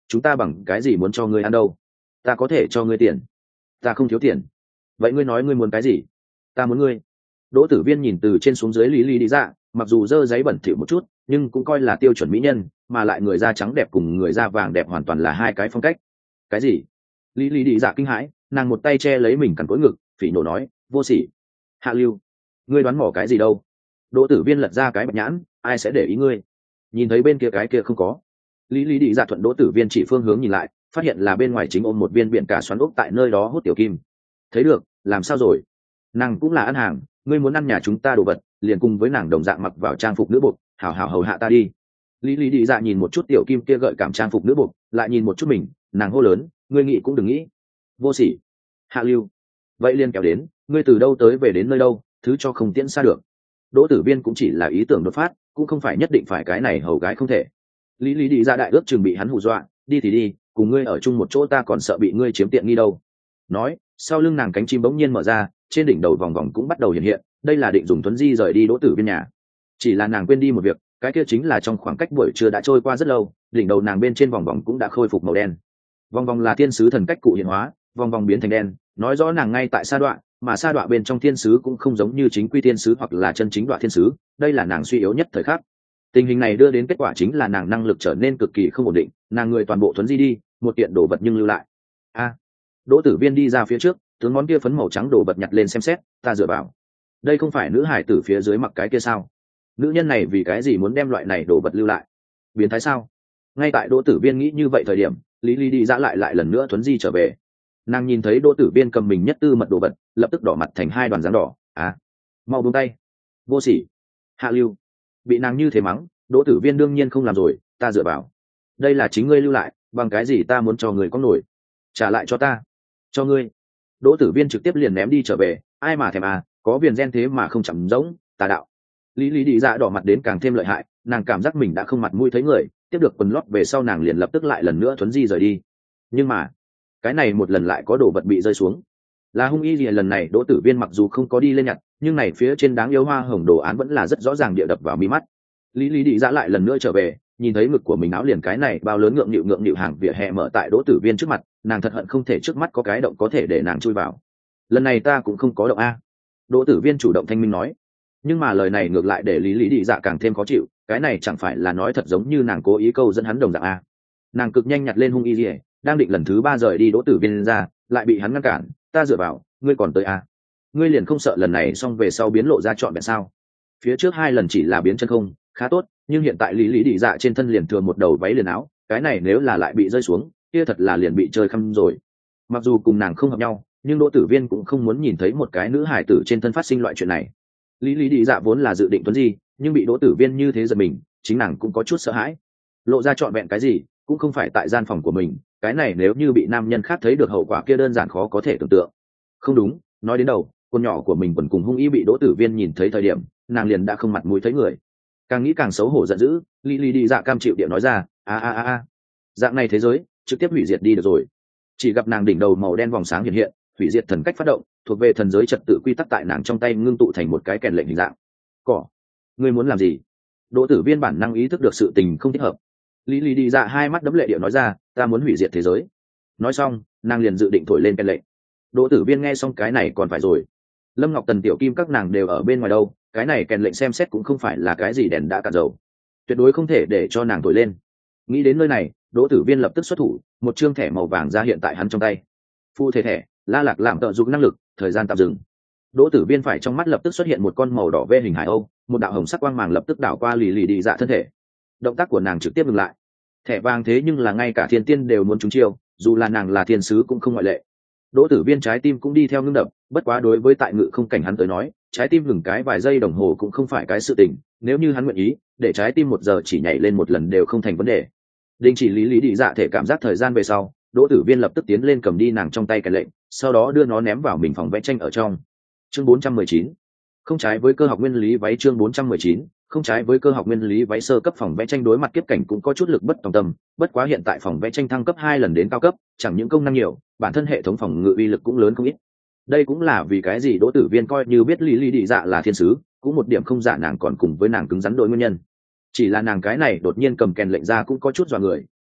chúng ta bằng cái gì muốn cho ngươi ăn đâu? Ta có thể cho ngươi tiền. Ta không thiếu tiền. Vậy ngươi nói ngươi muốn cái gì? Ta muốn ngươi. Đỗ Tử Viên nhìn từ trên xuống dưới Lý Lý đi dạ, mặc dù dơ giấy bẩn thỉu một chút, nhưng cũng coi là tiêu chuẩn mỹ nhân, mà lại người da trắng đẹp cùng người da vàng đẹp hoàn toàn là hai cái phong cách. Cái gì? Lý Lý đi dạ kinh hãi, nàng một tay che lấy mình cằn cỗi ngực, phỉ nổ nói, vô sỉ. Hạ lưu, ngươi đoán mò cái gì đâu? Đỗ Tử Viên lật ra cái bạch nhãn, ai sẽ để ý ngươi? Nhìn thấy bên kia cái kia không có. Lý Lý đi dạ thuận Đỗ Tử Viên chỉ phương hướng nhìn lại, phát hiện là bên ngoài chính ôm một viên biển cả xoắn ốc tại nơi đó hút tiểu kim. Thấy được, làm sao rồi? Nàng cũng là ăn hàng, ngươi muốn ăn nhà chúng ta đồ vật, liền cùng với nàng đồng dạng mặc vào trang phục nữ buộc, hảo hảo hầu hạ ta đi. Lý Lý đi dạ nhìn một chút tiểu kim kia gợi cảm trang phục nữ buộc, lại nhìn một chút mình, nàng hô lớn, ngươi nghĩ cũng đừng nghĩ. Vô sỉ. Hạ lưu. Vậy liền kéo đến, ngươi từ đâu tới về đến nơi đâu, thứ cho không tiễn xa được. Đỗ Tử Viên cũng chỉ là ý tưởng đột phát, cũng không phải nhất định phải cái này hầu gái không thể. Lý Lý đi ra đại ước chừng bị hắn hù dọa, đi thì đi, cùng ngươi ở chung một chỗ ta còn sợ bị ngươi chiếm tiện nghi đâu. Nói, sau lưng nàng cánh chim bỗng nhiên mở ra, trên đỉnh đầu vòng vòng cũng bắt đầu hiện hiện, đây là định dùng Tuấn Di rời đi Đỗ Tử Viên nhà. Chỉ là nàng quên đi một việc, cái kia chính là trong khoảng cách buổi trưa đã trôi qua rất lâu, đỉnh đầu nàng bên trên vòng vòng cũng đã khôi phục màu đen. Vòng vòng là thiên sứ thần cách cụ hiện hóa, vòng vòng biến thành đen, nói rõ nàng ngay tại sa đoạn, mà sa đoạn bên trong thiên sứ cũng không giống như chính quy thiên sứ hoặc là chân chính đoạn thiên sứ, đây là nàng suy yếu nhất thời khắc. Tình hình này đưa đến kết quả chính là nàng năng lực trở nên cực kỳ không ổn định, nàng người toàn bộ Tuấn Di đi, một kiện đồ vật nhưng lưu lại. A. Đỗ Tử Viên đi ra phía trước, tướng món kia phấn màu trắng đồ vật nhặt lên xem xét, ta dựa vào. Đây không phải nữ hải tử phía dưới mặc cái kia sao? Nữ nhân này vì cái gì muốn đem loại này đồ vật lưu lại? Biến thái sao? Ngay tại Đỗ Tử Viên nghĩ như vậy thời điểm, Lý Lý đi dã lại lại lần nữa Tuấn Di trở về. Nàng nhìn thấy Đỗ Tử Viên cầm mình nhất tư mật đồ vật, lập tức đỏ mặt thành hai đoàn dáng đỏ. À, mau buông tay. Vô sỉ. Hạ lưu. Bị nàng như thế mắng, Đỗ Tử Viên đương nhiên không làm rồi, ta dựa vào. Đây là chính ngươi lưu lại, bằng cái gì ta muốn cho người có nổi? Trả lại cho ta. Cho ngươi. Đỗ Tử Viên trực tiếp liền ném đi trở về, ai mà thèm à, có viền gen thế mà không chậm giống, tà đạo. Lý Lý đi dạ đỏ mặt đến càng thêm lợi hại, nàng cảm giác mình đã không mặt mũi thấy người, tiếp được quần lót về sau nàng liền lập tức lại lần nữa Tuấn Di rời đi. Nhưng mà, cái này một lần lại có đồ vật bị rơi xuống. Là hung y gì lần này Đỗ Tử Viên mặc dù không có đi lên nhặt, nhưng này phía trên đáng yêu hoa hồng đồ án vẫn là rất rõ ràng địa đập vào mi mắt. Lý Lý đi dạ lại lần nữa trở về, nhìn thấy ngực của mình áo liền cái này bao lớn ngượng nghịu ngượng nghịu hàng vỉa hè mở tại Đỗ Tử Viên trước mặt, nàng thật hận không thể trước mắt có cái động có thể để nàng chui vào. Lần này ta cũng không có động a. Đỗ Tử Viên chủ động thanh minh nói. Nhưng mà lời này ngược lại để Lý Lý đi dạ càng thêm khó chịu, cái này chẳng phải là nói thật giống như nàng cố ý câu dẫn hắn đồng dạng a. Nàng cực nhanh nhặt lên hung y gì, đang định lần thứ ba rời đi Đỗ Tử Viên ra, lại bị hắn ngăn cản, ta dựa vào, ngươi còn tới a. Ngươi liền không sợ lần này xong về sau biến lộ ra trọn vẹn sao? Phía trước hai lần chỉ là biến chân không, khá tốt, nhưng hiện tại Lý Lý đi dạ trên thân liền thừa một đầu váy liền áo, cái này nếu là lại bị rơi xuống, kia thật là liền bị chơi khăm rồi. Mặc dù cùng nàng không hợp nhau, nhưng Đỗ Tử Viên cũng không muốn nhìn thấy một cái nữ hải tử trên thân phát sinh loại chuyện này. Lý Lý đi dạ vốn là dự định Tuấn Di, nhưng bị Đỗ Tử Viên như thế giật mình, chính nàng cũng có chút sợ hãi. Lộ ra trọn vẹn cái gì, cũng không phải tại gian phòng của mình, cái này nếu như bị nam nhân khác thấy được hậu quả kia đơn giản khó có thể tưởng tượng. Không đúng, nói đến đầu, con nhỏ của mình quần cùng hung ý bị Đỗ Tử Viên nhìn thấy thời điểm, nàng liền đã không mặt mũi thấy người. Càng nghĩ càng xấu hổ giận dữ, Lý Lý đi dạ cam chịu điệu nói ra, a a a a, dạng này thế giới, trực tiếp hủy diệt đi được rồi. Chỉ gặp nàng đỉnh đầu màu đen vòng sáng hiện hiện, hủy diệt thần cách phát động, thuộc về thần giới trật tự quy tắc tại nàng trong tay ngưng tụ thành một cái kèn lệnh hình dạng. Cỏ, ngươi muốn làm gì? Đỗ Tử Viên bản năng ý thức được sự tình không thích hợp. Lý Lý đi dạ hai mắt đấm lệ điệu nói ra, ta muốn hủy diệt thế giới. Nói xong, nàng liền dự định thổi lên kèn lệnh. Đỗ Tử Viên nghe xong cái này còn phải rồi. Lâm Ngọc Tần Tiểu Kim các nàng đều ở bên ngoài đâu, cái này kèn lệnh xem xét cũng không phải là cái gì đèn đã cạn dầu, tuyệt đối không thể để cho nàng thổi lên. Nghĩ đến nơi này, Đỗ Tử Viên lập tức xuất thủ, một chương thẻ màu vàng ra hiện tại hắn trong tay. Phu thể thẻ, La Lạc làm tợ dụng năng lực, thời gian tạm dừng. Đỗ Tử Viên phải trong mắt lập tức xuất hiện một con màu đỏ vê hình hải âu, một đạo hồng sắc quang màng lập tức đảo qua lì lì đi dạ thân thể. Động tác của nàng trực tiếp ngừng lại. Thẻ vàng thế nhưng là ngay cả thiên tiên đều muốn trúng chiêu, dù là nàng là thiên sứ cũng không ngoại lệ. Đỗ Tử Viên trái tim cũng đi theo ngưng đập, bất quá đối với tại ngự không cảnh hắn tới nói, trái tim ngừng cái vài giây đồng hồ cũng không phải cái sự tình, nếu như hắn nguyện ý, để trái tim một giờ chỉ nhảy lên một lần đều không thành vấn đề. Đình chỉ lý lý đi dạ thể cảm giác thời gian về sau, Đỗ Tử Viên lập tức tiến lên cầm đi nàng trong tay cái lệnh, sau đó đưa nó ném vào mình phòng vẽ tranh ở trong. Chương bốn trăm mười chín. Không trái với cơ học nguyên lý váy chương bốn trăm mười chín, không trái với cơ học nguyên lý váy sơ cấp phòng vẽ tranh đối mặt kiếp cảnh cũng có chút lực bất tòng tâm, bất quá hiện tại phòng vẽ tranh thăng cấp hai lần đến cao cấp, chẳng những công năng nhiều, bản thân hệ thống phòng ngự uy lực cũng lớn không ít. Đây cũng là vì cái gì Đỗ Tử Viên coi như biết lý lý đi dạ là thiên sứ, cũng một điểm không giả nàng còn cùng với nàng cứng rắn đội nguyên nhân. Chỉ là nàng cái này đột nhiên cầm kèn lệnh ra cũng có chút dọa người,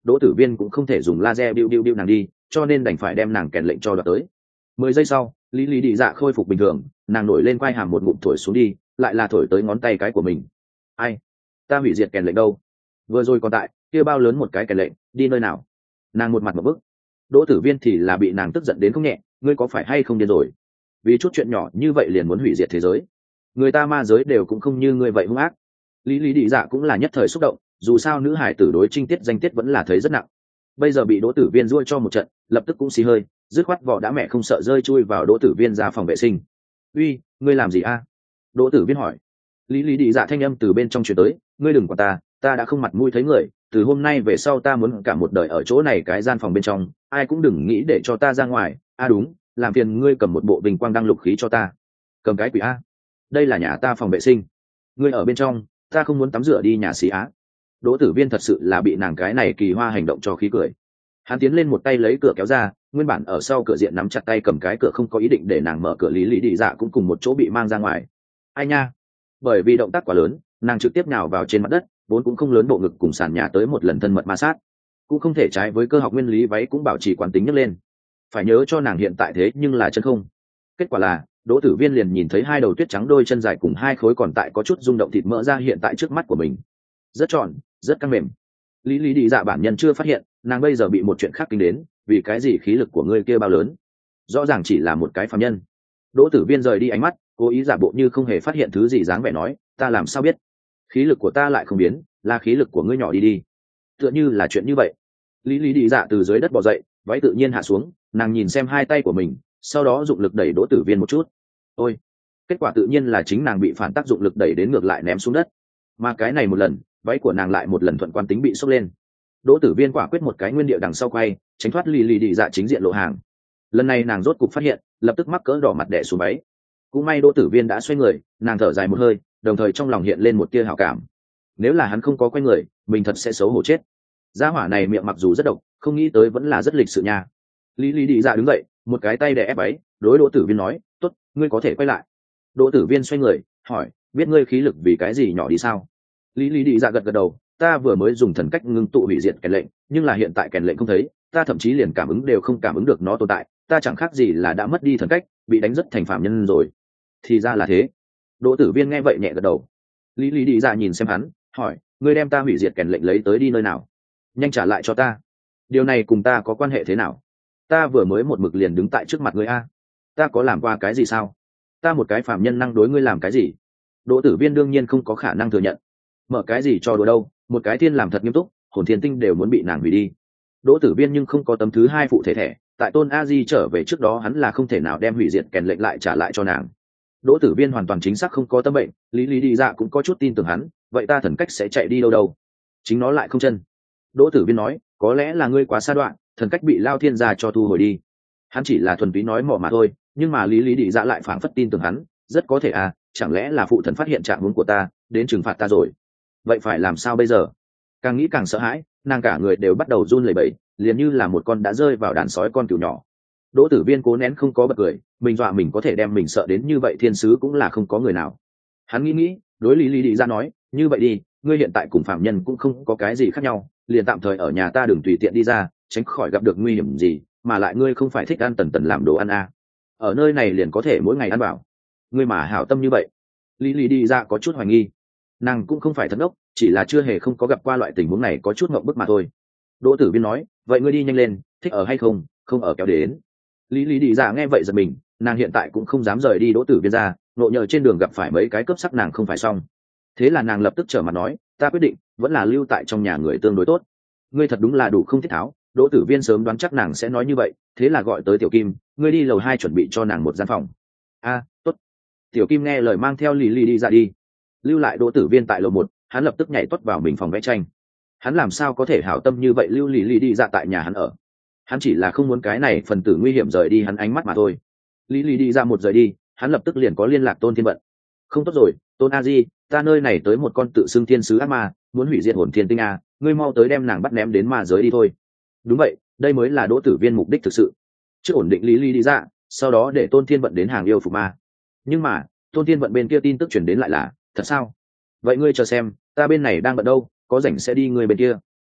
đỗ tử viên cũng không thể dùng laser biu biu biu nàng đi, cho nên đành phải đem nàng kèn lệnh cho đoạt tới. Mười giây sau, lý lý đi dạ khôi phục bình thường, nàng nổi lên quai hàm một ngụm thổi xuống đi, lại là thổi tới ngón tay cái của mình. Ai, ta hủy diệt kèn lệnh đâu? Vừa rồi còn tại kia bao lớn một cái kèn lệnh đi nơi nào? Nàng một mặt một bức. Đỗ tử viên thì là bị nàng tức giận đến không nhẹ, ngươi có phải hay không điên rồi? Vì chút chuyện nhỏ như vậy liền muốn hủy diệt thế giới, người ta ma giới đều cũng không như ngươi vậy hung ác. Lý lý đi dạ cũng là nhất thời xúc động, dù sao nữ hải tử đối trinh tiết danh tiết vẫn là thấy rất nặng. Bây giờ bị đỗ tử viên ruôi cho một trận, lập tức cũng xì hơi, dứt khoát vỏ đã mẹ không sợ rơi chui vào đỗ tử viên ra phòng vệ sinh. Uy, ngươi làm gì a? Đỗ tử viên hỏi. Lý lý đi dạ thanh âm từ bên trong truyền tới, ngươi đừng quản ta, ta đã không mặt mũi thấy người, từ hôm nay về sau ta muốn cả một đời ở chỗ này cái gian phòng bên trong, ai cũng đừng nghĩ để cho ta ra ngoài. A đúng, làm phiền ngươi cầm một bộ bình quang đăng lục khí cho ta. Cầm cái quỷ a? Đây là nhà ta phòng vệ sinh, ngươi ở bên trong, ta không muốn tắm rửa đi nhà xí á. Đỗ tử viên thật sự là bị nàng cái này kỳ hoa hành động cho khí cười. Hắn tiến lên một tay lấy cửa kéo ra, nguyên bản ở sau cửa diện nắm chặt tay cầm cái cửa không có ý định để nàng mở cửa, lý lý đi dạ cũng cùng một chỗ bị mang ra ngoài. Ai nha, bởi vì động tác quá lớn, nàng trực tiếp nhào vào trên mặt đất, vốn cũng không lớn bộ ngực cùng sàn nhà tới một lần thân mật ma sát, cũng không thể trái với cơ học nguyên lý, váy cũng bảo trì quán tính nhấc lên. Phải nhớ cho nàng hiện tại thế nhưng là chân không. Kết quả là đỗ tử viên liền nhìn thấy hai đầu tuyết trắng đôi chân dài cùng hai khối còn tại có chút rung động thịt mỡ ra hiện tại trước mắt của mình, rất tròn rất căng mềm. lý lý đi dạ bản nhân chưa phát hiện nàng bây giờ bị một chuyện khác kinh đến, vì cái gì khí lực của ngươi kia bao lớn, rõ ràng chỉ là một cái phàm nhân. Đỗ tử viên rời đi ánh mắt, cố ý giả bộ như không hề phát hiện thứ gì dáng vẻ nói, ta làm sao biết, khí lực của ta lại không biến, là khí lực của ngươi nhỏ đi đi, tựa như là chuyện như vậy. lý lý đi dạ từ dưới đất bò dậy, váy tự nhiên hạ xuống, nàng nhìn xem hai tay của mình, sau đó dụng lực đẩy đỗ tử viên một chút. Ôi, kết quả tự nhiên là chính nàng bị phản tác dụng lực đẩy đến ngược lại ném xuống đất, mà cái này một lần váy của nàng lại một lần thuận quan tính bị sốc lên. Đỗ tử viên quả quyết một cái nguyên điệu đằng sau quay, tránh thoát lì lì đi dạ chính diện lộ hàng. Lần này nàng rốt cục phát hiện, lập tức mắc cỡ đỏ mặt đẻ xuống váy. Cũng may đỗ tử viên đã xoay người, nàng thở dài một hơi, đồng thời trong lòng hiện lên một tia hảo cảm. Nếu là hắn không có quay người, mình thật sẽ xấu hổ chết. Gia hỏa này miệng mặc dù rất độc, không nghĩ tới vẫn là rất lịch sự nha. Lý lý đi dạ đứng dậy, một cái tay đè ép váy, đối đỗ tử viên nói, tốt, ngươi có thể quay lại. Đỗ tử viên xoay người hỏi, biết ngươi khí lực vì cái gì nhỏ đi sao? Lý lý đi dạ gật gật đầu, ta vừa mới dùng thần cách ngưng tụ hủy diệt kèn lệnh, nhưng là hiện tại kèn lệnh không thấy, ta thậm chí liền cảm ứng đều không cảm ứng được nó tồn tại, ta chẳng khác gì là đã mất đi thần cách, bị đánh rất thành phạm nhân rồi. Thì ra là thế. Đỗ tử viên nghe vậy nhẹ gật đầu. Lý lý đi dạ nhìn xem hắn, hỏi, ngươi đem ta hủy diệt kèn lệnh lấy tới đi nơi nào? Nhanh trả lại cho ta. Điều này cùng ta có quan hệ thế nào? Ta vừa mới một mực liền đứng tại trước mặt ngươi a, ta có làm qua cái gì sao? Ta một cái phạm nhân năng đối ngươi làm cái gì? Đỗ tử viên đương nhiên không có khả năng thừa nhận. Mở cái gì cho đùa đâu, một cái thiên làm thật nghiêm túc, hồn thiên tinh đều muốn bị nàng hủy đi. Đỗ tử viên nhưng không có tấm thứ hai phụ thể thẻ, tại tôn a di trở về trước đó hắn là không thể nào đem hủy diệt kèn lệnh lại trả lại cho nàng. Đỗ tử viên hoàn toàn chính xác không có tâm bệnh, lý lý đi dạ cũng có chút tin tưởng hắn, vậy ta thần cách sẽ chạy đi đâu đâu? Chính nó lại không chân. Đỗ tử viên nói, có lẽ là ngươi quá xa đoạn, thần cách bị lao thiên gia cho thu hồi đi. Hắn chỉ là thuần túy nói mỏ mà thôi, nhưng mà lý lý đi dạ lại phảng phất tin tưởng hắn, rất có thể à, chẳng lẽ là phụ thần phát hiện trạng huống của ta, đến trừng phạt ta rồi? Vậy phải làm sao bây giờ? Càng nghĩ càng sợ hãi, nàng cả người đều bắt đầu run lẩy bẩy, liền như là một con đã rơi vào đàn sói con cừu nhỏ. Đỗ tử viên cố nén không có bật cười, mình dọa mình có thể đem mình sợ đến như vậy thiên sứ cũng là không có người nào. Hắn nghĩ nghĩ, đối lý lý đi ra nói, như vậy đi, ngươi hiện tại cùng phạm nhân cũng không có cái gì khác nhau, liền tạm thời ở nhà ta đừng tùy tiện đi ra, tránh khỏi gặp được nguy hiểm gì, mà lại ngươi không phải thích ăn tần tần làm đồ ăn à. Ở nơi này liền có thể mỗi ngày ăn bảo. Ngươi mà hảo tâm như vậy. Lý lý đi ra có chút hoài nghi. Nàng cũng không phải thật ốc, chỉ là chưa hề không có gặp qua loại tình huống này, có chút ngậm bức mà thôi. Đỗ tử viên nói, vậy ngươi đi nhanh lên, thích ở hay không, không ở kéo đến. Lý lý đi ra nghe vậy giật mình, nàng hiện tại cũng không dám rời đi đỗ tử viên ra, nộ nhờ trên đường gặp phải mấy cái cướp sắc nàng không phải xong. Thế là nàng lập tức trở mặt nói, ta quyết định vẫn là lưu tại trong nhà người tương đối tốt. Ngươi thật đúng là đủ không thiết tháo. Đỗ tử viên sớm đoán chắc nàng sẽ nói như vậy, thế là gọi tới tiểu kim, ngươi đi lầu hai chuẩn bị cho nàng một gian phòng. A, tốt. Tiểu kim nghe lời mang theo lì lì đi ra đi, lưu lại đỗ tử viên tại lầu một, hắn lập tức nhảy tuất vào mình phòng vẽ tranh. Hắn làm sao có thể hảo tâm như vậy lưu lì lì đi ra tại nhà hắn ở? Hắn chỉ là không muốn cái này phần tử nguy hiểm rời đi hắn ánh mắt mà thôi. Lý lì đi ra một rời đi, hắn lập tức liền có liên lạc tôn thiên vận. Không tốt rồi, tôn a di, ta nơi này tới một con tự xưng thiên sứ ác ma, muốn hủy diệt hồn thiên tinh a, ngươi mau tới đem nàng bắt ném đến ma giới đi thôi. Đúng vậy, đây mới là đỗ tử viên mục đích thực sự. Trước ổn định lý lì đi ra, sau đó để tôn thiên vận đến hàng yêu phục ma. Nhưng mà tôn thiên vận bên kia tin tức chuyển đến lại là thật sao? Vậy ngươi chờ xem, ta bên này đang bận đâu, có rảnh sẽ đi ngươi bên kia.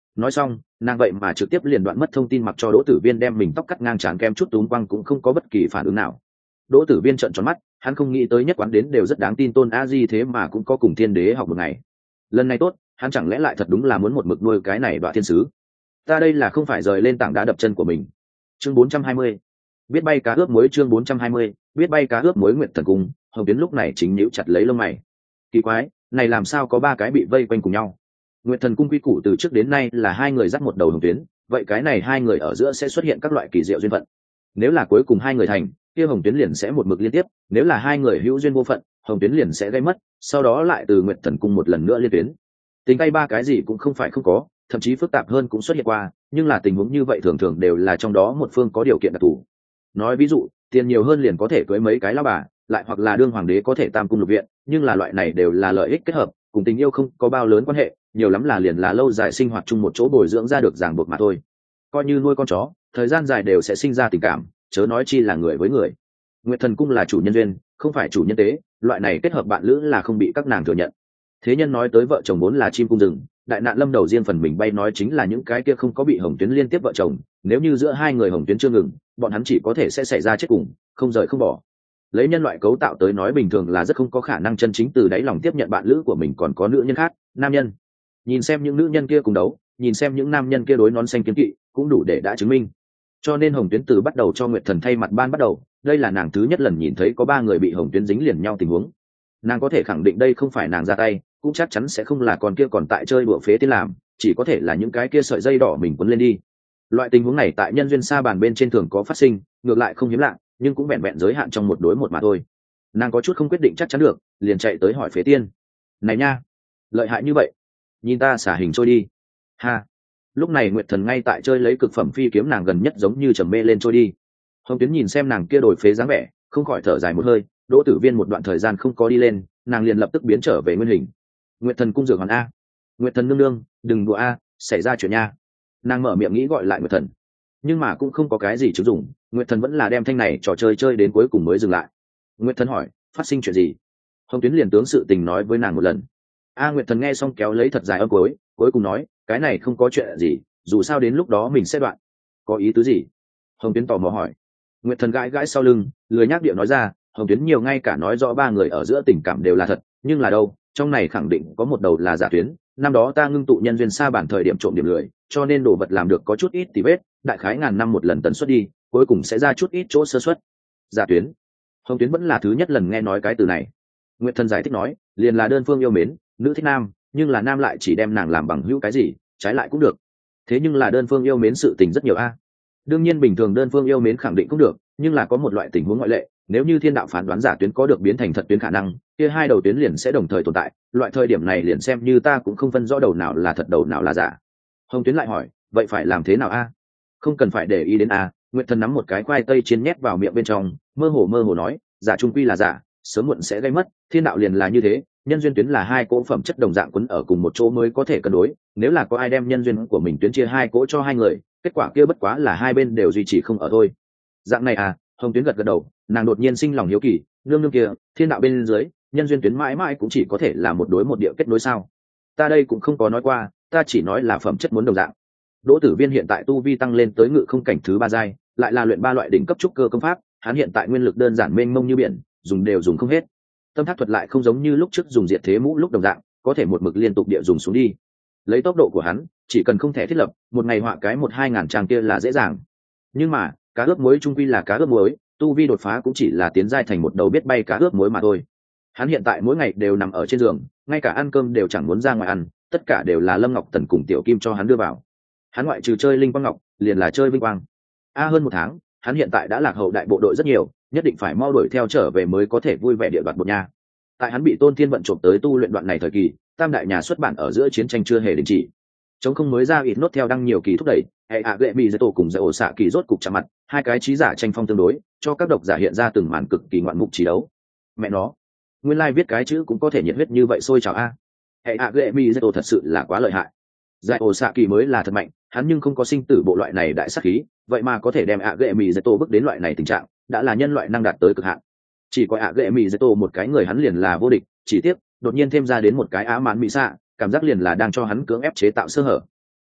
Nói xong nàng vậy mà trực tiếp liền đoạn mất thông tin, mặc cho Đỗ Tử Viên đem mình tóc cắt ngang trán kem chút túm quăng cũng không có bất kỳ phản ứng nào. Đỗ Tử Viên trợn tròn mắt, hắn không nghĩ tới nhất quán đến đều rất đáng tin Tôn A Di thế mà cũng có cùng thiên đế học một ngày. Lần này tốt, hắn chẳng lẽ lại thật đúng là muốn một mực nuôi cái này đoạn thiên sứ. Ta đây là không phải rời lên tảng đá đập chân của mình. Chương bốn trăm hai mươi, biết bay cá ướp muối. Chương bốn trăm hai mươi, biết bay cá ướp muối. Nguyệt Thần Cung, Hồng Tuyến lúc này chính nhíu chặt lấy lông mày. Kỳ quái, này làm sao có ba cái bị vây quanh cùng nhau? Nguyệt Thần Cung quy củ từ trước đến nay là hai người dắt một đầu Hồng Tuyến, vậy cái này hai người ở giữa sẽ xuất hiện các loại kỳ diệu duyên phận. Nếu là cuối cùng hai người thành, kia Hồng Tuyến liền sẽ một mực liên tiếp, nếu là hai người hữu duyên vô phận, Hồng Tuyến liền sẽ gây mất, sau đó lại từ Nguyệt Thần Cung một lần nữa liên tuyến. Tính tay ba cái gì cũng không phải không có, thậm chí phức tạp hơn cũng xuất hiện qua, nhưng là tình huống như vậy thường thường đều là trong đó một phương có điều kiện đặc thù. Nói ví dụ, tiền nhiều hơn liền có thể cưới mấy cái lão bà, lại hoặc là đương hoàng đế có thể tam cung lục viện, nhưng là loại này đều là lợi ích kết hợp, cùng tình yêu không có bao lớn quan hệ, nhiều lắm là liền là lâu dài sinh hoạt chung một chỗ bồi dưỡng ra được ràng buộc mà thôi. Coi như nuôi con chó, thời gian dài đều sẽ sinh ra tình cảm, chớ nói chi là người với người. Nguyệt Thần Cung là chủ nhân duyên, không phải chủ nhân tế, loại này kết hợp bạn lữ là không bị các nàng thừa nhận. Thế nhân nói tới vợ chồng vốn là chim cung rừng, đại nạn lâm đầu riêng phần mình bay nói chính là những cái kia không có bị Hồng Tuyến liên tiếp vợ chồng, nếu như giữa hai người Hồng Tuyến chưa ngừng, bọn hắn chỉ có thể sẽ xảy ra chết cùng, không rời không bỏ. Lấy nhân loại cấu tạo tới nói bình thường là rất không có khả năng chân chính từ đáy lòng tiếp nhận bạn lữ của mình còn có nữ nhân khác, nam nhân. Nhìn xem những nữ nhân kia cùng đấu, nhìn xem những nam nhân kia đối nón xanh kiến kỵ, cũng đủ để đã chứng minh. Cho nên Hồng Tuyến từ bắt đầu cho Nguyệt Thần thay mặt ban bắt đầu, đây là nàng thứ nhất lần nhìn thấy có ba người bị Hồng Tuyến dính liền nhau tình huống. Nàng có thể khẳng định đây không phải nàng ra tay, cũng chắc chắn sẽ không là con kia còn tại chơi đùa phế tiên làm, chỉ có thể là những cái kia sợi dây đỏ mình quấn lên đi. Loại tình huống này tại nhân duyên sa bàn bên trên thường có phát sinh, ngược lại không hiếm lạ, nhưng cũng vẹn vẹn giới hạn trong một đối một mà thôi. Nàng có chút không quyết định chắc chắn được, liền chạy tới hỏi phế tiên: này nha, lợi hại như vậy, nhìn ta xả hình trôi đi. Ha. Lúc này Nguyệt Thần ngay tại chơi lấy cực phẩm phi kiếm, nàng gần nhất giống như trầm mê lên trôi đi. Hồng Tuyến nhìn xem nàng kia đổi phế dáng vẻ, không khỏi thở dài một hơi. Đỗ Tử Viên một đoạn thời gian không có đi lên, nàng liền lập tức biến trở về nguyên hình. Nguyệt Thần Cung dược hoàn a, Nguyệt Thần nương nương, đừng đùa a, xảy ra chuyện nha. Nàng mở miệng nghĩ gọi lại Nguyệt Thần, nhưng mà cũng không có cái gì chứng dụng. Nguyệt Thần vẫn là đem thanh này trò chơi chơi đến cuối cùng mới dừng lại. Nguyệt Thần hỏi: phát sinh chuyện gì? Hồng Tuyến liền tướng sự tình nói với nàng một lần. A Nguyệt Thần nghe xong kéo lấy thật dài âm cuối, cuối cùng nói: cái này không có chuyện gì, dù sao đến lúc đó mình sẽ đoạn. Có ý tứ gì? Hồng Tuyến tò mò hỏi. Nguyệt Thần gãi gãi sau lưng, lười nhác điệu nói ra: Hồng Tuyến nhiều ngay cả nói rõ ba người ở giữa tình cảm đều là thật, nhưng là đâu, trong này khẳng định có một đầu là giả tuyến. Năm đó ta ngưng tụ nhân duyên sa bản thời điểm trộm điểm lười, cho nên đồ vật làm được có chút ít tì vết, đại khái ngàn năm một lần tần suất đi, cuối cùng sẽ ra chút ít chỗ sơ suất. Giả tuyến. Hồng Tuyến vẫn là thứ nhất lần nghe nói cái từ này. Nguyệt Thần giải thích nói: liền là đơn phương yêu mến, nữ thích nam, nhưng là nam lại chỉ đem nàng làm bằng hữu cái gì, trái lại cũng được. Thế nhưng là đơn phương yêu mến sự tình rất nhiều a. Đương nhiên bình thường đơn phương yêu mến khẳng định cũng được, nhưng là có một loại tình huống ngoại lệ, nếu như thiên đạo phán đoán giả tuyến có được biến thành thật tuyến khả năng, kia hai đầu tuyến liền sẽ đồng thời tồn tại, loại thời điểm này liền xem như ta cũng không phân rõ đầu nào là thật đầu nào là giả. Hồng Tuyến lại hỏi: vậy phải làm thế nào a? Không cần phải để ý đến a. Nguyệt Thần nắm một cái khoai tây chiên nhét vào miệng bên trong, mơ hồ mơ hồ nói: giả trung quy là giả, sớm muộn sẽ gây mất, thiên đạo liền là như thế, nhân duyên tuyến là hai cỗ phẩm chất đồng dạng quấn ở cùng một chỗ mới có thể cân đối, nếu là có ai đem nhân duyên của mình tuyến chia hai cỗ cho hai người, kết quả kia bất quá là hai bên đều duy trì không ở thôi. Dạng này à? Hồng Tuyến gật gật đầu, nàng đột nhiên sinh lòng hiếu kỳ, nương nương kia, thiên đạo bên dưới, nhân duyên tuyến mãi mãi cũng chỉ có thể là một đối một địa kết nối sao? Ta đây cũng không có nói qua, ta chỉ nói là phẩm chất muốn đồng dạng. Đỗ Tử Viên hiện tại tu vi tăng lên tới ngự không cảnh thứ ba giai, lại là luyện ba loại đỉnh cấp trúc cơ công pháp, hắn hiện tại nguyên lực đơn giản mênh mông như biển, dùng đều dùng không hết. Tâm thác thuật lại không giống như lúc trước dùng diệt thế mũ lúc đồng dạng, có thể một mực liên tục địa dùng xuống đi. Lấy tốc độ của hắn, chỉ cần không thể thiết lập, một ngày họa cái một hai ngàn trang kia là dễ dàng. Nhưng mà, cá ướp muối trung quy là cá ướp muối, tu vi đột phá cũng chỉ là tiến giai thành một đầu biết bay cá ướp muối mà thôi. Hắn hiện tại mỗi ngày đều nằm ở trên giường, ngay cả ăn cơm đều chẳng muốn ra ngoài ăn, tất cả đều là Lâm Ngọc Tần cùng Tiểu Kim cho hắn đưa vào. Hắn ngoại trừ chơi linh quang ngọc, liền là chơi vinh quang. A hơn một tháng, hắn hiện tại đã lạc hậu đại bộ đội rất nhiều, nhất định phải mau đuổi theo trở về mới có thể vui vẻ địa đoạt một nha. Tại hắn bị Tôn Thiên vận trộm tới tu luyện đoạn này thời kỳ, tam đại nhà xuất bản ở giữa chiến tranh chưa hề đình chỉ. Chống không mới ra ít nốt theo đăng nhiều kỳ thúc đẩy, hệ ạ gệ mỹ dây tổ cùng dây ổ xạ kỳ rốt cục chạm mặt, hai cái trí giả tranh phong tương đối, cho các độc giả hiện ra từng màn cực kỳ ngoạn mục trí đấu. Mẹ nó, nguyên lai like viết cái chữ cũng có thể nhiệt huyết như vậy sôi trào a. Hệ ạ gệ mỹ dây tổ thật sự là quá lợi hại. Dây ổ xạ kỳ mới là thật mạnh, hắn nhưng không có sinh tử bộ loại này đại sắc khí, vậy mà có thể đem ạ gệ mỹ dây tổ bước đến loại này tình trạng, đã là nhân loại năng đạt tới cực hạn. Chỉ có ạ gệ mỹ dây tổ một cái người hắn liền là vô địch, chỉ tiếc đột nhiên thêm ra đến một cái á mãn mỹ xạ, cảm giác liền là đang cho hắn cưỡng ép chế tạo sơ hở.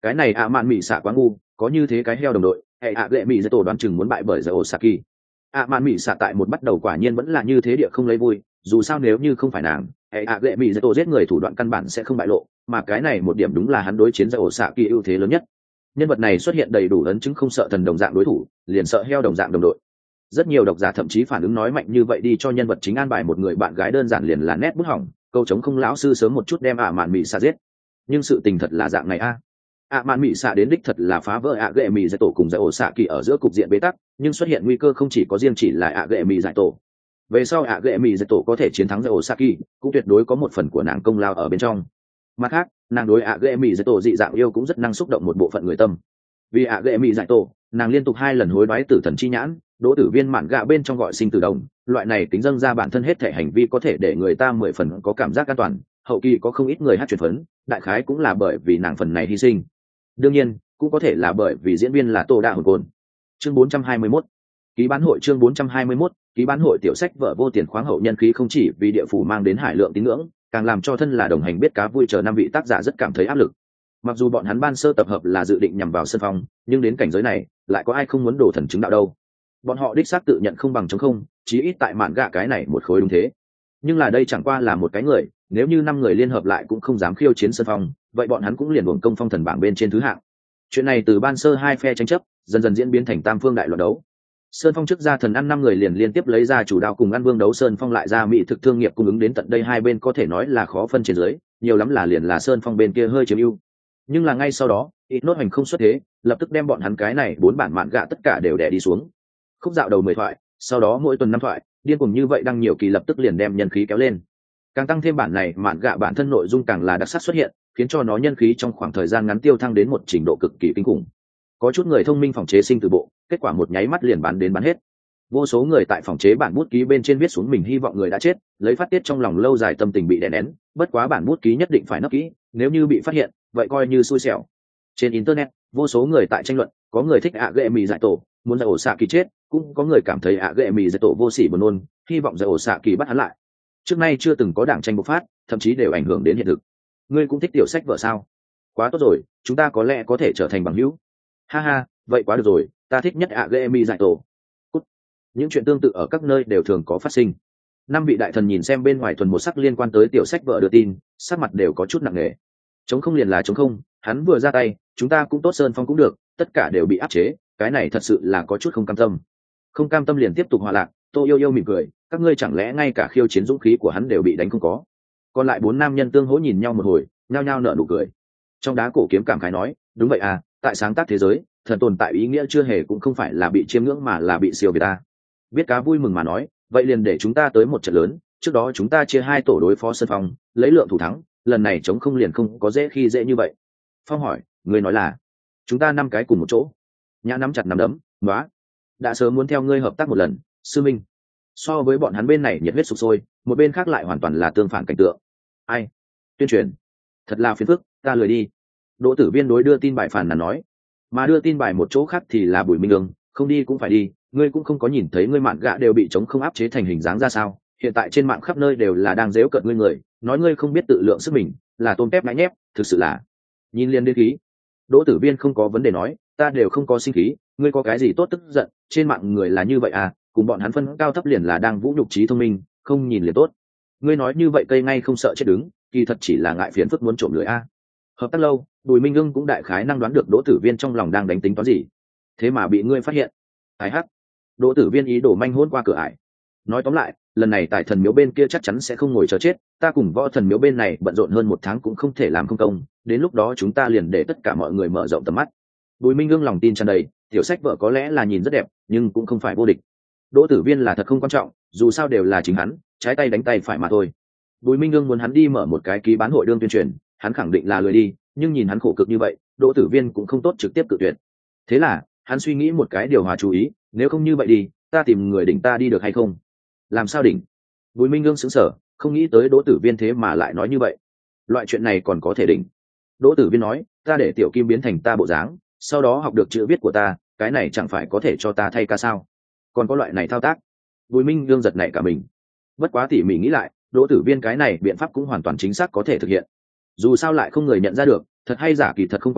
cái này ạ mạn mỹ xạ quá ngu, có như thế cái heo đồng đội, hệ ạ lệ mỹ dạy tổ đoán chừng muốn bại bởi giải Osaki. ạ mạn mỹ xạ tại một bắt đầu quả nhiên vẫn là như thế địa không lấy vui, dù sao nếu như không phải nàng, hệ ạ lệ mỹ dạy tổ giết người thủ đoạn căn bản sẽ không bại lộ, mà cái này một điểm đúng là hắn đối chiến giải Osaki ưu thế lớn nhất. Nhân vật này xuất hiện đầy đủ ấn chứng không sợ thần đồng dạng đối thủ, liền sợ heo đồng dạng đồng đội. Rất nhiều độc giả thậm chí phản ứng nói mạnh như vậy đi cho nhân vật chính an bài một người bạn gái đơn giản liền là nét bút hỏng, câu chống không lão sư sớm một chút đem ạ mạn mỹ xạ giết. Nhưng sự tình thật là dạng này a. ạ mạn mỹ xạ đến đích thật là phá vỡ ạ ghệ mỹ giải tổ cùng giải ổ xạ kỳ ở giữa cục diện bế tắc, nhưng xuất hiện nguy cơ không chỉ có riêng chỉ là ạ ghệ mỹ giải tổ. Về sau ạ ghệ mỹ giải tổ có thể chiến thắng giải ổ xạ kỳ, cũng tuyệt đối có một phần của nàng công lao ở bên trong. Mặt khác, nàng đối ạ ghệ mỹ giải tổ dị dạng yêu cũng rất năng xúc động một bộ phận người tâm. Vì ạ ghệ mỹ giải tổ, nàng liên tục hai lần hối đoái tử thần chi nhãn, đỗ tử viên mạn gạ bên trong gọi sinh tử đồng, loại này tính dâng ra bản thân hết thể hành vi có thể để người ta mười phần có cảm giác an toàn. Hậu kỳ có không ít người hát truyền phấn, đại khái cũng là bởi vì nàng phần này hy sinh. Đương nhiên cũng có thể là bởi vì diễn viên là tô đa hồn cồn. Chương bốn trăm hai mươi mốt, ký bán hội. Chương bốn trăm hai mươi mốt, ký bán hội. Tiểu sách vở vô tiền khoáng hậu nhân khí không chỉ vì địa phủ mang đến hải lượng tín ngưỡng, càng làm cho thân là đồng hành biết cá vui chờ năm vị tác giả rất cảm thấy áp lực. Mặc dù bọn hắn ban sơ tập hợp là dự định nhằm vào sân phong, nhưng đến cảnh giới này lại có ai không muốn đổ thần chứng đạo đâu. Bọn họ đích xác tự nhận không bằng chống không, chí ít tại mạn gạ cái này một khối đúng thế. Nhưng là đây chẳng qua là một cái người, nếu như năm người liên hợp lại cũng không dám khiêu chiến sân phong, vậy bọn hắn cũng liền buồng công phong thần bảng bên trên thứ hạng. Chuyện này từ ban sơ hai phe tranh chấp dần dần diễn biến thành tam phương đại loạn đấu. Sơn Phong trước ra thần ăn năm người liền liên tiếp lấy ra chủ đạo cùng ăn vương đấu, Sơn Phong lại ra mỹ thực thương nghiệp cung ứng đến tận đây, hai bên có thể nói là khó phân trên dưới, nhiều lắm là liền là Sơn Phong bên kia hơi chiếm ưu. Nhưng là ngay sau đó, ít nốt hành không xuất thế, lập tức đem bọn hắn cái này bốn bản mạn gạ tất cả đều đè đi xuống. Khúc dạo đầu mười thoại, sau đó mỗi tuần năm thoại, điên cuồng như vậy đăng nhiều kỳ lập tức liền đem nhân khí kéo lên. Càng tăng thêm bản này mạn gạ bản thân nội dung càng là đặc sắc xuất hiện, khiến cho nó nhân khí trong khoảng thời gian ngắn tiêu thăng đến một trình độ cực kỳ kinh khủng. Có chút người thông minh phòng chế sinh từ bộ, kết quả một nháy mắt liền bán đến bán hết. Vô số người tại phòng chế bản bút ký bên trên viết xuống mình hy vọng người đã chết, lấy phát tiết trong lòng lâu dài tâm tình bị đè nén, bất quá bản bút ký nhất định phải nấp kỹ, nếu như bị phát hiện, vậy coi như xui xẻo. Trên internet, vô số người tại tranh luận, có người thích ạ ghệ mì giải tổ, muốn giải ổ xạ kỳ chết, cũng có người cảm thấy ạ ghệ mì giải tổ vô sỉ buồn nôn, hy vọng giải ổ xạ kỳ bắt hắn lại. Trước nay chưa từng có đảng tranh bộc phát, thậm chí đều ảnh hưởng đến hiện thực. Ngươi cũng thích tiểu sách vở sao? Quá tốt rồi, chúng ta có lẽ có thể trở thành bằng hữu. Ha ha, vậy quá được rồi, ta thích nhất ạ ghệ mì giải tổ. Cút. Những chuyện tương tự ở các nơi đều thường có phát sinh. Năm vị đại thần nhìn xem bên ngoài thuần một sắc liên quan tới tiểu sách vở đưa tin, sắc mặt đều có chút nặng nề. Chống không liền là chống không, hắn vừa ra tay, chúng ta cũng tốt, Sơn Phong cũng được, tất cả đều bị áp chế, cái này thật sự là có chút không cam tâm. Không cam tâm liền tiếp tục hòa lạc, Tô Yêu Yêu mỉm cười, các ngươi chẳng lẽ ngay cả khiêu chiến dũng khí của hắn đều bị đánh không có? Còn lại bốn nam nhân tương hỗ nhìn nhau một hồi, nhao nhao nở nụ cười. Trong đá cổ kiếm cảm khái nói, đúng vậy à, tại sáng tác thế giới, thần tồn tại ý nghĩa chưa hề cũng không phải là bị chiêm ngưỡng mà là bị siêu việt ta. Biết cá vui mừng mà nói, vậy liền để chúng ta tới một trận lớn, trước đó chúng ta chia hai tổ đối phó Sơn Phong, lấy lượng thủ thắng, lần này chống không liền không có dễ khi dễ như vậy. Phong hỏi, ngươi nói là chúng ta năm cái cùng một chỗ? Nhã nắm chặt nắm đấm, nói, đã sớm muốn theo ngươi hợp tác một lần, sư minh. So với bọn hắn bên này nhiệt huyết sục sôi, một bên khác lại hoàn toàn là tương phản cảnh tượng. Ai? Tuyên truyền? Thật là phiền phức, ta lười đi. Đỗ Tử Viên đối đưa tin bài phản là nói, mà đưa tin bài một chỗ khác thì là Bùi Minh Đường, không đi cũng phải đi, ngươi cũng không có nhìn thấy ngươi mạn gạ đều bị chống không áp chế thành hình dáng ra sao? Hiện tại trên mạng khắp nơi đều là đang giễu cợt ngươi người, nói ngươi không biết tự lượng sức mình, là tôm tép ngã nhép, thực sự là nhìn liền đến khí. Đỗ Tử Viên không có vấn đề nói, ta đều không có sinh khí, ngươi có cái gì tốt tức giận, trên mạng người là như vậy à, cùng bọn hắn phân cao thấp liền là đang vũ nhục trí thông minh, không nhìn liền tốt. Ngươi nói như vậy cây ngay không sợ chết đứng, kỳ thật chỉ là ngại phiền phức muốn trộm lưỡi a. Hợp tác lâu, Bùi Minh Ưng cũng đại khái năng đoán được Đỗ Tử Viên trong lòng đang đánh tính toán gì, thế mà bị ngươi phát hiện. Ai hắc. Đỗ Tử Viên ý đồ manh hôn qua cửa ải. Nói tóm lại, lần này tại thần miếu bên kia chắc chắn sẽ không ngồi chờ chết, ta cùng võ thần miếu bên này bận rộn hơn một tháng cũng không thể làm không công, đến lúc đó chúng ta liền để tất cả mọi người mở rộng tầm mắt. Bùi Minh Ưng lòng tin tràn đầy, tiểu sách vợ có lẽ là nhìn rất đẹp, nhưng cũng không phải vô địch. Đỗ Tử Viên là thật không quan trọng, dù sao đều là chính hắn, trái tay đánh tay phải mà thôi. Bùi Minh Ưng muốn hắn đi mở một cái ký bán hội đương tuyên truyền, hắn khẳng định là lười đi, nhưng nhìn hắn khổ cực như vậy, Đỗ Tử Viên cũng không tốt trực tiếp cự tuyệt. Thế là, hắn suy nghĩ một cái điều hòa chú ý, nếu không như vậy đi, ta tìm người đỉnh ta đi được hay không? Làm sao đỉnh? Bùi Minh Ưng sững sờ, không nghĩ tới Đỗ Tử Viên thế mà lại nói như vậy. Loại chuyện này còn có thể đỉnh? Đỗ Tử Viên nói, ta để Tiểu Kim biến thành ta bộ dáng, sau đó học được chữ viết của ta, cái này chẳng phải có thể cho ta thay ca sao? Còn có loại này thao tác? Bùi Minh Ưng giật nảy cả mình. Bất quá tỉ mỉ nghĩ lại, Đỗ Tử Viên cái này biện pháp cũng hoàn toàn chính xác có thể thực hiện. Dù sao lại không người nhận ra được, thật hay giả kỳ thật không quan trọng,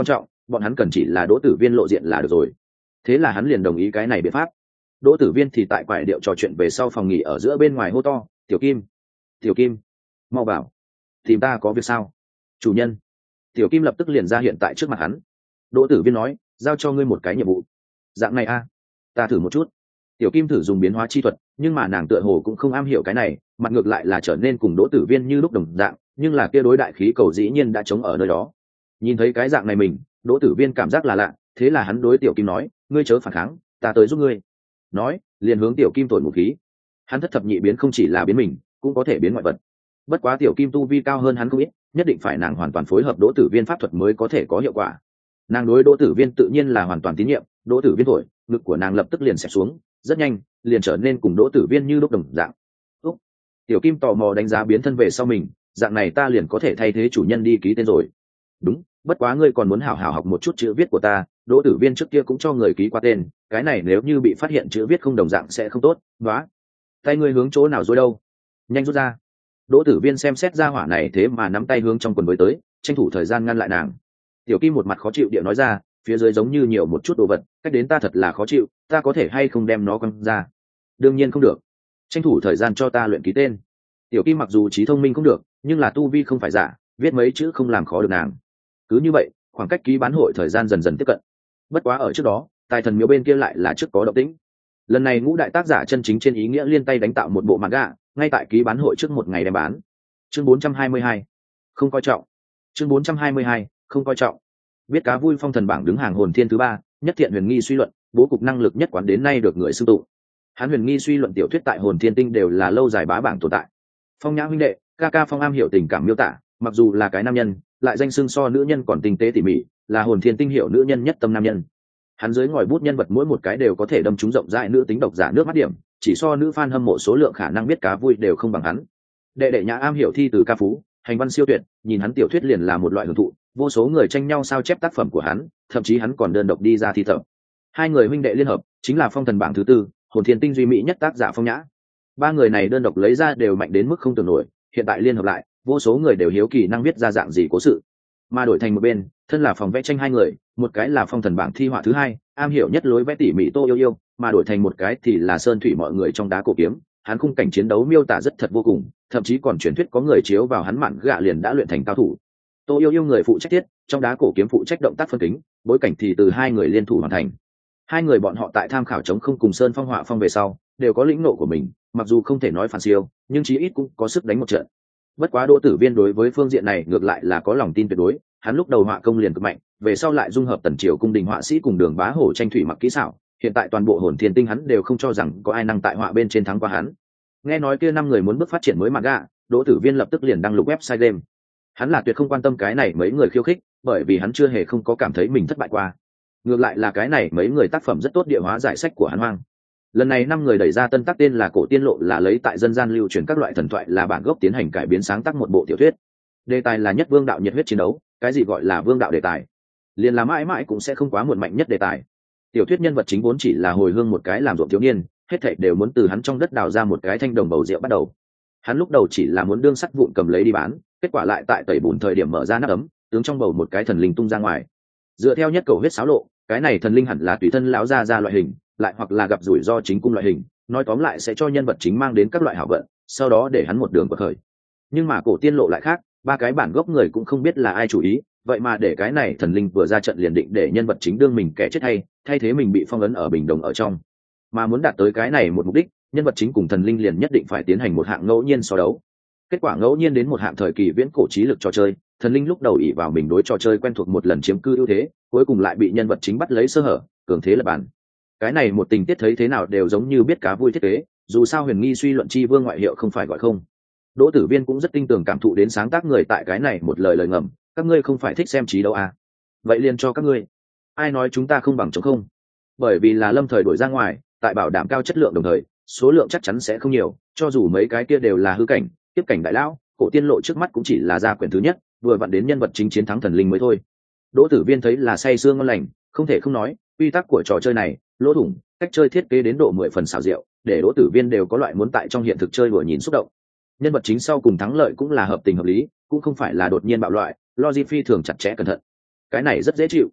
bọn hắn cần chỉ là đỗ tử viên lộ diện là được rồi. Thế là hắn liền đồng ý cái này biện pháp. Đỗ tử viên thì tại quải điệu trò chuyện về sau phòng nghỉ ở giữa bên ngoài hô to, tiểu kim, tiểu kim, mau vào, tìm ta có việc sao? Chủ nhân. Tiểu kim lập tức liền ra hiện tại trước mặt hắn. Đỗ tử viên nói, giao cho ngươi một cái nhiệm vụ. Dạng này a à? Ta thử một chút. Tiểu kim thử dùng biến hóa chi thuật, nhưng mà nàng tựa hồ cũng không am hiểu cái này, mặt ngược lại là trở nên cùng đỗ tử viên như lúc đồng dạng, nhưng là kia đối đại khí cầu dĩ nhiên đã chống ở nơi đó. Nhìn thấy cái dạng này mình, đỗ tử viên cảm giác là lạ, thế là hắn đối tiểu kim nói, ngươi chớ phản kháng, ta tới giúp ngươi. Nói liền hướng tiểu kim thổi một khí. Hắn thất thập nhị biến không chỉ là biến mình, cũng có thể biến ngoại vật. Bất quá tiểu kim tu vi cao hơn hắn không ít, nhất định phải nàng hoàn toàn phối hợp đỗ tử viên pháp thuật mới có thể có hiệu quả. Nàng đối đỗ tử viên tự nhiên là hoàn toàn tín nhiệm, đỗ tử viên thổi, ngực của nàng lập tức liền xẹp xuống, rất nhanh liền trở nên cùng đỗ tử viên như lúc đồng dạng. Úc. Tiểu kim tò mò đánh giá biến thân về sau mình, dạng này ta liền có thể thay thế chủ nhân đi ký tên rồi. Đúng, bất quá ngươi còn muốn hảo hảo học một chút chữ viết của ta, đỗ tử viên trước kia cũng cho người ký qua tên, cái này nếu như bị phát hiện chữ viết không đồng dạng sẽ không tốt. Nóa, tay ngươi hướng chỗ nào rồi đâu, nhanh rút ra. Đỗ tử viên xem xét ra hỏa này thế mà nắm tay hướng trong quần với tới, tranh thủ thời gian ngăn lại nàng. Tiểu kim một mặt khó chịu địa nói ra, phía dưới giống như nhiều một chút đồ vật, cách đến ta thật là khó chịu, ta có thể hay không đem nó quăng ra? Đương nhiên không được, tranh thủ thời gian cho ta luyện ký tên. Tiểu kim mặc dù trí thông minh không được, nhưng là tu vi không phải giả, viết mấy chữ không làm khó được nàng. Cứ như vậy, khoảng cách ký bán hội thời gian dần dần tiếp cận. Bất quá ở trước đó, tài thần miếu bên kia lại là trước có động tĩnh. Lần này ngũ đại tác giả chân chính trên ý nghĩa liên tay đánh tạo một bộ manga, ngay tại ký bán hội trước một ngày đem bán. Chương bốn trăm hai mươi hai, không coi trọng. Chương bốn trăm hai mươi hai, không coi trọng. Biết cá vui phong thần bảng đứng hàng hồn thiên thứ ba, nhất thiện huyền nghi suy luận, bố cục năng lực nhất quán đến nay được người xưng tụng. Hắn huyền nghi suy luận tiểu thuyết tại hồn thiên tinh đều là lâu dài bá bảng tồn tại. Phong nhã huynh đệ, ca ca Phong am hiểu tình cảm miêu tả, mặc dù là cái nam nhân, lại danh xưng so nữ nhân còn tinh tế tỉ mỉ, là hồn thiên tinh hiểu nữ nhân nhất tâm nam nhân. Hắn dưới ngòi bút nhân vật mỗi một cái đều có thể đâm trúng rộng rãi nữ tính độc giả nước mắt điểm, chỉ so nữ fan hâm mộ số lượng khả năng biết cá vui đều không bằng hắn. Đệ đệ nhã am hiểu thi từ ca phú, hành văn siêu tuyệt, nhìn hắn tiểu thuyết liền là một loại hưởng thụ, vô số người tranh nhau sao chép tác phẩm của hắn, thậm chí hắn còn đơn độc đi ra thi thẩm. Hai người huynh đệ liên hợp chính là phong thần bảng thứ tư, hồn thiên tinh duy mỹ nhất tác giả Phong nhã. Ba người này đơn độc lấy ra đều mạnh đến mức không tưởng nổi, hiện tại liên hợp lại, vô số người đều hiếu kỳ năng viết ra dạng gì cố sự. Mà đổi thành một bên, thân là phòng vẽ tranh hai người, một cái là phong thần bảng thi họa thứ hai, am hiểu nhất lối vẽ tỉ mỉ Tô Yêu Yêu, mà đổi thành một cái thì là sơn thủy mọi người trong đá cổ kiếm, hắn khung cảnh chiến đấu miêu tả rất thật vô cùng, thậm chí còn truyền thuyết có người chiếu vào hắn mạn gạ liền đã luyện thành cao thủ. Tô Yêu Yêu người phụ trách thiết, trong đá cổ kiếm phụ trách động tác phân kính, bối cảnh thì từ hai người liên thủ hoàn thành. Hai người bọn họ tại tham khảo chống không cùng sơn phong họa phong về sau, đều có lĩnh nộ của mình, mặc dù không thể nói phản siêu, nhưng chí ít cũng có sức đánh một trận. Bất quá Đỗ Tử Viên đối với phương diện này ngược lại là có lòng tin tuyệt đối, hắn lúc đầu họa công liền cực mạnh, về sau lại dung hợp tần triều cung đình họa sĩ cùng đường bá hổ tranh thủy mặc kỹ xảo, hiện tại toàn bộ hồn thiên tinh hắn đều không cho rằng có ai năng tại họa bên trên thắng qua hắn. Nghe nói kia năm người muốn bước phát triển mới manga, Đỗ Tử Viên lập tức liền đăng lục website game. Hắn là tuyệt không quan tâm cái này mấy người khiêu khích, bởi vì hắn chưa hề không có cảm thấy mình thất bại qua. Ngược lại là cái này mấy người tác phẩm rất tốt địa hóa giải sách của hắn hoang. Lần này năm người đẩy ra tân tác tên là Cổ Tiên Lộ, là lấy tại dân gian lưu truyền các loại thần thoại là bản gốc tiến hành cải biến sáng tác một bộ tiểu thuyết. Đề tài là nhất vương đạo nhiệt huyết chiến đấu, cái gì gọi là vương đạo đề tài? Liền là mãi mãi cũng sẽ không quá muộn mạnh nhất đề tài. Tiểu thuyết nhân vật chính vốn chỉ là hồi hương một cái làm ruộng thiếu niên, hết thảy đều muốn từ hắn trong đất đào ra một cái thanh đồng bầu rượu bắt đầu. Hắn lúc đầu chỉ là muốn đương sắt vụn cầm lấy đi bán, kết quả lại tại tẩy bùn thời điểm mở ra nắp ấm, tướng trong bầu một cái thần linh tung ra ngoài. Dựa theo nhất cầu huyết xáo lộ, cái này thần linh hẳn là tùy thân lão gia ra loại hình, lại hoặc là gặp rủi ro chính cung loại hình, nói tóm lại sẽ cho nhân vật chính mang đến các loại hảo vận, sau đó để hắn một đường bậc khởi. Nhưng mà Cổ Tiên Lộ lại khác, ba cái bản gốc người cũng không biết là ai chủ ý, vậy mà để cái này thần linh vừa ra trận liền định để nhân vật chính đương mình kẻ chết hay, thay thế mình bị phong ấn ở bình đồng ở trong. Mà muốn đạt tới cái này một mục đích, nhân vật chính cùng thần linh liền nhất định phải tiến hành một hạng ngẫu nhiên so đấu. Kết quả ngẫu nhiên đến một hạng thời kỳ viễn cổ trí lực trò chơi, thần linh lúc đầu ỷ vào mình đối trò chơi quen thuộc một lần chiếm cư ưu thế, cuối cùng lại bị nhân vật chính bắt lấy sơ hở, cường thế lập bản. Cái này một tình tiết thấy thế nào đều giống như biết cá vui thiết kế, dù sao huyền nghi suy luận chi vương ngoại hiệu không phải gọi không. Đỗ Tử Viên cũng rất tin tưởng cảm thụ đến sáng tác người tại cái này một lời lời ngầm, các ngươi không phải thích xem trí đâu à? Vậy liền cho các ngươi. Ai nói chúng ta không bằng chống không? Bởi vì là lâm thời đổi ra ngoài, tại bảo đảm cao chất lượng đồng thời, số lượng chắc chắn sẽ không nhiều, cho dù mấy cái kia đều là hư cảnh, tiếp cảnh đại lão, Cổ Tiên Lộ trước mắt cũng chỉ là ra quyển thứ nhất, vừa vặn đến nhân vật chính chiến thắng thần linh mới thôi. Đỗ Tử Viên thấy là say sương ngon lành, không thể không nói, quy tắc của trò chơi này, lỗ thủng, cách chơi thiết kế đến độ mười phần xảo diệu, để Đỗ Tử Viên đều có loại muốn tại trong hiện thực chơi đùa nhìn xúc động. Nhân vật chính sau cùng thắng lợi cũng là hợp tình hợp lý, cũng không phải là đột nhiên bạo loại, logic phi thường chặt chẽ cẩn thận. Cái này rất dễ chịu.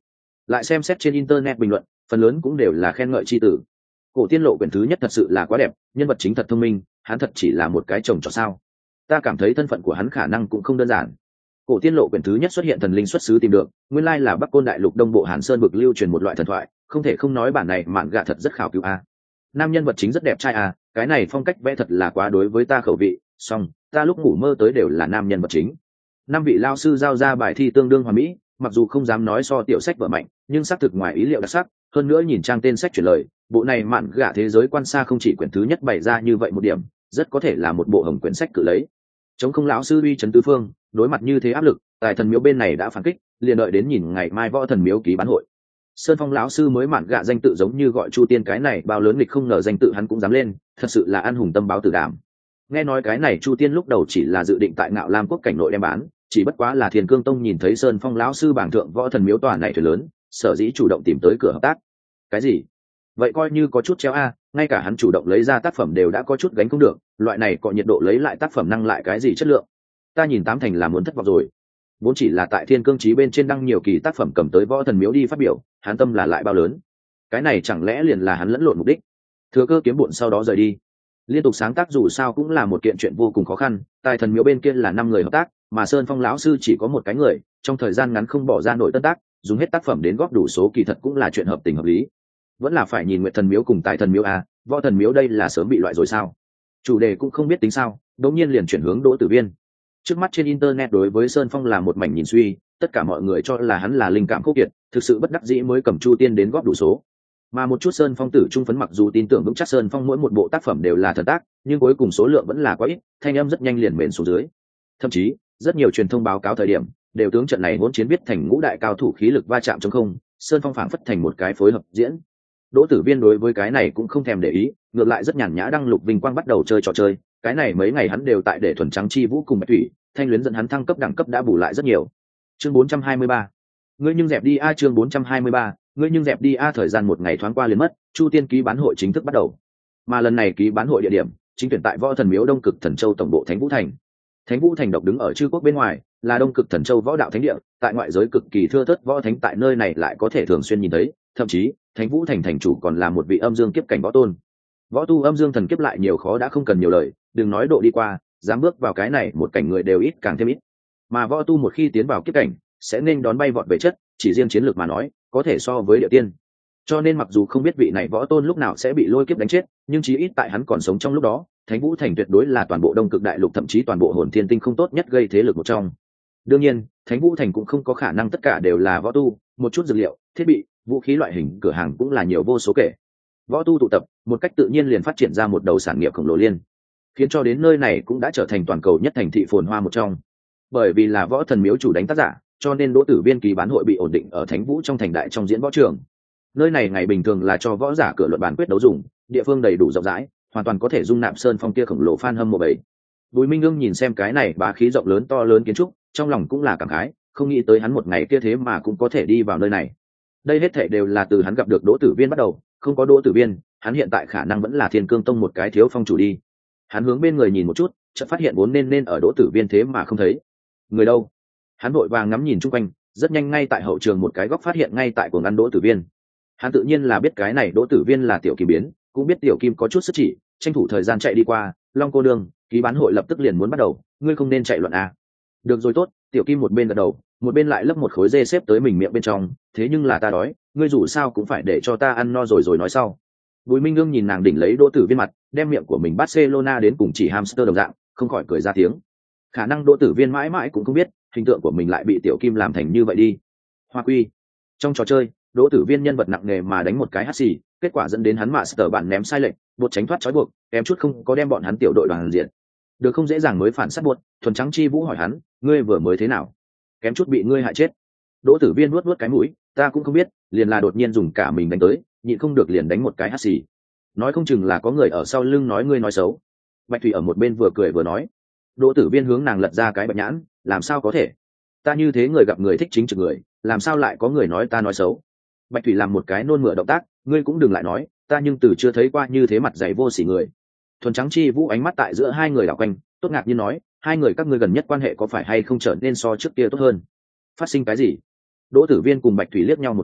lại xem xét trên internet bình luận, phần lớn cũng đều là khen ngợi chi tử. Cổ Tiên Lộ quyển thứ nhất thật sự là quá đẹp, nhân vật chính thật thông minh, hắn thật chỉ là một cái chồng trọt sao? Ta cảm thấy thân phận của hắn khả năng cũng không đơn giản. Cổ Tiên Lộ quyển thứ nhất xuất hiện thần linh xuất xứ tìm được, nguyên lai là Bắc Côn đại lục Đông Bộ Hàn Sơn vực lưu truyền một loại thần thoại, không thể không nói bản này mạn gạ thật rất khảo cứu a. Nam nhân vật chính rất đẹp trai a, cái này phong cách vẽ thật là quá đối với ta khẩu vị, song ta lúc ngủ mơ tới đều là nam nhân vật chính. Năm vị lao sư giao ra bài thi tương đương hoàn mỹ, mặc dù không dám nói so tiểu sách vở mạnh, nhưng xác thực ngoài ý liệu đặc sắc, hơn nữa nhìn trang tên sách chuyển lời, bộ này mạn gạ thế giới quan xa không chỉ quyển thứ nhất bày ra như vậy một điểm, rất có thể là một bộ hồng quyển sách cự lấy. Chống không lão sư uy trấn tứ phương, đối mặt như thế áp lực, tài thần miếu bên này đã phản kích, liền đợi đến nhìn ngày mai võ thần miếu ký bán hội. Sơn Phong lão sư mới mạn gạ danh tự giống như gọi Chu Tiên cái này bao lớn nghịch không ngờ danh tự hắn cũng dám lên, thật sự là ăn hùng tâm báo tử đảm. Nghe nói cái này Chu Tiên lúc đầu chỉ là dự định tại Ngạo Lam quốc cảnh nội đem bán, chỉ bất quá là Thiên Cương Tông nhìn thấy Sơn Phong lão sư bảng thượng võ thần miếu tòa này thuyền lớn, sở dĩ chủ động tìm tới cửa hợp tác. Cái gì? Vậy coi như có chút treo a, ngay cả hắn chủ động lấy ra tác phẩm đều đã có chút gánh không được, loại này có nhiệt độ lấy lại tác phẩm năng lại cái gì chất lượng? Ta nhìn tám thành là muốn thất vọng rồi. Vốn chỉ là tại Thiên Cương Chí bên trên đăng nhiều kỳ tác phẩm cầm tới võ thần miếu đi phát biểu, hắn tâm là lại bao lớn. Cái này chẳng lẽ liền là hắn lẫn lộn mục đích? Thừa cơ kiếm bộn sau đó rời đi. Liên tục sáng tác dù sao cũng là một kiện chuyện vô cùng khó khăn, tài thần miếu bên kia là năm người hợp tác, mà Sơn Phong lão sư chỉ có một cái người, trong thời gian ngắn không bỏ ra nổi tân tác, dùng hết tác phẩm đến góp đủ số kỳ thật cũng là chuyện hợp tình hợp lý. Vẫn là phải nhìn Nguyệt thần miếu cùng tài thần miếu a, võ thần miếu đây là sớm bị loại rồi sao? Chủ đề cũng không biết tính sao, đột nhiên liền chuyển hướng Đỗ Tử Viên. Trước mắt trên internet đối với Sơn Phong là một mảnh nhìn suy, tất cả mọi người cho là hắn là linh cảm khốc kiệt, thực sự bất đắc dĩ mới cầm Chu Tiên đến góp đủ số. Mà một chút Sơn Phong tử trung phấn mặc dù tin tưởng vững chắc Sơn Phong mỗi một bộ tác phẩm đều là thần tác, nhưng cuối cùng số lượng vẫn là quá ít, thanh âm rất nhanh liền mền xuống dưới. Thậm chí, rất nhiều truyền thông báo cáo thời điểm, đều tướng trận này hỗn chiến biết thành ngũ đại cao thủ khí lực va chạm trong không, Sơn Phong phảng phất thành một cái phối hợp diễn. Đỗ Tử Viên đối với cái này cũng không thèm để ý, ngược lại rất nhàn nhã đăng lục vinh quang bắt đầu chơi trò chơi, cái này mấy ngày hắn đều tại để thuần trắng chi vũ cùng Bạch Thủy, thanh luyến dẫn hắn thăng cấp đẳng cấp đã bù lại rất nhiều. Chương bốn trăm hai mươi ba. Ngươi nhưng dẹp đi a chương bốn trăm hai mươi ba, ngươi nhưng dẹp đi a thời gian một ngày thoáng qua liền mất, Chu Tiên ký bán hội chính thức bắt đầu. Mà lần này ký bán hội địa điểm, chính tuyển tại Võ Thần Miếu Đông Cực Thần Châu tổng bộ Thánh Vũ Thành. Thánh Vũ Thành độc đứng ở Chư Quốc bên ngoài, là Đông Cực Thần Châu võ đạo thánh địa, tại ngoại giới cực kỳ thưa thớt võ thánh tại nơi này lại có thể thường xuyên nhìn thấy, thậm chí, Thánh Vũ Thành thành chủ còn là một vị âm dương kiếp cảnh võ tôn. Võ tu âm dương thần kiếp lại nhiều khó đã không cần nhiều lời, đừng nói độ đi qua, dám bước vào cái này một cảnh người đều ít càng thêm ít. Mà võ tu một khi tiến vào kiếp cảnh, sẽ nên đón bay vọt về chất, chỉ riêng chiến lược mà nói, có thể so với địa tiên. Cho nên mặc dù không biết vị này võ tôn lúc nào sẽ bị lôi kiếp đánh chết, nhưng chí ít tại hắn còn sống trong lúc đó, Thánh Vũ Thành tuyệt đối là toàn bộ Đông Cực Đại Lục thậm chí toàn bộ Hồn Thiên Tinh không tốt nhất gây thế lực một trong. Đương nhiên, Thánh Vũ Thành cũng không có khả năng tất cả đều là võ tu, một chút dược liệu, thiết bị, vũ khí loại hình cửa hàng cũng là nhiều vô số kể. Võ tu tụ tập, một cách tự nhiên liền phát triển ra một đầu sản nghiệp khổng lồ liên, khiến cho đến nơi này cũng đã trở thành toàn cầu nhất thành thị phồn hoa một trong. Bởi vì là Võ Thần Miếu chủ đánh tác giả, cho nên Đỗ Tử Viên ký bán hội bị ổn định ở Thánh Vũ trong thành đại trong diễn võ trường. Nơi này ngày bình thường là cho võ giả cửa luận bàn quyết đấu dùng, địa phương đầy đủ rộng rãi, hoàn toàn có thể dung nạp Sơn Phong kia khổng lồ fan hâm mộ bầy. Bùi Minh Ưng nhìn xem cái này bá khí rộng lớn to lớn kiến trúc, trong lòng cũng là cảm khái, không nghĩ tới hắn một ngày kia thế mà cũng có thể đi vào nơi này. Đây hết thảy đều là từ hắn gặp được Đỗ Tử Viên bắt đầu, không có Đỗ Tử Viên, hắn hiện tại khả năng vẫn là Thiên Cương Tông một cái thiếu phong chủ đi. Hắn hướng bên người nhìn một chút, chợt phát hiện vốn nên nên ở Đỗ Tử Viên thế mà không thấy. Người đâu? Hắn vội vàng ngắm nhìn chung quanh, rất nhanh ngay tại hậu trường một cái góc phát hiện ngay tại cuồng ăn Đỗ Tử Viên. Hắn tự nhiên là biết cái này Đỗ Tử Viên là Tiểu Kim biến, cũng biết Tiểu Kim có chút sức chỉ, tranh thủ thời gian chạy đi qua. Long cô nương, ký bán hội lập tức liền muốn bắt đầu, ngươi không nên chạy loạn à? Được rồi tốt. Tiểu Kim một bên gật đầu, một bên lại lấp một khối dê xếp tới mình miệng bên trong. Thế nhưng là ta đói, ngươi dù sao cũng phải để cho ta ăn no rồi rồi nói sau. Bùi Minh Ương nhìn nàng đỉnh lấy Đỗ Tử Viên mặt, đem miệng của mình Barcelona đến cùng chỉ hamster đồng dạng, không khỏi cười ra tiếng. Khả năng Đỗ Tử Viên mãi mãi cũng không biết, hình tượng của mình lại bị Tiểu Kim làm thành như vậy đi. Hoa quy. Trong trò chơi, Đỗ Tử Viên nhân vật nặng nề mà đánh một cái hắt xì, kết quả dẫn đến hắn master bản ném sai lệch, buộc tránh thoát trói buộc, kém chút không có đem bọn hắn tiểu đội đoàn diện. Được không dễ dàng mới phản sát buộc, thuần trắng chi vũ hỏi hắn, ngươi vừa mới thế nào? Kém chút bị ngươi hại chết. Đỗ Tử Viên nuốt nuốt cái mũi, ta cũng không biết, liền là đột nhiên dùng cả mình đánh tới, nhịn không được liền đánh một cái hắt xì. Nói không chừng là có người ở sau lưng nói ngươi nói xấu. Bạch Thủy ở một bên vừa cười vừa nói. Đỗ Tử Viên hướng nàng lật ra cái bạch nhãn, làm sao có thể? Ta như thế người gặp người thích chính trực người, làm sao lại có người nói ta nói xấu? Bạch Thủy làm một cái nôn mửa động tác, ngươi cũng đừng lại nói, ta nhưng từ chưa thấy qua như thế mặt dày vô sỉ người. Thuần trắng chi vũ ánh mắt tại giữa hai người đảo quanh, tốt ngạc nhiên nói, hai người các ngươi gần nhất quan hệ có phải hay không trở nên so trước kia tốt hơn? Phát sinh cái gì? Đỗ Tử Viên cùng Bạch Thủy liếc nhau một cái,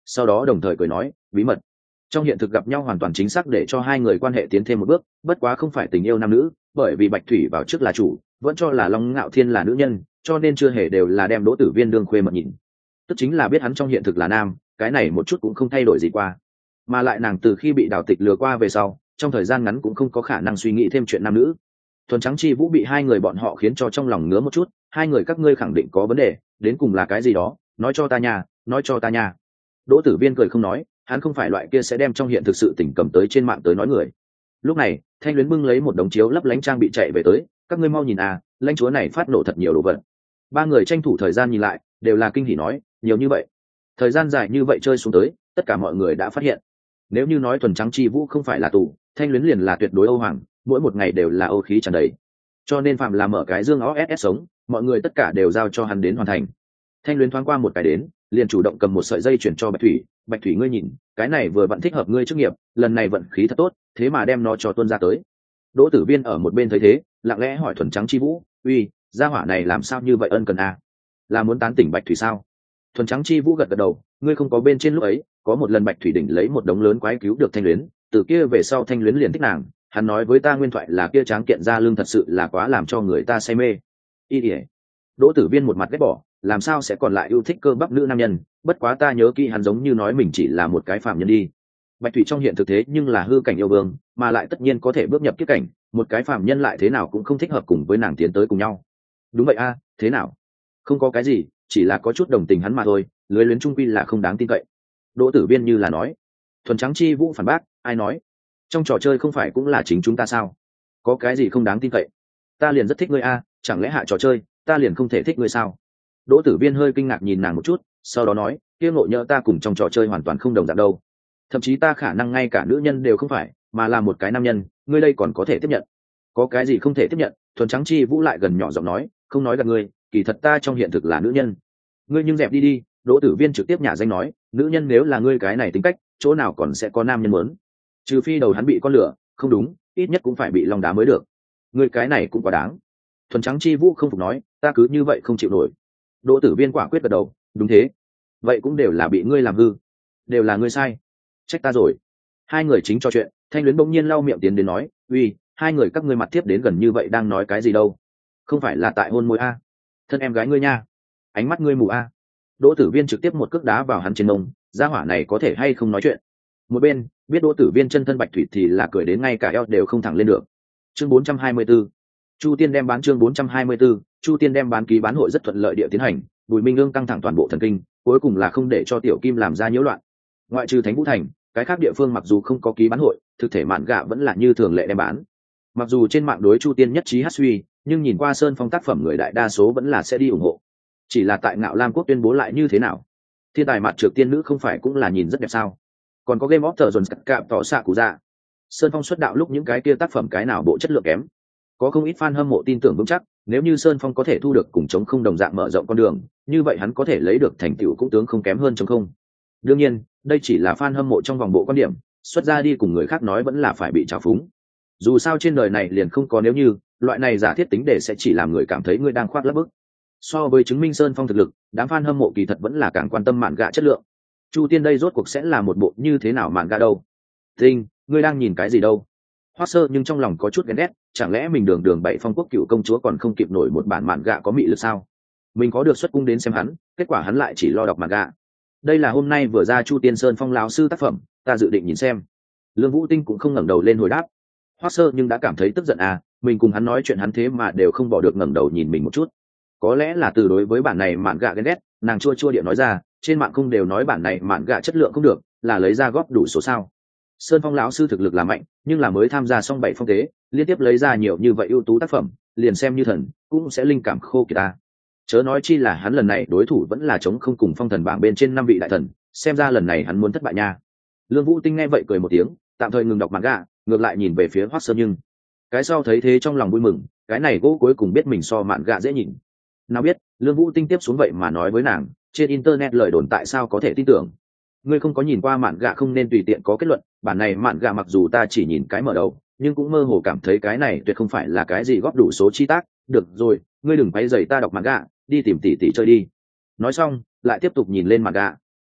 sau đó đồng thời cười nói bí mật. Trong hiện thực gặp nhau hoàn toàn chính xác để cho hai người quan hệ tiến thêm một bước, bất quá không phải tình yêu nam nữ, bởi vì Bạch Thủy vào trước là chủ, vẫn cho là Long Ngạo Thiên là nữ nhân, cho nên chưa hề đều là đem Đỗ Tử Viên đương khuê mật nhìn. Tức chính là biết hắn trong hiện thực là nam, cái này một chút cũng không thay đổi gì qua. Mà lại nàng từ khi bị Đào Tịch lừa qua về sau, trong thời gian ngắn cũng không có khả năng suy nghĩ thêm chuyện nam nữ. Thuần Trắng Chi Vũ bị hai người bọn họ khiến cho trong lòng ngứa một chút, hai người các ngươi khẳng định có vấn đề, đến cùng là cái gì đó, nói cho ta nha, nói cho ta nha. Đỗ Tử Viên cười không nói, hắn không phải loại kia sẽ đem trong hiện thực sự tình cầm tới trên mạng tới nói người. Lúc này Thanh Luyến bưng lấy một đống chiếu lấp lánh trang bị chạy về tới, các ngươi mau nhìn à, lãnh chúa này phát nổ thật nhiều đồ vật. Ba người tranh thủ thời gian nhìn lại, đều là kinh hỉ nói, nhiều như vậy. Thời gian dài như vậy chơi xuống tới, tất cả mọi người đã phát hiện, nếu như nói Thuần Trắng Chi Vũ không phải là tù, Thanh Luyến liền là tuyệt đối Âu Hoàng, mỗi một ngày đều là Âu khí tràn đầy. Cho nên phạm là mở cái dương o ét ét sống, mọi người tất cả đều giao cho hắn đến hoàn thành. Thanh Luyến thoáng qua một cái đến, liền chủ động cầm một sợi dây chuyển cho Bạch Thủy, Bạch Thủy ngươi nhìn, cái này vừa vẫn thích hợp ngươi chức nghiệp, lần này vận khí thật tốt, thế mà đem nó cho tuân ra tới. Đỗ Tử Viên ở một bên thấy thế, lặng lẽ hỏi Thuần Trắng Chi Vũ, uy, gia hỏa này làm sao như vậy ân cần à? Là muốn tán tỉnh Bạch Thủy sao? Thuần Trắng Chi Vũ gật gật đầu, ngươi không có bên trên lúc ấy, có một lần Bạch Thủy đỉnh lấy một đống lớn quái cứu được Thanh Luyến, từ kia về sau Thanh Luyến liền thích nàng, hắn nói với ta nguyên thoại là kia tráng kiện ra lưng thật sự là quá làm cho người ta say mê. Y ỉa. Đỗ Tử Viên một mặt ghét bỏ, làm sao sẽ còn lại yêu thích cơ bắp nữ nam nhân, bất quá ta nhớ kỹ hắn giống như nói mình chỉ là một cái phàm nhân đi. Bạch Thủy trong hiện thực thế nhưng là hư cảnh yêu vương, mà lại tất nhiên có thể bước nhập kiếp cảnh, một cái phàm nhân lại thế nào cũng không thích hợp cùng với nàng tiến tới cùng nhau. Đúng vậy a, thế nào? Không có cái gì, chỉ là có chút đồng tình hắn mà thôi, lưới luyến trung quy là không đáng tin cậy. Đỗ Tử Viên như là nói. Thuần Trắng Chi Vũ phản bác, ai nói? Trong trò chơi không phải cũng là chính chúng ta sao? Có cái gì không đáng tin cậy? Ta liền rất thích ngươi a, chẳng lẽ hạ trò chơi, ta liền không thể thích ngươi sao? Đỗ Tử Viên hơi kinh ngạc nhìn nàng một chút, sau đó nói, kia ngộ nhỡ ta cùng trong trò chơi hoàn toàn không đồng dạng đâu. Thậm chí ta khả năng ngay cả nữ nhân đều không phải, mà là một cái nam nhân, ngươi đây còn có thể tiếp nhận? Có cái gì không thể tiếp nhận? Thuần Trắng Chi Vũ lại gần nhỏ giọng nói, không nói gặp ngươi, kỳ thật ta trong hiện thực là nữ nhân. Ngươi nhưng dẹp đi đi. Đỗ Tử Viên trực tiếp nhả danh nói, nữ nhân nếu là ngươi cái này tính cách, chỗ nào còn sẽ có nam nhân muốn? Trừ phi đầu hắn bị con lửa, không đúng, ít nhất cũng phải bị long đá mới được. Ngươi cái này cũng quá đáng. Thuần Trắng Chi Vũ không phục nói, ta cứ như vậy không chịu nổi. Đỗ Tử Viên quả quyết gật đầu, đúng thế, vậy cũng đều là bị ngươi làm hư, đều là ngươi sai, trách ta rồi. Hai người chính trò chuyện, Thanh Luyến bỗng nhiên lau miệng tiến đến nói, uy, hai người các ngươi mặt tiếp đến gần như vậy đang nói cái gì đâu? Không phải là tại hôn môi a? Thân em gái ngươi nha, ánh mắt ngươi mù a? Đỗ Tử Viên trực tiếp một cước đá vào hắn trên mông, gia hỏa này có thể hay không nói chuyện. Một bên biết Đỗ Tử Viên chân thân Bạch Thủy thì là cười đến ngay cả eo đều không thẳng lên được. Chương bốn trăm hai mươi 4. Chu Tiên đem bán chương bốn trăm hai mươi 4, Chu Tiên đem bán ký bán hội rất thuận lợi địa tiến hành, Bùi Minh Ương căng thẳng toàn bộ thần kinh, cuối cùng là không để cho Tiểu Kim làm ra nhiễu loạn. Ngoại trừ Thánh Vũ Thành, cái khác địa phương mặc dù không có ký bán hội, thực thể mạn gạ vẫn là như thường lệ đem bán. Mặc dù trên mạng đối Chu Tiên nhất trí hát suy, nhưng nhìn qua Sơn Phong tác phẩm người đại đa số vẫn là sẽ đi ủng hộ. Chỉ là tại Ngạo Lam quốc tuyên bố lại như thế nào? Thiên tài mặt trược tiên nữ không phải cũng là nhìn rất đẹp sao? Còn có Game of Thrones cạm tỏ xạ cụ dạ. Sơn Phong xuất đạo lúc những cái kia tác phẩm cái nào bộ chất lượng kém. Có không ít fan hâm mộ tin tưởng vững chắc, nếu như Sơn Phong có thể thu được cùng chống không đồng dạng mở rộng con đường, như vậy hắn có thể lấy được thành tựu cũng tướng không kém hơn chống không. Đương nhiên, đây chỉ là fan hâm mộ trong vòng bộ quan điểm, xuất ra đi cùng người khác nói vẫn là phải bị trào phúng. Dù sao trên đời này liền không có nếu như, loại này giả thiết tính để sẽ chỉ làm người cảm thấy người đang khoác lác bức. So với chứng minh Sơn Phong thực lực, đám fan hâm mộ kỳ thật vẫn là càng quan tâm mạn gạ chất lượng. Chu Tiên đây rốt cuộc sẽ là một bộ như thế nào mạn gạ đâu? Tinh, ngươi đang nhìn cái gì đâu? Hoắc Sơ nhưng trong lòng có chút ghen ghét, chẳng lẽ mình đường đường bảy phong quốc cựu công chúa còn không kịp nổi một bản mạn gạ có mị lực sao? Mình có được xuất cung đến xem hắn, kết quả hắn lại chỉ lo đọc mạn gạ. Đây là hôm nay vừa ra Chu Tiên Sơn Phong lão sư tác phẩm, ta dự định nhìn xem. Lương Vũ Tinh cũng không ngẩng đầu lên hồi đáp. Hoắc Sơ nhưng đã cảm thấy tức giận à, mình cùng hắn nói chuyện hắn thế mà đều không bỏ được ngẩng đầu nhìn mình một chút. Có lẽ là từ đối với bản này mạn gạ ghen ghét, nàng chua chua địa nói ra, trên mạng không đều nói bản này mạn gạ chất lượng không được, là lấy ra góp đủ số sao? Sơn Phong lão sư thực lực là mạnh, nhưng là mới tham gia xong bảy phong tế, liên tiếp lấy ra nhiều như vậy ưu tú tác phẩm, liền xem như thần cũng sẽ linh cảm khô kỳ ta. Chớ nói chi là hắn lần này đối thủ vẫn là chống không cùng phong thần bảng bên trên năm vị đại thần, xem ra lần này hắn muốn thất bại nha. Lương Vũ Tinh nghe vậy cười một tiếng, tạm thời ngừng đọc manga, ngược lại nhìn về phía Hoắc Sơ nhưng cái sau thấy thế trong lòng vui mừng, cái này gỗ cuối cùng biết mình so manga dễ nhìn. Nào biết Lương Vũ Tinh tiếp xuống vậy mà nói với nàng, trên internet lời đồn tại sao có thể tin tưởng? Ngươi không có nhìn qua mạn gạ không nên tùy tiện có kết luận, bản này mạn gạ mặc dù ta chỉ nhìn cái mở đầu, nhưng cũng mơ hồ cảm thấy cái này tuyệt không phải là cái gì góp đủ số chi tác. Được rồi, ngươi đừng quay dày ta đọc mạn gạ, đi tìm tỷ tỷ chơi đi. Nói xong lại tiếp tục nhìn lên mạn gạ.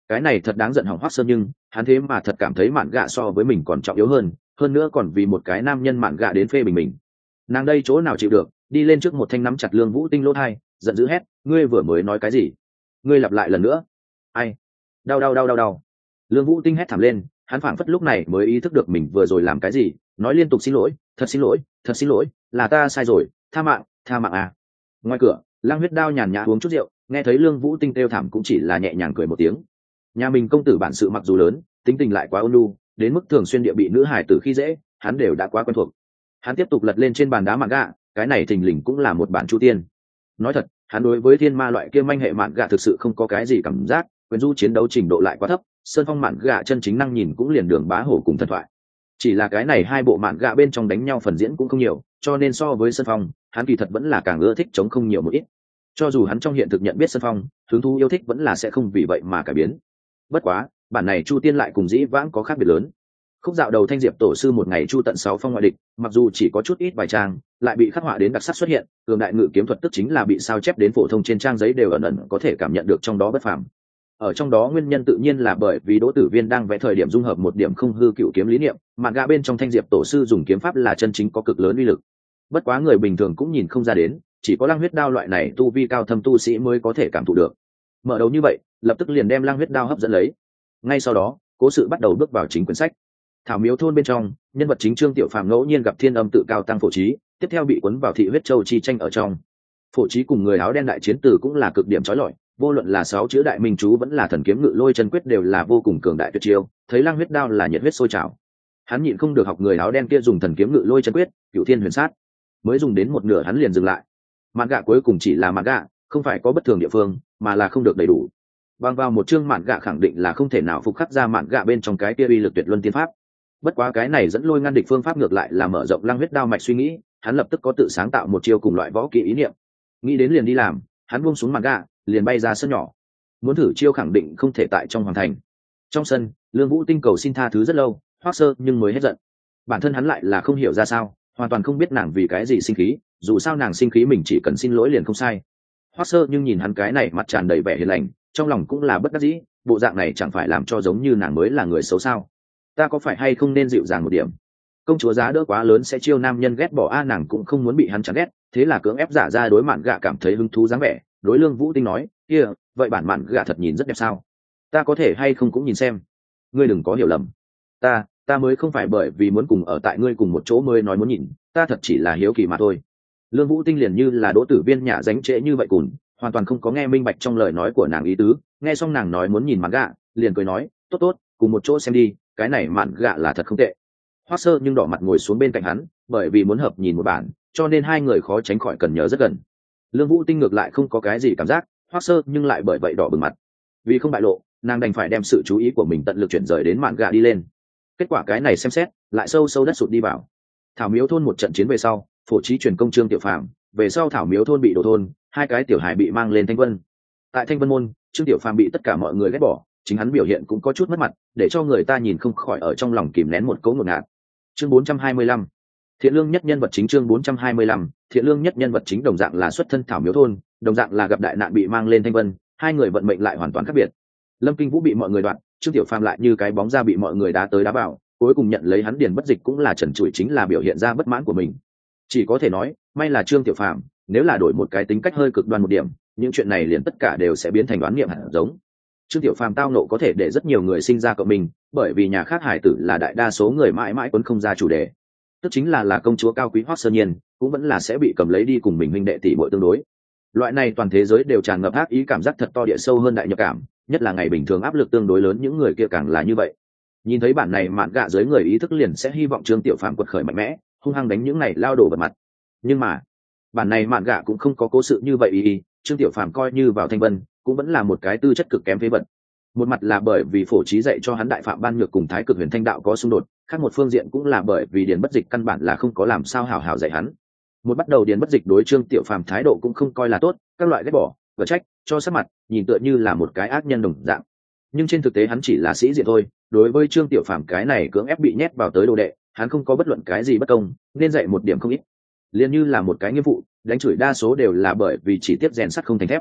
cái này thật đáng giận hỏng Hoắc Sơn, nhưng hắn thế mà thật cảm thấy mạn gạ so với mình còn trọng yếu hơn hơn nữa còn vì một cái nam nhân mạn gạ đến phê bình mình. Nàng đây chỗ nào chịu được, đi lên trước một thanh nắm chặt Lương Vũ Tinh lỗ thai, giận dữ hét, ngươi vừa mới nói cái gì? Ngươi lặp lại lần nữa. Ai? Đau đau đau đau đau. Lương Vũ Tinh hét thảm lên, hắn phảng phất lúc này mới ý thức được mình vừa rồi làm cái gì, nói liên tục xin lỗi, thật xin lỗi, thật xin lỗi, là ta sai rồi, tha mạng, tha mạng à. Ngoài cửa, Lăng Huyết Đao nhàn nhã uống chút rượu, nghe thấy Lương Vũ Tinh kêu thảm cũng chỉ là nhẹ nhàng cười một tiếng. Nhà mình công tử bản sự mặc dù lớn, tính tình lại quá ôn nhu, đến mức thường xuyên địa bị nữ hải tử khi dễ, hắn đều đã quá quen thuộc. Hắn tiếp tục lật lên trên bàn đá mạn gạ, cái này thình lình cũng là một bản chu tiên. Nói thật, hắn đối với thiên ma loại kia manh hệ mạn gạ thực sự không có cái gì cảm giác, quyền du chiến đấu trình độ lại quá thấp, sơn phong mạn gạ chân chính năng nhìn cũng liền Đường Bá Hổ cùng thần thoại. Chỉ là cái này hai bộ mạn gạ bên trong đánh nhau phần diễn cũng không nhiều, cho nên so với sơn phong, hắn kỳ thật vẫn là càng ưa thích chống không nhiều một ít. Cho dù hắn trong hiện thực nhận biết sơn phong, hứng thú yêu thích vẫn là sẽ không vì vậy mà cải biến. Bất quá, bản này chu tiên lại cùng dĩ vãng có khác biệt lớn. Khúc dạo đầu Thanh Diệp tổ sư một ngày chu tận sáu phong ngoại địch, mặc dù chỉ có chút ít vài trang, lại bị khắc họa đến đặc sắc xuất hiện, cường đại ngự kiếm thuật tức chính là bị sao chép đến phổ thông trên trang giấy đều ẩn ẩn có thể cảm nhận được trong đó bất phàm. Ở trong đó nguyên nhân tự nhiên là bởi vì Đỗ Tử Viên đang vẽ thời điểm dung hợp một điểm không hư cựu kiếm lý niệm, mà gã bên trong Thanh Diệp tổ sư dùng kiếm pháp là chân chính có cực lớn uy lực. Bất quá người bình thường cũng nhìn không ra đến, chỉ có Lăng Huyết Đao loại này tu vi cao thâm tu sĩ mới có thể cảm thụ được. Mở đầu như vậy, lập tức liền đem Lăng Huyết Đao hấp dẫn lấy. Ngay sau đó, cố sự bắt đầu bước vào chính quyển sách. Thảo Miếu thôn bên trong, nhân vật chính Trương Tiểu Phàm ngẫu nhiên gặp Thiên Âm tự cao tăng Phổ Chí, tiếp theo bị cuốn vào thị huyết châu chi tranh ở trong. Phổ Chí cùng người áo đen đại chiến tử cũng là cực điểm chói lọi, vô luận là sáu chữ đại minh chú vẫn là thần kiếm ngự lôi chân quyết đều là vô cùng cường đại tuyệt chiêu, thấy Lăng Huyết Đao là nhiệt huyết sôi trào. Hắn nhịn không được học người áo đen kia dùng thần kiếm ngự lôi chân quyết, Cửu Thiên Huyền Sát. Mới dùng đến một nửa hắn liền dừng lại. Mạn gạ cuối cùng chỉ là mạn gạ, không phải có bất thường địa phương, mà là không được đầy đủ. Bằng vào một chương mạn gạ khẳng định là không thể nào phục khắc ra mạn gạ bên trong cái kia uy lực tuyệt luân tiên pháp. Bất quá cái này dẫn lôi ngăn địch phương pháp ngược lại là mở rộng Lăng Huyết Đao mạch suy nghĩ, hắn lập tức có tự sáng tạo một chiêu cùng loại võ kỹ ý niệm. Nghĩ đến liền đi làm, hắn buông xuống mạn gạ, liền bay ra sân nhỏ. Muốn thử chiêu khẳng định không thể tại trong hoàng thành. Trong sân, Lương Vũ Tinh cầu xin tha thứ rất lâu, Hoắc Sơ nhưng mới hết giận. Bản thân hắn lại là không hiểu ra sao, hoàn toàn không biết nàng vì cái gì sinh khí, dù sao nàng sinh khí mình chỉ cần xin lỗi liền không sai. Hoắc Sơ nhưng nhìn hắn cái này mặt tràn đầy vẻ hiền lành, trong lòng cũng là bất đắc dĩ, bộ dạng này chẳng phải làm cho giống như nàng mới là người xấu sao? Ta có phải hay không nên dịu dàng một điểm? Công chúa giá đỡ quá lớn sẽ chiêu nam nhân ghét bỏ a, nàng cũng không muốn bị hắn chán ghét, thế là cưỡng ép giả ra đối mạn gạ cảm thấy hứng thú dáng vẻ, đối Lương Vũ Tinh nói, kia, vậy bản mạn gạ thật nhìn rất đẹp sao? Ta có thể hay không cũng nhìn xem? Ngươi đừng có hiểu lầm, ta, ta mới không phải bởi vì muốn cùng ở tại ngươi cùng một chỗ mới nói muốn nhìn, ta thật chỉ là hiếu kỳ mà thôi. Lương Vũ Tinh liền như là Đỗ Tử Viên nhà dánh trễ như vậy cùn, hoàn toàn không có nghe minh bạch trong lời nói của nàng ý tứ. Nghe xong nàng nói muốn nhìn mạn gạ, liền cười nói, tốt tốt, cùng một chỗ xem đi, cái này mạn gạ là thật không tệ. Hoắc Sơ nhưng đỏ mặt ngồi xuống bên cạnh hắn, bởi vì muốn hợp nhìn một bản, cho nên hai người khó tránh khỏi cần nhớ rất gần. Lương Vũ Tinh ngược lại không có cái gì cảm giác, Hoắc Sơ nhưng lại bởi vậy đỏ bừng mặt. Vì không bại lộ, nàng đành phải đem sự chú ý của mình tận lực chuyển rời đến mạn gạ đi lên. Kết quả cái này xem xét, lại sâu sâu đất sụt đi vào. Thảo Miếu thôn một trận chiến về sau, Phổ Chí truyền công Trương Tiểu Phàm, về sau Thảo Miếu thôn bị đổ thôn, hai cái tiểu hài bị mang lên Thanh Vân. Tại Thanh Vân môn, Trương Tiểu Phàm bị tất cả mọi người ghét bỏ, chính hắn biểu hiện cũng có chút mất mặt, để cho người ta nhìn không khỏi ở trong lòng kìm nén một cấu ngột ngạt. Chương bốn trăm hai mươi lăm, Thiện lương nhất nhân vật chính. Chương bốn trăm hai mươi lăm, Thiện lương nhất nhân vật chính. Đồng dạng là xuất thân Thảo Miếu thôn, đồng dạng là gặp đại nạn bị mang lên Thanh Vân, hai người vận mệnh lại hoàn toàn khác biệt. Lâm Kinh Vũ bị mọi người đoạt, Trương Tiểu Phàm lại như cái bóng ra bị mọi người đá tới đá vào, cuối cùng nhận lấy hắn Điền Bất Dịch cũng là trần trụi, chính là biểu hiện ra bất mãn của mình. Chỉ có thể nói, may là Trương Tiểu Phàm, nếu là đổi một cái tính cách hơi cực đoan một điểm, những chuyện này liền tất cả đều sẽ biến thành đoán niệm hạt giống. Trương Tiểu Phàm tao nộ có thể để rất nhiều người sinh ra cộng mình, bởi vì nhà khác hải tử là đại đa số người mãi mãi quấn không ra chủ đề. Tức chính là là công chúa cao quý Hoắc Sơ Nhiên, cũng vẫn là sẽ bị cầm lấy đi cùng mình huynh đệ tỷ muội tương đối. Loại này toàn thế giới đều tràn ngập ác ý, cảm giác thật to địa sâu hơn đại nhập cảm, nhất là ngày bình thường áp lực tương đối lớn những người kia càng là như vậy. Nhìn thấy bản này mạn gạ giới người ý thức liền sẽ hy vọng Trương Tiểu Phàm quật khởi mạnh mẽ, hung hăng đánh những này lao đổ vào mặt. Nhưng mà, bản này mạn gạ cũng không có cố sự như vậy ý, Trương Tiểu Phàm coi như vào Thanh Vân, cũng vẫn là một cái tư chất cực kém phế vật. Một mặt là bởi vì Phổ Chí dạy cho hắn đại phạm ban nhược cùng Thái Cực Huyền Thanh đạo có xung đột, khác một phương diện cũng là bởi vì Điền Bất Dịch căn bản là không có làm sao hảo hảo dạy hắn. Một bắt đầu Điền Bất Dịch đối Trương Tiểu Phàm thái độ cũng không coi là tốt, các loại ghét bỏ, vở trách, cho sắc mặt, nhìn tựa như là một cái ác nhân đồng dạng. Nhưng trên thực tế hắn chỉ là sĩ diện thôi, đối với Trương Tiểu Phàm cái này cưỡng ép bị nhét vào tới đồ đệ, hắn không có bất luận cái gì bất công, nên dạy một điểm không ít. Liên như là một cái nghĩa vụ, đánh chửi đa số đều là bởi vì chỉ tiếp rèn sắt không thành thép.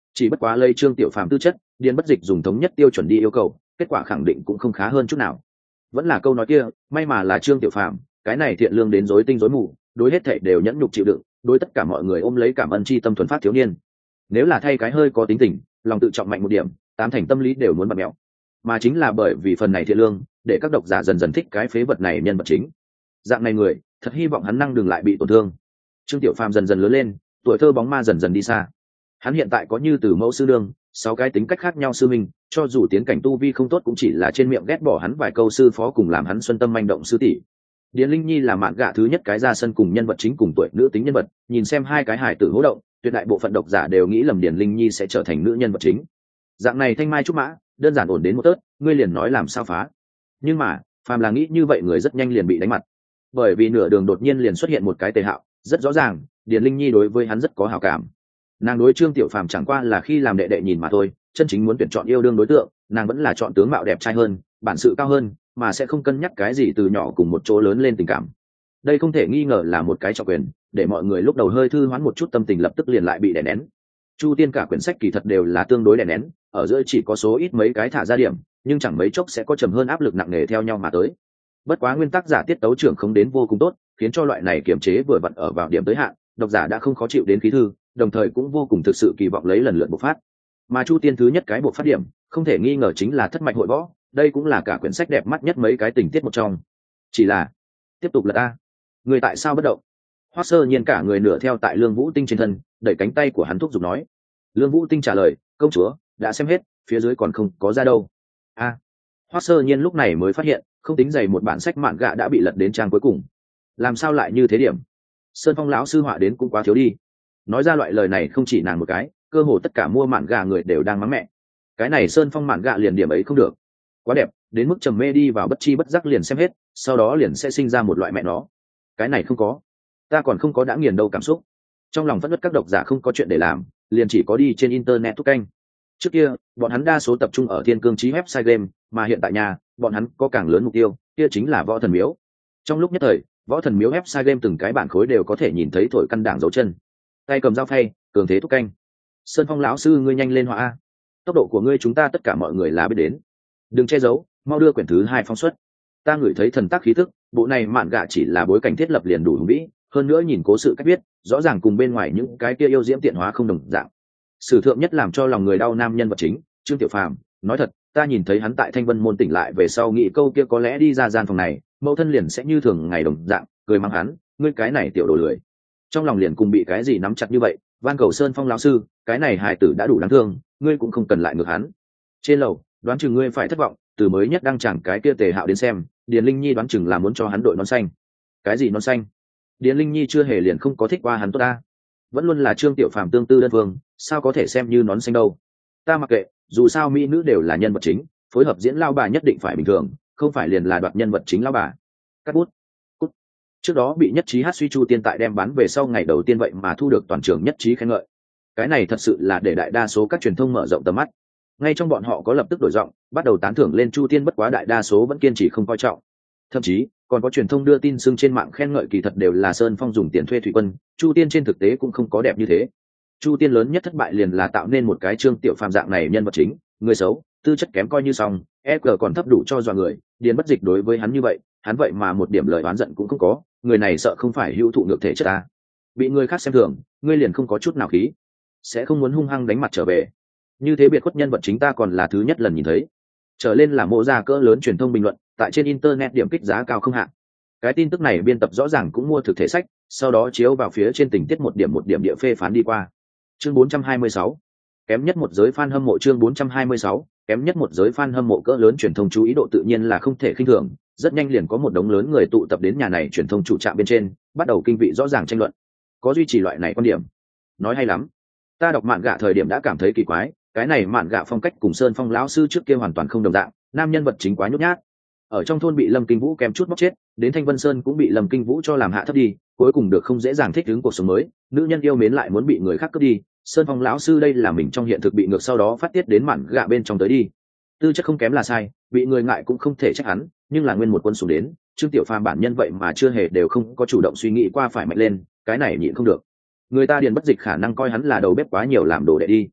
Chỉ bất quá lây Trương Tiểu Phàm tư chất, Điền Bất Dịch dùng thống nhất tiêu chuẩn đi yêu cầu, kết quả khẳng định cũng không khá hơn chút nào. Vẫn là câu nói kia, may mà là Trương Tiểu Phàm, cái này thiện lương đến rối tinh rối mù, đối hết thảy đều nhẫn nhục chịu đựng, đối tất cả mọi người ôm lấy cảm ơn chi tâm thuần phát thiếu niên. Nếu là thay cái hơi có tính tình, lòng tự trọng mạnh một điểm, tám thành tâm lý đều muốn bật mẹo. Mà chính là bởi vì phần này thiện lương, để các độc giả dần dần thích cái phế vật này nhân vật chính. Dạng này người, thật hy vọng hắn năng đừng lại bị tổn thương. Trương Tiểu Phàm dần dần lớn lên, tuổi thơ bóng ma dần dần đi xa. Hắn hiện tại có như từ mẫu sư đương, sáu cái tính cách khác nhau sư minh, cho dù tiến cảnh tu vi không tốt cũng chỉ là trên miệng ghét bỏ hắn vài câu sư phó cùng làm hắn xuân tâm manh động sư tỷ. Điền Linh Nhi là mạn gạ thứ nhất cái ra sân cùng nhân vật chính cùng tuổi nữ tính nhân vật, nhìn xem hai cái hải tử hỗ động, tuyệt đại bộ phận độc giả đều nghĩ lầm Điền Linh Nhi sẽ trở thành nữ nhân vật chính. Dạng này thanh mai trúc mã, đơn giản ổn đến một tớt, ngươi liền nói làm sao phá. Nhưng mà, phàm là nghĩ như vậy người rất nhanh liền bị đánh mặt. Bởi vì nửa đường đột nhiên liền xuất hiện một cái Tề Hạo, rất rõ ràng, Điền Linh Nhi đối với hắn rất có hảo cảm. Nàng đối Trương Tiểu Phàm chẳng qua là khi làm đệ đệ nhìn mà thôi, chân chính muốn tuyển chọn yêu đương đối tượng, nàng vẫn là chọn tướng mạo đẹp trai hơn, bản sự cao hơn, mà sẽ không cân nhắc cái gì từ nhỏ cùng một chỗ lớn lên tình cảm. Đây không thể nghi ngờ là một cái trọng quyền, để mọi người lúc đầu hơi thư hoán một chút tâm tình lập tức liền lại bị đè nén. Chu Tiên cả quyển sách kỳ thật đều là tương đối đè nén, ở giữa chỉ có số ít mấy cái thả ra điểm, nhưng chẳng mấy chốc sẽ có trầm hơn áp lực nặng nề theo nhau mà tới. Bất quá nguyên tắc giả tiết tấu trưởng không đến vô cùng tốt, khiến cho loại này kiềm chế vừa vặn ở vào điểm tới hạn, độc giả đã không khó chịu đến khí thư, đồng thời cũng vô cùng thực sự kỳ vọng lấy lần lượt bộc phát. Mà Chu Tiên thứ nhất cái bộc phát điểm, không thể nghi ngờ chính là thất mạch hội võ, đây cũng là cả quyển sách đẹp mắt nhất mấy cái tình tiết một trong. Chỉ là, tiếp tục là ta, người tại sao bất động? Hoắc Sơ Nhiên cả người nửa theo tại Lương Vũ Tinh trên thân, đẩy cánh tay của hắn thúc giục nói. Lương Vũ Tinh trả lời, công chúa, đã xem hết, phía dưới còn không có ra đâu. A, à, Hoắc Sơ Nhiên lúc này mới phát hiện, không tính dày một bản sách mạn gạ đã bị lật đến trang cuối cùng. Làm sao lại như thế điểm? Sơn Phong lão sư họa đến cũng quá thiếu đi. Nói ra loại lời này không chỉ nàng một cái, cơ hồ tất cả mua mạn gạ người đều đang mắng mẹ. Cái này Sơn Phong mạn gạ liền điểm ấy không được. Quá đẹp, đến mức trầm mê đi vào bất chi bất giác liền xem hết, sau đó liền sẽ sinh ra một loại mẹ nó. Cái này không có, ta còn không có đã nghiền đâu cảm xúc. Trong lòng phẫn nộ các độc giả không có chuyện để làm, liền chỉ có đi trên internet thúc canh. Trước kia, bọn hắn đa số tập trung ở Thiên Cương Chí website game, mà hiện tại nhà, bọn hắn có càng lớn mục tiêu, kia chính là Võ Thần Miếu. Trong lúc nhất thời, Võ Thần Miếu website game từng cái bản khối đều có thể nhìn thấy thổi căn đảng dấu chân. Tay cầm dao phay, cường thế thúc canh. Sơn Phong lão sư ngươi nhanh lên họa a. Tốc độ của ngươi chúng ta tất cả mọi người là biết đến. Đừng che giấu, mau đưa quyển thứ hai phóng xuất. Ta ngửi thấy thần tác khí tức, bộ này mạn gạ chỉ là bối cảnh thiết lập liền đủ hùng vĩ, hơn nữa nhìn cố sự cách viết, rõ ràng cùng bên ngoài những cái kia yêu diễm tiện hóa không đồng dạng. Sử thượng nhất làm cho lòng người đau nam nhân vật chính, Trương Tiểu Phàm, nói thật, ta nhìn thấy hắn tại Thanh Vân môn tỉnh lại về sau nghĩ câu kia có lẽ đi ra gian phòng này, mẫu thân liền sẽ như thường ngày đồng dạng, cười mắng hắn, ngươi cái này tiểu đồ lười. Trong lòng liền cùng bị cái gì nắm chặt như vậy, van cầu Sơn Phong lão sư, cái này hài tử đã đủ đáng thương, ngươi cũng không cần lại ngược hắn. Trên lầu, đoán chừng ngươi phải thất vọng, từ mới nhất đăng chẳng cái kia Tề Hạo đến xem, Điền Linh Nhi đoán chừng là muốn cho hắn đội nón xanh. Cái gì nón xanh? Điền Linh Nhi chưa hề liền không có thích qua hắn tốt ta. Vẫn luôn là Trương Tiểu Phàm tương tư đơn phương, sao có thể xem như nón xanh đâu. Ta mặc kệ, dù sao mỹ nữ đều là nhân vật chính, phối hợp diễn lao bà nhất định phải bình thường, không phải liền là đoạt nhân vật chính lao bà. Cắt bút. Cút. Trước đó bị nhất trí hát suy Chu Tiên tại đem bán về sau ngày đầu tiên vậy mà thu được toàn trường nhất trí khen ngợi. Cái này thật sự là để đại đa số các truyền thông mở rộng tầm mắt. Ngay trong bọn họ có lập tức đổi giọng, bắt đầu tán thưởng lên Chu Tiên, bất quá đại đa số vẫn kiên trì không coi trọng. Thậm chí còn có truyền thông đưa tin xưng trên mạng khen ngợi kỳ thật đều là Sơn Phong dùng tiền thuê thủy quân, Chu Tiên trên thực tế cũng không có đẹp như thế. Chu Tiên lớn nhất thất bại liền là tạo nên một cái Trương Tiểu Phàm dạng này nhân vật chính, người xấu, tư chất kém coi như xong, e quy còn thấp đủ cho dọa người, Điền Bất Dịch đối với hắn như vậy, hắn vậy mà một điểm lời oán giận cũng không có, người này sợ không phải hữu thụ ngược thể chất ta. Bị người khác xem thường, ngươi liền không có chút nào khí, sẽ không muốn hung hăng đánh mặt trở về. Như thế biệt khuất nhân vật chính ta còn là thứ nhất lần nhìn thấy. Trở lên là mô ra cỡ lớn truyền thông bình luận, tại trên internet điểm kích giá cao không hạn. Cái tin tức này biên tập rõ ràng cũng mua thực thể sách, sau đó chiếu vào phía trên tình tiết một điểm một điểm địa phê phán đi qua. Chương bốn trăm hai mươi sáu, kém nhất một giới fan hâm mộ. Chương bốn trăm hai mươi sáu, kém nhất một giới fan hâm mộ. Cỡ lớn truyền thông chú ý độ tự nhiên là không thể khinh thường, rất nhanh liền có một đống lớn người tụ tập đến nhà này truyền thông chủ trạm bên trên, bắt đầu kinh vị rõ ràng tranh luận. Có duy trì loại này quan điểm, nói hay lắm. Ta đọc mạn gạ thời điểm đã cảm thấy kỳ quái, cái này mạn gạ phong cách cùng Sơn Phong lão sư trước kia hoàn toàn không đồng dạng, nam nhân vật chính quá nhút nhát. Ở trong thôn bị Lâm Kinh Vũ kém chút móc chết, đến Thanh Vân Sơn cũng bị Lâm Kinh Vũ cho làm hạ thấp đi, cuối cùng được không dễ dàng thích ứng cuộc sống mới, nữ nhân yêu mến lại muốn bị người khác cướp đi. Sơn Phong lão sư đây là mình trong hiện thực bị ngược sau đó phát tiết đến mạn gạ bên trong tới đi. Tư chất không kém là sai, bị người ngại cũng không thể trách hắn, nhưng là nguyên một quân xuống đến, Trương Tiểu Phàm bản nhân vậy mà chưa hề đều không có chủ động suy nghĩ qua phải mạnh lên, cái này nhịn không được. Người ta Điền Bất Dịch khả năng coi hắn là đầu bếp quá nhiều làm đồ đệ đi.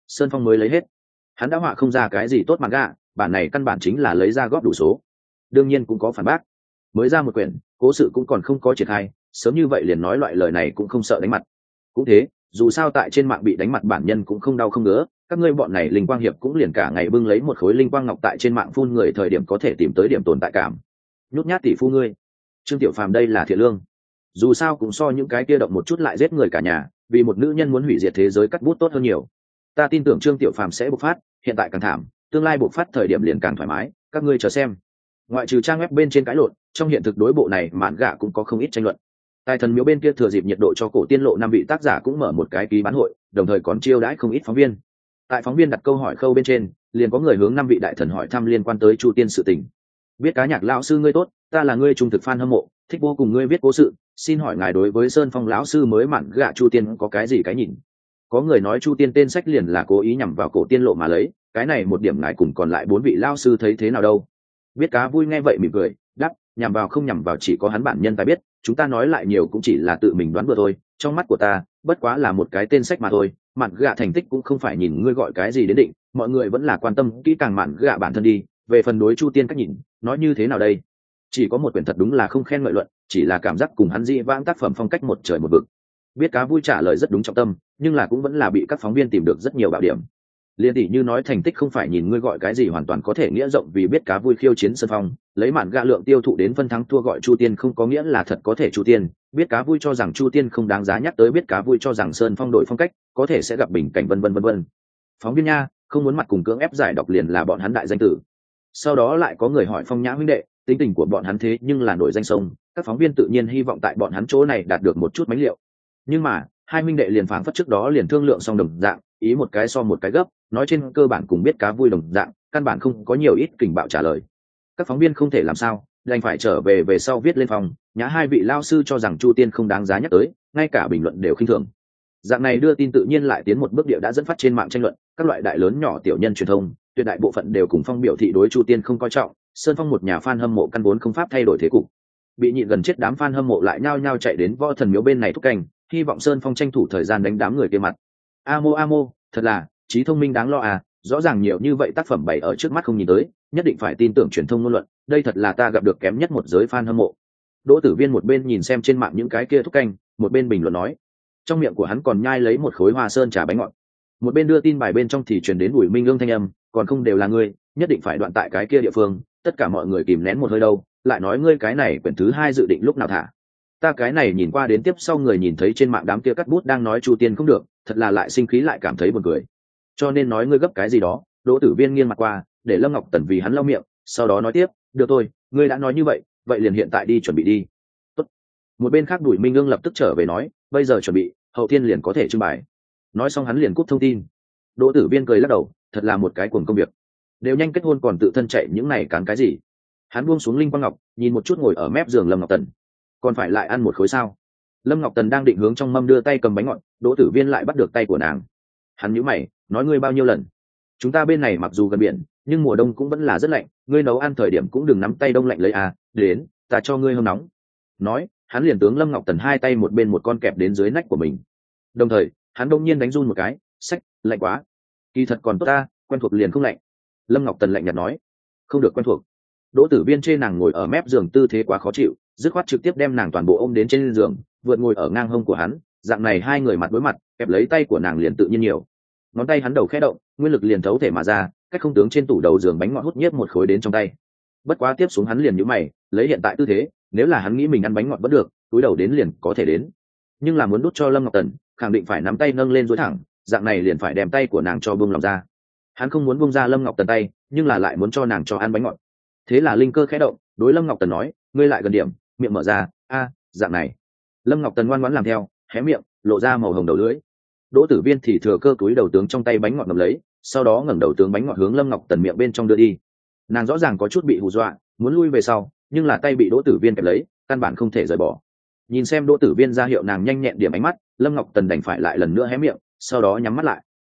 Sơn Phong mới lấy hết. Hắn đã họa không ra cái gì tốt manga, bản này căn bản chính là lấy ra góp đủ số. Đương nhiên cũng có phản bác. Mới ra một quyển, cố sự cũng còn không có triển khai, sớm như vậy liền nói loại lời này cũng không sợ đánh mặt. Cũng thế, dù sao tại trên mạng bị đánh mặt bản nhân cũng không đau không ngứa, các ngươi bọn này linh quang hiệp cũng liền cả ngày bưng lấy một khối linh quang ngọc tại trên mạng phun người thời điểm có thể tìm tới điểm tồn tại cảm. Nhút nhát tỷ phu ngươi. Trương Tiểu Phàm đây là thiện lương. Dù sao cũng so những cái kia động một chút lại giết người cả nhà, vì một nữ nhân muốn hủy diệt thế giới cắt bút tốt hơn nhiều. Ta tin tưởng Trương Tiểu Phàm sẽ bộc phát, hiện tại càng thảm, tương lai bộc phát thời điểm liền càng thoải mái, các ngươi chờ xem. Ngoại trừ trang web bên trên cãi lộn, trong hiện thực đối bộ này mạn gạ cũng có không ít tranh luận. Tài thần miếu bên kia thừa dịp nhiệt độ cho cổ tiên lộ năm vị tác giả cũng mở một cái ký bán hội, đồng thời còn chiêu đãi không ít phóng viên. Tại phóng viên đặt câu hỏi khâu bên trên, liền có người hướng năm vị đại thần hỏi thăm liên quan tới Chu Tiên sự tình. Biết cá nhạc lão sư ngươi tốt, ta là ngươi trung thực fan hâm mộ, thích vô cùng ngươi viết cố sự, xin hỏi ngài đối với Sơn Phong lão sư mới mạn gạ Chu Tiên có cái gì cái nhìn? Có người nói Chu Tiên tên sách liền là cố ý nhằm vào cổ tiên lộ mà lấy, cái này một điểm ngài cùng còn lại bốn vị lão sư thấy thế nào đâu? Biết cá vui nghe vậy mỉm cười, đáp, nhằm vào không nhằm vào chỉ có hắn bản nhân ta biết, chúng ta nói lại nhiều cũng chỉ là tự mình đoán vừa thôi, trong mắt của ta bất quá là một cái tên sách mà thôi, mạn gạ thành tích cũng không phải nhìn ngươi gọi cái gì đến định, mọi người vẫn là quan tâm kỹ càng mạn gạ bản thân đi. Về phần đối Chu Tiên cách nhìn, nói như thế nào đây? Chỉ có một quyển thật đúng là không khen ngợi luận, chỉ là cảm giác cùng hắn dị vãng tác phẩm phong cách một trời một vực. Biết cá vui trả lời rất đúng trọng tâm, nhưng là cũng vẫn là bị các phóng viên tìm được rất nhiều bạo điểm. Liên tỷ như nói thành tích không phải nhìn ngươi gọi cái gì hoàn toàn có thể nghĩa rộng, vì biết cá vui khiêu chiến Sơn Phong, lấy mạn gạ lượng tiêu thụ đến phân thắng thua gọi Chu Tiên không có nghĩa là thật có thể Chu Tiên. Biết cá vui cho rằng Chu Tiên không đáng giá nhắc tới, biết cá vui cho rằng Sơn Phong đổi phong cách, có thể sẽ gặp bình cảnh vân vân vân vân. Phóng viên nha, không muốn mặt cùng cưỡng ép giải đọc liền là bọn hắn đại danh tử. Sau đó lại có người hỏi Phong Nhã huynh đệ, tính tình của bọn hắn thế nhưng là nổi danh sông, các phóng viên tự nhiên hy vọng tại bọn hắn chỗ này đạt được một chút mánh liệu. Nhưng mà hai huynh đệ liền phảng phất trước đó liền thương lượng xong đồng dạng, ý một cái so một cái gấp, nói trên cơ bản cùng biết cá vui đồng dạng, căn bản không có nhiều ít kình bạo trả lời. Các phóng viên không thể làm sao, đành phải trở về về sau viết lên phòng. Nhã hai vị lao sư cho rằng Chu Tiên không đáng giá nhắc tới, ngay cả bình luận đều khinh thường. Dạng này đưa tin tự nhiên lại tiến một bước địa đã dẫn phát trên mạng tranh luận, các loại đại lớn nhỏ tiểu nhân truyền thông, tuyệt đại bộ phận đều cùng Phong biểu thị đối Chu Tiên không coi trọng. Sơn Phong một nhà fan hâm mộ căn vốn không pháp thay đổi thế cục, bị nhịn gần chết đám fan hâm mộ lại nhao nhao chạy đến Võ Thần miếu bên này thúc canh, hy vọng Sơn Phong tranh thủ thời gian đánh đám người kia mặt. Amo amo, thật là trí thông minh đáng lo à, rõ ràng nhiều như vậy tác phẩm bày ở trước mắt không nhìn tới, nhất định phải tin tưởng truyền thông ngôn luận, đây thật là ta gặp được kém nhất một giới fan hâm mộ. Đỗ Tử Viên một bên nhìn xem trên mạng những cái kia thúc canh, một bên bình luận nói, trong miệng của hắn còn nhai lấy một khối hoa sơn trà bánh ngọt. Một bên đưa tin bài bên trong thì truyền đến Bùi Minh Ương thanh âm, còn không đều là ngươi, nhất định phải đoạn tại cái kia địa phương, tất cả mọi người kìm nén một hơi đâu, lại nói ngươi cái này quyển thứ hai dự định lúc nào thả. Ta cái này nhìn qua đến tiếp sau người nhìn thấy trên mạng đám kia cắt bút đang nói Chu Tiên không được, thật là lại sinh khí lại cảm thấy buồn cười. Cho nên nói ngươi gấp cái gì đó. Đỗ Tử Viên nghiêng mặt qua, để Lâm Ngọc Tần vì hắn lau miệng, sau đó nói tiếp, được thôi, ngươi đã nói như vậy, vậy liền hiện tại đi chuẩn bị đi. Tốt. Một bên khác Bùi Minh Ương lập tức trở về nói, bây giờ chuẩn bị, hậu thiên liền có thể trưng bày. Nói xong hắn liền cúp thông tin. Đỗ Tử Viên cười lắc đầu, thật là một cái cuồng công việc, đều nhanh kết hôn còn tự thân chạy những này cán cái gì. Hắn buông xuống linh quang ngọc, nhìn một chút ngồi ở mép giường Lâm Ngọc Tần, còn phải lại ăn một khối sao? Lâm Ngọc Tần đang định hướng trong mâm đưa tay cầm bánh ngọt, Đỗ Tử Viên lại bắt được tay của nàng. Hắn nhíu mày, nói ngươi bao nhiêu lần? Chúng ta bên này mặc dù gần biển, nhưng mùa đông cũng vẫn là rất lạnh, ngươi nấu ăn thời điểm cũng đừng nắm tay đông lạnh lấy à, đến, ta cho ngươi hâm nóng. Nói, hắn liền tướng Lâm Ngọc Tần hai tay một bên một con kẹp đến dưới nách của mình. Đồng thời, hắn đông nhiên đánh run một cái, sách, lạnh quá. Kỳ thật còn tốt ta, quen thuộc liền không lạnh. Lâm Ngọc Tần lạnh nhạt nói, không được quen thuộc. Đỗ Tử Viên chê nàng ngồi ở mép giường tư thế quá khó chịu, dứt khoát trực tiếp đem nàng toàn bộ ôm đến trên giường, vượt ngồi ở ngang hông của hắn, dạng này hai người mặt đối mặt, kẹp lấy tay của nàng liền tự nhiên nhiều. Ngón tay hắn đầu khẽ động, nguyên lực liền thấu thể mà ra, cách không tướng trên tủ đầu giường bánh ngọt hút nhiếp một khối đến trong tay. Bất quá tiếp xuống hắn liền nhíu mày, lấy hiện tại tư thế, nếu là hắn nghĩ mình ăn bánh ngọt vẫn được, túi đầu đến liền có thể đến. Nhưng là muốn đút cho Lâm Ngọc Tần, khẳng định phải nắm tay nâng lên duỗi thẳng, dạng này liền phải đem tay của nàng cho buông lòng ra. Hắn không muốn buông ra Lâm Ngọc Tần tay, nhưng là lại muốn cho nàng cho ăn bánh ngọt. Thế là linh cơ khẽ động, đối Lâm Ngọc Tần nói, ngươi lại gần điểm, miệng mở ra, a, dạng này. Lâm Ngọc Tần ngoan ngoãn làm theo, hé miệng, lộ ra màu hồng đầu lưỡi. Đỗ Tử Viên thì thừa cơ túi đầu tướng trong tay bánh ngọt ngậm lấy, sau đó ngẩng đầu tướng bánh ngọt hướng Lâm Ngọc Tần miệng bên trong đưa đi. Nàng rõ ràng có chút bị hù dọa, muốn lui về sau, nhưng là tay bị Đỗ Tử Viên kẹp lấy, căn bản không thể rời bỏ. Nhìn xem Đỗ Tử Viên ra hiệu nàng nhanh nhẹn điểm ánh mắt, Lâm Ngọc Tần đành phải lại lần nữa hé miệng, sau đó nhắm mắt lại.